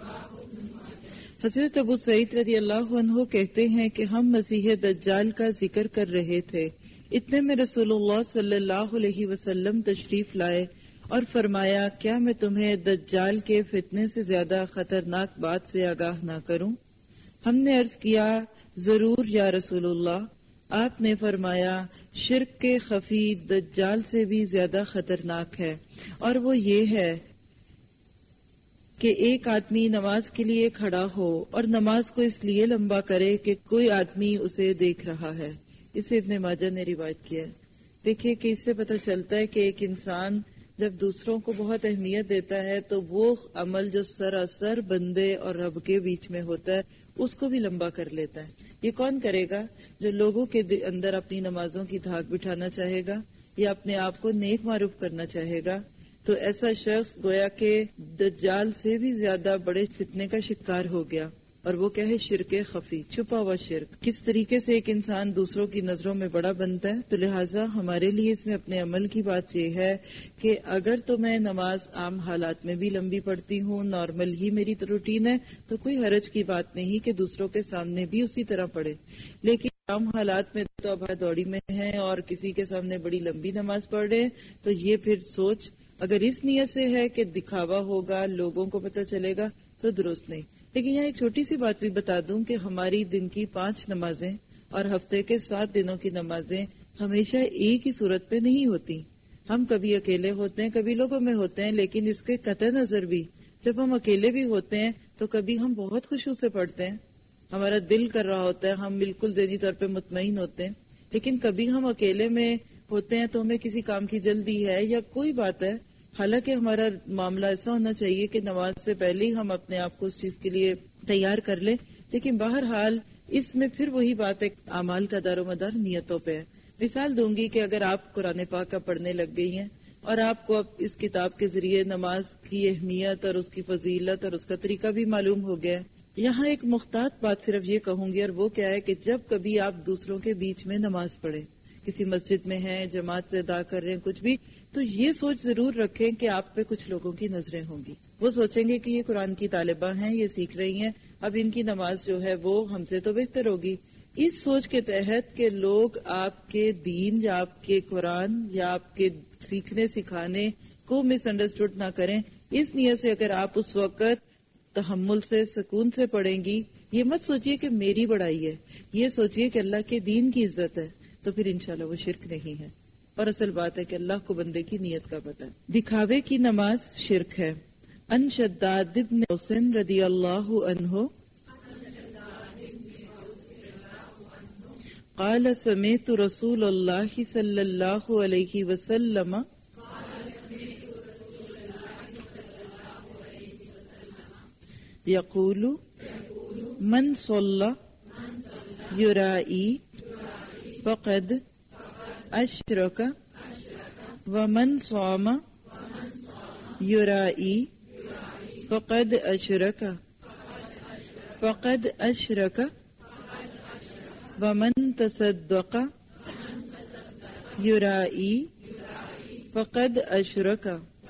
Speaker 3: حضرت ابو سعید رضی اللہ عنہ کہتے ہیں کہ ہم مسیح دجال کا ذکر کر رہے تھے، اتنے میں رسول اللہ صلی اللہ علیہ وسلم تشریف لائے اور فرمایا کیا میں تمہیں دجال کے فتنے سے زیادہ خطرناک بات سے آگاہ نہ کروں؟ ہم نے عرض کیا ضرور یا رسول اللہ. آپ نے فرمایا شرک کے خفی دجال سے بھی زیادہ خطرناک ہے، اور وہ یہ ہے کہ ایک آدمی نماز کے لیے کھڑا ہو اور نماز کو اس لیے لمبا کرے کہ کوئی آدمی اسے دیکھ رہا ہے. اسے ابن ماجہ نے روایت کیا ہے. دیکھیے کہ اس سے پتہ چلتا ہے کہ ایک انسان جب دوسروں کو بہت اہمیت دیتا ہے تو وہ عمل جو سراسر بندے اور رب کے بیچ میں ہوتا ہے اس کو بھی لمبا کر لیتا ہے. یہ کون کرے گا؟ جو لوگوں کے اندر اپنی نمازوں کی دھاک بٹھانا چاہے گا یا اپنے آپ کو نیک معروف کرنا چاہے گا. تو ایسا شخص گویا کہ دجال سے بھی زیادہ بڑے فتنے کا شکار ہو گیا. اور وہ کیا ہے؟ شرک خفی، چھپا ہوا شرک. کس طریقے سے ایک انسان دوسروں کی نظروں میں بڑا بنتا ہے. تو لہٰذا ہمارے لیے اس میں اپنے عمل کی بات یہ ہے کہ اگر تو میں نماز عام حالات میں بھی لمبی پڑھتی ہوں، نارمل ہی میری روٹین ہے، تو کوئی حرج کی بات نہیں کہ دوسروں کے سامنے بھی اسی طرح پڑھے. لیکن عام حالات میں تو اب دوڑی میں ہیں اور کسی کے سامنے بڑی لمبی نماز پڑھ رہے تو یہ پھر سوچ اگر اس نیت سے ہے کہ دکھاوا ہوگا، لوگوں کو پتہ چلے گا، تو درست نہیں. لیکن یہاں ایک چھوٹی سی بات بھی بتا دوں کہ ہماری دن کی پانچ نمازیں اور ہفتے کے سات دنوں کی نمازیں ہمیشہ ایک ہی صورت پہ نہیں ہوتی. ہم کبھی اکیلے ہوتے ہیں، کبھی لوگوں میں ہوتے ہیں، لیکن اس کے قطع نظر بھی جب ہم اکیلے بھی ہوتے ہیں تو کبھی ہم بہت خشوع سے پڑھتے ہیں، ہمارا دل کر رہا ہوتا ہے، ہم بالکل ذہنی طور پہ مطمئن ہوتے ہیں. لیکن کبھی ہم اکیلے میں ہوتے ہیں تو ہمیں کسی کام کی جلدی ہے یا کوئی بات ہے، حالانکہ ہمارا معاملہ ایسا ہونا چاہیے کہ نماز سے پہلے ہی ہم اپنے آپ کو اس چیز کے لیے تیار کر لیں. لیکن بہرحال اس میں پھر وہی بات ہے، اعمال کا دار و مدار نیتوں پہ ہے. مثال دوں گی کہ اگر آپ قرآن پاک کا پڑھنے لگ گئی ہیں اور آپ کو اب اس کتاب کے ذریعے نماز کی اہمیت اور اس کی فضیلت اور اس کا طریقہ بھی معلوم ہو گیا ہے. یہاں ایک محتاط بات صرف یہ کہوں گی، اور وہ کیا ہے کہ جب کبھی آپ دوسروں کے بیچ میں نماز پڑھیں، کسی مسجد میں ہیں، جماعت سے ادا کر رہے ہیں، کچھ بھی، تو یہ سوچ ضرور رکھیں کہ آپ پہ کچھ لوگوں کی نظریں ہوں گی. وہ سوچیں گے کہ یہ قرآن کی طالبہ ہیں، یہ سیکھ رہی ہیں، اب ان کی نماز جو ہے وہ ہم سے تو بہتر ہوگی. اس سوچ کے تحت کہ لوگ آپ کے دین یا آپ کے قرآن یا آپ کے سیکھنے سکھانے کو مس انڈرسٹوڈ نہ کریں، اس نیت سے اگر آپ اس وقت تحمل سے سکون سے پڑھیں گی، یہ مت سوچئے کہ میری بڑائی ہے، یہ سوچئے کہ اللہ کے دین کی عزت ہے، تو پھر انشاءاللہ وہ شرک نہیں ہے۔ اور اصل بات ہے کہ اللہ کو بندے کی نیت کا پتہ ہے۔ دکھاوے کی نماز شرک ہے۔ ان شداد بن حسین رضی اللہ عنہ قال سمعت رسول اللہ صلی اللہ علیہ وسلم یقول من صلی یرائی فقد اشرک ومن صام یرائی فقد اشرک فقد اشرک ومن تصدق یرائی فقد اشرک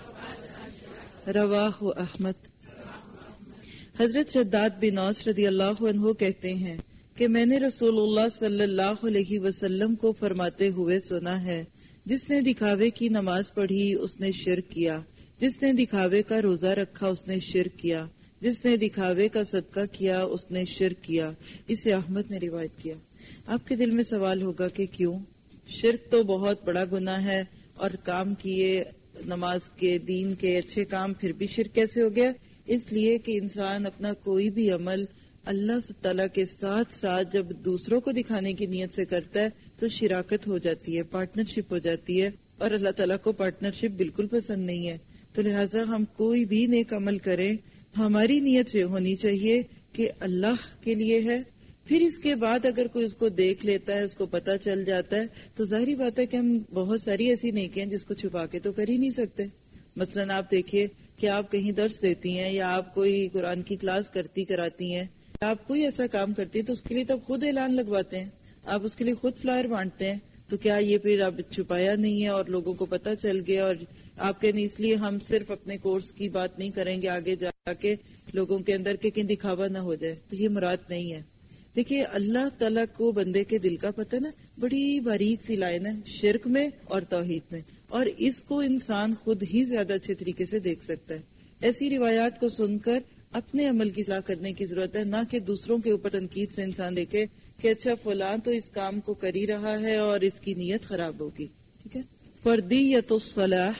Speaker 3: رواہ احمد۔ حضرت شداد بن اوس رضی اللہ عنہ کہتے ہیں کہ میں نے رسول اللہ صلی اللہ علیہ وسلم کو فرماتے ہوئے سنا ہے، جس نے دکھاوے کی نماز پڑھی اس نے شرک کیا، جس نے دکھاوے کا روزہ رکھا اس نے شرک کیا، جس نے دکھاوے کا صدقہ کیا اس نے شرک کیا۔ اسے احمد نے روایت کیا۔ آپ کے دل میں سوال ہوگا کہ کیوں؟ شرک تو بہت بڑا گناہ ہے، اور کام کیے نماز کے، دین کے اچھے کام، پھر بھی شرک کیسے ہو گیا؟ اس لیے کہ انسان اپنا کوئی بھی عمل اللہ تعالیٰ کے ساتھ ساتھ جب دوسروں کو دکھانے کی نیت سے کرتا ہے تو شراکت ہو جاتی ہے، پارٹنرشپ ہو جاتی ہے، اور اللہ تعالیٰ کو پارٹنرشپ بالکل پسند نہیں ہے۔ تو لہٰذا ہم کوئی بھی نیک عمل کریں، ہماری نیت یہ ہونی چاہیے کہ اللہ کے لیے ہے۔ پھر اس کے بعد اگر کوئی اس کو دیکھ لیتا ہے، اس کو پتہ چل جاتا ہے، تو ظاہری بات ہے کہ ہم بہت ساری ایسی نیکیاں جس کو چھپا کے تو کر ہی نہیں سکتے۔ مثلاً آپ دیکھیے کہ آپ کہیں درس دیتی ہیں، یا آپ کوئی قرآن کی کلاس کرتی کراتی ہیں، یا آپ کوئی ایسا کام کرتی ہیں، تو اس کے لیے تب خود اعلان لگواتے ہیں، آپ اس کے لیے خود فلائر بانٹتے ہیں۔ تو کیا یہ پھر اب چھپایا نہیں ہے اور لوگوں کو پتہ چل گیا؟ اور آپ کے نہیں، اس لیے ہم صرف اپنے کورس کی بات نہیں کریں گے آگے جا کے لوگوں کے اندر کہ کہیں دکھاوا نہ ہو جائے، تو یہ مراد نہیں ہے۔ دیکھیے اللہ تعالیٰ کو بندے کے دل کا پتہ نا، بڑی باریک سی لائن ہے شرک میں اور توحید میں، اور اس کو انسان خود ہی زیادہ اچھے طریقے سے دیکھ سکتا ہے۔ ایسی روایات کو سن کر اپنے عمل کی اصلاح کرنے کی ضرورت ہے، نہ کہ دوسروں کے اوپر تنقید سے انسان دیکھے کہ اچھا فلاں تو اس کام کو کر ہی رہا ہے اور اس کی نیت خراب ہوگی۔ ٹھیک ہے۔ فردیت الصلاح،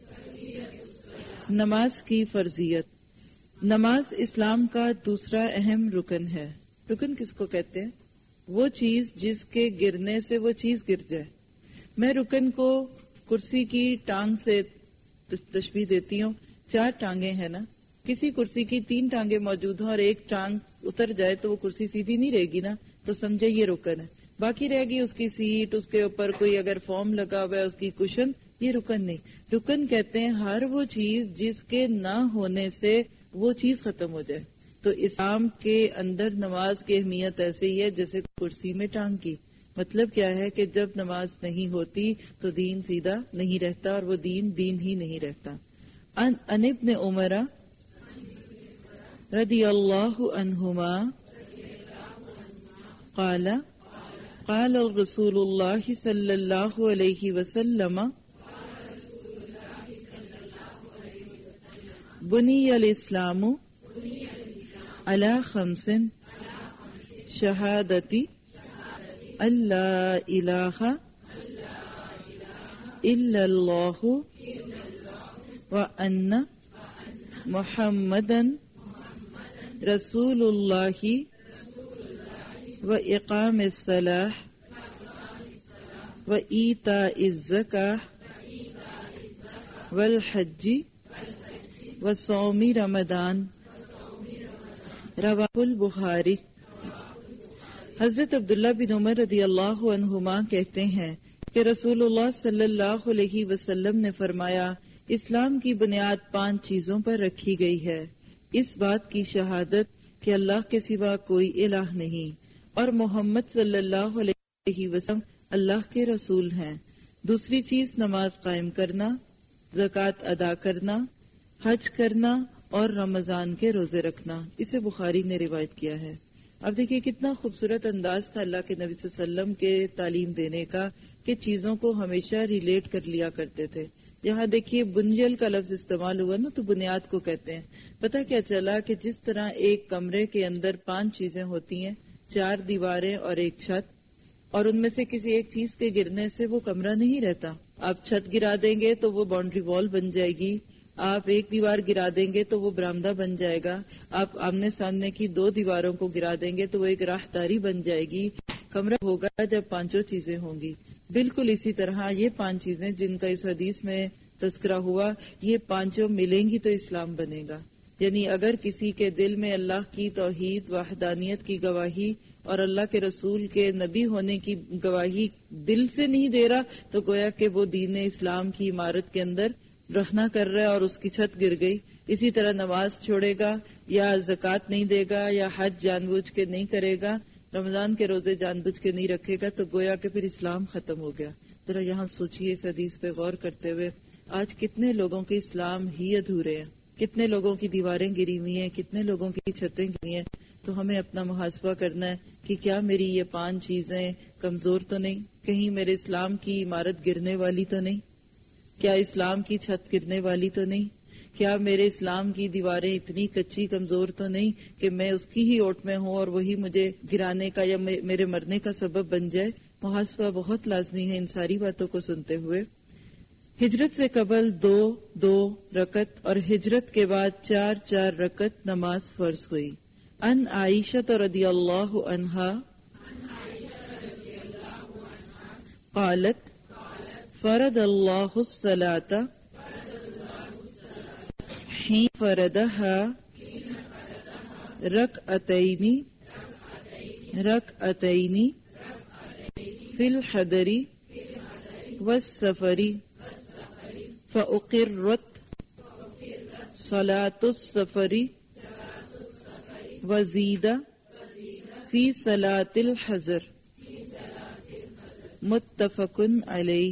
Speaker 3: نماز کی فرضیت۔ نماز اسلام کا دوسرا اہم رکن ہے۔ رکن کس کو کہتے ہیں؟ وہ چیز جس کے گرنے سے وہ چیز گر جائے۔ میں رکن کو کرسی کی ٹانگ سے تشبیہ دیتی ہوں۔ چار ٹانگیں ہیں نا، کسی کرسی کی تین ٹانگیں موجود ہوں اور ایک ٹانگ اتر جائے تو وہ کرسی سیدھی نہیں رہے گی نا، تو سمجھے یہ رکن ہے۔ باقی رہے گی اس کی سیٹ، اس کے اوپر کوئی اگر فارم لگا ہوا ہے، اس کی کشن، یہ رکن نہیں۔ رکن کہتے ہیں ہر وہ چیز جس کے نہ ہونے سے وہ چیز ختم ہو جائے۔ تو اسلام کے اندر نماز کی اہمیت ایسے ہی ہے جیسے کرسی میں ٹانگ کی۔ مطلب کیا ہے کہ جب نماز نہیں ہوتی تو دین سیدھا نہیں رہتا، اور وہ دین دین ہی نہیں رہتا۔ ان ان ابن عمر رضی اللہ عنہما قال قال رسول اللہ صلی اللہ علیہ وسلم بنی الاسلام علی خمس شہادتی اللہ الہ الا اللہ وان محمدا رسول اللہ واقام الصلاۃ وایتاء الزکاۃ والحج وصوم رمضان، رواہ البخاری۔ حضرت عبداللہ بن عمر رضی اللہ عنہما کہتے ہیں کہ رسول اللہ صلی اللہ علیہ وسلم نے فرمایا، اسلام کی بنیاد پانچ چیزوں پر رکھی گئی ہے۔ اس بات کی شہادت کہ اللہ کے سوا کوئی الہ نہیں اور محمد صلی اللہ علیہ وسلم اللہ کے رسول ہیں۔ دوسری چیز نماز قائم کرنا، زکوٰۃ ادا کرنا، حج کرنا اور رمضان کے روزے رکھنا۔ اسے بخاری نے روایت کیا ہے۔ اب دیکھیے کتنا خوبصورت انداز تھا اللہ کے نبی صلی اللہ علیہ وسلم کے تعلیم دینے کا کہ چیزوں کو ہمیشہ ریلیٹ کر لیا کرتے تھے۔ یہاں دیکھیے بنیل کا لفظ استعمال ہوا نا، تو بنیاد کو کہتے ہیں. پتہ کیا چلا کہ جس طرح ایک کمرے کے اندر پانچ چیزیں ہوتی ہیں، چار دیواریں اور ایک چھت، اور ان میں سے کسی ایک چیز کے گرنے سے وہ کمرہ نہیں رہتا. آپ چھت گرا دیں گے تو وہ باؤنڈری وال بن جائے گی، آپ ایک دیوار گرا دیں گے تو وہ برآمدہ بن جائے گا، آپ آمنے سامنے کی دو دیواروں کو گرا دیں گے تو وہ ایک راہداری بن جائے گی. کمرہ ہوگا جب پانچوں چیزیں ہوں گی. بالکل اسی طرح یہ پانچ چیزیں جن کا اس حدیث میں تذکرہ ہوا، یہ پانچوں ملیں گی تو اسلام بنے گا. یعنی اگر کسی کے دل میں اللہ کی توحید وحدانیت کی گواہی اور اللہ کے رسول کے نبی ہونے کی گواہی دل سے نہیں دے رہا، تو گویا کہ وہ دین اسلام کی عمارت کے اندر رہنا کر رہا ہے اور اس کی چھت گر گئی. اسی طرح نماز چھوڑے گا یا زکوٰۃ نہیں دے گا یا حج جان بوجھ کے نہیں کرے گا، رمضان کے روزے جان بوجھ کے نہیں رکھے گا، تو گویا کہ پھر اسلام ختم ہو گیا. ذرا یہاں سوچئے اس حدیث پہ غور کرتے ہوئے، آج کتنے لوگوں کے اسلام ہی ادھورے ہیں، کتنے لوگوں کی دیواریں گری ہوئی ہیں، کتنے لوگوں کی چھتیں گری ہیں. تو ہمیں اپنا محاسبہ کرنا ہے کہ کیا میری یہ پانچ چیزیں کمزور تو نہیں، کہیں میرے اسلام کی عمارت گرنے والی تو نہیں، کیا اسلام کی چھت گرنے والی تو نہیں، کیا میرے اسلام کی دیواریں اتنی کچی کمزور تو نہیں کہ میں اس کی ہی اوٹ میں ہوں اور وہی مجھے گرانے کا یا میرے مرنے کا سبب بن جائے. محاسبہ بہت لازمی ہے ان ساری باتوں کو سنتے ہوئے. ہجرت سے قبل دو دو رکعت اور ہجرت کے بعد چار چار رکعت نماز فرض ہوئی. ان عائشہ رضی اللہ عنہا قالت فرض اللہ الصلاۃ حين فرضها ركعتين ركعتين في الحضر والسفر فأقرت صلاة السفر وزيد في صلاة الحضر متفق علیہ.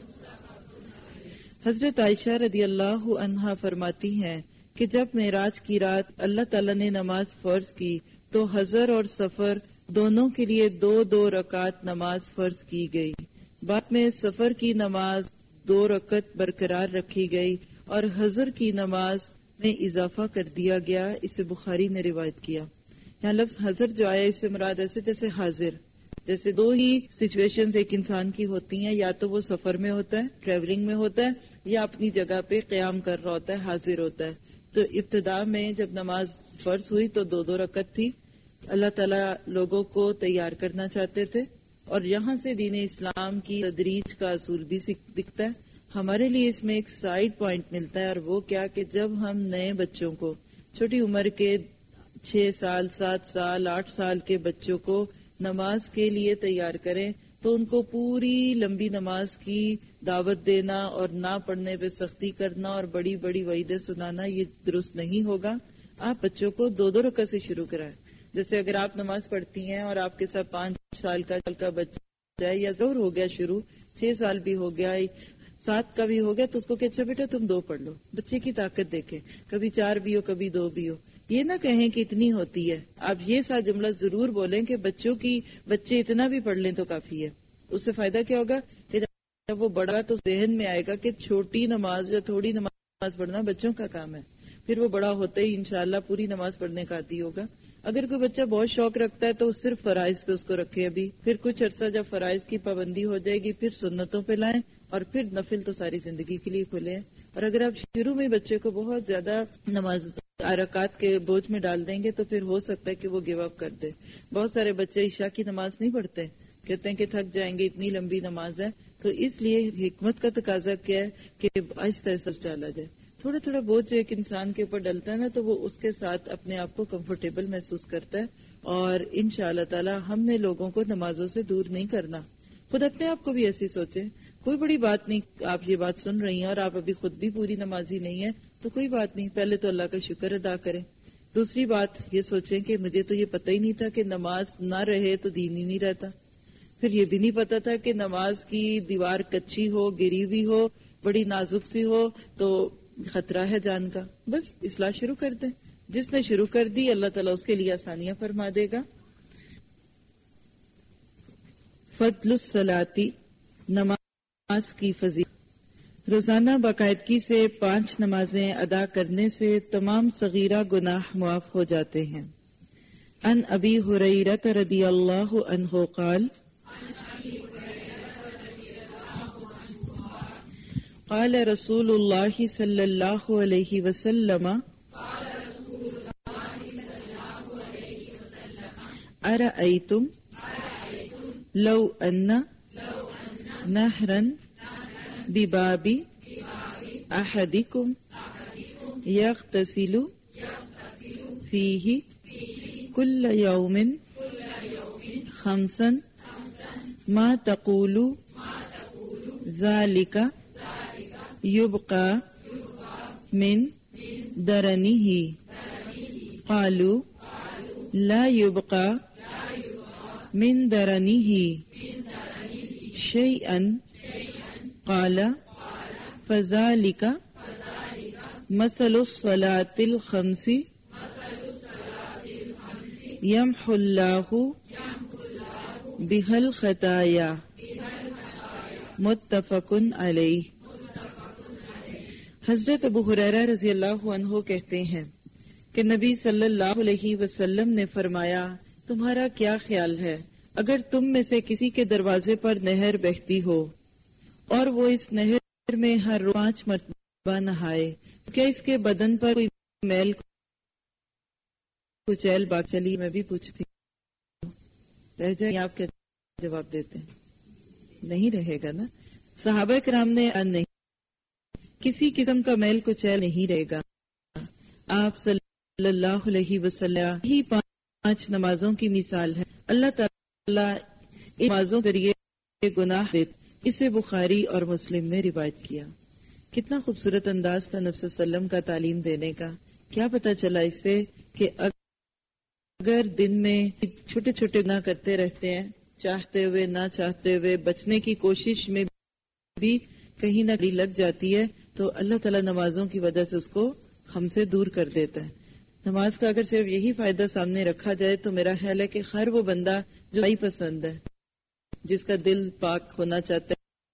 Speaker 3: حضرت عائشہ رضی اللہ عنہا فرماتی ہیں کہ جب معراج کی رات اللہ تعالیٰ نے نماز فرض کی تو حضر اور سفر دونوں کے لیے دو دو رکعت نماز فرض کی گئی. بعد میں سفر کی نماز دو رکعت برقرار رکھی گئی اور حضر کی نماز میں اضافہ کر دیا گیا. اسے بخاری نے روایت کیا. یہاں لفظ حضر جو آیا اس سے مراد ایسے جیسے حاضر، جیسے دو ہی سچویشنز ایک انسان کی ہوتی ہیں، یا تو وہ سفر میں ہوتا ہے، ٹریولنگ میں ہوتا ہے، یا اپنی جگہ پہ قیام کر رہا ہوتا ہے، حاضر ہوتا ہے. تو ابتدا میں جب نماز فرض ہوئی تو دو دو رکعت تھی. اللہ تعالیٰ لوگوں کو تیار کرنا چاہتے تھے، اور یہاں سے دین اسلام کی تدریج کا اصول بھی دکھتا ہے. ہمارے لیے اس میں ایک سائیڈ پوائنٹ ملتا ہے، اور وہ کیا کہ جب ہم نئے بچوں کو، چھوٹی عمر کے چھ سال سات سال آٹھ سال کے بچوں کو نماز کے لیے تیار کریں تو ان کو پوری لمبی نماز کی دعوت دینا اور نہ پڑھنے پہ سختی کرنا اور بڑی بڑی وعیدیں سنانا یہ درست نہیں ہوگا. آپ بچوں کو دو دو رکعت سے شروع کرائیں. جیسے اگر آپ نماز پڑھتی ہیں اور آپ کے ساتھ پانچ سال کا سال کا بچہ ہے یا ظہر ہو گیا شروع، چھ سال بھی ہو گیا، سات کا بھی ہو گیا، تو اس کو کہ اچھا بیٹا تم دو پڑھ لو. بچے کی طاقت دیکھیں، کبھی چار بھی ہو کبھی دو بھی ہو. یہ نہ کہیں کہ اتنی ہوتی ہے. آپ یہ سا جملہ ضرور بولیں کہ بچوں کی بچے اتنا بھی پڑھ لیں تو کافی ہے. اس سے فائدہ کیا ہوگا کہ جب وہ بڑا تو ذہن میں آئے گا کہ چھوٹی نماز یا تھوڑی نماز پڑھنا بچوں کا کام ہے. پھر وہ بڑا ہوتے ہی انشاءاللہ پوری نماز پڑھنے کا عادی ہوگا. اگر کوئی بچہ بہت شوق رکھتا ہے تو صرف فرائض پہ اس کو رکھے ابھی، پھر کچھ عرصہ جب فرائض کی پابندی ہو جائے گی پھر سنتوں پہ لائیں، اور پھر نفل تو ساری زندگی کے لیے کھلے ہیں. اور اگر آپ شروع میں بچے کو بہت زیادہ نماز رکعات کے بوجھ میں ڈال دیں گے تو پھر ہو سکتا ہے کہ وہ گیو اپ کر دے. بہت سارے بچے عشاء کی نماز نہیں پڑھتے، کہتے ہیں کہ تھک جائیں گے، اتنی لمبی نماز ہے. تو اس لیے حکمت کا تقاضا کیا ہے کہ آہستہ آہستہ ڈالا جائے. تھوڑا تھوڑا بوجھ جو ایک انسان کے اوپر ڈلتا ہے نا تو وہ اس کے ساتھ اپنے آپ کو کمفرٹیبل محسوس کرتا ہے. اور ان شاء اللہ تعالی ہم نے لوگوں کو نمازوں سے دور نہیں کرنا. خود اپنے آپ کو بھی ایسی سوچیں، کوئی بڑی بات نہیں. آپ یہ بات سن رہی ہیں اور آپ ابھی خود بھی پوری نمازی نہیں ہے تو کوئی بات نہیں، پہلے تو اللہ کا شکر ادا کریں. دوسری بات یہ سوچیں کہ مجھے تو یہ پتہ ہی نہیں تھا کہ نماز نہ رہے تو دین ہی نہیں رہتا. پھر یہ بھی نہیں پتا تھا کہ نماز کی دیوار کچی ہو، گری ہوئی ہو، بڑی نازک سی ہو تو خطرہ ہے جان کا. بس اصلاح شروع کر دیں. جس نے شروع کر دی اللہ تعالیٰ اس کے لیے آسانیاں فرما دے گا. فضل الصلاۃ، نماز کی فضیلت. روزانہ باقاعدگی سے پانچ نمازیں ادا کرنے سے تمام صغیرہ گناہ معاف ہو جاتے ہیں۔ ان ابی ہریرہ رضی اللہ عنہ قال قال رسول اللہ صلی اللہ علیہ وسلم ارأیتم لو ان نہرا بباب احدکم یغتسل فیہ کل یوم خمسا ما تقول ذلک یبقى من درنه قالوا لا يبقى من درنه شيئا قال فذلك مثل الصلاة الخمس يمحو الله بها الخطايا متفق علیہ۔ حضرت ابو ہریرہ رضی اللہ عنہ کہتے ہیں کہ نبی صلی اللہ علیہ وسلم نے فرمایا، تمہارا کیا خیال ہے اگر تم میں سے کسی کے دروازے پر نہر بہتی ہو اور وہ اس نہر میں ہر روز پانچ مرتبہ نہائے، کیا اس کے بدن پر کوئی میل کچیل باقی؟ چلی میں بھی پوچھتی ہوں، رہ جائے آپ کیا جواب دیتے ہیں؟ نہیں رہے گا نا۔ صحابہ کرام نے نہیں، کسی قسم کا میل کچیل نہیں رہے گا۔ آپ صلی اللہ علیہ وسلم ہی پانچ نمازوں کی مثال ہے۔ اللہ تعالیٰ ان نمازوں کے ذریعے گناہ دیتے، اسے بخاری اور مسلم نے روایت کیا۔ کتنا خوبصورت انداز تھا نبی صلی اللہ علیہ وسلم کا تعلیم دینے کا۔ کیا پتہ چلا اس سے کہ اگر دن میں چھوٹے چھوٹے گناہ کرتے رہتے ہیں، چاہتے ہوئے نہ چاہتے ہوئے بچنے کی کوشش میں بھی کہیں نہ کہیں لگ جاتی ہے، تو اللہ تعالیٰ نمازوں کی وجہ سے اس کو ہم سے دور کر دیتا ہے۔ نماز کا اگر صرف یہی فائدہ سامنے رکھا جائے تو میرا خیال ہے کہ ہر وہ بندہ جو ہی پسند ہے، جس کا دل پاک ہونا چاہتا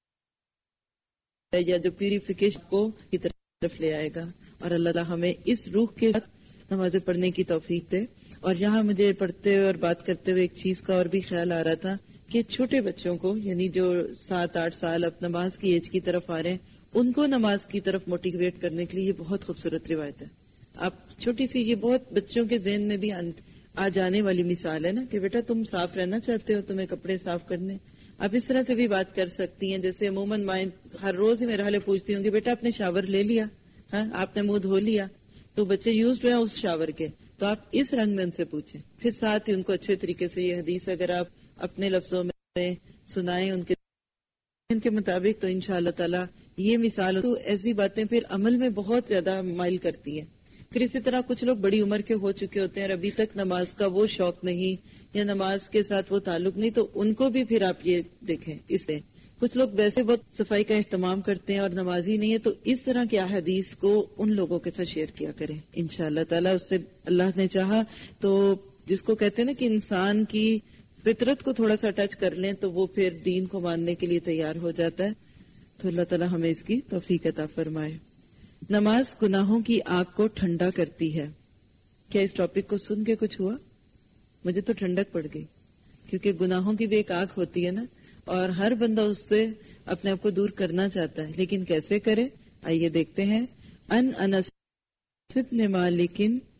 Speaker 3: ہے یا جو پیوریفیکیشن کو کی طرف لے آئے گا، اور اللہ تعالیٰ ہمیں اس روح کے ساتھ نمازیں پڑھنے کی توفیق دے۔ اور یہاں مجھے پڑھتے ہوئے اور بات کرتے ہوئے ایک چیز کا اور بھی خیال آ رہا تھا کہ چھوٹے بچوں کو، یعنی جو سات آٹھ سال اب نماز کی ایج کی طرف آ رہے ہیں، ان کو نماز کی طرف موٹیویٹ کرنے کے لیے یہ بہت خوبصورت روایت ہے۔ آپ چھوٹی سی، یہ بہت بچوں کے ذہن میں بھی آ جانے والی مثال ہے نا کہ بیٹا تم صاف رہنا چاہتے ہو، تمہیں کپڑے صاف کرنے، آپ اس طرح سے بھی بات کر سکتی ہیں۔ جیسے عموماً مائیں ہر روز ہی میرے حالے پوچھتی ہوں کہ بیٹا آپ نے شاور لے لیا، ہاں آپ نے منہ دھو لیا، تو بچے یوزڈ ہیں اس شاور کے، تو آپ اس رنگ میں ان سے پوچھیں، پھر ساتھ ہی ان کو اچھے طریقے سے یہ حدیث اگر آپ اپنے لفظوں میں سنائیں ان کے ان کے مطابق، تو انشاءاللہ تعالی یہ مثال تو ایسی باتیں پھر عمل میں بہت زیادہ مائل کرتی ہیں۔ پھر اسی طرح کچھ لوگ بڑی عمر کے ہو چکے ہوتے ہیں اور ابھی تک نماز کا وہ شوق نہیں یا نماز کے ساتھ وہ تعلق نہیں، تو ان کو بھی پھر آپ یہ دیکھیں۔ اس سے کچھ لوگ ویسے بہت صفائی کا اہتمام کرتے ہیں اور نمازی نہیں ہے، تو اس طرح کی احادیث کو ان لوگوں کے ساتھ شیئر کیا کریں انشاءاللہ تعالیٰ۔ اس سے اللہ نے چاہا تو جس کو کہتے ہیں نا کہ انسان کی فطرت کو تھوڑا سا ٹچ کر لیں تو وہ پھر دین کو ماننے کے لیے تیار ہو جاتا ہے، تو اللہ تعالیٰ ہمیں اس کی توفیق عطا فرمائے۔ نماز گناہوں کی آگ کو ٹھنڈا کرتی ہے۔ کیا اس ٹاپک کو سن کے کچھ ہوا؟ مجھے تو ٹھنڈک پڑ گئی، کیونکہ گناہوں کی بھی ایک آگ ہوتی ہے نا، اور ہر بندہ اس سے اپنے آپ کو دور کرنا چاہتا ہے، لیکن کیسے کرے؟ آئیے دیکھتے ہیں۔ ان انس بن مالک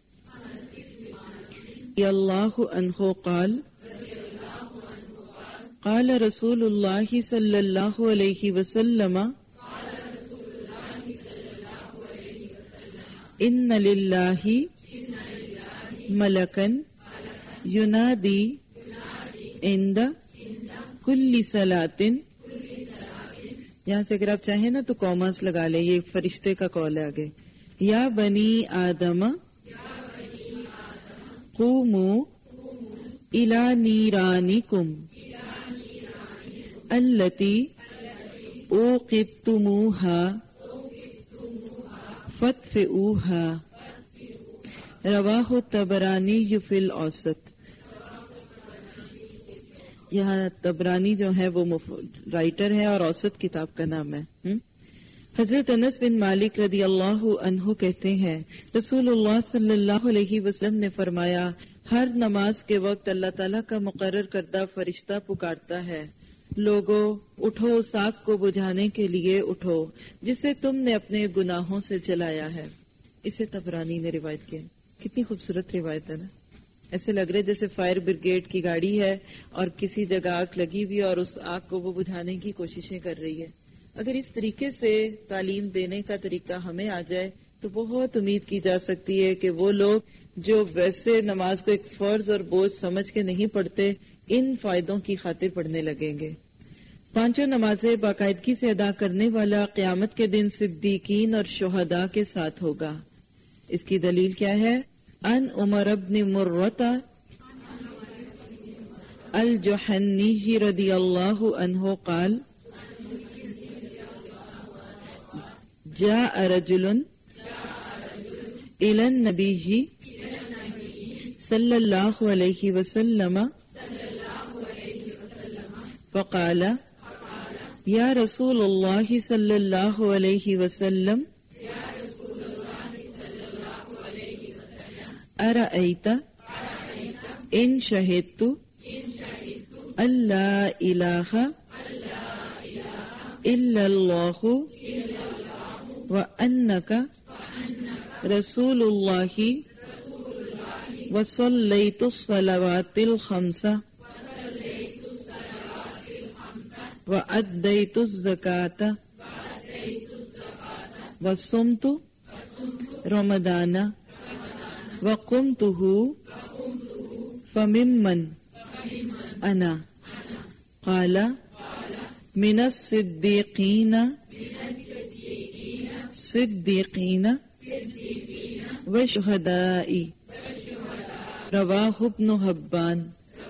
Speaker 3: رضی اللہ عنہ قال قال رسول اللہ صلی اللہ علیہ وسلم ان للہ ملکن ینادی عند کل صلاۃ، یہاں سے اگر آپ چاہیں نا تو کاماس لگا لیں، یہ ایک فرشتے کا قول ہے آگے۔ یا بنی آدم قوموا الی نیرانکم التی اوقدتموها فاطفئوها، رواہ طبرانی فی الاوسط۔ یہاں طبرانی جو ہے وہ رائٹر ہے اور اوسط کتاب کا نام ہے۔ حضرت انس بن مالک رضی اللہ عنہ کہتے ہیں رسول اللہ صلی اللہ علیہ وسلم نے فرمایا ہر نماز کے وقت اللہ تعالیٰ کا مقرر کردہ فرشتہ پکارتا ہے لوگوں اٹھو اس آگ کو بجھانے کے لیے اٹھو جسے تم نے اپنے گناہوں سے جلایا ہے. اسے طبرانی نے روایت کیا. کتنی خوبصورت روایت ہے نا. ایسے لگ رہے جیسے فائر بریگیڈ کی گاڑی ہے اور کسی جگہ آگ لگی ہوئی اور اس آگ کو وہ بجھانے کی کوششیں کر رہی ہے. اگر اس طریقے سے تعلیم دینے کا طریقہ ہمیں آ جائے تو بہت امید کی جا سکتی ہے کہ وہ لوگ جو ویسے نماز کو ایک فرض اور بوجھ سمجھ کے نہیں پڑھتے ان فائدوں کی خاطر پڑھنے لگیں گے. پانچوں نمازیں باقاعدگی سے ادا کرنے والا قیامت کے دن صدیقین اور شہداء کے ساتھ ہوگا. اس کی دلیل کیا ہے؟ ان عمر بن مرۃ الجحنی رضی اللہ عنہ قال جاء رجل الى النبی صلی اللہ علیہ وسلم فقال یا رسول اللہ صلی اللہ علیہ وسلم ارأیت ان شہدت اللہ الہ الا اللہ وانک رسول اللہ وصلیت الصلوات الخمس وأديت الزكاة وصمت رمضان وقمته فممن أنا قال من الصديقين صديقين وشهداء رواه ابن حبان.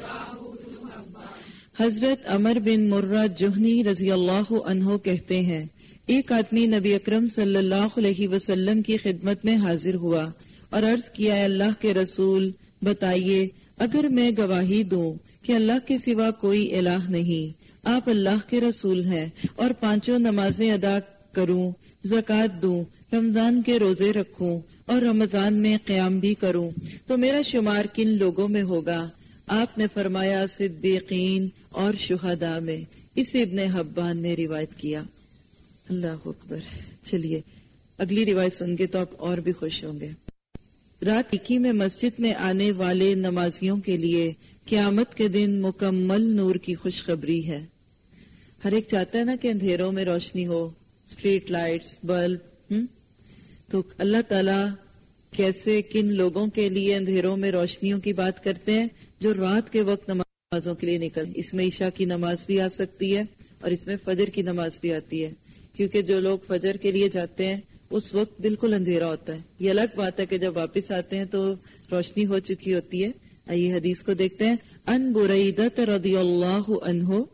Speaker 3: حضرت عمر بن مرہ جہنی رضی اللہ عنہ کہتے ہیں ایک آدمی نبی اکرم صلی اللہ علیہ وسلم کی خدمت میں حاضر ہوا اور عرض کیا ہے اللہ کے رسول بتائیے اگر میں گواہی دوں کہ اللہ کے سوا کوئی الہ نہیں آپ اللہ کے رسول ہیں اور پانچوں نمازیں ادا کروں زکوٰۃ دوں رمضان کے روزے رکھوں اور رمضان میں قیام بھی کروں تو میرا شمار کن لوگوں میں ہوگا؟ آپ نے فرمایا صدیقین اور شہداء میں. اسے ابن حبان نے روایت کیا. اللہ اکبر. چلیے اگلی روایت سن کے تو آپ اور بھی خوش ہوں گے. رات ایکی میں مسجد میں آنے والے نمازیوں کے لیے قیامت کے دن مکمل نور کی خوشخبری ہے. ہر ایک چاہتا ہے نا کہ اندھیروں میں روشنی ہو، اسٹریٹ لائٹس، بلب. تو اللہ تعالی کیسے کن لوگوں کے لیے اندھیروں میں روشنیوں کی بات کرتے ہیں جو رات کے وقت نمازوں کے لیے نکل. اس میں عشاء کی نماز بھی آ سکتی ہے اور اس میں فجر کی نماز بھی آتی ہے کیونکہ جو لوگ فجر کے لیے جاتے ہیں اس وقت بالکل اندھیرا ہوتا ہے. یہ الگ بات ہے کہ جب واپس آتے ہیں تو روشنی ہو چکی ہوتی ہے. آئیے حدیث کو دیکھتے ہیں. ان بریدہ رضی اللہ عنہ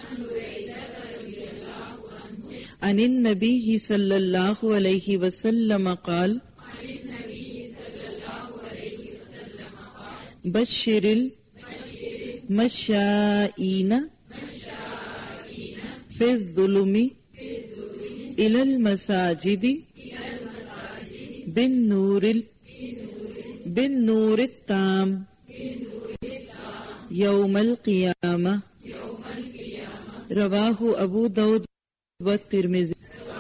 Speaker 3: عن النبی صلی اللہ علیہ وسلم قال بشر المشائین فی الظلم الی المساجد بالنور بالنور التام یوم القیامہ. رواہ ابو داؤد والترمذی.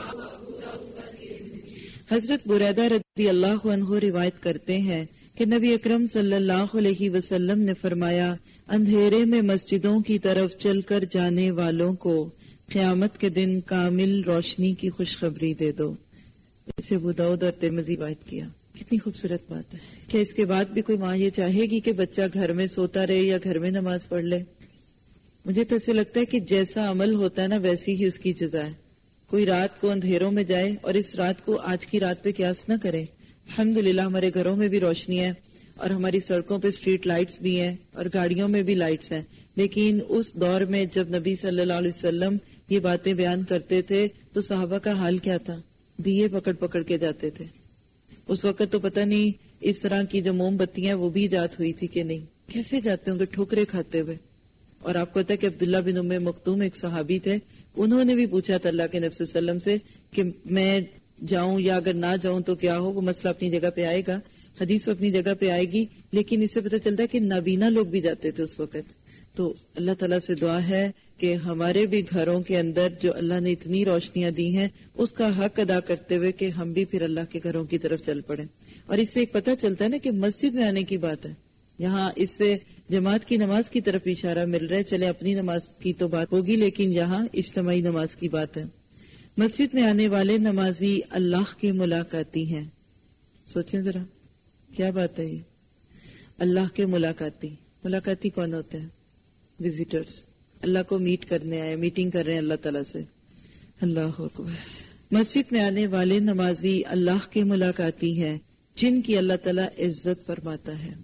Speaker 3: حضرت بریدہ رضی اللہ عنہ روایت کرتے ہیں کہ نبی اکرم صلی اللہ علیہ وسلم نے فرمایا اندھیرے میں مسجدوں کی طرف چل کر جانے والوں کو قیامت کے دن کامل روشنی کی خوشخبری دے دو. اسے ابو داؤد اور ترمذی روایت کیا. کتنی خوبصورت بات ہے. کیا اس کے بعد بھی کوئی ماں یہ چاہے گی کہ بچہ گھر میں سوتا رہے یا گھر میں نماز پڑھ لے؟ مجھے تو ایسے لگتا ہے کہ جیسا عمل ہوتا ہے نا ویسی ہی اس کی جزا ہے. کوئی رات کو اندھیروں میں جائے اور اس رات کو آج کی رات پہ قیاس نہ کرے. الحمدللہ ہمارے گھروں میں بھی روشنی ہے اور ہماری سڑکوں پہ اسٹریٹ لائٹس بھی ہیں اور گاڑیوں میں بھی لائٹس ہیں، لیکن اس دور میں جب نبی صلی اللہ علیہ وسلم یہ باتیں بیان کرتے تھے تو صحابہ کا حال کیا تھا؟ دیے پکڑ پکڑ کے جاتے تھے. اس وقت تو پتہ نہیں اس طرح کی جو موم بتیاں وہ بھی ایجاد ہوئی تھی کہ نہیں. کیسے جاتے ہوں گے ٹھوکرے کھاتے ہوئے. اور آپ کو پتا ہے کہ عبداللہ بن ام مکتوم ایک صحابی تھے، انہوں نے بھی پوچھا تھا اللہ کے نبی صلی اللہ علیہ وسلم سے کہ میں جاؤں یا اگر نہ جاؤں تو کیا ہو، وہ مسئلہ اپنی جگہ پہ آئے گا، حدیث اپنی جگہ پہ آئے گی، لیکن اس سے پتہ چلتا ہے کہ نابینا لوگ بھی جاتے تھے اس وقت. تو اللہ تعالیٰ سے دعا ہے کہ ہمارے بھی گھروں کے اندر جو اللہ نے اتنی روشنیاں دی ہیں اس کا حق ادا کرتے ہوئے کہ ہم بھی پھر اللہ کے گھروں کی طرف چل پڑیں. اور اس سے ایک پتہ چلتا ہے نا کہ مسجد میں آنے کی بات ہے. یہاں اس سے جماعت کی نماز کی طرف اشارہ مل رہا ہے. چلے اپنی نماز کی تو بات ہوگی، لیکن یہاں اجتماعی نماز کی بات ہے. مسجد میں آنے والے نمازی اللہ کے ملاقاتی ہیں. سوچیں ذرا کیا بات ہے یہ، اللہ کے ملاقاتی. ملاقاتی کون ہوتے ہیں؟ وزٹرز، اللہ کو میٹ کرنے آئے، میٹنگ کر رہے ہیں اللہ تعالیٰ سے. اللہ اکبر. مسجد میں آنے والے نمازی اللہ کے ملاقاتی ہیں جن کی اللہ تعالیٰ عزت فرماتا ہے.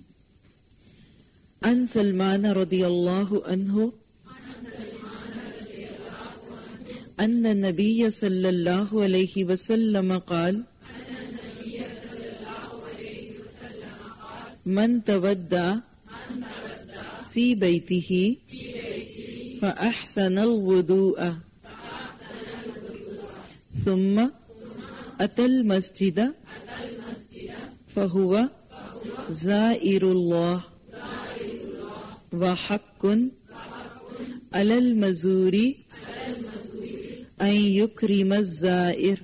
Speaker 3: ان سلمان رضی اللہ عنہ ان نبی صلی اللہ علیہ وسلم قال من تودع فی بیتہ فأحسن الوضوء ثم أتى المسجد فهو زائر الله وحق على المزور أن يكرم الزائر.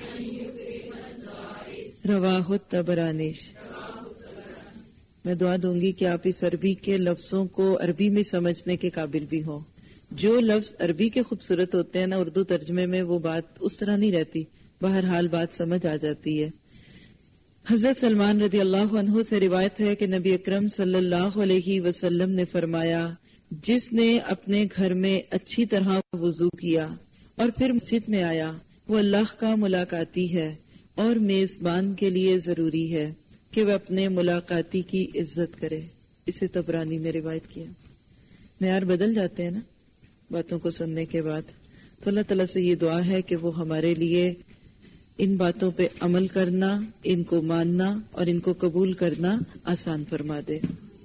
Speaker 3: رواہ الطبرانی. میں دعا دوں گی کہ آپ اس عربی کے لفظوں کو عربی میں سمجھنے کے قابل بھی ہوں. جو لفظ عربی کے خوبصورت ہوتے ہیں نا، اردو ترجمے میں وہ بات اس طرح نہیں رہتی، بہرحال بات سمجھ آ جاتی ہے. حضرت سلمان رضی اللہ عنہ سے روایت ہے کہ نبی اکرم صلی اللہ علیہ وسلم نے فرمایا، جس نے اپنے گھر میں اچھی طرح وضو کیا اور پھر مسجد میں آیا وہ اللہ کا ملاقاتی ہے، اور میزبان کے لیے ضروری ہے کہ وہ اپنے ملاقاتی کی عزت کرے. اسے طبرانی نے روایت کیا. معیار بدل جاتے ہیں نا باتوں کو سننے کے بعد. تو اللہ تعالیٰ سے یہ دعا ہے کہ وہ ہمارے لیے ان باتوں پہ عمل کرنا، ان کو ماننا اور ان کو قبول کرنا آسان فرما دے.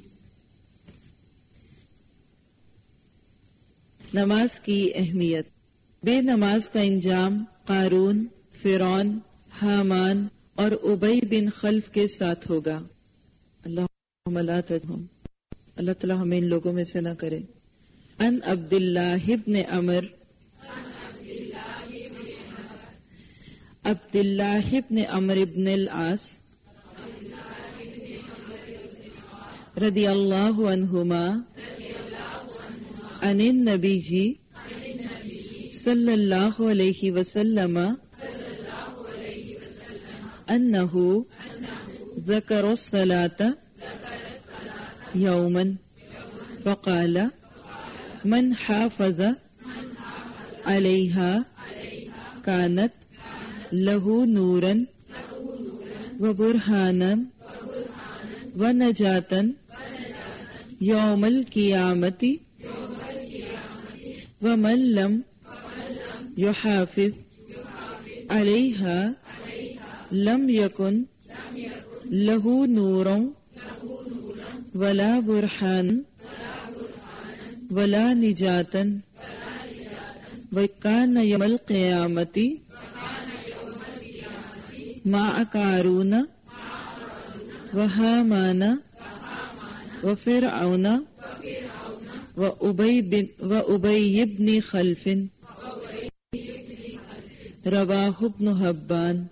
Speaker 3: نماز کی اہمیت. بے نماز کا انجام قارون، فرعون، حامان اور ابی بن خلف کے ساتھ ہوگا. اللہم لا تجہم. اللہ تعالیٰ ہمیں ان لوگوں میں سے نہ کرے. ان عبداللہ ابن عمر عبداللہ ابن عمر ابن العاص رضی اللہ عنہما عن النبی جی صلی اللہ علیہ وسلم انہ ذکر الصلاة یوما فقال من حافظ علیہا کانت لہو نورا وبرہانا ونجاتا یوم القیامت ومن لم یحافظ علیہا لم یکن لہو نورا ولا برہان ولا نجاتا وکان یوم القیامت مع قارون وحامان وفرعون وابی بن وابی بن خلف. رواہ ابن حبان.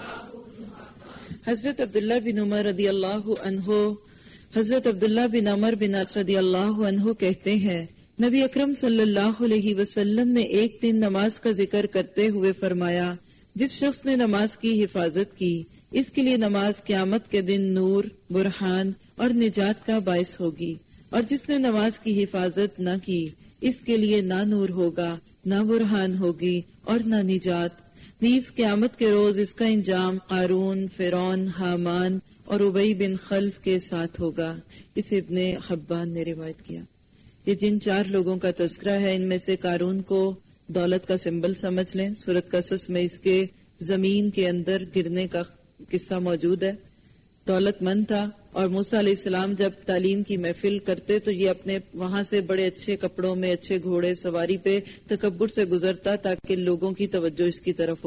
Speaker 3: حضرت عبداللہ بن عمر رضی اللہ عنہ حضرت عبداللہ بن عمر بن عاص رضی اللہ عنہ کہتے ہیں، نبی اکرم صلی اللہ علیہ وسلم نے ایک دن نماز کا ذکر کرتے ہوئے فرمایا، جس شخص نے نماز کی حفاظت کی اس کے لیے نماز قیامت کے دن نور، برہان اور نجات کا باعث ہوگی، اور جس نے نماز کی حفاظت نہ کی اس کے لیے نہ نور ہوگا، نہ برہان ہوگی اور نہ نجات. نیز قیامت کے روز اس کا انجام قارون، فرعون، حامان اور ابی بن خلف کے ساتھ ہوگا. اسے ابن حبان نے روایت کیا. یہ جن چار لوگوں کا تذکرہ ہے ان میں سے قارون کو دولت کا سمبل سمجھ لیں. سورۃ قصص میں اس کے زمین کے اندر گرنے کا قصہ موجود ہے. دولت مند تھا اور موسیٰ علیہ السلام جب تعلیم کی محفل کرتے تو یہ اپنے وہاں سے بڑے اچھے کپڑوں میں، اچھے گھوڑے سواری پہ تکبر سے گزرتا تاکہ لوگوں کی توجہ اس کی طرف ہو.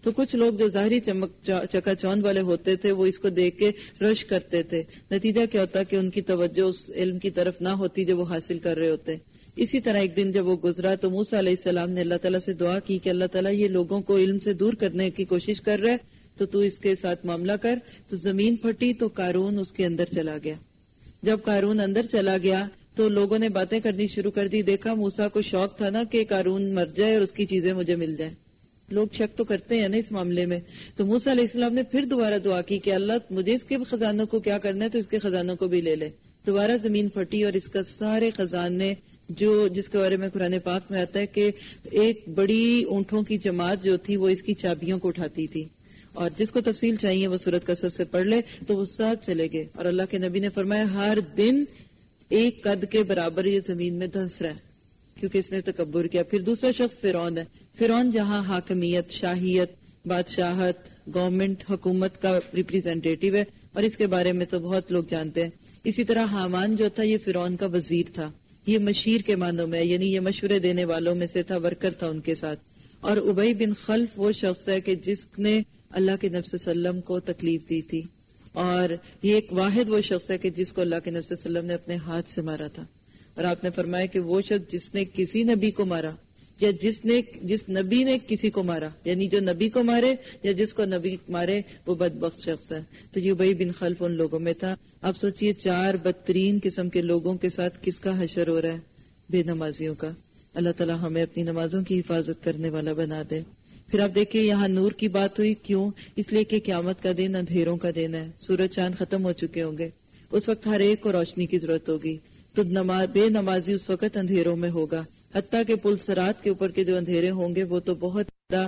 Speaker 3: تو کچھ لوگ جو ظاہری چمک چکا چوند والے ہوتے تھے وہ اس کو دیکھ کے رش کرتے تھے. نتیجہ کیا ہوتا کہ ان کی توجہ اس علم کی طرف نہ ہوتی جو وہ حاصل کر رہے ہوتے. اسی طرح ایک دن جب وہ گزرا تو موسیٰ علیہ السلام نے اللہ تعالیٰ سے دعا کی کہ اللہ تعالیٰ یہ لوگوں کو علم سے دور کرنے کی کوشش کر رہا ہے تو تو اس کے ساتھ معاملہ کر. تو زمین پھٹی تو قارون اس کے اندر چلا گیا. جب قارون اندر چلا گیا تو لوگوں نے باتیں کرنی شروع کر دی. دیکھا موسیٰ کو شوق تھا نا کہ قارون مر جائے اور اس کی چیزیں مجھے مل جائیں. لوگ شک تو کرتے ہیں نا اس معاملے میں. تو موسیٰ علیہ السلام نے پھر دوبارہ دعا کی کہ اللہ مجھے اس کے خزانوں کو کیا کرنا ہے تو اس کے خزانوں کو بھی لے لے. دوبارہ زمین پھٹی اور اس کا سارے خزانے جو جس کے بارے میں قرآن پاک میں آتا ہے کہ ایک بڑی اونٹوں کی جماعت جو تھی وہ اس کی چابیوں کو اٹھاتی تھی. اور جس کو تفصیل چاہیے وہ سورۃ قصص سے پڑھ لے تو وہ سب چلے گئے. اور اللہ کے نبی نے فرمایا ہر دن ایک قد کے برابر یہ زمین میں دھنس رہا ہے کیونکہ اس نے تکبر کیا. پھر دوسرا شخص فرعون ہے. فرعون جہاں حاکمیت، شاہیت، بادشاہت، گورنمنٹ، حکومت کا ریپریزنٹیٹو ہے اور اس کے بارے میں تو بہت لوگ جانتے ہیں. اسی طرح حامان جو تھا یہ فرعون کا وزیر تھا. یہ مشیر کے معنوں میں یعنی یہ مشورے دینے والوں میں سے تھا، ورکر تھا ان کے ساتھ. اور ابی بن خلف وہ شخص ہے کہ جس نے اللہ کے نبی صلی اللہ علیہ وسلم کو تکلیف دی تھی. اور یہ ایک واحد وہ شخص ہے کہ جس کو اللہ کے نبی صلی اللہ علیہ وسلم نے اپنے ہاتھ سے مارا تھا. اور آپ نے فرمایا کہ وہ شخص جس نے کسی نبی کو مارا یا جس نے جس نبی نے کسی کو مارا یعنی جو نبی کو مارے یا جس کو نبی مارے وہ بدبخت شخص ہے. تو یہ ابی بن خلف ان لوگوں میں تھا. آپ سوچئے چار بدترین قسم کے لوگوں کے ساتھ کس کا حشر ہو رہا ہے؟ بے نمازیوں کا. اللہ تعالی ہمیں اپنی نمازوں کی حفاظت کرنے والا بنا دے. پھر آپ دیکھیں یہاں نور کی بات ہوئی. کیوں؟ اس لیے کہ قیامت کا دن اندھیروں کا دن ہے. سورج چاند ختم ہو چکے ہوں گے. اس وقت ہر ایک کو روشنی کی ضرورت ہوگی. تو نماز بے نمازی اس وقت اندھیروں میں ہوگا. حتیٰ کہ پل صراط کے اوپر کے جو اندھیرے ہوں گے وہ تو بہت زیادہ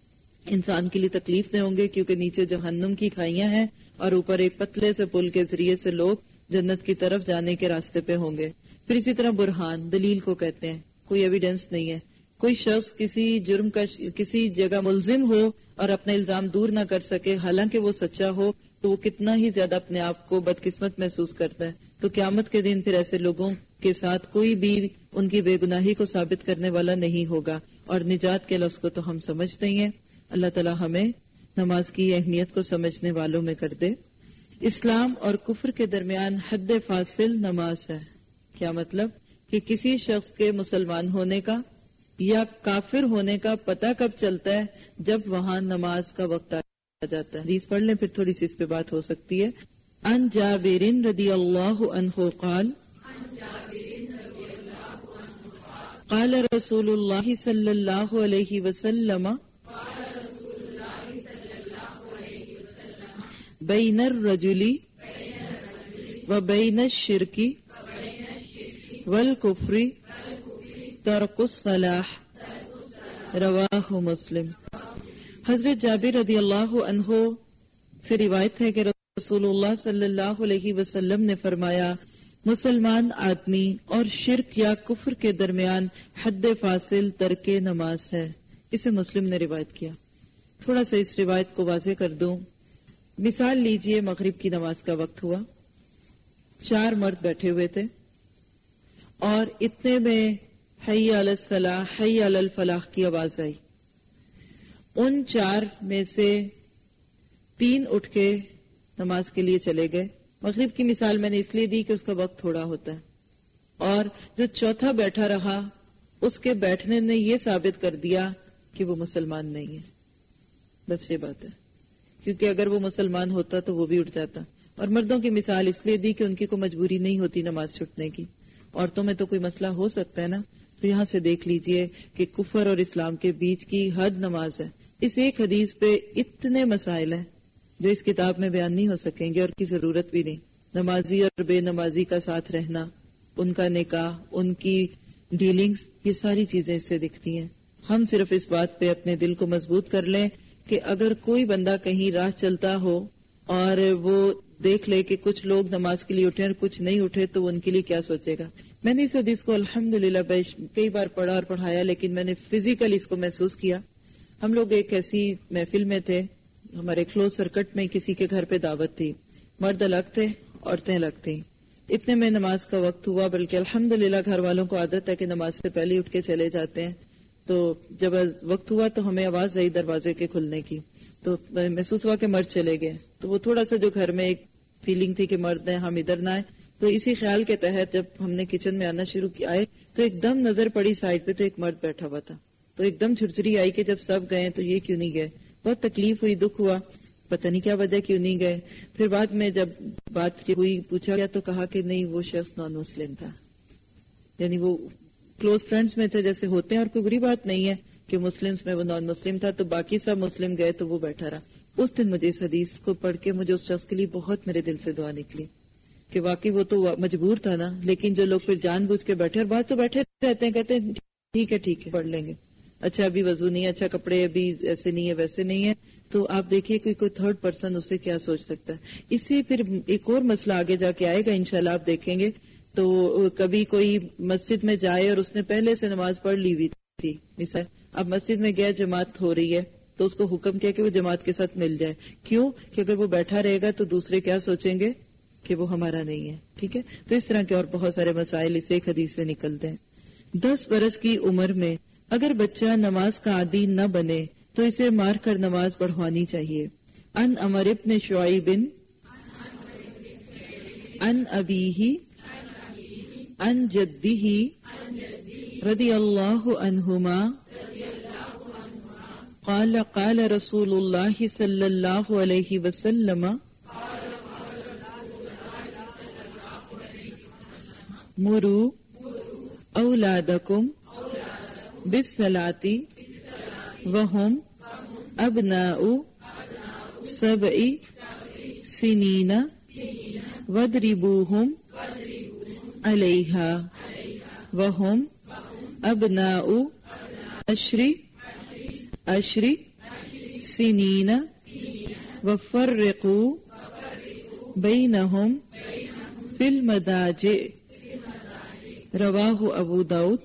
Speaker 3: انسان کے لیے تکلیف دہ ہوں گے کیونکہ نیچے جہنم کی کھائیاں ہیں اور اوپر ایک پتلے سے پل کے ذریعے سے لوگ جنت کی طرف جانے کے راستے پہ ہوں گے. پھر اسی طرح برہان دلیل کو کہتے ہیں. کوئی ایویڈنس نہیں ہے. کوئی شخص کسی جرم کا کسی جگہ ملزم ہو اور اپنا الزام دور نہ کر سکے حالانکہ وہ سچا ہو تو وہ کتنا ہی زیادہ اپنے آپ کو بدقسمت محسوس کرتا ہے. تو قیامت کے دن پھر ایسے لوگوں کے ساتھ کوئی بھی ان کی بے گناہی کو ثابت کرنے والا نہیں ہوگا. اور نجات کے لفظ کو تو ہم سمجھتے ہی ہیں. اللہ تعالی ہمیں نماز کی اہمیت کو سمجھنے والوں میں کر دے. اسلام اور کفر کے درمیان حد فاصل نماز ہے. کیا مطلب؟ کہ کسی شخص کے مسلمان ہونے کا یا کافر ہونے کا پتہ کب چلتا ہے؟ جب وہاں نماز کا وقت آ جاتا ہے. حدیث پڑھ لیں پھر تھوڑی سی اس پہ بات ہو سکتی ہے. ان جابر رضی اللہ عنہ قال قال رسول اللہ صلی اللہ علیہ وسلم بین الرجل وبین الشرک والکفر ترک الصلاح. رواہ مسلم. حضرت جابر رضی اللہ عنہ سے روایت ہے کہ رسول اللہ صلی اللہ علیہ وسلم نے فرمایا مسلمان آدمی اور شرک یا کفر کے درمیان حد فاصل ترک نماز ہے. اسے مسلم نے روایت کیا. تھوڑا سا اس روایت کو واضح کر دوں. مثال لیجئے مغرب کی نماز کا وقت ہوا. چار مرد بیٹھے ہوئے تھے اور اتنے میں حی علی الصلاح حی علی الفلاح کی آواز آئی. ان چار میں سے تین اٹھ کے نماز کے لیے چلے گئے. مغرب کی مثال میں نے اس لیے دی کہ اس کا وقت تھوڑا ہوتا ہے. اور جو چوتھا بیٹھا رہا اس کے بیٹھنے نے یہ ثابت کر دیا کہ وہ مسلمان نہیں ہے. بس یہ بات ہے کیونکہ اگر وہ مسلمان ہوتا تو وہ بھی اٹھ جاتا. اور مردوں کی مثال اس لیے دی کہ ان کی کوئی مجبوری نہیں ہوتی نماز چھوٹنے کی. عورتوں میں تو کوئی مسئلہ ہو سکتا ہے نا. تو یہاں سے دیکھ لیجئے کہ کفر اور اسلام کے بیچ کی حد نماز ہے. اس ایک حدیث پہ اتنے مسائل ہیں جو اس کتاب میں بیان نہیں ہو سکیں گے اور کی ضرورت بھی نہیں. نمازی اور بے نمازی کا ساتھ رہنا، ان کا نکاح، ان کی ڈیلنگز، یہ ساری چیزیں اس سے دکھتی ہیں. ہم صرف اس بات پہ اپنے دل کو مضبوط کر لیں کہ اگر کوئی بندہ کہیں راہ چلتا ہو اور وہ دیکھ لے کہ کچھ لوگ نماز کے لیے اٹھے اور کچھ نہیں اٹھے تو وہ ان کے لیے کیا سوچے گا. میں نے اس حدیث کو الحمدللہ کئی بار پڑھا اور پڑھایا لیکن میں نے فزیکل اس کو محسوس کیا. ہم لوگ ایک ایسی محفل میں تھے، ہمارے کلوز سرکٹ میں کسی کے گھر پہ دعوت تھی. مرد الگ تھے، عورتیں الگ تھیں. اتنے میں نماز کا وقت ہوا، بلکہ الحمدللہ گھر والوں کو عادت ہے کہ نماز سے پہلے اٹھ کے چلے جاتے ہیں. تو جب وقت ہوا تو ہمیں آواز آئی دروازے کے کھلنے کی، تو محسوس ہوا کہ مرد چلے گئے. تو وہ تھوڑا سا جو گھر میں ایک فیلنگ تھی کہ مرد ہیں ہم ادھر نہ آئے، تو اسی خیال کے تحت جب ہم نے کچن میں آنا شروع کیا آئے تو ایک دم نظر پڑی سائڈ پہ تو ایک مرد بیٹھا ہوا تھا. تو ایک دم جھرجھری آئی کہ جب سب گئے تو یہ کیوں نہیں گئے. بہت تکلیف ہوئی، دکھ ہوا، پتہ نہیں کیا وجہ کیوں نہیں گئے. پھر بعد میں جب بات ہوئی پوچھا گیا تو کہا کہ نہیں وہ شخص نان مسلم تھا، یعنی وہ کلوز فرینڈز میں تھے جیسے ہوتے ہیں، اور کوئی بری بات نہیں ہے کہ مسلمز میں وہ نان مسلم تھا، تو باقی سب مسلم گئے تو وہ بیٹھا رہا. اس دن مجھے اس حدیث کو پڑھ کے مجھے اس شخص کے لیے بہت میرے دل سے دعا نکلی کہ واقعی وہ تو مجبور تھا نا، لیکن جو لوگ پھر جان بوجھ کے بیٹھے، اور بعض تو بیٹھے رہتے ہیں کہتے ہیں ٹھیک ہے ٹھیک ہے پڑھ لیں گے، اچھا ابھی وضو نہیں ہے، اچھا کپڑے ابھی ایسے نہیں ہے ویسے نہیں ہے. تو آپ دیکھیے کہ کوئی تھرڈ پرسن اسے کیا سوچ سکتا ہے. اس سے پھر ایک اور مسئلہ آگے جا کے آئے گا انشاءاللہ، آپ دیکھیں گے. تو کبھی کوئی مسجد میں جائے اور اس نے پہلے سے نماز پڑھ لی ہوئی تھی، مثال اب مسجد میں گیا جماعت ہو رہی ہے تو اس کو حکم کیا کہ وہ جماعت کے ساتھ مل جائے. کیوں کہ اگر وہ بیٹھا رہے گا تو دوسرے کیا سوچیں گے کہ وہ ہمارا نہیں ہے. ٹھیک ہے، تو اس طرح کے اور بہت سارے مسائل اس ایک حدیث سے نکلتے ہیں. دس برس کی عمر میں اگر بچہ نماز کا عادی نہ بنے تو اسے مار کر نماز پڑھوانی چاہیے. ان عمر ابن شعیب ان ابیہ ان جدہ رضی اللہ عنہما قال قال رسول اللہ صلی اللہ علیہ وسلم مروا اولادکم بالصلاۃ وهم ابناء سبع سنین واضربوهم علیہا وهم ابناء عشر عشر سنین وفرقوا بینہم فی المضاجع. رواہ ابو داؤد.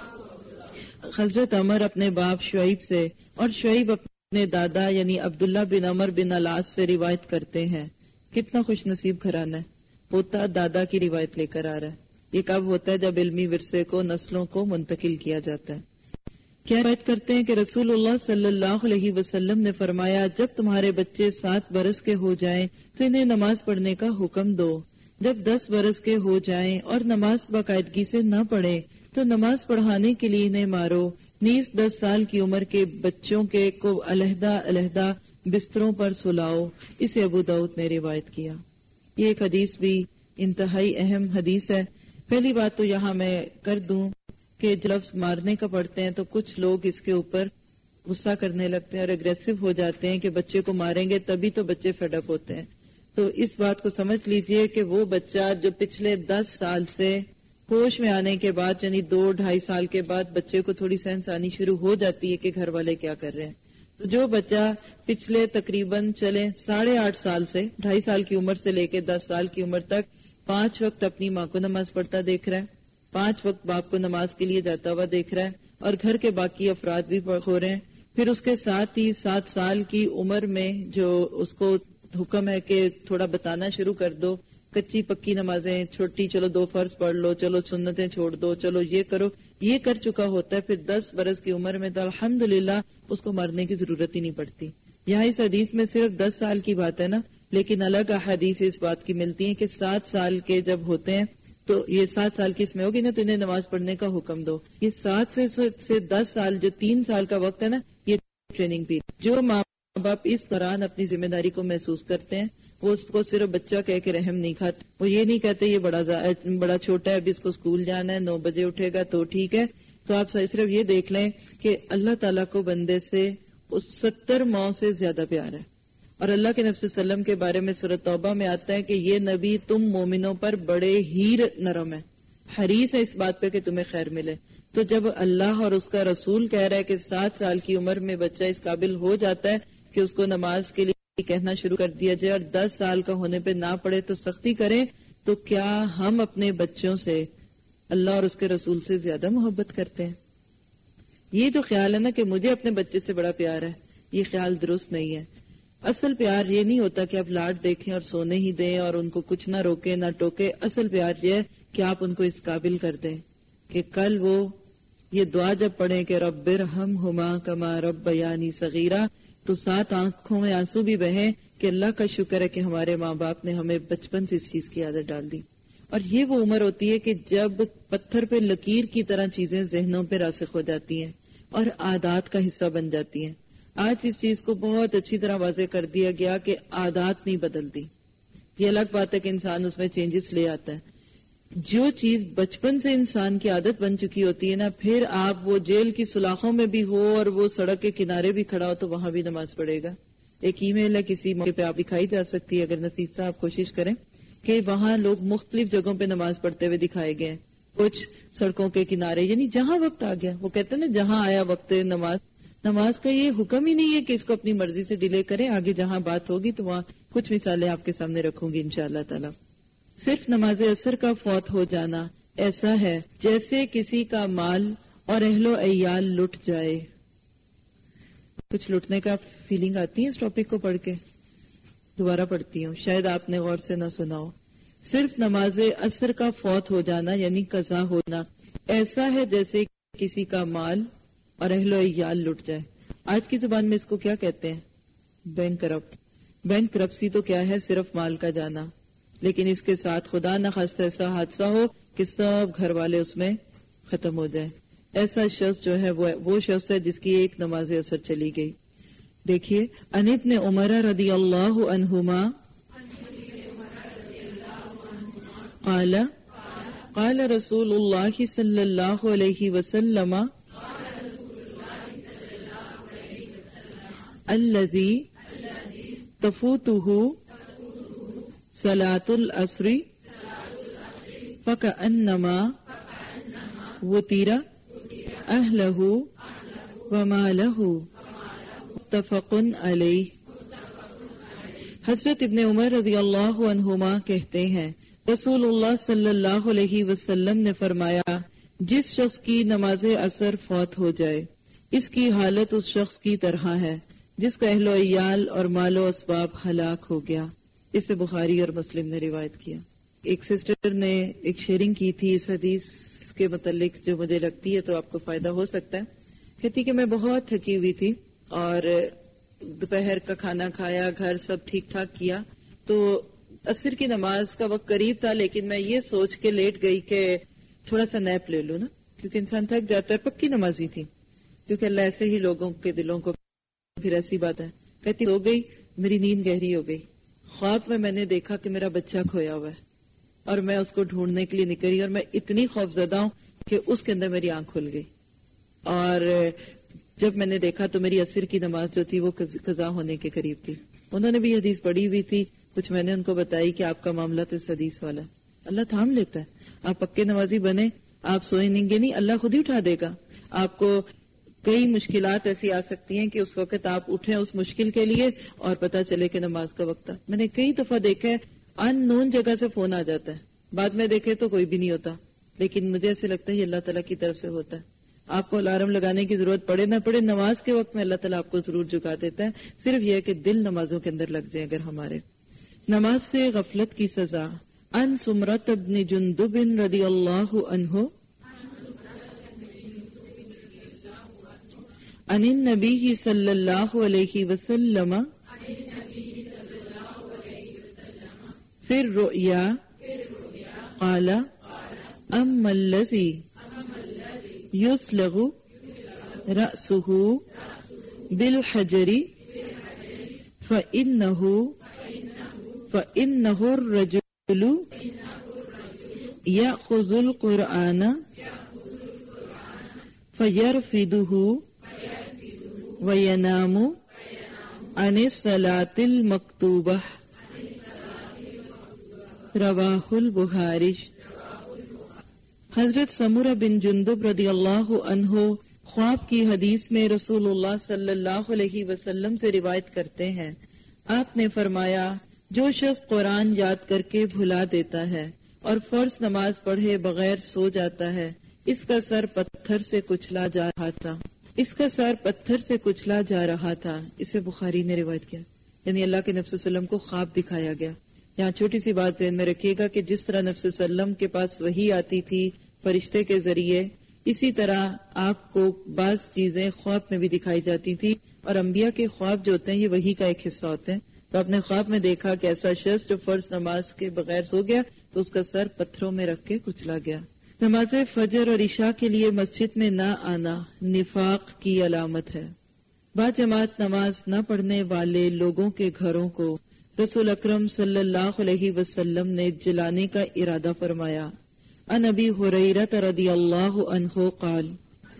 Speaker 3: حضرت عمر اپنے باپ شعیب سے اور شعیب اپنے دادا یعنی عبداللہ بن عمر بن العاص سے روایت کرتے ہیں. کتنا خوش نصیب گھرانہ ہے، پوتا دادا کی روایت لے کر آ رہا ہے. یہ کب ہوتا ہے؟ جب علمی ورثے کو نسلوں کو منتقل کیا جاتا ہے. کیا روایت کرتے ہیں کہ رسول اللہ صلی اللہ علیہ وسلم نے فرمایا جب تمہارے بچے سات برس کے ہو جائیں تو انہیں نماز پڑھنے کا حکم دو. جب دس برس کے ہو جائیں اور نماز باقاعدگی سے نہ پڑھیں تو نماز پڑھانے کے لیے انہیں مارو. نیز دس سال کی عمر کے بچوں کے کو علیحدہ علیحدہ بستروں پر سلاؤ. اسے ابو داؤد نے روایت کیا. یہ ایک حدیث بھی انتہائی اہم حدیث ہے. پہلی بات تو یہاں میں کر دوں کہ جب لفظ مارنے کا پڑھتے ہیں تو کچھ لوگ اس کے اوپر غصہ کرنے لگتے ہیں اور اگریسو ہو جاتے ہیں کہ بچے کو ماریں گے تبھی تو بچے فیڈ اپ ہوتے ہیں. تو اس بات کو سمجھ لیجئے کہ وہ بچہ جو پچھلے دس سال سے ہوش میں آنے کے بعد یعنی دو ڈھائی سال کے بعد بچے کو تھوڑی سینس آنی شروع ہو جاتی ہے کہ گھر والے کیا کر رہے ہیں. تو جو بچہ پچھلے تقریباً چلے ساڑھے آٹھ سال سے ڈھائی سال کی عمر سے لے کے دس سال کی عمر تک پانچ وقت اپنی ماں کو نماز پڑھتا دیکھ رہا ہے، پانچ وقت باپ کو نماز کے لیے جاتا ہوا دیکھ رہا ہے، اور گھر کے باقی افراد بھی ہو رہے ہیں. پھر اس کے ساتھ ہی سات سال کی عمر میں جو اس کو حکم ہے کہ تھوڑا بتانا شروع کر دو، کچی پکی نمازیں چھوٹی، چلو دو فرض پڑھ لو، چلو سنتیں چھوڑ دو، چلو یہ کرو، یہ کر چکا ہوتا ہے. پھر دس برس کی عمر میں تو الحمدللہ اس کو مرنے کی ضرورت ہی نہیں پڑتی. یہاں اس حدیث میں صرف دس سال کی بات ہے نا، لیکن الگ احادیث اس بات کی ملتی ہیں کہ سات سال کے جب ہوتے ہیں تو یہ سات سال کی اس میں ہوگی نا تو انہیں نماز پڑھنے کا حکم دو. یہ سات سے سے دس سال جو تین سال کا وقت ہے نا، یہ ٹریننگ پیریڈ. جو ماں باپ اس دوران اپنی ذمہ داری کو محسوس کرتے ہیں وہ اس کو صرف بچہ کہہ کے رحم نہیں کھاتے. وہ یہ نہیں کہتے یہ بڑا بڑا چھوٹا ہے ابھی اس کو اسکول جانا ہے، نو بجے اٹھے گا تو ٹھیک ہے. تو آپ صرف یہ دیکھ لیں کہ اللہ تعالیٰ کو بندے سے اس ستر ماؤں سے زیادہ پیار ہے. اور اللہ کے نبی صلی اللہ علیہ وسلم کے بارے میں سورۃ توبہ میں آتا ہے کہ یہ نبی تم مومنوں پر بڑے ہی نرم ہے، حریص ہے اس بات پہ کہ تمہیں خیر ملے. تو جب اللہ اور اس کا رسول کہہ رہا ہے کہ سات سال کی عمر میں بچہ اس قابل ہو جاتا ہے کہ اس کو نماز کے لیے کہنا شروع کر دیا جائے اور دس سال کا ہونے پہ نہ پڑے تو سختی کریں، تو کیا ہم اپنے بچوں سے اللہ اور اس کے رسول سے زیادہ محبت کرتے ہیں؟ یہ جو خیال ہے نا کہ مجھے اپنے بچے سے بڑا پیار ہے، یہ خیال درست نہیں ہے. اصل پیار یہ نہیں ہوتا کہ آپ لاڈ دیکھیں اور سونے ہی دیں اور ان کو کچھ نہ روکے نہ ٹوکے. اصل پیار یہ ہے کہ آپ ان کو اس قابل کر دیں کہ کل وہ یہ دعا جب پڑھیں کہ رب ارحمہما کما ربیانی صغیرا، تو سات آنکھوں میں آنسو بھی بہیں کہ اللہ کا شکر ہے کہ ہمارے ماں باپ نے ہمیں بچپن سے اس چیز کی عادت ڈال دی. اور یہ وہ عمر ہوتی ہے کہ جب پتھر پہ لکیر کی طرح چیزیں ذہنوں پہ راسخ ہو جاتی ہیں اور عادات کا حصہ بن جاتی ہیں. آج اس چیز کو بہت اچھی طرح واضح کر دیا گیا کہ عادات نہیں بدلتی. یہ الگ بات ہے کہ انسان اس میں چینجز لے آتا ہے. جو چیز بچپن سے انسان کی عادت بن چکی ہوتی ہے نا، پھر آپ وہ جیل کی سلاخوں میں بھی ہو اور وہ سڑک کے کنارے بھی کھڑا ہو تو وہاں بھی نماز پڑھے گا. ایک ای میل ہے کسی موقع پہ آپ دکھائی جا سکتی ہے، اگر نفیس صاحب کوشش کریں، کہ وہاں لوگ مختلف جگہوں پہ نماز پڑھتے ہوئے دکھائے گئے ہیں. کچھ سڑکوں کے کنارے، یعنی جہاں وقت آ گیا، وہ کہتے ہیں نا جہاں آیا وقت نماز. نماز کا یہ حکم ہی نہیں ہے کہ اس کو اپنی مرضی سے ڈیلے کریں. آگے جہاں بات ہوگی تو وہاں کچھ مثالیں آپ کے سامنے رکھوں گی انشاءاللہ تعالی. صرف نماز عصر کا فوت ہو جانا ایسا ہے جیسے کسی کا مال اور اہل و عیال لٹ جائے. کچھ لٹنے کا فیلنگ آتی ہے اس ٹاپک کو پڑھ کے؟ دوبارہ پڑھتی ہوں، شاید آپ نے غور سے نہ سنا ہو. صرف نماز عصر کا فوت ہو جانا یعنی قضا ہونا ایسا ہے جیسے کسی کا مال اور اہل و عیال لٹ جائے. آج کی زبان میں اس کو کیا کہتے ہیں؟ Bank corrupt. بینک کرپسی تو کیا ہے؟ صرف مال کا جانا. لیکن اس کے ساتھ خدا نخواستہ ایسا حادثہ ہو کہ سب گھر والے اس میں ختم ہو جائیں. ایسا شخص جو ہے وہ شخص ہے جس کی ایک نماز عصر چلی گئی. دیکھیے، عن ابن عمر رضی اللہ عنہما قال قال رسول اللہ صلی اللہ علیہ وسلم الذی تفوتہ صلاۃ العصر فکأنما وطر اہلہ ومالہ متفق علیہ. حضرت ابن عمر رضی اللہ عنہما کہتے ہیں رسول اللہ صلی اللہ علیہ وسلم نے فرمایا، جس شخص کی نماز عصر فوت ہو جائے اس کی حالت اس شخص کی طرح ہے جس کا اہل و عیال اور مال و اسباب ہلاک ہو گیا. اسے بخاری اور مسلم نے روایت کیا. ایک سسٹر نے ایک شیئرنگ کی تھی اس حدیث کے متعلق جو مجھے لگتی ہے تو آپ کو فائدہ ہو سکتا ہے. کہتی کہ میں بہت تھکی ہوئی تھی اور دوپہر کا کھانا کھایا، گھر سب ٹھیک ٹھاک کیا، تو عصر کی نماز کا وقت قریب تھا، لیکن میں یہ سوچ کے لیٹ گئی کہ تھوڑا سا نیپ لے لوں نا، کیونکہ انسان تھک جاتا ہے. پکی نمازی تھی، کیونکہ اللہ ایسے ہی لوگوں کے دلوں کو پھر ایسی بات ہے. کہتی ہو گئی، میری نیند گہری ہو گئی. خواب میں میں نے دیکھا کہ میرا بچہ کھویا ہوا ہے اور میں اس کو ڈھونڈنے کے لیے نکلی اور میں اتنی خوف زدہ ہوں کہ اس کے اندر میری آنکھ کھل گئی. اور جب میں نے دیکھا تو میری عصر کی نماز جو تھی وہ قضا ہونے کے قریب تھی. انہوں نے بھی حدیث پڑھی ہوئی تھی، کچھ میں نے ان کو بتائی کہ آپ کا معاملہ تو اس حدیث والا. اللہ تھام لیتا ہے. آپ پکے نمازی بنے، آپ سوئیں گے نہیں، اللہ خود ہی اٹھا دے گا. آپ کو کئی مشکلات ایسی آ سکتی ہیں کہ اس وقت آپ اٹھیں اس مشکل کے لیے اور پتہ چلے کہ نماز کا وقت تھا. میں نے کئی دفعہ دیکھا ہے ان نون جگہ سے فون آ جاتا ہے، بعد میں دیکھے تو کوئی بھی نہیں ہوتا، لیکن مجھے ایسے لگتا ہے یہ اللہ تعالیٰ کی طرف سے ہوتا ہے. آپ کو الارم لگانے کی ضرورت پڑے نہ پڑے، نماز کے وقت میں اللہ تعالیٰ آپ کو ضرور جگا دیتا ہے. صرف یہ ہے کہ دل نمازوں کے اندر لگ جائے. اگر ہمارے نماز سے غفلت کی سزا. ان سمرۃ بن جندب رضی اللہ عنہ عن النبی صلی اللہ علیہ وسلم فی الرؤیا قال اما الذی یسلغ رأسہ بالحجر فإنہ فإنہ الرجل یأخذ القرآن فیرفدہ وینام عن الصلاة المکتوبہ. رواہ البخاری. حضرت سمرہ بن جندب رضی اللہ عنہ خواب کی حدیث میں رسول اللہ صلی اللہ علیہ وسلم سے روایت کرتے ہیں. آپ نے فرمایا، جو شخص قرآن یاد کر کے بھلا دیتا ہے اور فرض نماز پڑھے بغیر سو جاتا ہے، اس کا سر پتھر سے کچلا جا رہا تھا اس کا سر پتھر سے کچلا جا رہا تھا اسے بخاری نے روایت کیا. یعنی اللہ کے نبی صلی اللہ علیہ وسلم کو خواب دکھایا گیا. یہاں چھوٹی سی بات ذہن میں رکھیے گا کہ جس طرح نبی صلی اللہ علیہ وسلم کے پاس وحی آتی تھی فرشتے کے ذریعے، اسی طرح آپ کو بعض چیزیں خواب میں بھی دکھائی جاتی تھی، اور انبیاء کے خواب جو ہوتے ہیں یہ وحی کا ایک حصہ ہوتے ہیں. تو آپ نے خواب میں دیکھا کہ ایسا شخص جو فرض نماز کے بغیر سو گیا تو اس کا سر پتھروں میں رکھ کے کچلا گیا. نماز فجر اور عشاء کے لیے مسجد میں نہ آنا نفاق کی علامت ہے. با جماعت نماز نہ پڑھنے والے لوگوں کے گھروں کو رسول اکرم صلی اللہ علیہ وسلم نے جلانے کا ارادہ فرمایا. عن ابی ہریرہ رضی اللہ عنہ قال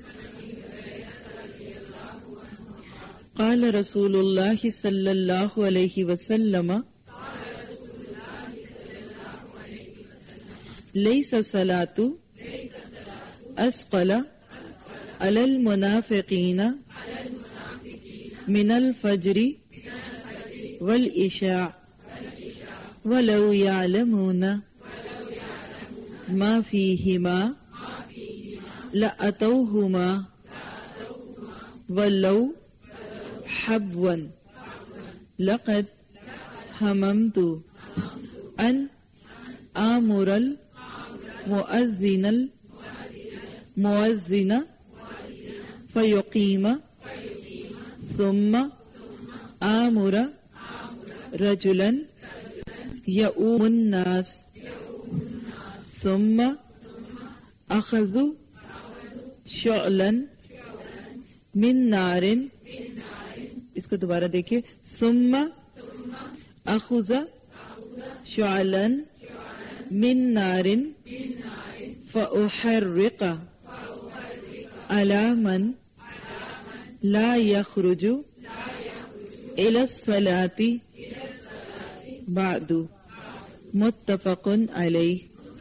Speaker 3: قال رسول اللہ صلی اللہ علیہ وسلم لیس الصلاۃ اثقل علی المنافقین من الفجر والعشاء ولو يعلمون ما فيهما لأتوهما ولو حبوا لقد هممت أن آمر المؤذن المؤذن فيقيم ثم آمر رجلا يؤم الناس ثم أخذ شعلا من نار. اس کو دوبارہ دیکھیے. ثم أخذ شعلا من نار فأحرق على من لا يخرج إلى الصلاة بعد. متفق علیہ.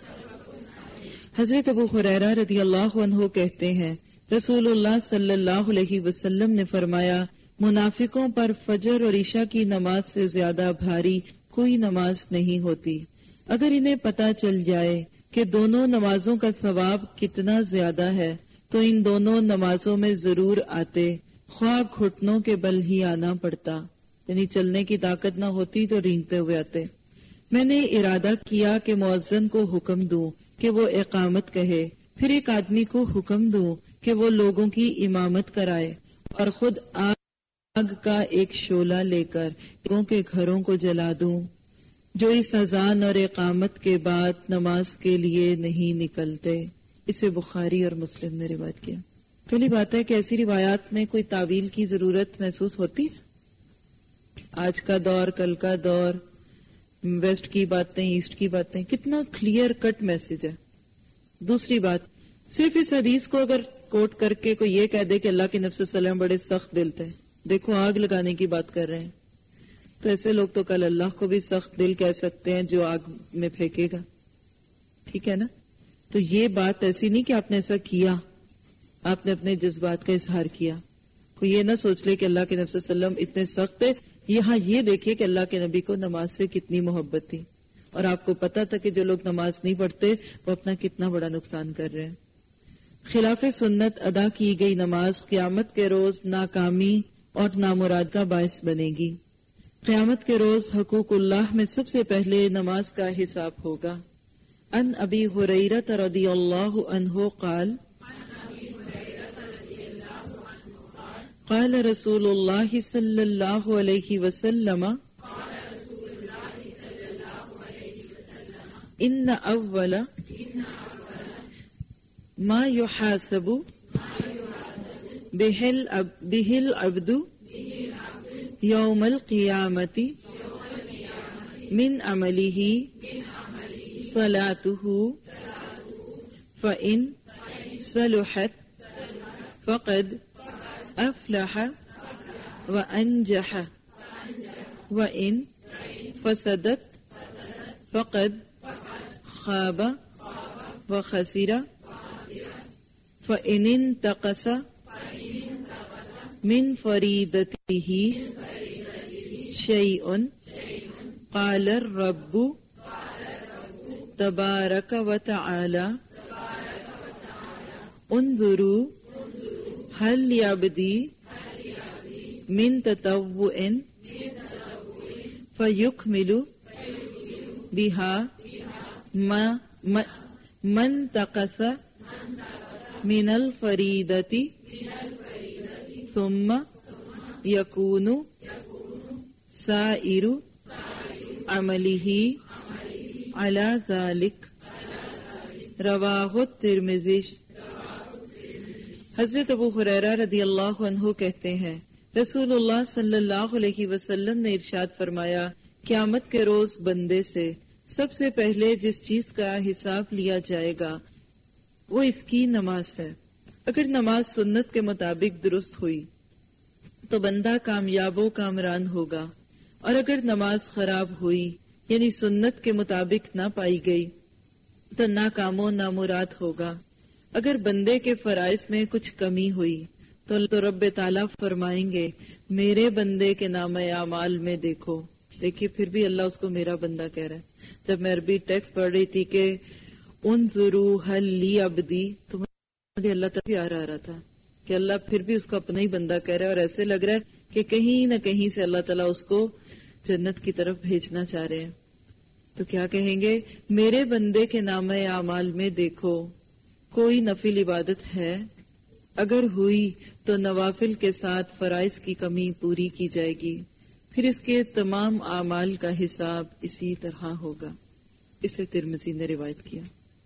Speaker 3: حضرت ابو ہریرہ رضی اللہ عنہ کہتے ہیں رسول اللہ صلی اللہ علیہ وسلم نے فرمایا منافقوں پر فجر اور عشاء کی نماز سے زیادہ بھاری کوئی نماز نہیں ہوتی. اگر انہیں پتہ چل جائے کہ دونوں نمازوں کا ثواب کتنا زیادہ ہے تو ان دونوں نمازوں میں ضرور آتے، خواہ گھٹنوں کے بل ہی آنا پڑتا، یعنی چلنے کی طاقت نہ ہوتی تو رینگتے ہوئے آتے. میں نے ارادہ کیا کہ مؤذن کو حکم دوں کہ وہ اقامت کہے، پھر ایک آدمی کو حکم دوں کہ وہ لوگوں کی امامت کرائے، اور خود آگ کا ایک شعلہ لے کر لوگوں کے گھروں کو جلا دوں جو اس اذان اور اقامت کے بعد نماز کے لیے نہیں نکلتے. اسے بخاری اور مسلم نے روایت کیا. پہلی بات ہے کہ ایسی روایات میں کوئی تعویل کی ضرورت محسوس ہوتی ہے؟ آج کا دور، کل کا دور، ویسٹ کی باتیں، ایسٹ کی باتیں، کتنا کلیئر کٹ میسج ہے. دوسری بات، صرف اس حدیث کو اگر کوٹ کر کے کوئی یہ کہہ دے کہ اللہ کے نبی صلی اللہ علیہ وسلم بڑے سخت دل تھے، دیکھو آگ لگانے کی بات کر رہے ہیں، تو ایسے لوگ تو کل اللہ کو بھی سخت دل کہہ سکتے ہیں جو آگ میں پھینکے گا. ٹھیک ہے نا؟ تو یہ بات ایسی نہیں کہ آپ نے ایسا کیا، آپ نے اپنے جذبات کا اظہار کیا. کوئی یہ نہ سوچ لے کہ اللہ کے نبی صلی اللہ علیہ وسلم اتنے سخت تھے. یہاں یہ دیکھیے کہ اللہ کے نبی کو نماز سے کتنی محبت تھی، اور آپ کو پتا تھا کہ جو لوگ نماز نہیں پڑھتے وہ اپنا کتنا بڑا نقصان کر رہے ہیں. خلاف سنت ادا کی گئی نماز قیامت کے روز ناکامی اور نامراد کا باعث بنے گی. قیامت کے روز حقوق اللہ میں سب سے پہلے نماز کا حساب ہوگا. ان ابی ہریرہ رضی اللہ عنہ قال قال رسول اللہ صلی اللہ علیہ وسلم ان اول ما يحاسب به العبد یوم القیامت من عمله صلاته فإن صلحت فقد افلح وانجح وإن فسدت فقد خاب وخسر. فإن انتقص من فریدته شيء قال الرب تبارک وتعالى انظروا هل يبدي من تطوع فيكمل بها ما من تقص من الفریدتی ثم یکون سائر عملہ علی ذلک رواہ الترمذی۔ حضرت ابو ہریرہ رضی اللہ عنہ کہتے ہیں رسول اللہ صلی اللہ علیہ وسلم نے ارشاد فرمایا قیامت کے روز بندے سے سب سے پہلے جس چیز کا حساب لیا جائے گا وہ اس کی نماز ہے۔ اگر نماز سنت کے مطابق درست ہوئی تو بندہ کامیاب و کامران ہوگا، اور اگر نماز خراب ہوئی یعنی سنت کے مطابق نہ پائی گئی تو ناکام و نامراد ہوگا۔ اگر بندے کے فرائض میں کچھ کمی ہوئی تو رب تعالیٰ فرمائیں گے میرے بندے کے نام اعمال میں دیکھو۔ دیکھیے پھر بھی اللہ اس کو میرا بندہ کہہ رہا ہے۔ جب میں عربی ٹیکسٹ پڑھ رہی تھی کہ انظروا هل لی عبدی تو مجھے اللہ تعالیٰ پیار آ رہا تھا کہ اللہ پھر بھی اس کو اپنا ہی بندہ کہہ رہا ہے، اور ایسے لگ رہا ہے کہ کہیں نہ کہیں سے اللہ تعالیٰ اس کو جنت کی طرف بھیجنا چاہ رہے ہیں۔ تو کیا کہیں گے؟ میرے بندے کے نام اعمال میں دیکھو کوئی نفل عبادت ہے، اگر ہوئی تو نوافل کے ساتھ فرائض کی کمی پوری کی جائے گی، پھر اس کے تمام اعمال کا حساب اسی طرح ہوگا۔ اسے ترمذی نے روایت کیا۔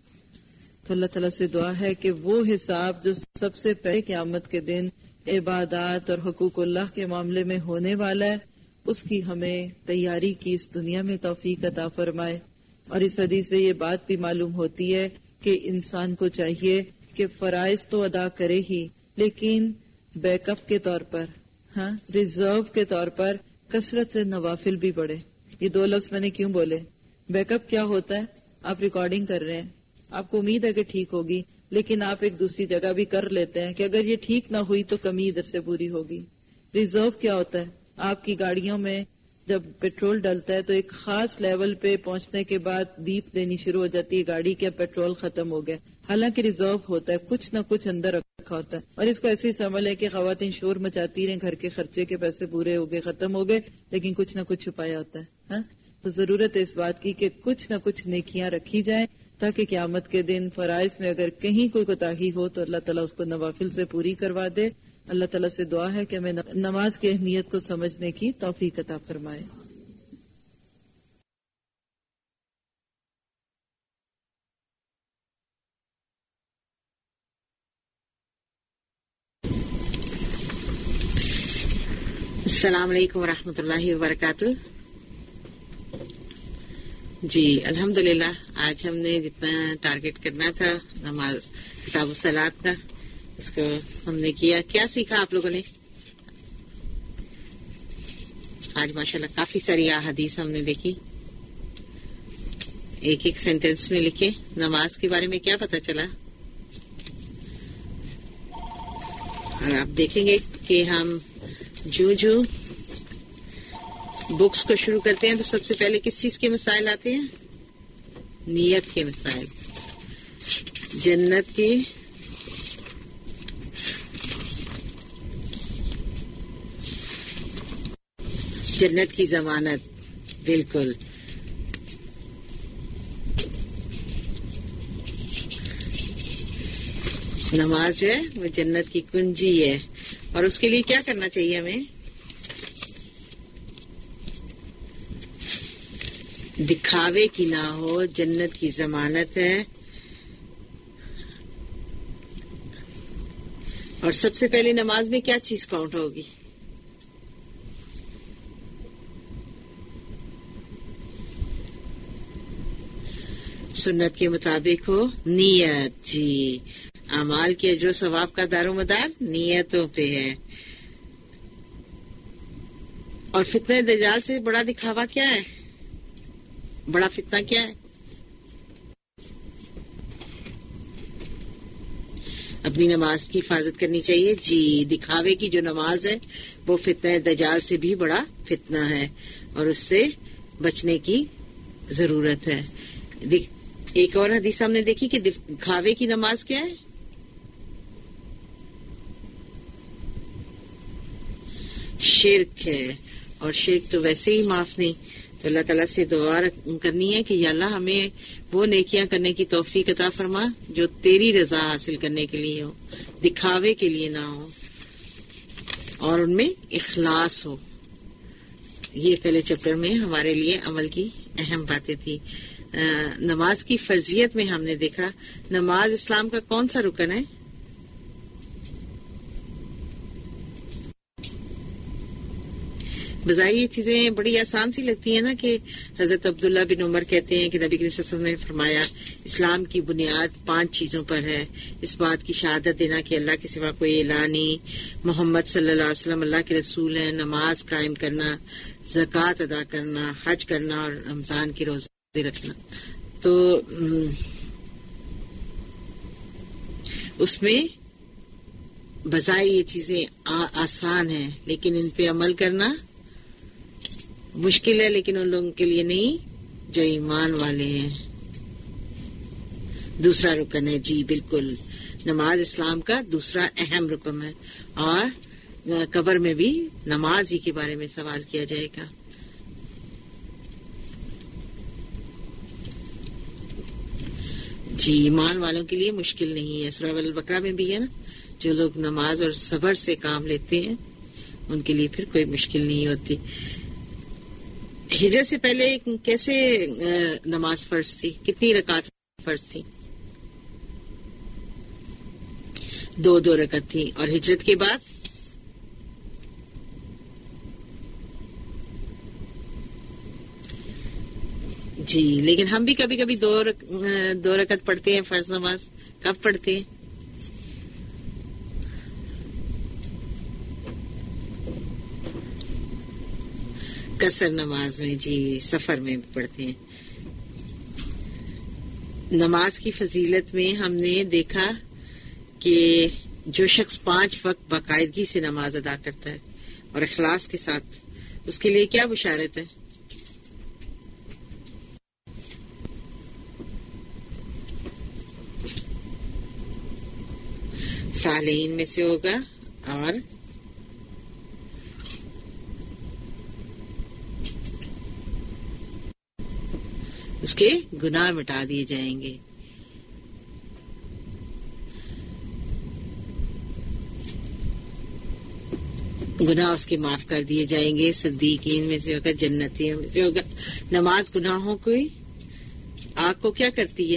Speaker 3: تو اللہ تعالیٰ سے دعا ہے کہ وہ حساب جو سب سے پہلے قیامت کے دن عبادات اور حقوق اللہ کے معاملے میں ہونے والا ہے، اس کی ہمیں تیاری کی اس دنیا میں توفیق عطا فرمائے۔ اور اس حدیث سے یہ بات بھی معلوم ہوتی ہے کہ انسان کو چاہیے کہ فرائض تو ادا کرے ہی، لیکن بیک اپ کے طور پر، ہاں ریزرو کے طور پر کثرت سے نوافل بھی بڑھے۔ یہ دو لفظ میں نے کیوں بولے؟ بیک اپ کیا ہوتا ہے؟ آپ ریکارڈنگ کر رہے ہیں، آپ کو امید ہے کہ ٹھیک ہوگی، لیکن آپ ایک دوسری جگہ بھی کر لیتے ہیں کہ اگر یہ ٹھیک نہ ہوئی تو کمی ادھر سے پوری ہوگی۔ ریزرو کیا ہوتا ہے؟ آپ کی گاڑیوں میں جب پیٹرول ڈلتا ہے تو ایک خاص لیول پہ پہنچنے کے بعد بیپ دینی شروع ہو جاتی ہے گاڑی کے پیٹرول ختم ہو گیا، حالانکہ ریزرو ہوتا ہے، کچھ نہ کچھ اندر رکھا ہوتا ہے۔ اور اس کو ایسے ہی سمجھ لیں کہ خواتین شور مچاتی رہیں، گھر کے خرچے کے پیسے پورے ہو گئے، ختم ہو گئے، لیکن کچھ نہ کچھ چھپایا ہوتا ہے۔ ہاں تو ضرورت ہے اس بات کی کہ کچھ نہ کچھ نیکیاں رکھی جائیں تاکہ قیامت کے دن فرائض میں اگر کہیں کوئی کوتاہی ہو تو اللہ تعالیٰ اس کو نوافل سے پوری کروا دے۔ اللہ تعالیٰ سے دعا ہے کہ ہمیں نماز کی اہمیت کو سمجھنے کی توفیق عطا فرمائے۔
Speaker 2: السلام علیکم ورحمۃ اللہ وبرکاتہ۔ جی الحمدللہ آج ہم نے جتنا ٹارگٹ کرنا تھا نماز کتاب الصلاۃ کا اس کو ہم نے کیا۔ کیا سیکھا آپ لوگوں نے آج؟ ماشاءاللہ کافی ساری احادیث ہم نے دیکھی، ایک ایک سینٹینس میں لکھے۔ نماز کے بارے میں کیا پتہ چلا؟ اور آپ دیکھیں گے کہ ہم جو جو بکس کو شروع کرتے ہیں تو سب سے پہلے کس چیز کے مسائل آتے ہیں؟ نیت کے مسائل، جنت کی جنت کی ضمانت، بالکل نماز جو ہے وہ جنت کی کنجی ہے۔ اور اس کے لیے کیا کرنا چاہیے ہمیں؟ دکھاوے کی نہ ہو، جنت کی ضمانت ہے۔ اور سب سے پہلے نماز میں کیا چیز کاؤنٹ ہوگی؟ سنت کے مطابق ہو نیت۔ جی اعمال کے جو ثواب کا دار و مدار نیتوں پہ ہے۔ اور فتنہ دجال سے بڑا دکھاوا کیا ہے؟ بڑا فتنہ کیا ہے؟ اپنی نماز کی حفاظت کرنی چاہیے۔ جی دکھاوے کی جو نماز ہے وہ فتنہ دجال سے بھی بڑا فتنہ ہے اور اس سے بچنے کی ضرورت ہے۔ ایک اور حدیث ہم نے دیکھی کہ دکھاوے کی نماز کیا ہے؟ شرک ہے، اور شرک تو ویسے ہی معاف نہیں۔ تو اللہ تعالیٰ سے دعا کرنی ہے کہ یا اللہ ہمیں وہ نیکیاں کرنے کی توفیق عطا فرما جو تیری رضا حاصل کرنے کے لیے ہو، دکھاوے کے لیے نہ ہو، اور ان میں اخلاص ہو. یہ پہلے چیپٹر میں ہمارے لیے عمل کی اہم باتیں تھی. نماز کی فرضیت میں ہم نے دیکھا نماز اسلام کا کون سا رکن ہے؟ بظاہر یہ چیزیں بڑی آسان سی لگتی ہیں نا کہ حضرت عبداللہ بن عمر کہتے ہیں کہ نبی کریم صلی اللہ علیہ وسلم نے فرمایا اسلام کی بنیاد پانچ چیزوں پر ہے. اس بات کی شہادت دینا کہ اللہ کے سوا کوئی الہ نہیں، محمد صلی اللہ علیہ وسلم اللہ کے رسول ہیں، نماز قائم کرنا، زکوٰۃ ادا کرنا، حج کرنا اور رمضان کے روزے رکھنا. تو اس میں بظاہر یہ چیزیں آسان ہیں لیکن ان پہ عمل کرنا مشکل ہے، لیکن ان لوگوں کے لیے نہیں جو ایمان والے ہیں. دوسرا رکن ہے، جی بالکل، نماز اسلام کا دوسرا اہم رکن ہے، اور قبر میں بھی نماز ہی کے بارے میں سوال کیا جائے گا. جی ایمان والوں کے لیے مشکل نہیں ہے. سورہ البقرہ میں بھی ہے نا، جو لوگ نماز اور صبر سے کام لیتے ہیں ان کے لیے پھر کوئی مشکل نہیں ہوتی. ہجرت سے پہلے کیسے نماز فرض تھی؟ کتنی رکعت فرض تھی؟ دو دو رکعت تھی. اور ہجرت کے بعد جی لیکن ہم بھی کبھی کبھی دو رک... دو رکعت پڑھتے ہیں فرض نماز. کب پڑھتے ہیں؟ قصر نماز میں، جی سفر میں پڑھتے ہیں. نماز کی فضیلت میں ہم نے دیکھا کہ جو شخص پانچ وقت باقاعدگی سے نماز ادا کرتا ہے اور اخلاص کے ساتھ، اس کے لیے کیا بشارت ہے؟ صالحین میں سے ہوگا اور اس کے گناہ مٹا دیے جائیں گے. گناہ اس کے معاف کر دیے جائیں گے. صدیقین میں سے ہوگا، جنتیوں میں سے ہوگا. نماز گناہوں کو آگ کو کیا کرتی ہے؟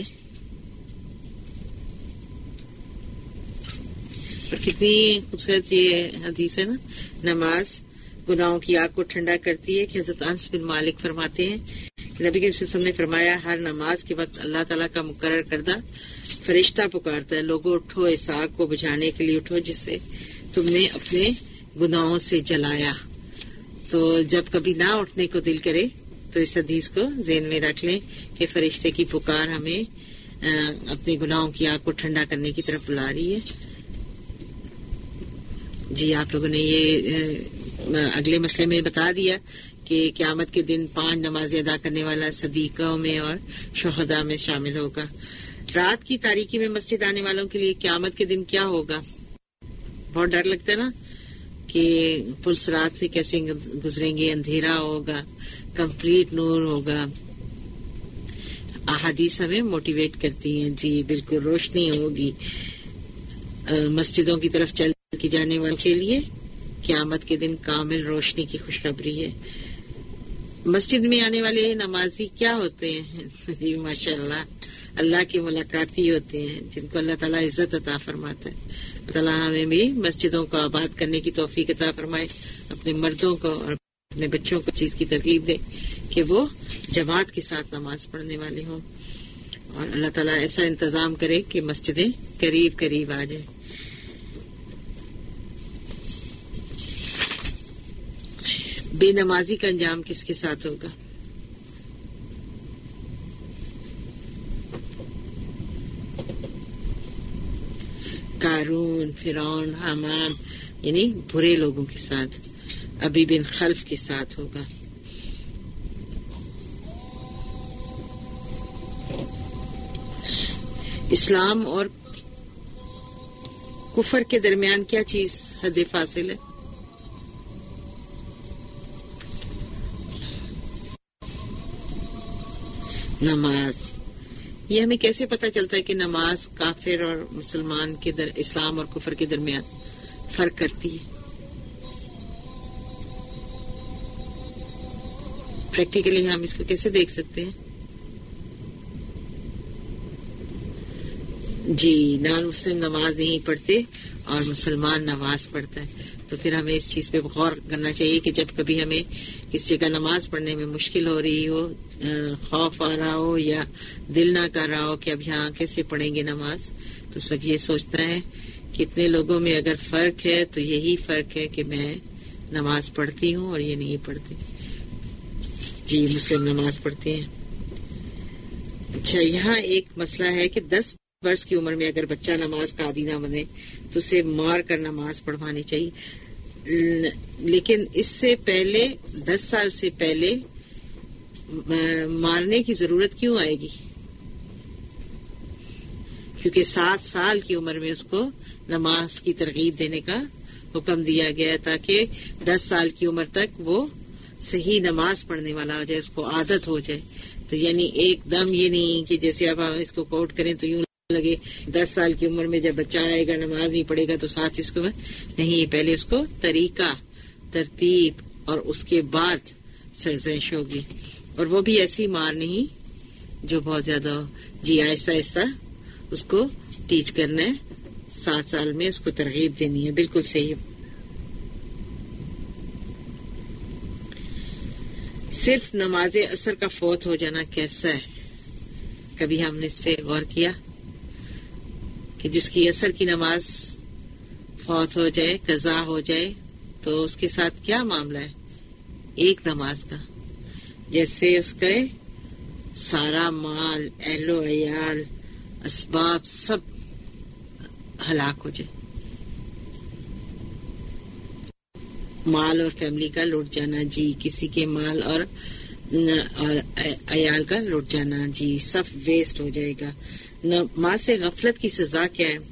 Speaker 2: اور کتنی خوبصورت یہ حدیث ہے نا، نماز گناہوں کی آگ کو ٹھنڈا کرتی ہے. کہ حضرت انس بن مالک فرماتے ہیں نبی کے وسلم نے فرمایا ہر نماز کے وقت اللہ تعالیٰ کا مقرر کردہ فرشتہ پکارتا ہے، لوگوں اٹھو اس آگ کو بجھانے کے لیے اٹھو جس سے تم نے اپنے گناہوں سے جلایا. تو جب کبھی نہ اٹھنے کو دل کرے تو اس حدیث کو ذہن میں رکھ لیں کہ فرشتے کی پکار ہمیں اپنے گناہوں کی آگ کو ٹھنڈا کرنے کی طرف بلا رہی ہے. جی آپ لوگوں نے یہ اگلے مسئلے میں بتا دیا کہ قیامت کے دن پانچ نمازیں ادا کرنے والا صدیقوں میں اور شہداء میں شامل ہوگا. رات کی تاریکی میں مسجد آنے والوں کے لیے قیامت کے دن کیا ہوگا؟ بہت ڈر لگتا ہے نا کہ پلس رات سے کیسے گزریں گے. اندھیرا ہوگا، کمپلیٹ نور ہوگا. احادیث ہمیں موٹیویٹ کرتی ہیں. جی بالکل، روشنی ہوگی. مسجدوں کی طرف چل کے جانے والوں کے لیے قیامت کے دن کامل روشنی کی خوشخبری ہے. مسجد میں آنے والے نمازی کیا ہوتے ہیں؟ جی ماشاء اللہ، اللہ کی ملاقاتی ہوتے ہیں جن کو اللہ تعالیٰ عزت عطا فرماتا ہے. اللہ تعالیٰ ہمیں بھی مسجدوں کو آباد کرنے کی توفیق عطا فرمائے. اپنے مردوں کو اور اپنے بچوں کو چیز کی ترغیب دے کہ وہ جماعت کے ساتھ نماز پڑھنے والے ہوں، اور اللہ تعالیٰ ایسا انتظام کرے کہ مسجدیں قریب قریب آ جائیں. بے نمازی کا انجام کس کے ساتھ ہوگا؟ قارون، فرعون، حامان یعنی برے لوگوں کے ساتھ. ابی بن خلف کے ساتھ ہوگا. اسلام اور کفر کے درمیان کیا چیز حد فاصل ہے؟ نماز، یہ ہمیں کیسے پتہ چلتا ہے کہ نماز کافر اور مسلمان کے در اسلام اور کفر کے درمیان فرق کرتی ہے؟ پریکٹیکلی ہم اس کو کیسے دیکھ سکتے ہیں؟ جی، نان مسلم نماز نہیں پڑھتے اور مسلمان نماز پڑھتا ہے، تو پھر ہمیں اس چیز پہ غور کرنا چاہیے کہ جب کبھی ہمیں کسی جگہ نماز پڑھنے میں مشکل ہو رہی ہو، خوف آ رہا ہو یا دل نہ کر رہا ہو کہ اب یہاں کیسے پڑھیں گے نماز، تو اس وقت یہ سوچنا ہے کہ اتنے لوگوں میں اگر فرق ہے تو یہی فرق ہے کہ میں نماز پڑھتی ہوں اور یہ نہیں پڑھتی۔ جی، مسلم نماز پڑھتے ہیں۔ اچھا، یہاں ایک مسئلہ ہے کہ دس برس کی عمر میں اگر بچہ نماز کا عادی نہ بنے تو اسے مار کر نماز پڑھوانی چاہیے، لیکن اس سے پہلے دس سال سے پہلے مارنے کی ضرورت کیوں آئے گی؟ کیونکہ سات سال کی عمر میں اس کو نماز کی ترغیب دینے کا حکم دیا گیا تاکہ دس سال کی عمر تک وہ صحیح نماز پڑھنے والا ہو جائے، اس کو عادت ہو جائے۔ تو یعنی ایک دم یہ نہیں کہ جیسے اب ہم اس کو کوٹ کریں تو یوں لگے دس سال کی عمر میں جب بچہ آئے گا نماز نہیں پڑھے گا تو ساتھ اس کو نہیں، پہلے اس کو طریقہ، ترتیب اور اس کے بعد سرزش ہوگی، اور وہ بھی ایسی مار نہیں جو بہت زیادہ ہو۔ جی، آہستہ آہستہ اس کو ٹیچ کرنا ہے، سات سال میں اس کو ترغیب دینی ہے۔ بالکل صحیح۔ صرف نماز عصر کا فوت ہو جانا کیسا ہے؟ کبھی ہم نے اس پہ غور کیا کہ جس کی عصر کی نماز فوت ہو جائے، قضا ہو جائے، تو اس کے ساتھ کیا معاملہ ہے ایک نماز کا؟ جیسے اس کا سارا مال، اہل و عیال، اسباب سب ہلاک ہو جائے، مال اور فیملی کا لوٹ جانا، جی کسی کے مال اور اور عیال کا لوٹ جانا، جی سب ویسٹ ہو جائے گا۔ نماز سے غفلت کی سزا کیا ہے؟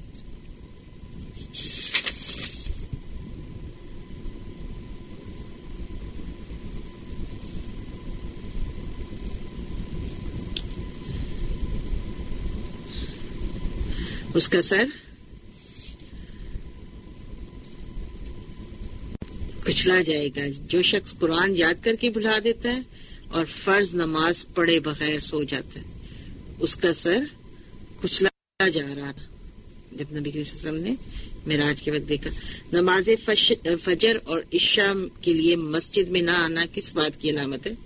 Speaker 2: اس کا سر کچلا جائے گا۔ جو شخص قرآن یاد کر کے بھلا دیتا ہے اور فرض نماز پڑھے بغیر سو جاتا ہے، اس کا سر کچلا جا رہا تھا، جب نبی کریم صلی اللہ علیہ وسلم نے معراج کے وقت دیکھا۔ نماز فجر اور عشاء کے لیے مسجد میں نہ آنا کس بات کی علامت ہے؟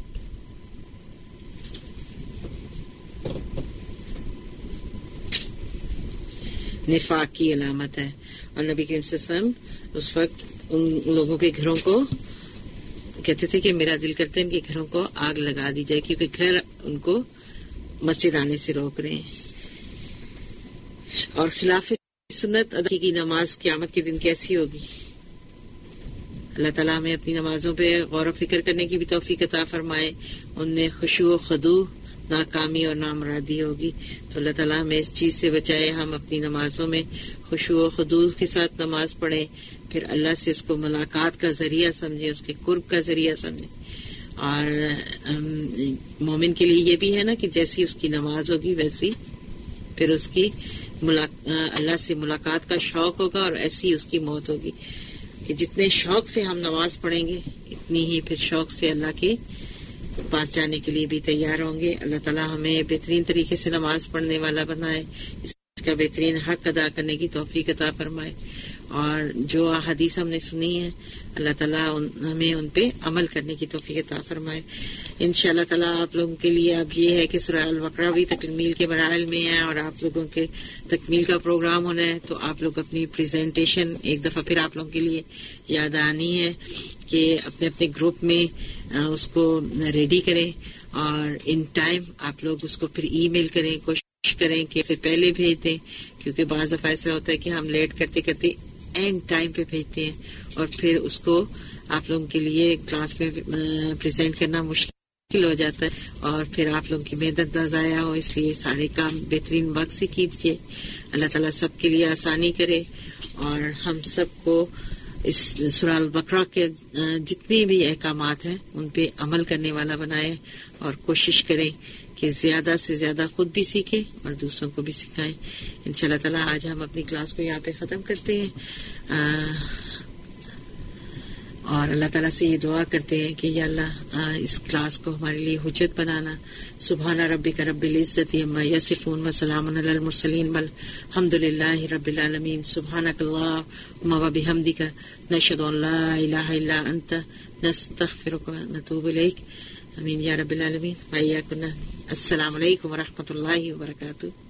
Speaker 2: نفاق کی علامت ہے، اور نبی کریم صلی اللہ علیہ وسلم اس وقت ان لوگوں کے گھروں کو کہتے تھے کہ میرا دل کرتا ہے ان کے گھروں کو آگ لگا دی جائے، کیونکہ گھر ان کو مسجد آنے سے روک رہے ہیں۔ اور خلاف سنت ادا کی نماز قیامت کے دن کیسی ہوگی؟ اللہ تعالیٰ ہمیں اپنی نمازوں پہ غور و فکر کرنے کی بھی توفیق عطا فرمائے، ان میں خشوع و خضوع، ناکامی اور نامرادی ہوگی، تو اللہ تعالیٰ ہمیں اس چیز سے بچائے، ہم اپنی نمازوں میں خشوع و خضوع کے ساتھ نماز پڑھیں، پھر اللہ سے اس کو ملاقات کا ذریعہ سمجھیں، اس کے قرب کا ذریعہ سمجھیں۔ اور مومن کے لیے یہ بھی ہے نا کہ جیسی اس کی نماز ہوگی ویسی پھر اس کی اللہ سے ملاقات کا شوق ہوگا، اور ایسی اس کی موت ہوگی کہ جتنے شوق سے ہم نماز پڑھیں گے اتنی ہی پھر شوق سے اللہ کے پاس جانے کے لیے بھی تیار ہوں گے۔ اللہ تعالیٰ ہمیں بہترین طریقے سے نماز پڑھنے والا بنائے، اس کا بہترین حق ادا کرنے کی توفیق عطا فرمائے، اور جو احادیث ہم نے سنی ہے اللہ تعالیٰ ہمیں ان پہ عمل کرنے کی توفیق عطا فرمائے۔ انشاءاللہ تعالیٰ آپ لوگوں کے لیے اب یہ ہے کہ سورہ البقرہ بھی تکمیل کے مراحل میں ہے، اور آپ لوگوں کے تکمیل کا پروگرام ہونا ہے، تو آپ لوگ اپنی پریزنٹیشن ایک دفعہ پھر آپ لوگوں کے لیے یاد آنی ہے کہ اپنے اپنے گروپ میں اس کو ریڈی کریں، اور ان ٹائم آپ لوگ اس کو پھر ای میل کریں، کوشش کریں کہ اسے پہلے بھیج دیں، کیونکہ بعض دفعہ ایسا ہوتا ہے کہ ہم لیٹ کرتے کرتے اینڈ ٹائم پہ بھیجتے ہیں، اور پھر اس کو آپ لوگوں کے لیے کلاس میں پریزنٹ کرنا مشکل ہو جاتا ہے، اور پھر آپ لوگوں کی محنت نہ ضائع ہو، اس لیے سارے کام بہترین وقت سے کیجیے۔ اللہ تعالیٰ سب کے لیے آسانی کرے، اور ہم سب کو اس سورہ البقرہ کے جتنے بھی احکامات ہیں ان پہ عمل کرنے والا بنائے، اور کوشش کریں کہ زیادہ سے زیادہ خود بھی سیکھیں اور دوسروں کو بھی سکھائیں. انشاءاللہ تعالی آج ہم اپنی کلاس کو یہاں پہ ختم کرتے ہیں اور اللہ تعالیٰ سے یہ دعا کرتے ہیں کہ یا اللہ اس کلاس کو ہمارے لیے حجت بنانا. سبحان ربک رب العزت عما یصفون وسلام علی المرسلین والحمد للہ رب العالمین. سبحانک اللہم وبحمدک نشہد ان لا الہ الا انت نستغفرک ونتوب الیک. امین یا رب العالمین. السلام علیکم ورحمۃ اللہ وبرکاتہ.